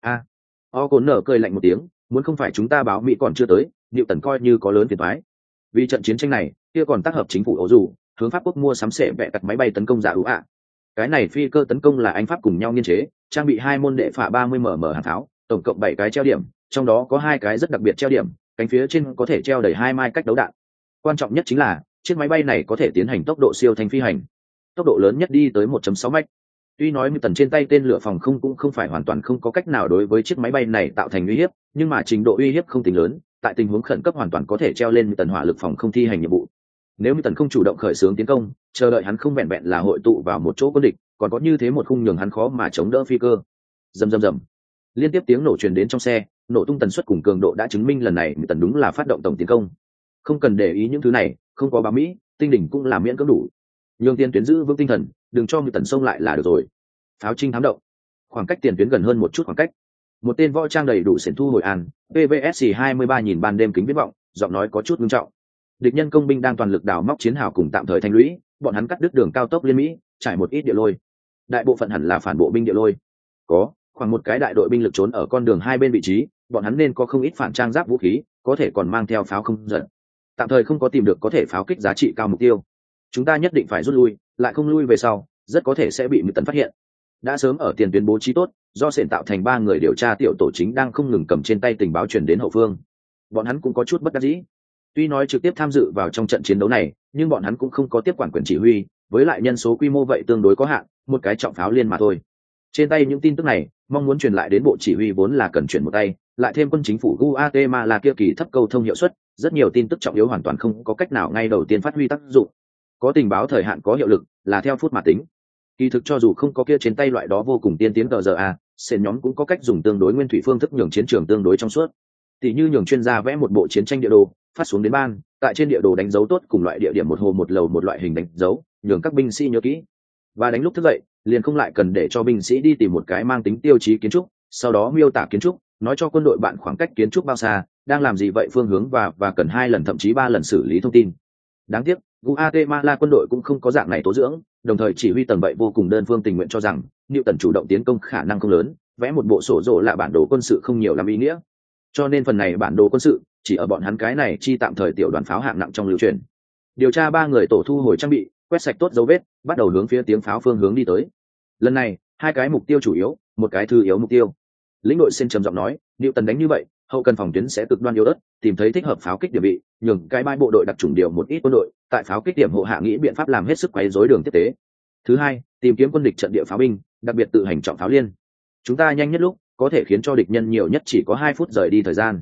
Ocon nở cười lạnh một tiếng, muốn không phải chúng ta báo Mỹ còn chưa tới, Liệu tần coi như có lớn phiền toái. Vì trận chiến tranh này, kia còn tác hợp chính phủ Âu dù, hướng Pháp quốc mua sắm sệ vẽ đặt máy bay tấn công giả ưu ạ. Cái này phi cơ tấn công là Anh Pháp cùng nhau nghiên chế, trang bị 2 môn đệ phả 30mm hàn pháo, tổng cộng 7 cái treo điểm, trong đó có 2 cái rất đặc biệt treo điểm, cánh phía trên có thể treo đầy 2 mai cách đấu đạn. Quan trọng nhất chính là, chiếc máy bay này có thể tiến hành tốc độ siêu thanh phi hành. Tốc độ lớn nhất đi tới 1.6 mach. Tuy nói tần trên tay tên lửa phòng không cũng không phải hoàn toàn không có cách nào đối với chiếc máy bay này tạo thành uy hiếp, nhưng mà trình độ uy hiếp không tính lớn, tại tình huống khẩn cấp hoàn toàn có thể treo lên tần hỏa lực phòng không thi hành nhiệm vụ. Nếu tần không chủ động khởi xướng tiến công, chờ đợi hắn không vẹn vẹn là hội tụ vào một chỗ quân địch, còn có như thế một khung nhường hắn khó mà chống đỡ phi cơ. Rầm rầm rầm. Liên tiếp tiếng nổ truyền đến trong xe, nổ tung tần suất cùng cường độ đã chứng minh lần này tần đúng là phát động tổng tiến công. Không cần để ý những thứ này, không có báo Mỹ, tinh đỉnh cũng là miễn cưỡng đủ. Nhường tiền tuyến giữ vững tinh thần, đừng cho tần xông lại là được rồi. Pháo trinh thám động, khoảng cách tiền tuyến gần hơn một chút khoảng cách. Một tên võ trang đầy đủ xiển thu hồi an, PVSC 23 nhìn ban đêm kính viễn vọng, giọng nói có chút nghiêm trọng. Địch nhân công binh đang toàn lực đào móc chiến hào cùng tạm thời thành lũy, bọn hắn cắt đứt đường cao tốc liên Mỹ, trải một ít địa lôi. Đại bộ phận hẳn là phản bộ binh địa lôi. Có khoảng một cái đại đội binh lực trốn ở con đường hai bên vị trí, bọn hắn nên có không ít phản trang giáp vũ khí, có thể còn mang theo pháo không giật. Tạm thời không có tìm được có thể pháo kích giá trị cao mục tiêu. Chúng ta nhất định phải rút lui, lại không lui về sau, rất có thể sẽ bị Mỹ tấn phát hiện. Đã sớm ở tiền tuyến bố trí tốt, do sển tạo thành 3 người điều tra tiểu tổ chính đang không ngừng cầm trên tay tình báo truyền đến hậu phương. Bọn hắn cũng có chút bất đắc dĩ. Tuy nói trực tiếp tham dự vào trong trận chiến đấu này, nhưng bọn hắn cũng không có tiếp quản quyền chỉ huy, với lại nhân số quy mô vậy tương đối có hạn, một cái trọng pháo liên mà thôi. Trên tay những tin tức này, mong muốn truyền lại đến bộ chỉ huy vốn là cần chuyển một tay, lại thêm quân chính phủ Guatemala kia kỳ thấp câu thông hiệu suất, rất nhiều tin tức trọng yếu hoàn toàn không có cách nào ngay đầu tiên phát huy tác dụng. Có tình báo thời hạn có hiệu lực, là theo phút mà tính. Kỳ thực cho dù không có kia trên tay loại đó vô cùng tiên tiến tờ giờ sền nhóm cũng có cách dùng tương đối nguyên thủy phương thức nhường chiến trường tương đối trong suốt. Tỷ như nhường chuyên gia vẽ một bộ chiến tranh địa đồ, phát xuống đến ban, tại trên địa đồ đánh dấu tốt cùng loại địa điểm một hồ một lầu một loại hình đánh dấu, nhường các binh sĩ nhớ kỹ. Và đánh lúc thức dậy, liền không lại cần để cho binh sĩ đi tìm một cái mang tính tiêu chí kiến trúc, sau đó miêu tả kiến trúc, nói cho quân đội bạn khoảng cách kiến trúc bao xa, đang làm gì vậy phương hướng và cần 2 lần thậm chí 3 lần xử lý thông tin. Đáng tiếc, Guatemala quân đội cũng không có dạng này tố dưỡng, đồng thời chỉ huy tầng vậy vô cùng đơn phương tình nguyện cho rằng, Newton chủ động tiến công khả năng không lớn, vẽ một bộ sổ rổ là bản đồ quân sự không nhiều làm ý nghĩa. Cho nên phần này bản đồ quân sự chỉ ở bọn hắn cái này chi tạm thời tiểu đoàn pháo hạng nặng trong lưu truyền. Điều tra 3 người tổ thu hồi trang bị, quét sạch tốt dấu vết, bắt đầu hướng phía tiếng pháo phương hướng đi tới. Lần này, 2 cái mục tiêu chủ yếu, một cái thứ yếu mục tiêu. Lĩnh đội xin trầm giọng nói, Newton đánh như vậy, hậu cần phòng tuyến sẽ cực đoan yếu ớt, tìm thấy thích hợp pháo kích điểm vị, nhường cái bãi bộ đội đặc chủng điều một ít quân đội, tại pháo kích điểm hộ hạ nghĩ biện pháp làm hết sức quấy rối đường tiếp tế. Thứ hai, tìm kiếm quân địch trận địa pháo binh, đặc biệt tự hành trọng pháo liên. Chúng ta nhanh nhất lúc, có thể khiến cho địch nhân nhiều nhất chỉ có 2 phút rời đi thời gian,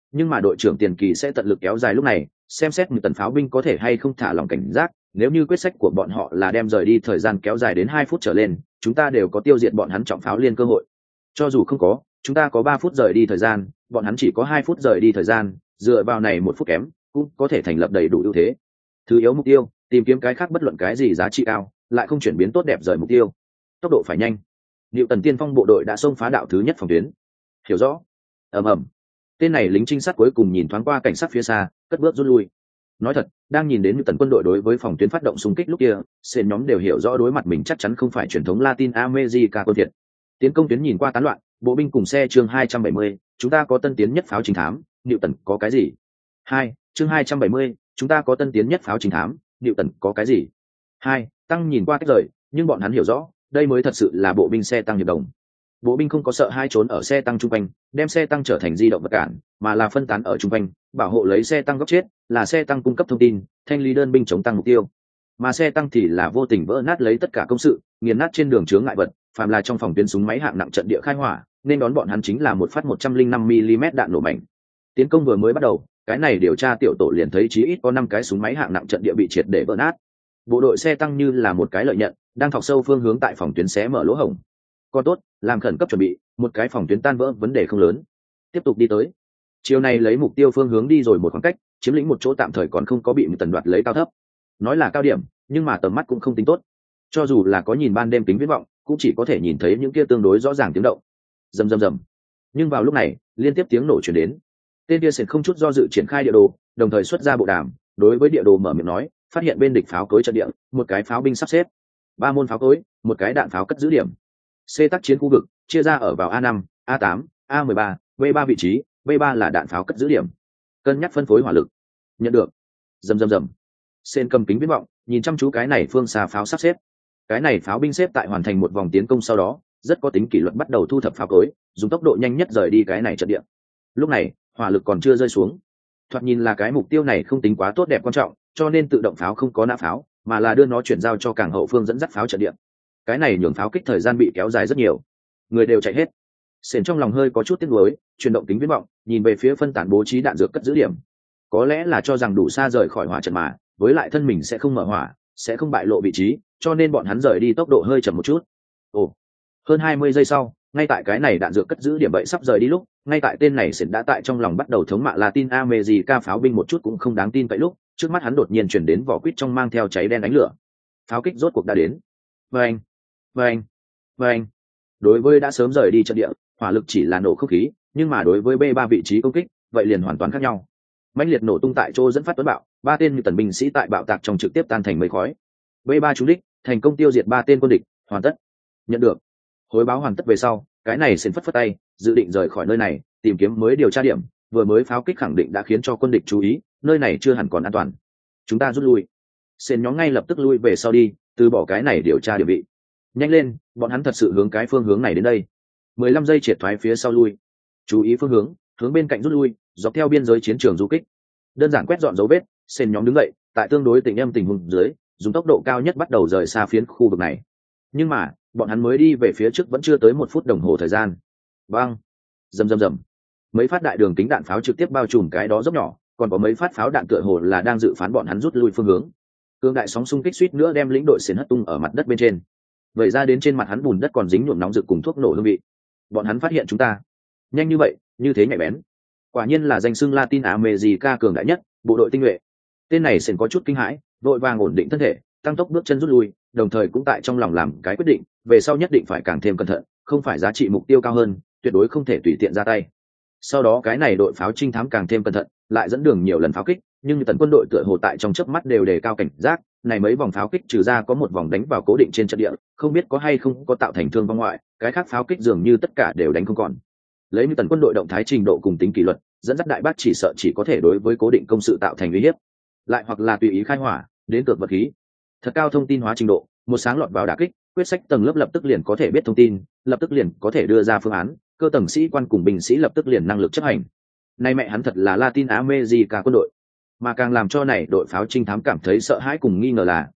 nhưng mà đội trưởng tiền kỳ sẽ tận lực kéo dài lúc này, xem xét như tần pháo binh có thể hay không thả lòng cảnh giác. Nếu như quyết sách của bọn họ là đem rời đi thời gian kéo dài đến 2 phút trở lên, chúng ta đều có tiêu diệt bọn hắn trọng pháo liên cơ hội. Cho dù không có, chúng ta có 3 phút rời đi thời gian, bọn hắn chỉ có 2 phút rời đi thời gian, dựa vào này 1 phút kém cũng có thể thành lập đầy đủ ưu thế. Thứ yếu mục tiêu, tìm kiếm cái khác bất luận cái gì giá trị cao, lại không chuyển biến tốt đẹp rời mục tiêu. Tốc độ phải nhanh. Diệu Tần tiên phong bộ đội đã xông phá đạo thứ nhất phòng tuyến. Hiểu rõ. Ầm ầm. Tên này lính trinh sát cuối cùng nhìn thoáng qua cảnh sát phía xa, cất bước rút lui. Nói thật, đang nhìn đến Diệu Tần quân đội đối với phòng tuyến phát động xung kích lúc kia, sến nhóm đều hiểu rõ đối mặt mình chắc chắn không phải truyền thống Latin America quân thiệt. Tiến công tuyến nhìn qua tán loạn, bộ binh cùng xe chương 270, chúng ta có tân tiến nhất pháo chính thám, Diệu Tần có cái gì? 2, chương 270, chúng ta có tân tiến nhất pháo chính thám, Diệu Tần có cái gì? 2, tăng nhìn qua cách rời, nhưng bọn hắn hiểu rõ, đây mới thật sự là bộ binh xe tăng hiệp đồng. Bộ binh không có sợ hai trốn ở xe tăng trung quanh, đem xe tăng trở thành di động vật cản, mà là phân tán ở trung quanh, bảo hộ lấy xe tăng góc chết, là xe tăng cung cấp thông tin, thanh lý đơn binh chống tăng mục tiêu. Mà xe tăng thì là vô tình vỡ nát lấy tất cả công sự, nghiền nát trên đường chướng ngại vật, phàm là trong phòng tuyến súng máy hạng nặng trận địa khai hỏa, nên đón bọn hắn chính là một phát 105 mm đạn nổ mạnh. Tiến công vừa mới bắt đầu, cái này điều tra tiểu tổ liền thấy chí ít có 5 cái súng máy hạng nặng trận địa bị triệt để vỡ nát. Bộ đội xe tăng như là một cái lợi nhận, đang thọc sâu phương hướng tại phòng tuyến xé mở lỗ hổng. Còn tốt, làm khẩn cấp chuẩn bị, một cái phòng tuyến tan vỡ vấn đề không lớn. Tiếp tục đi tới. Chiều này lấy mục tiêu phương hướng đi rồi một khoảng cách, chiếm lĩnh một chỗ tạm thời còn không có bị tần đoạt lấy cao thấp. Nói là cao điểm, nhưng mà tầm mắt cũng không tính tốt. Cho dù là có nhìn ban đêm kính viễn vọng, cũng chỉ có thể nhìn thấy những kia tương đối rõ ràng tiếng động. Rầm rầm rầm. Nhưng vào lúc này, liên tiếp tiếng nổ truyền đến. Tên kia sẽ không chút do dự triển khai địa đồ, đồng thời xuất ra bộ đàm, đối với địa đồ mở miệng nói, phát hiện bên địch pháo cối trận địa, một cái pháo binh sắp xếp, 3 môn pháo cối, một cái đạn pháo cất giữ điểm. C tác chiến khu vực chia ra ở vào A5, A8, A13, B3 vị trí, B3 là đạn pháo cất giữ điểm. Cân nhắc phân phối hỏa lực. Nhận được. Rầm rầm rầm. Sen cầm kính viễn vọng, nhìn chăm chú cái này phương xa pháo sắp xếp. Cái này pháo binh xếp tại hoàn thành một vòng tiến công sau đó, rất có tính kỷ luật bắt đầu thu thập pháo cối, dùng tốc độ nhanh nhất rời đi cái này trận địa. Lúc này, hỏa lực còn chưa rơi xuống. Thoạt nhìn là cái mục tiêu này không tính quá tốt đẹp quan trọng, cho nên tự động pháo không có nã pháo, mà là đưa nó chuyển giao cho cảng hậu phương dẫn dắt pháo trận địa. Cái này nhường pháo kích thời gian bị kéo dài rất nhiều, người đều chạy hết. Sến trong lòng hơi có chút tiếc nuối, chuyển động kính viễn vọng, nhìn về phía phân tán bố trí đạn dược cất giữ điểm. Có lẽ là cho rằng đủ xa rời khỏi hỏa trận mà, với lại thân mình sẽ không mở hỏa, sẽ không bại lộ vị trí, cho nên bọn hắn rời đi tốc độ hơi chậm một chút. Ồ, hơn 20 giây sau, ngay tại cái này đạn dược cất giữ điểm bậy sắp rời đi lúc, ngay tại tên này Sến đã tại trong lòng bắt đầu thống mạ Latin America pháo binh một chút cũng không đáng tin vậy lúc, trước mắt hắn đột nhiên chuyển đến vỏ quýt trong mang theo cháy đen đánh lửa. Pháo kích rốt cuộc đã đến. Vâng, vâng, vâng. Đối với đã sớm rời đi trận địa, hỏa lực chỉ là nổ không khí, nhưng mà đối với B3 vị trí công kích, vậy liền hoàn toàn khác nhau. Mãnh liệt nổ tung tại chỗ dẫn phát tuấn bạo, 3 tên như tần binh sĩ tại bạo tạc trong trực tiếp tan thành mây khói. B3 trúng đích, thành công tiêu diệt 3 tên quân địch, hoàn tất. Nhận được. Hồi báo hoàn tất về sau, cái này Sến phất phất tay, dự định rời khỏi nơi này, tìm kiếm mới điều tra điểm, vừa mới pháo kích khẳng định đã khiến cho quân địch chú ý, nơi này chưa hẳn còn an toàn. Chúng ta rút lui. Sến nhóm ngay lập tức lui về sau đi, từ bỏ cái này điều tra địa vị. Nhanh lên, bọn hắn thật sự hướng cái phương hướng này đến đây. 15 giây triệt thoái phía sau lui. Chú ý phương hướng, hướng bên cạnh rút lui, dọc theo biên giới chiến trường du kích. Đơn giản quét dọn dấu vết, Sến nhóm đứng dậy, tại tương đối tình huống dưới, dùng tốc độ cao nhất bắt đầu rời xa phiến khu vực này. Nhưng mà, bọn hắn mới đi về phía trước vẫn chưa tới 1 phút đồng hồ thời gian. Bang! Rầm rầm rầm. Mấy phát đại đường kính đạn pháo trực tiếp bao trùm cái đó dốc nhỏ, còn có mấy phát pháo đạn tựa hồ là đang dự phán bọn hắn rút lui phương hướng. Cương đại sóng xung kích suýt nữa đem lĩnh đội Sến hất tung ở mặt đất bên trên. Vậy ra đến trên mặt hắn bùn đất còn dính nhuộm nóng rực cùng thuốc nổ hương vị. Bọn hắn phát hiện chúng ta. Nhanh như vậy, như thế nhạy bén. Quả nhiên là danh xưng Latin America cường đại nhất, bộ đội tinh nhuệ. Tên này Sến có chút kinh hãi, vội vàng ổn định thân thể, tăng tốc bước chân rút lui, đồng thời cũng tại trong lòng làm cái quyết định, về sau nhất định phải càng thêm cẩn thận, không phải giá trị mục tiêu cao hơn, tuyệt đối không thể tùy tiện ra tay. Sau đó cái này đội pháo trinh thám càng thêm cẩn thận, lại dẫn đường nhiều lần pháo kích, nhưng tần quân đội tựa hồ tại trong chớp mắt đều đề cao cảnh giác, này mấy vòng pháo kích trừ ra có một vòng đánh vào cố định trên trận địa, không biết có hay không có tạo thành thương vong ngoại, cái khác pháo kích dường như tất cả đều đánh không còn. Lấy như tần quân đội động thái trình độ cùng tính kỷ luật, dẫn dắt đại bác chỉ sợ chỉ có thể đối với cố định công sự tạo thành uy hiếp, lại hoặc là tùy ý khai hỏa, đến cược vật khí. Thật cao thông tin hóa trình độ, một sáng lọt vào đả kích, quyết sách tầng lớp lập tức liền có thể biết thông tin, lập tức liền có thể đưa ra phương án, cơ tầng sĩ quan cùng binh sĩ lập tức liền năng lực chấp hành. Nay mẹ hắn thật là Latin America quân đội. Mà càng làm cho này đội pháo trinh thám cảm thấy sợ hãi cùng nghi ngờ là,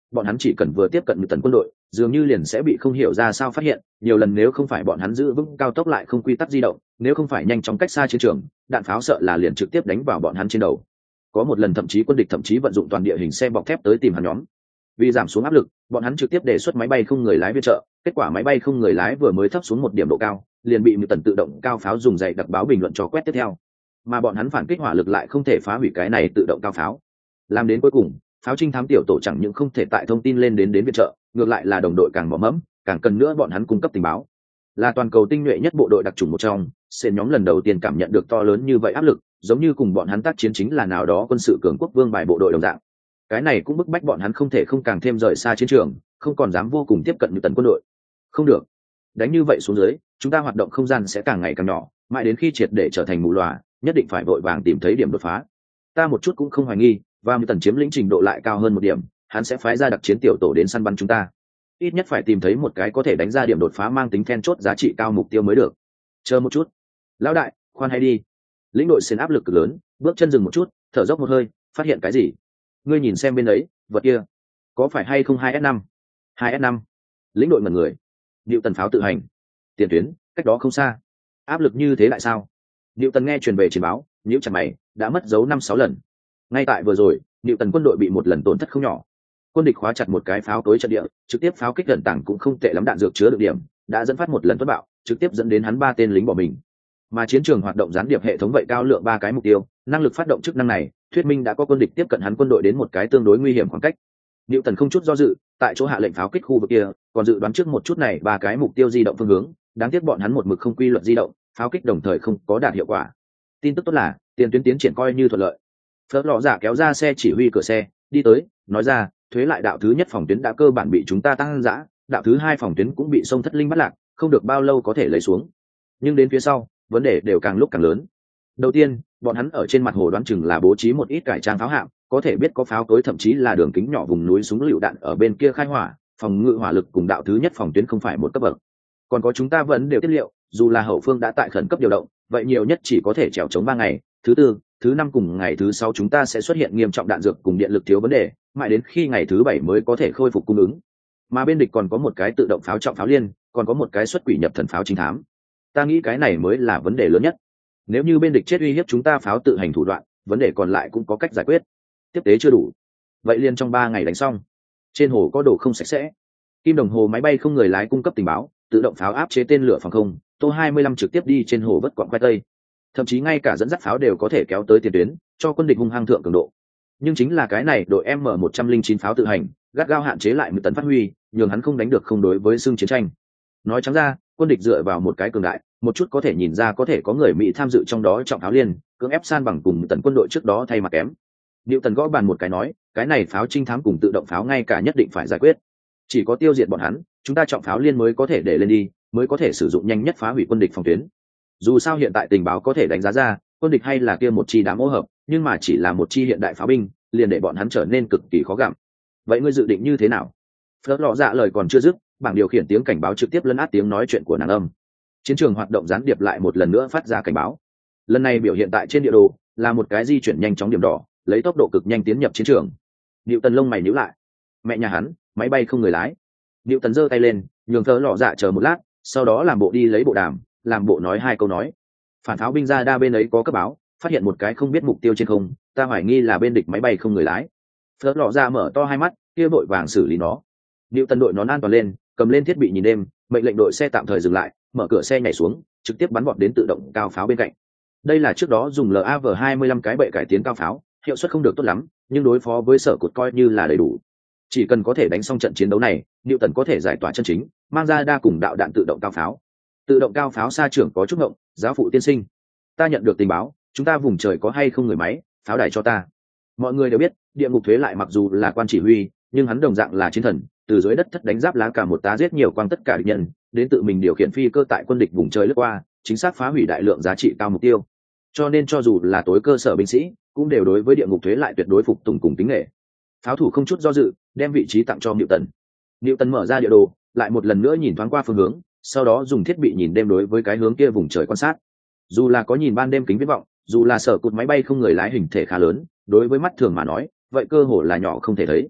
bọn hắn chỉ cần vừa tiếp cận tần quân đội dường như liền sẽ bị không hiểu ra sao phát hiện nhiều lần, nếu không phải bọn hắn giữ vững cao tốc lại không quy tắc di động, nếu không phải nhanh chóng cách xa chiến trường, đạn pháo sợ là liền trực tiếp đánh vào bọn hắn trên đầu. Có một lần thậm chí quân địch thậm chí vận dụng toàn địa hình xe bọc thép tới tìm hắn nhóm. Vì giảm xuống áp lực, bọn hắn trực tiếp đề xuất máy bay không người lái viện trợ, kết quả máy bay không người lái vừa mới thấp xuống một điểm độ cao liền bị tần tự động cao pháo dùng dày đặc báo bình luận cho quét tiếp theo, mà bọn hắn phản kích hỏa lực lại không thể phá hủy cái này tự động cao pháo. Làm đến cuối cùng, pháo trinh thám tiểu tổ chẳng những không thể tại thông tin lên đến viện trợ, ngược lại là đồng đội càng mỏ mẫm, càng cần nữa bọn hắn cung cấp tình báo. Là toàn cầu tinh nhuệ nhất bộ đội đặc chủng một trong, Sen nhóm lần đầu tiên cảm nhận được to lớn như vậy áp lực, giống như cùng bọn hắn tác chiến chính là nào đó quân sự cường quốc vương bài bộ đội đồng dạng. Cái này cũng bức bách bọn hắn không thể không càng thêm rời xa chiến trường, không còn dám vô cùng tiếp cận như tần quân đội. Không được, đánh như vậy xuống dưới, chúng ta hoạt động không gian sẽ càng ngày càng nhỏ, mãi đến khi triệt để trở thành mù lòa, nhất định phải vội vàng tìm thấy điểm đột phá. Ta một chút cũng không hoài nghi, và như tần chiếm lĩnh trình độ lại cao hơn một điểm, hắn sẽ phái ra đặc chiến tiểu tổ đến săn bắn chúng ta. Ít nhất phải tìm thấy một cái có thể đánh ra điểm đột phá mang tính then chốt giá trị cao mục tiêu mới được. Chờ một chút, lão đại, khoan hay đi. Lĩnh đội Sen áp lực cực lớn, bước chân dừng một chút, thở dốc một hơi, phát hiện cái gì? Ngươi nhìn xem bên ấy, vật kia có phải hay không 2S5? 2S5? Lĩnh đội mật người. Diệu tần pháo tự hành. Tiền tuyến, cách đó không xa. Áp lực như thế lại sao? Diệu tần nghe truyền về trình báo, nhíu chặt mày, đã mất dấu 5-6 lần. Ngay tại vừa rồi, Diệu tần quân đội bị một lần tổn thất không nhỏ. Quân địch khóa chặt một cái pháo tối trận địa, trực tiếp pháo kích gần tảng cũng không tệ lắm, đạn dược chứa được điểm, đã dẫn phát một lần tuất bạo, trực tiếp dẫn đến hắn 3 tên lính bỏ mình. Mà chiến trường hoạt động gián điệp hệ thống vậy cao lượng 3 cái mục tiêu, năng lực phát động chức năng này thuyết minh đã có quân địch tiếp cận hắn quân đội đến một cái tương đối nguy hiểm khoảng cách. Diệu tần không chút do dự, tại chỗ hạ lệnh pháo kích khu vực kia, còn dự đoán trước một chút này 3 cái mục tiêu di động phương hướng, đáng tiếc bọn hắn một mực không quy luật di động, pháo kích đồng thời không có đạt hiệu quả. Tin tức tốt là tiền tuyến tiến triển coi như thuận lợi. Phớt lọ giả kéo ra xe chỉ huy cửa xe đi tới, nói ra thuế lại đạo thứ nhất phòng tuyến đã cơ bản bị chúng ta tăng dã, đạo thứ hai phòng tuyến cũng bị sông thất linh bắt lạc, không được bao lâu có thể lấy xuống. Nhưng đến phía sau vấn đề đều càng lúc càng lớn. Đầu tiên, bọn hắn ở trên mặt hồ đoán chừng là bố trí một ít cải trang pháo hạm, có thể biết có pháo tối thậm chí là đường kính nhỏ vùng núi súng lựu đạn ở bên kia khai hỏa, phòng ngự hỏa lực cùng đạo thứ nhất phòng tuyến không phải một cấp bậc. Còn có chúng ta vẫn đều tiết liệu, dù là hậu phương đã tại khẩn cấp điều động, vậy nhiều nhất chỉ có thể trèo chống 3 ngày, thứ tư, thứ năm cùng ngày thứ 6 chúng ta sẽ xuất hiện nghiêm trọng đạn dược cùng điện lực thiếu vấn đề, mãi đến khi ngày thứ 7 mới có thể khôi phục cung ứng. Mà bên địch còn có một cái tự động pháo trọng pháo liên, còn có một cái xuất quỷ nhập thần pháo chính thám. Ta nghĩ cái này mới là vấn đề lớn nhất. Nếu như bên địch chết uy hiếp chúng ta pháo tự hành thủ đoạn, vấn đề còn lại cũng có cách giải quyết. Tiếp tế chưa đủ, vậy liền trong 3 ngày đánh xong. Trên hồ có đồ không sạch sẽ, kim đồng hồ máy bay không người lái cung cấp tình báo, tự động pháo áp chế tên lửa phòng không, tô 25 trực tiếp đi trên hồ bất quặng khoai tây, thậm chí ngay cả dẫn dắt pháo đều có thể kéo tới tiền tuyến, cho quân địch hung hăng thượng cường độ. Nhưng chính là cái này đội M109 pháo tự hành gắt gao hạn chế lại 10 tấn phát huy, nhường hắn không đánh được không đối với xương chiến tranh. Nói trắng ra, quân địch dựa vào một cái cường đại, một chút có thể nhìn ra có thể có người Mỹ tham dự trong đó trọng pháo liên, cưỡng ép san bằng cùng tần quân đội trước đó thay mặt kém. Diệu tần gõ bàn một cái nói, cái này pháo trinh thám cùng tự động pháo ngay cả nhất định phải giải quyết. Chỉ có tiêu diệt bọn hắn, chúng ta trọng pháo liên mới có thể để lên đi, mới có thể sử dụng nhanh nhất phá hủy quân địch phòng tuyến. Dù sao hiện tại tình báo có thể đánh giá ra, quân địch hay là kia một chi đám ô hợp, nhưng mà chỉ là một chi hiện đại pháo binh, liền để bọn hắn trở nên cực kỳ khó gặm. Vậy ngươi dự định như thế nào? Phớt lọ dạ lời còn chưa dứt, bảng điều khiển tiếng cảnh báo trực tiếp lấn át tiếng nói chuyện của nàng âm. Chiến trường hoạt động gián điệp lại một lần nữa phát ra cảnh báo. Lần này biểu hiện tại trên địa đồ là một cái di chuyển nhanh chóng điểm đỏ, lấy tốc độ cực nhanh tiến nhập chiến trường. Diệu tần lông mày nhíu lại. Mẹ nhà hắn, máy bay không người lái. Diệu tần giơ tay lên, nhường Phớt lọ dạ chờ một lát, sau đó làm bộ đi lấy bộ đàm, làm bộ nói 2 câu nói. Phản pháo binh ra đa bên ấy có cấp báo, phát hiện một cái không biết mục tiêu trên không, ta hoài nghi là bên địch máy bay không người lái. Phớt lọ dạ mở to 2 mắt, kia vội vàng xử lý nó. Diệu tần đội nón an toàn lên, cầm lên thiết bị nhìn đêm, mệnh lệnh đội xe tạm thời dừng lại, mở cửa xe nhảy xuống, trực tiếp bắn vọt đến tự động cao pháo bên cạnh. Đây là trước đó dùng LAV-25 cái bệ cải tiến cao pháo, hiệu suất không được tốt lắm, nhưng đối phó với sở cột coi như là đầy đủ. Chỉ cần có thể đánh xong trận chiến đấu này, Diệu tần có thể giải tỏa chân chính, mang ra đa cùng đạo đạn tự động cao pháo. Tự động cao pháo xa trưởng có chút ngộng, giáo phụ tiên sinh, ta nhận được tình báo, chúng ta vùng trời có hay không người máy, pháo đài cho ta. Mọi người đều biết, địa ngục thuế lại mặc dù là quan chỉ huy, nhưng hắn đồng dạng là chiến thần, từ dưới đất thất đánh giáp lá cả một tá giết nhiều quang tất cả địch nhân, đến tự mình điều khiển phi cơ tại quân địch vùng trời lướt qua, chính xác phá hủy đại lượng giá trị cao mục tiêu. Cho nên cho dù là tối cơ sở binh sĩ, cũng đều đối với địa ngục thuế lại tuyệt đối phục tùng cùng kính nể. Pháo thủ không chút do dự, đem vị trí tặng cho Diệu tần. Diệu tần mở ra địa đồ, lại một lần nữa nhìn thoáng qua phương hướng, sau đó dùng thiết bị nhìn đêm đối với cái hướng kia vùng trời quan sát. Dù là có nhìn ban đêm kính viễn vọng, dù là sở cột máy bay không người lái hình thể khá lớn, đối với mắt thường mà nói, vậy cơ hồ là nhỏ không thể thấy.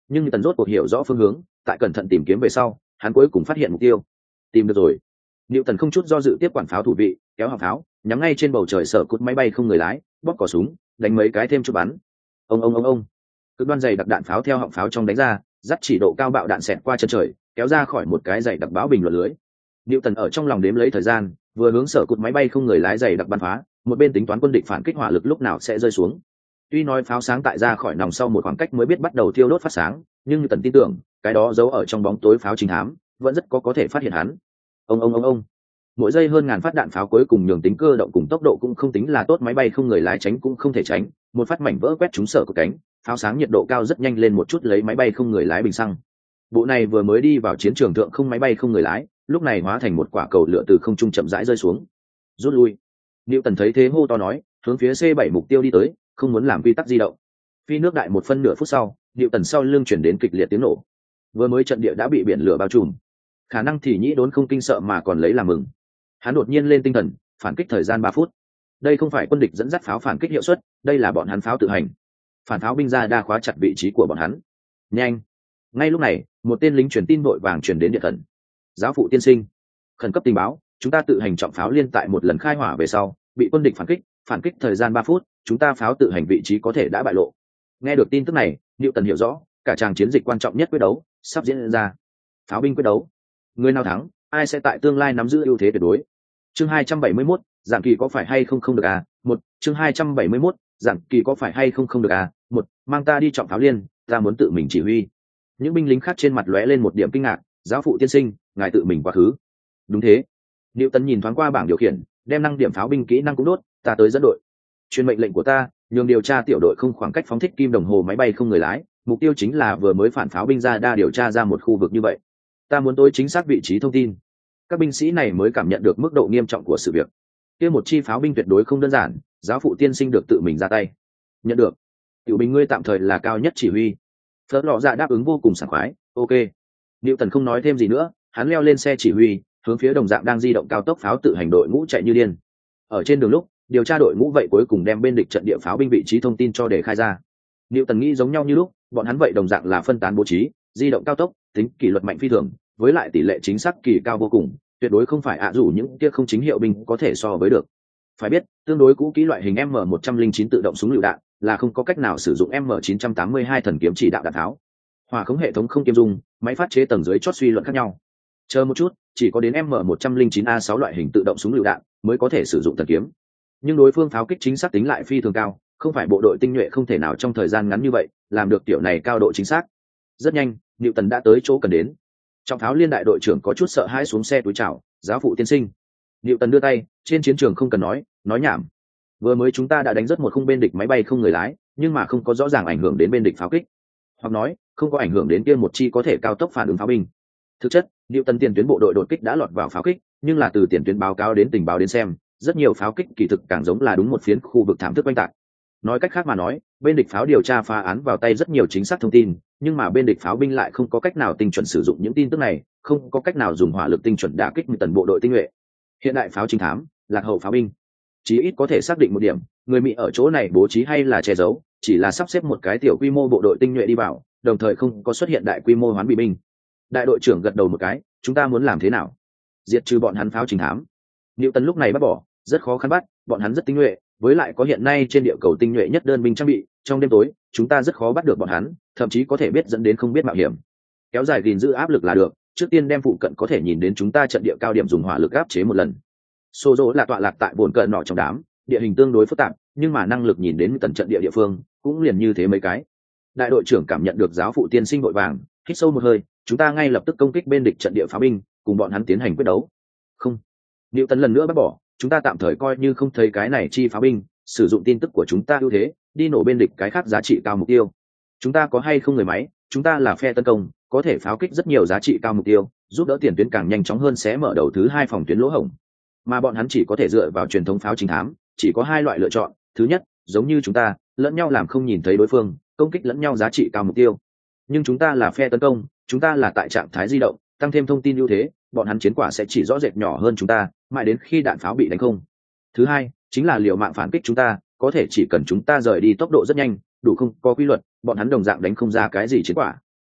Nhưng Newton rốt cuộc hiểu rõ phương hướng, tại cẩn thận tìm kiếm về sau, hắn cuối cùng phát hiện mục tiêu. Tìm được rồi. Newton không chút do dự tiếp quản pháo thủ vị, kéo họng pháo, nhắm ngay trên bầu trời sở cút máy bay không người lái, bóp cò súng, đánh mấy cái thêm chút bắn. Ông. Cực đoan dày đặc đạn pháo theo họng pháo trong đánh ra, dắt chỉ độ cao bạo đạn xẹt qua chân trời, kéo ra khỏi một cái dày đặc báo bình luận lưới. Newton ở trong lòng đếm lấy thời gian, vừa hướng sở cút máy bay không người lái dày đặc bắn phá, một bên tính toán quân địch phản kích hỏa lực lúc nào sẽ rơi xuống. Tuy nói pháo sáng tại ra khỏi nòng sau một khoảng cách mới biết bắt đầu thiêu đốt phát sáng, nhưng Newton tin tưởng, cái đó giấu ở trong bóng tối pháo chính thám, vẫn rất có thể phát hiện hắn. Ông. Mỗi giây hơn ngàn phát đạn pháo cuối cùng nhường tính cơ động cùng tốc độ cũng không tính là tốt, máy bay không người lái tránh cũng không thể tránh, một phát mảnh vỡ quét trúng sở của cánh, pháo sáng nhiệt độ cao rất nhanh lên một chút lấy máy bay không người lái bình xăng. Bộ này vừa mới đi vào chiến trường thượng không máy bay không người lái, lúc này hóa thành một quả cầu lửa từ không trung chậm rãi rơi xuống. Rút lui. Newton thấy thế hô to nói, hướng phía C7 mục tiêu đi tới, không muốn làm quy tắc di động. Phi nước đại một phân nửa phút sau, Newton sau lưng chuyển đến kịch liệt tiếng nổ. Vừa mới trận địa đã bị biển lửa bao trùm, khả năng thì nhĩ đốn không kinh sợ mà còn lấy làm mừng. Hắn đột nhiên lên tinh thần, phản kích thời gian 3 phút. Đây không phải quân địch dẫn dắt pháo phản kích hiệu suất, đây là bọn hắn pháo tự hành. Phản pháo binh ra đa khóa chặt vị trí của bọn hắn. Nhanh! Ngay lúc này, một tên lính truyền tin vội vàng truyền đến điện thần. Giáo phụ tiên sinh, khẩn cấp tình báo, chúng ta tự hành trọng pháo liên tại một lần khai hỏa về sau, bị quân địch phản kích thời gian 3 phút, chúng ta pháo tự hành vị trí có thể đã bại lộ. Nghe được tin tức này, Newton hiểu rõ, cả tràng chiến dịch quan trọng nhất quyết đấu sắp diễn ra. Pháo binh quyết đấu, người nào thắng, ai sẽ tại tương lai nắm giữ ưu thế tuyệt đối. Chương 271, giảm kỳ có phải hay không được à? Một, chương 271, giảm kỳ có phải hay không được à? Một, mang ta đi trọng pháo liên, ta muốn tự mình chỉ huy. Những binh lính khác trên mặt lóe lên một điểm kinh ngạc, giáo phụ tiên sinh, ngài tự mình quá khứ. Đúng thế. Newton nhìn thoáng qua bảng điều khiển, đem năng điểm pháo binh kỹ năng cũng đốt, ta tới dẫn đội. Truyền mệnh lệnh của ta, nhường điều tra tiểu đội không khoảng cách phóng thích kim đồng hồ máy bay không người lái, mục tiêu chính là vừa mới phản pháo binh ra đa điều tra ra một khu vực như vậy. Ta muốn tối chính xác vị trí thông tin. Các binh sĩ này mới cảm nhận được mức độ nghiêm trọng của sự việc. Kia một chi pháo binh tuyệt đối không đơn giản, giáo phụ tiên sinh được tự mình ra tay. Nhận được. Tiểu binh ngươi tạm thời là cao nhất chỉ huy. Phớt lọ dạ đáp ứng vô cùng sảng khoái. Ok. Newton không nói thêm gì nữa, hắn leo lên xe chỉ huy, hướng phía đồng dạng đang di động cao tốc pháo tự hành đội ngũ chạy như điên. Ở trên đường lúc, điều tra đội ngũ vậy cuối cùng đem bên địch trận địa pháo binh vị trí thông tin cho để khai ra. Newton nghĩ giống nhau như lúc, bọn hắn vậy đồng dạng là phân tán bố trí, di động cao tốc, tính kỷ luật mạnh phi thường, với lại tỷ lệ chính xác kỳ cao vô cùng, tuyệt đối không phải dù những kia không chính hiệu binh có thể so với được. Phải biết, tương đối cũ kỹ loại hình M109 tự động súng lựu đạn là không có cách nào sử dụng M982 thần kiếm chỉ đạo đạn tháo. Hỏa khống hệ thống không kiêm dung, máy phát chế tầng dưới chót suy luận khác nhau. Chờ một chút, chỉ có đến M109A6 loại hình tự động súng lựu đạn mới có thể sử dụng thần kiếm. Nhưng đối phương pháo kích chính xác tính lại phi thường cao, không phải bộ đội tinh nhuệ không thể nào trong thời gian ngắn như vậy làm được kiểu này cao độ chính xác. Rất nhanh, Newton đã tới chỗ cần đến. Trọng pháo liên đại đội trưởng có chút sợ hãi xuống xe túi chào, giáo phụ tiên sinh. Newton đưa tay, trên chiến trường không cần nói nhảm. Vừa mới chúng ta đã đánh rất một khung bên địch máy bay không người lái, nhưng mà không có rõ ràng ảnh hưởng đến bên địch pháo kích, hoặc nói không có ảnh hưởng đến kia một chi có thể cao tốc phản ứng pháo binh. Thực chất, Newton tiền tuyến bộ đội đột kích đã lọt vào pháo kích, nhưng là từ tiền tuyến báo cáo đến tình báo đến xem, rất nhiều pháo kích kỳ thực càng giống là đúng một phiến khu vực thảm thức oanh tạc. Nói cách khác mà nói, bên địch pháo điều tra phá án vào tay rất nhiều chính xác thông tin, nhưng mà bên địch pháo binh lại không có cách nào tinh chuẩn sử dụng những tin tức này, không có cách nào dùng hỏa lực tinh chuẩn đả kích tần bộ đội tinh nhuệ. Hiện đại pháo trinh thám, lạc hậu pháo binh, chí ít có thể xác định một điểm, người Mỹ ở chỗ này bố trí hay là che giấu, chỉ là sắp xếp một cái tiểu quy mô bộ đội tinh nhuệ đi vào, đồng thời không có xuất hiện đại quy mô hoán bị binh. Đại đội trưởng gật đầu một cái, chúng ta muốn làm thế nào? Diệt trừ bọn hắn pháo trinh thám. Newton lúc này bắt bỏ, rất khó khăn bắt, bọn hắn rất tinh nhuệ, với lại có hiện nay trên địa cầu tinh nhuệ nhất đơn binh trang bị, trong đêm tối chúng ta rất khó bắt được bọn hắn, thậm chí có thể biết dẫn đến không biết mạo hiểm. Kéo dài gìn giữ áp lực là được, trước tiên đem phụ cận có thể nhìn đến chúng ta trận địa cao điểm dùng hỏa lực áp chế một lần. Sô dỗ là tọa lạc tại bồn cận nọ trong đám, địa hình tương đối phức tạp, nhưng mà năng lực nhìn đến tận trận địa phương cũng liền như thế mấy cái. Đại đội trưởng cảm nhận được giáo phụ tiên sinh vội vàng, hít sâu một hơi, chúng ta ngay lập tức công kích bên địch trận địa pháo binh, cùng bọn hắn tiến hành quyết đấu. Không. Newton lần nữa bác bỏ, chúng ta tạm thời coi như không thấy cái này chi pháo binh, sử dụng tin tức của chúng ta ưu thế, đi nổ bên địch cái khác giá trị cao mục tiêu. Chúng ta có hay không người máy, chúng ta là phe tấn công, có thể pháo kích rất nhiều giá trị cao mục tiêu, giúp đỡ tiền tuyến càng nhanh chóng hơn sẽ mở đầu thứ hai phòng tuyến lỗ hổng. Mà bọn hắn chỉ có thể dựa vào truyền thống pháo chính thám, chỉ có hai loại lựa chọn, thứ nhất, giống như chúng ta, lẫn nhau làm không nhìn thấy đối phương, công kích lẫn nhau giá trị cao mục tiêu. Nhưng chúng ta là phe tấn công, chúng ta là tại trạng thái di động, tăng thêm thông tin ưu thế, bọn hắn chiến quả sẽ chỉ rõ rệt nhỏ hơn chúng ta, mãi đến khi đạn pháo bị đánh không. Thứ hai, chính là liều mạng phản kích chúng ta, có thể chỉ cần chúng ta rời đi tốc độ rất nhanh, đủ không có quy luật, bọn hắn đồng dạng đánh không ra cái gì chiến quả.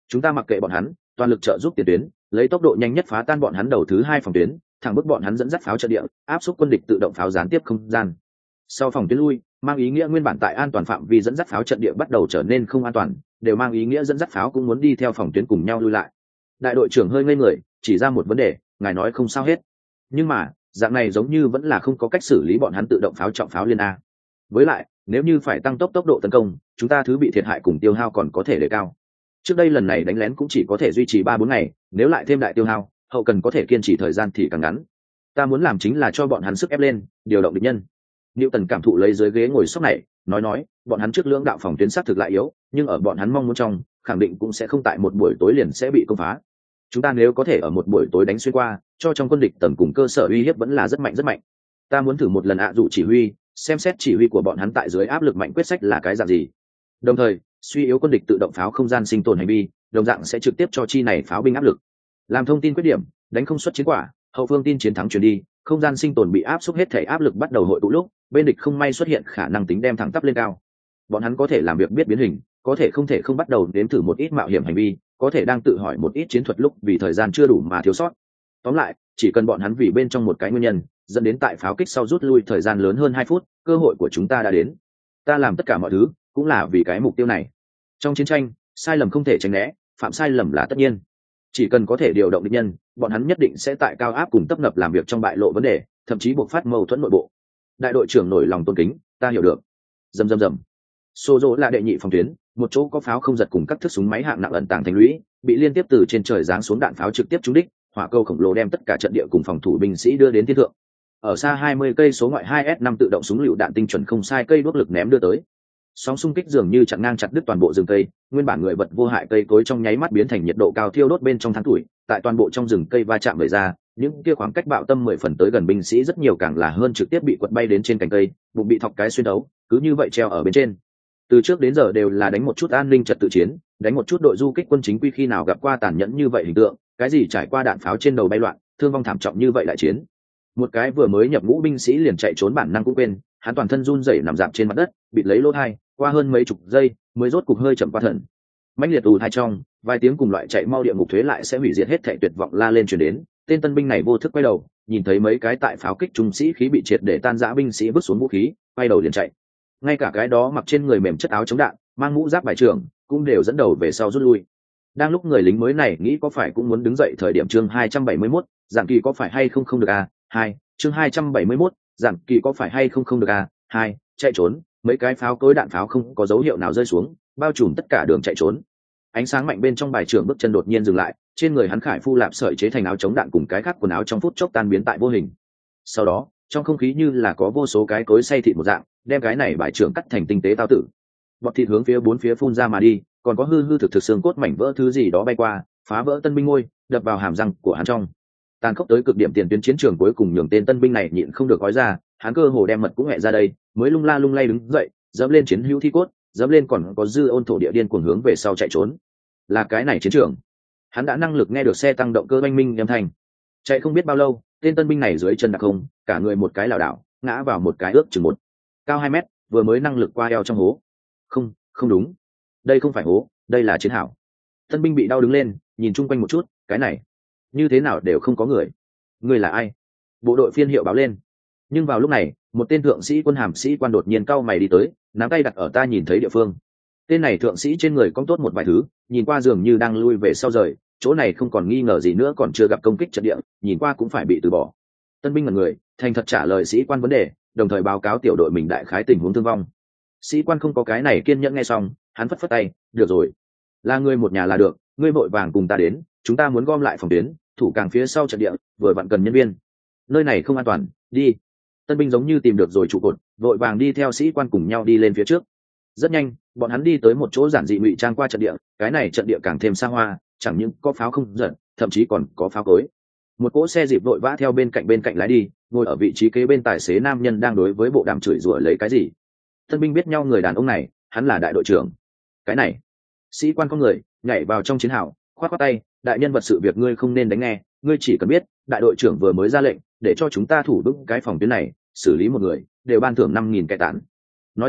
chúng ta mặc kệ bọn hắn, toàn lực trợ giúp tiền tuyến, lấy tốc độ nhanh nhất phá tan bọn hắn đầu thứ hai phòng tuyến, thẳng bức bọn hắn dẫn dắt pháo trận địa, áp suất quân địch tự động pháo gián tiếp không gian. Sau phòng tuyến lui, mang ý nghĩa nguyên bản tại an toàn phạm vi dẫn dắt pháo trận địa bắt đầu trở nên không an toàn, đều mang ý nghĩa dẫn dắt pháo cũng muốn đi theo phòng tuyến cùng nhau lui lại. Đại đội trưởng hơi ngây người, chỉ ra một vấn đề, ngài nói không sao hết, nhưng mà dạng này giống như vẫn là không có cách xử lý bọn hắn tự động pháo trọng pháo liên a. Với lại nếu như phải tăng tốc độ tấn công, chúng ta thứ bị thiệt hại cùng tiêu hao còn có thể đề cao. Trước đây lần này đánh lén cũng chỉ có thể duy trì 3-4 ngày, nếu lại thêm đại tiêu hao, hậu cần có thể kiên trì thời gian thì càng ngắn. Ta muốn làm chính là cho bọn hắn sức ép lên, điều động địch nhân. Newton cảm thụ lấy dưới ghế ngồi sốc này, nói, bọn hắn trước lưỡng đạo phòng tuyến sát thực lại yếu, nhưng ở bọn hắn mong muốn trong, khẳng định cũng sẽ không tại một buổi tối liền sẽ bị công phá. Chúng ta nếu có thể ở một buổi tối đánh xuyên qua, cho trong quân địch tầng cùng cơ sở uy hiếp vẫn là rất mạnh rất mạnh. Ta muốn thử một lần dụ chỉ huy, xem xét chỉ huy của bọn hắn tại dưới áp lực mạnh quyết sách là cái dạng gì. Đồng thời, suy yếu quân địch tự động pháo không gian sinh tồn hành vi, đồng dạng sẽ trực tiếp cho chi này pháo binh áp lực. Làm thông tin quyết điểm, đánh không xuất chiến quả, hậu phương tin chiến thắng truyền đi, không gian sinh tồn bị áp suất hết thể áp lực bắt đầu hội tụ lúc, bên địch không may xuất hiện khả năng tính đem thẳng tắp lên cao. Bọn hắn có thể làm việc biết biến hình, có thể không bắt đầu đếm thử một ít mạo hiểm hành vi, có thể đang tự hỏi một ít chiến thuật lúc vì thời gian chưa đủ mà thiếu sót. Tóm lại, chỉ cần bọn hắn vì bên trong một cái nguyên nhân, dẫn đến tại pháo kích sau rút lui thời gian lớn hơn 2 phút, cơ hội của chúng ta đã đến. Ta làm tất cả mọi thứ cũng là vì cái mục tiêu này. Trong chiến tranh, sai lầm không thể tránh né, phạm sai lầm là tất nhiên. Chỉ cần có thể điều động địch nhân, bọn hắn nhất định sẽ tại cao áp cùng tấp nập làm việc trong bại lộ vấn đề, thậm chí buộc phát mâu thuẫn nội bộ. Đại đội trưởng nổi lòng tôn kính, ta hiểu được. Rầm. Xô Dỗ là đệ nhị phòng tuyến, một chỗ có pháo không giật cùng các thức súng máy hạng nặng ẩn tàng thành lũy, bị liên tiếp từ trên trời giáng xuống đạn pháo trực tiếp trúng đích, hỏa cầu khổng lồ đem tất cả trận địa cùng phòng thủ binh sĩ đưa đến thiên thượng. Ở xa 20 cây số ngoại 2S5 tự động súng lựu đạn tinh chuẩn không sai cây đuốc lực ném đưa tới. Sóng xung kích dường như chặn ngang chặt đứt toàn bộ rừng cây, nguyên bản người vật vô hại cây cối trong nháy mắt biến thành nhiệt độ cao thiêu đốt bên trong tháng tuổi, tại toàn bộ trong rừng cây va chạm với ra, những kia khoảng cách bạo tâm 10 phần tới gần binh sĩ rất nhiều càng là hơn trực tiếp bị quật bay đến trên cành cây, bụng bị thọc cái xuyên đấu, cứ như vậy treo ở bên trên. Từ trước đến giờ đều là đánh một chút an ninh trật tự chiến, đánh một chút đội du kích quân chính quy, khi nào gặp qua tàn nhẫn như vậy hình tượng, cái gì trải qua đạn pháo trên đầu bay loạn, thương vong thảm trọng như vậy đại chiến. Một cái vừa mới nhập ngũ binh sĩ liền chạy trốn bản năng cũng quên, hắn toàn thân run rẩy nằm dạp trên mặt đất, bịt lấy lỗ tai, qua hơn mấy chục giây mới rốt cục hơi chậm qua thần. Mãnh liệt ù thai trong, vài tiếng cùng loại chạy mau địa ngục thuế lại sẽ hủy diệt hết thảy tuyệt vọng la lên truyền đến. Tên tân binh này vô thức quay đầu, nhìn thấy mấy cái tại pháo kích trung sĩ khí bị triệt để tan rã binh sĩ vứt xuống vũ khí, quay đầu liền chạy. Ngay cả cái đó mặc trên người mềm chất áo chống đạn, mang mũ giáp bài trưởng, cũng đều dẫn đầu về sau rút lui. Đang lúc người lính mới này nghĩ có phải cũng muốn đứng dậy thời điểm, chương 271, giảm kỳ có phải hay không được a, chương 271, giảm kỳ có phải hay không được a, chạy trốn, mấy cái pháo cối đạn pháo không có dấu hiệu nào rơi xuống, bao trùm tất cả đường chạy trốn. Ánh sáng mạnh bên trong bài trưởng bước chân đột nhiên dừng lại, trên người hắn khải phu lạp sợi chế thành áo chống đạn cùng cái khác quần áo trong phút chốc tan biến tại vô hình. Sau đó, trong không khí như là có vô số cái cối xay thịt một dạng, đem cái này bài trưởng cắt thành tinh tế tao tử. Bọt thịt hướng phía bốn phía phun ra mà đi, còn có hư thực xương cốt mảnh vỡ thứ gì đó bay qua, phá vỡ tân binh môi, đập vào hàm răng của hắn trong. Tàn khốc tới cực điểm tiền tuyến chiến trường cuối cùng nhường tên tân binh này nhịn không được gói ra, hắn cơ hồ đem mật cũng hẹ ra đây, mới lung la lung lay đứng dậy, dẫm lên chiến hữu thi cốt, dẫm lên còn có dư ôn thổ địa điên cuồng hướng về sau chạy trốn. Là cái này chiến trường, hắn đã năng lực nghe được xe tăng động cơ oanh minh âm thanh. Chạy không biết bao lâu, tên tân binh này dưới chân đặc không, cả người một cái lảo đảo, ngã vào một cái ước chừng một cao 2 mét, vừa mới năng lực qua eo trong hố. Không đúng, đây không phải hố, đây là chiến hào. Tân binh bị đau đứng lên, nhìn chung quanh một chút, cái này như thế nào đều không có người. Người là ai? Bộ đội phiên hiệu báo lên. Nhưng vào lúc này, một tên thượng sĩ quân hàm sĩ quan đột nhiên cau mày đi tới, nắm tay đặt ở ta nhìn thấy địa phương. Tên này thượng sĩ trên người cong tốt một vài thứ, nhìn qua dường như đang lui về sau rời, chỗ này không còn nghi ngờ gì nữa, còn chưa gặp công kích trận địa, nhìn qua cũng phải bị từ bỏ. Tân binh ngẩn người, thành thật trả lời sĩ quan vấn đề, đồng thời báo cáo tiểu đội mình đại khái tình huống thương vong. Sĩ quan không có cái này kiên nhẫn nghe xong, hắn phất phất tay, được rồi, là ngươi một nhà là được, ngươi vội vàng cùng ta đến, chúng ta muốn gom lại phòng tuyến, thủ càng phía sau trận địa, vừa vặn cần nhân viên. Nơi này không an toàn, đi. Tân binh giống như tìm được rồi trụ cột, vội vàng đi theo sĩ quan cùng nhau đi lên phía trước. Rất nhanh, bọn hắn đi tới một chỗ giản dị ngụy trang qua trận địa, cái này trận địa càng thêm xa hoa, chẳng những có pháo không giật, thậm chí còn có pháo cối. Một cỗ xe dịp vội vã theo bên cạnh lái đi, ngồi ở vị trí kế bên tài xế nam nhân đang đối với bộ đàm chửi rủa lấy cái gì. Tân binh biết nhau người đàn ông này, hắn là đại đội trưởng. Cái này, sĩ quan con người nhảy vào trong chiến hào, khoát khoát tay, đại nhân vật sự việc ngươi không nên đánh nghe, ngươi chỉ cần biết, đại đội trưởng vừa mới ra lệnh để cho chúng ta thủ vững cái phòng tuyến này, xử lý một người đều ban thưởng 5.000 kẻ tản. Nói xong,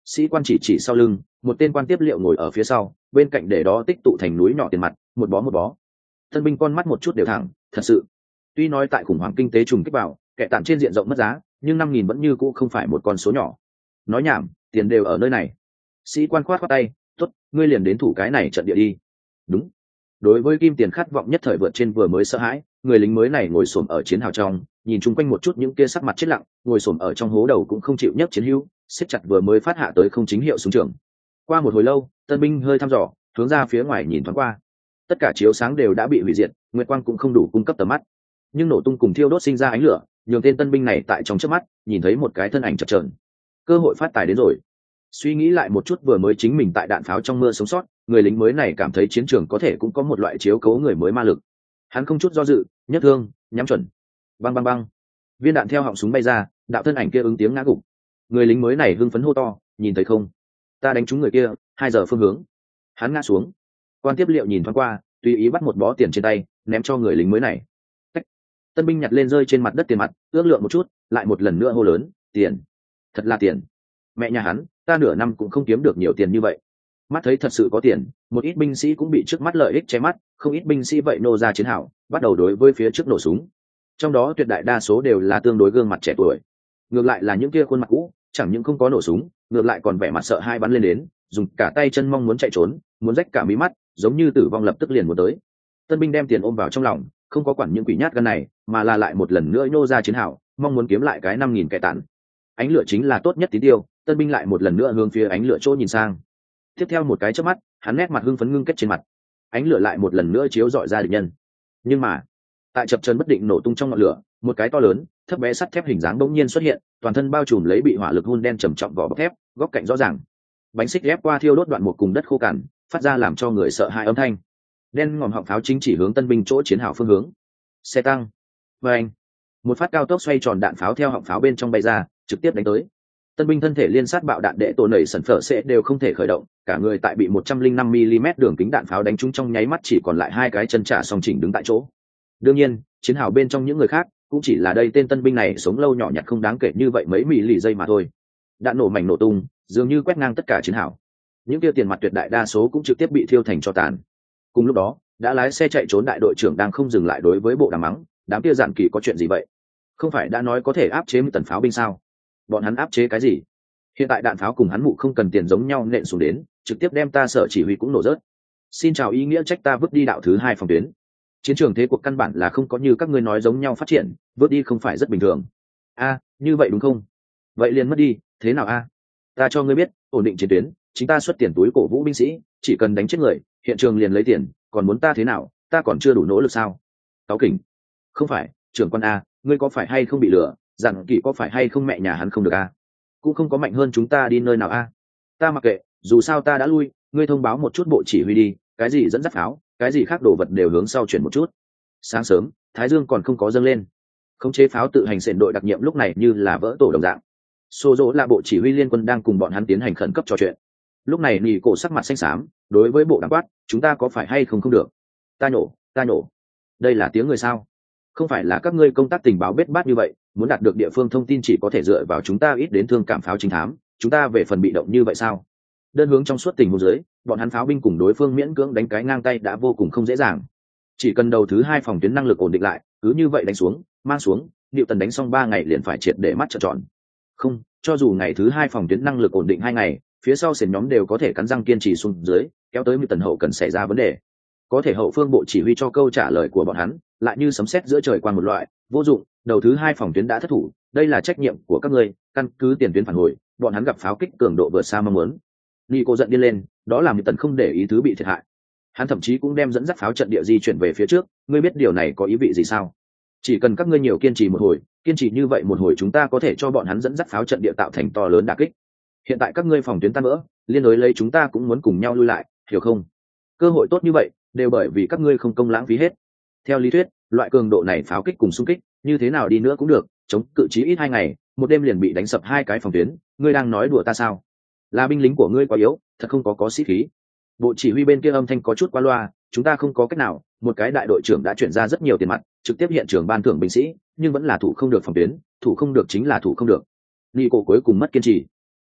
Sĩ quan chỉ sau lưng, một tên quan tiếp liệu ngồi ở phía sau, bên cạnh để đó tích tụ thành núi nhỏ tiền mặt, một bó một bó. Tân binh con mắt một chút đều thẳng, thật sự. Tuy nói tại khủng hoảng kinh tế trùng kích vào, kẻ tản trên diện rộng mất giá, nhưng 5.000 vẫn như cũ không phải một con số nhỏ. Nói nhảm, tiền đều ở nơi này. Sĩ quan khoát tay, tốt, ngươi liền đến thủ cái này trận địa đi. Đúng. Đối với kim tiền khát vọng nhất thời vượt trên vừa mới sợ hãi, người lính mới này ngồi xổm ở chiến hào trong, nhìn chung quanh một chút những kia sắc mặt chết lặng, ngồi xổm ở trong hố đầu cũng không chịu nhấc chiến hữu, siết chặt vừa mới phát hạ tới không chính hiệu súng trường. Qua một hồi lâu, tân binh hơi thăm dò, hướng ra phía ngoài nhìn thoáng qua. Tất cả chiếu sáng đều đã bị hủy diệt, nguyệt quang cũng không đủ cung cấp tầm mắt. Nhưng nổ tung cùng thiêu đốt sinh ra ánh lửa, nhường tên tân binh này tại trong chớp mắt, nhìn thấy một cái thân ảnh chập chờn. Cơ hội phát tài đến rồi. Suy nghĩ lại một chút vừa mới chính mình tại đạn pháo trong mưa sống sót, người lính mới này cảm thấy chiến trường có thể cũng có một loại chiếu cố người mới ma lực. Hắn không chút do dự, nhất thương, nhắm chuẩn. Bang bang bang. Viên đạn theo họng súng bay ra, đạo thân ảnh kia ứng tiếng ngã gục. Người lính mới này hưng phấn hô to, nhìn thấy không? Ta đánh trúng người kia, 2 giờ phương hướng. Hắn ngã xuống. Quan tiếp liệu nhìn thoáng qua, tùy ý bắt một bó tiền trên tay, ném cho người lính mới này. Tách. Tân binh nhặt lên rơi trên mặt đất tiền mặt, ước lượng một chút, lại một lần nữa hô lớn, tiền. Thật là tiền. Mẹ nhà hắn, ta nửa năm cũng không kiếm được nhiều tiền như vậy. Mắt thấy thật sự có tiền, một ít binh sĩ cũng bị trước mắt lợi ích che mắt, không ít binh sĩ vậy nô ra chiến hào, bắt đầu đối với phía trước nổ súng. Trong đó tuyệt đại đa số đều là tương đối gương mặt trẻ tuổi. Ngược lại là những kia khuôn mặt cũ, chẳng những không có nổ súng, ngược lại còn vẻ mặt sợ hai bắn lên đến, dùng cả tay chân mong muốn chạy trốn, muốn rách cả mí mắt, giống như tử vong lập tức liền muốn tới. Tân binh đem tiền ôm vào trong lòng, không có quản những quỷ nhát gan này, mà là lại một lần nữa nô ra chiến hào, mong muốn kiếm lại cái 5.000 kẻ tản. Ánh lửa chính là tốt nhất tín tiêu, tân binh lại một lần nữa hướng phía ánh lửa chỗ nhìn sang. Tiếp theo một cái chớp mắt, hắn nét mặt hưng phấn ngưng kết trên mặt. Ánh lửa lại một lần nữa chiếu rọi ra địch nhân. Nhưng mà, tại chập chờn bất định nổ tung trong ngọn lửa, một cái to lớn, thấp bé sắt thép hình dáng bỗng nhiên xuất hiện, toàn thân bao trùm lấy bị hỏa lực hun đen trầm trọng vỏ bọc thép, góc cạnh rõ ràng. Bánh xích ghép qua thiêu đốt đoạn một cùng đất khô cằn, phát ra làm cho người sợ hãi âm thanh. Đen ngòm họng pháo chính chỉ hướng tân binh chỗ chiến hào phương hướng. Xe tăng. Và anh. Một phát cao tốc xoay tròn đạn pháo theo họng pháo bên trong bay ra, trực tiếp đánh tới. Tân binh thân thể liên sát bạo đạn đệ tổ nảy sẩn phở sẽ đều không thể khởi động, cả người tại bị 105 mm đường kính đạn pháo đánh trúng trong nháy mắt chỉ còn lại 2 cái chân trả song chỉnh đứng tại chỗ. Đương nhiên, chiến hào bên trong những người khác cũng chỉ là đây tên tân binh này sống lâu nhỏ nhặt không đáng kể như vậy mấy mili giây mà thôi. Đạn nổ mảnh nổ tung, dường như quét ngang tất cả chiến hào. Những kia tiền mặt tuyệt đại đa số cũng trực tiếp bị thiêu thành tro tàn. Cùng lúc đó, đã lái xe chạy trốn đại đội trưởng đang không dừng lại đối với bộ đàm mắng, đám kia dạn kỳ có chuyện gì vậy? Không phải đã nói có thể áp chế tần pháo binh sao? Bọn hắn áp chế cái gì? Hiện tại đạn pháo cùng hắn mụ không cần tiền giống nhau nện xuống đến, trực tiếp đem ta sở chỉ huy cũng nổ rớt. Xin chào ý nghĩa trách ta vứt đi đạo thứ 2 phòng tuyến. Chiến trường thế cuộc căn bản là không có như các ngươi nói giống nhau phát triển, vứt đi không phải rất bình thường. A, như vậy đúng không? Vậy liền mất đi, thế nào a? Ta cho ngươi biết, ổn định chiến tuyến, chính ta xuất tiền túi cổ vũ binh sĩ, chỉ cần đánh chết người, hiện trường liền lấy tiền, còn muốn ta thế nào, ta còn chưa đủ nỗ lực sao? Cáo kỉnh. Không phải, trưởng quan a, ngươi có phải hay không bị lừa, dặn kỵ có phải hay không mẹ nhà hắn không được a? Cũng không có mạnh hơn chúng ta đi nơi nào a. Ta mặc kệ, dù sao ta đã lui, ngươi thông báo một chút bộ chỉ huy đi, cái gì dẫn dắt pháo, cái gì khác đồ vật đều hướng sau chuyển một chút. Sáng sớm, thái dương còn không có dâng lên, khống chế pháo tự hành xện đội đặc nhiệm lúc này như là vỡ tổ đồng dạng. Xô dỗ là bộ chỉ huy liên quân đang cùng bọn hắn tiến hành khẩn cấp trò chuyện. Lúc này nỉ cổ sắc mặt xanh xám, đối với bộ đảng quát, chúng ta có phải hay không không được? Ta nhổ. Đây là tiếng người sao? Không phải là các ngươi công tác tình báo bết bát như vậy, muốn đạt được địa phương thông tin chỉ có thể dựa vào chúng ta ít đến thương cảm pháo chính thám, chúng ta về phần bị động như vậy sao? Đơn hướng trong suốt tình huống dưới, bọn hắn pháo binh cùng đối phương miễn cưỡng đánh cái ngang tay đã vô cùng không dễ dàng. Chỉ cần đầu thứ 2 phòng tuyến năng lực ổn định lại, cứ như vậy đánh xuống, mang xuống, Diệu Tần đánh xong 3 ngày liền phải triệt để mắt trợn tròn. Không, cho dù ngày thứ 2 phòng tuyến năng lực ổn định 2 ngày, phía sau sền nhóm đều có thể cắn răng kiên trì xuống dưới, kéo tới Diệu Tần hậu cần xảy ra vấn đề. Có thể hậu phương bộ chỉ huy cho câu trả lời của bọn hắn, lại như sấm sét giữa trời quang một loại, vô dụng, đầu thứ 2 phòng tuyến đã thất thủ, đây là trách nhiệm của các ngươi, căn cứ tiền tuyến phản hồi, bọn hắn gặp pháo kích cường độ vượt xa mong muốn. Nico giận điên lên, đó là Diệu Tần không để ý thứ bị thiệt hại. Hắn thậm chí cũng đem dẫn dắt pháo trận địa di chuyển về phía trước, ngươi biết điều này có ý vị gì sao? Chỉ cần các ngươi nhiều kiên trì một hồi, kiên trì như vậy một hồi chúng ta có thể cho bọn hắn dẫn dắt pháo trận địa tạo thành to lớn đả kích. Hiện tại các ngươi phòng tuyến tan vỡ, liên đối lấy chúng ta cũng muốn cùng nhau lui lại, hiểu không? Cơ hội tốt như vậy, đều bởi vì các ngươi không công lãng phí hết. Theo lý thuyết, loại cường độ này pháo kích cùng xung kích, như thế nào đi nữa cũng được, chống cự chí ít 2 ngày, một đêm liền bị đánh sập 2 cái phòng tuyến, ngươi đang nói đùa ta sao? Là binh lính của ngươi quá yếu, thật không có sĩ khí. Bộ chỉ huy bên kia âm thanh có chút qua loa, chúng ta không có cách nào, một cái đại đội trưởng đã chuyển ra rất nhiều tiền mặt, trực tiếp hiện trường ban thưởng binh sĩ, nhưng vẫn là thủ không được phòng tuyến, thủ không được chính là thủ không được. Nico cuối cùng mất kiên trì. A,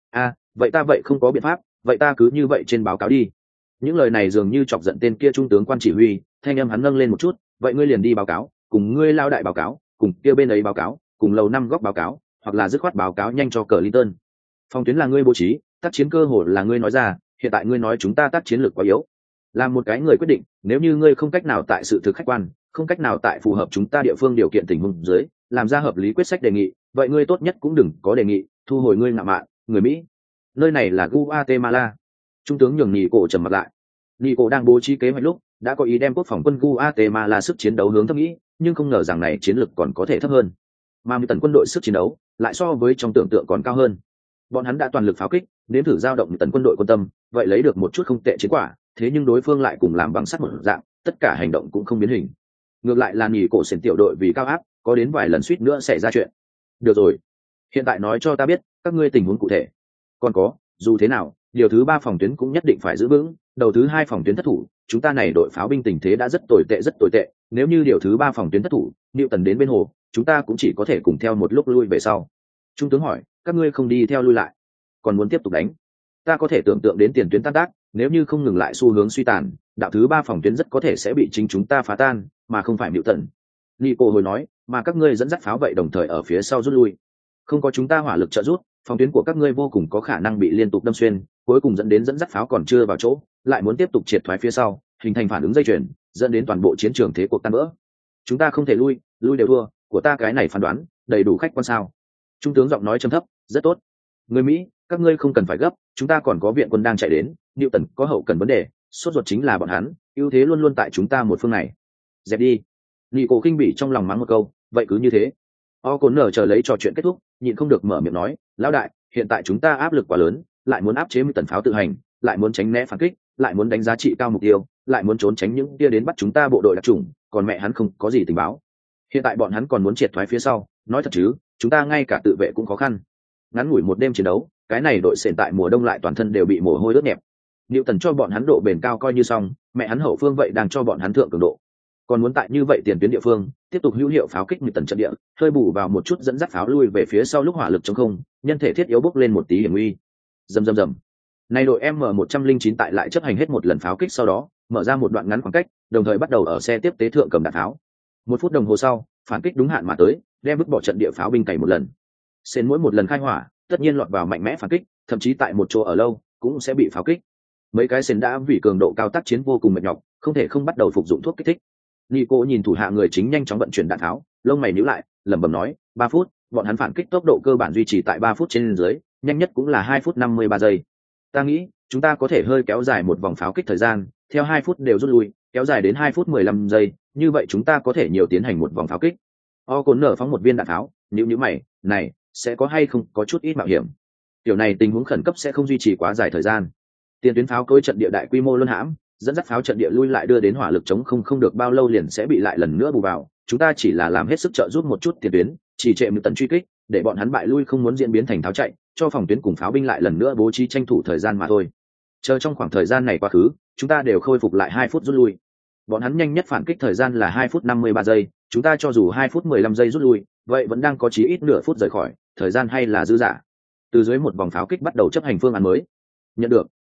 vậy ta vậy không có biện pháp, vậy ta cứ như vậy trên báo cáo đi. Những lời này dường như chọc giận tên kia trung tướng quan chỉ huy, thanh âm hắn nâng lên một chút, vậy ngươi liền đi báo cáo, cùng ngươi lao đại báo cáo, cùng kia bên ấy báo cáo, cùng lầu năm góc báo cáo, hoặc là dứt khoát báo cáo nhanh cho Clinton. Phòng tuyến là ngươi bố trí, tác chiến cơ hội là ngươi nói ra, hiện tại ngươi nói chúng ta tác chiến lực quá yếu. Làm một cái người quyết định, nếu như ngươi không cách nào tại sự thực khách quan, không cách nào tại phù hợp chúng ta địa phương điều kiện tình huống dưới, làm ra hợp lý quyết sách đề nghị, vậy ngươi tốt nhất cũng đừng có đề nghị, thu hồi ngươi ngạo mạn, người Mỹ. Nơi này là Guatemala. Trung tướng nhường nhị cổ trầm mặt lại. Nhị cổ đang bố trí kế hoạch lúc, đã có ý đem quốc phòng quân Guatemala sức chiến đấu hướng thấp nghĩ, nhưng không ngờ rằng này chiến lực còn có thể thấp hơn. Mà tần quân đội sức chiến đấu lại so với trong tưởng tượng còn cao hơn. Bọn hắn đã toàn lực pháo kích, nếm thử giao động tần quân đội quân tâm, vậy lấy được một chút không tệ chiến quả, thế nhưng đối phương lại cùng làm bằng sắt một dạng, tất cả hành động cũng không biến hình. Ngược lại là nhị cổ sển tiểu đội vì cao áp, có đến vài lần suýt nữa xảy ra chuyện. Được rồi, hiện tại nói cho ta biết các ngươi tình huống cụ thể. Còn có, dù thế nào, điều thứ 3 phòng tuyến cũng nhất định phải giữ vững, đầu thứ 2 phòng tuyến thất thủ, chúng ta này đội pháo binh tình thế đã rất tồi tệ, nếu như điều thứ 3 phòng tuyến thất thủ, Niệu Tần đến bên hồ, chúng ta cũng chỉ có thể cùng theo một lúc lui về sau. Trung tướng hỏi, các ngươi không đi theo lui lại, còn muốn tiếp tục đánh? Ta có thể tưởng tượng đến tiền tuyến tan tác, nếu như không ngừng lại xu hướng suy tàn, đạo thứ 3 phòng tuyến rất có thể sẽ bị chính chúng ta phá tan, mà không phải Niệu Tần. Nico hồi nói, mà các ngươi dẫn dắt pháo vậy đồng thời ở phía sau rút lui, không có chúng ta hỏa lực trợ giúp, phòng tuyến của các ngươi vô cùng có khả năng bị liên tục đâm xuyên, cuối cùng dẫn đến dẫn dắt pháo còn chưa vào chỗ, lại muốn tiếp tục triệt thoái phía sau, hình thành phản ứng dây chuyền, dẫn đến toàn bộ chiến trường thế cuộc tan vỡ. Chúng ta không thể lui đều thua, của ta cái này phán đoán đầy đủ khách quan sao? Trung tướng giọng nói trầm thấp, rất tốt. Người Mỹ, các ngươi không cần phải gấp, chúng ta còn có viện quân đang chạy đến, Niệu Tần có hậu cần vấn đề, sốt ruột chính là bọn hắn, ưu thế luôn luôn tại chúng ta một phương này. Dẹp đi. Nico khinh bỉ trong lòng mắng một câu, vậy cứ như thế. Cổn nở chờ lấy trò chuyện kết thúc, nhịn không được mở miệng nói, lão đại, hiện tại chúng ta áp lực quá lớn, lại muốn áp chế Niệu Tần pháo tự hành, lại muốn tránh né phản kích, lại muốn đánh giá trị cao mục tiêu, lại muốn trốn tránh những kia đến bắt chúng ta bộ đội đặc chủng, còn mẹ hắn không có gì tình báo. Hiện tại bọn hắn còn muốn triệt thoái phía sau, nói thật chứ, chúng ta ngay cả tự vệ cũng khó khăn. Ngắn ngủi một đêm chiến đấu, cái này đội sển tại mùa đông lại toàn thân đều bị mồ hôi ướt nhẹp. Niệu Tần cho bọn hắn độ bền cao coi như xong, mẹ hắn hậu phương vậy đang cho bọn hắn thượng cường độ. Còn muốn tại như vậy tiền tuyến địa phương tiếp tục hữu hiệu pháo kích Niệu Tần trận địa, hơi bù vào một chút dẫn dắt pháo lui về phía sau lúc hỏa lực chống không, nhân thể thiết yếu bốc lên một tí hiểm nguy. Rầm. Này đội M109 tại lại chấp hành hết một lần pháo kích sau đó, mở ra một đoạn ngắn khoảng cách, đồng thời bắt đầu ở xe tiếp tế thượng cầm đạn pháo. 1 phút đồng hồ sau, phản kích đúng hạn mà tới, đem vứt bỏ trận địa pháo binh cày một lần. Xen mỗi một lần khai hỏa, tất nhiên lọt vào mạnh mẽ phản kích, thậm chí tại một chỗ ở lâu cũng sẽ bị pháo kích. Mấy cái xen đã vì cường độ cao tác chiến vô cùng mệt nhọc, không thể không bắt đầu phục dụng thuốc kích thích. Nico nhìn thủ hạ người chính nhanh chóng vận chuyển đạn tháo, lông mày nhíu lại, lẩm bẩm nói, 3 phút, bọn hắn phản kích tốc độ cơ bản duy trì tại 3 phút trên dưới, nhanh nhất cũng là 2 phút 53 giây. Ta nghĩ, chúng ta có thể hơi kéo dài một vòng pháo kích thời gian, theo 2 phút đều rút lui, kéo dài đến 2 phút 15 giây, như vậy chúng ta có thể nhiều tiến hành một vòng pháo kích. Cổn nở phóng một viên đạn tháo, nhíu mày, này, sẽ có hay không có chút ít mạo hiểm. Điều này tình huống khẩn cấp sẽ không duy trì quá dài thời gian. Tiền tuyến pháo cối trận địa đại quy mô luân hãm, dẫn dắt pháo trận địa lui lại đưa đến hỏa lực chống không được bao lâu liền sẽ bị lại lần nữa bù vào, chúng ta chỉ là làm hết sức trợ giúp một chút tiền tuyến, chỉ trệ Niệu Tần truy kích, để bọn hắn bại lui không muốn diễn biến thành tháo chạy, cho phòng tuyến cùng pháo binh lại lần nữa bố trí tranh thủ thời gian mà thôi. Chờ trong khoảng thời gian này quá khứ, chúng ta đều khôi phục lại 2 phút rút lui. Bọn hắn nhanh nhất phản kích thời gian là 2 phút 53 giây, chúng ta cho dù 2 phút 15 giây rút lui, vậy vẫn đang có chí ít nửa phút rời khỏi, thời gian hay là dư dả. Từ dưới một vòng pháo kích bắt đầu chấp hành phương án mới. Nhận được.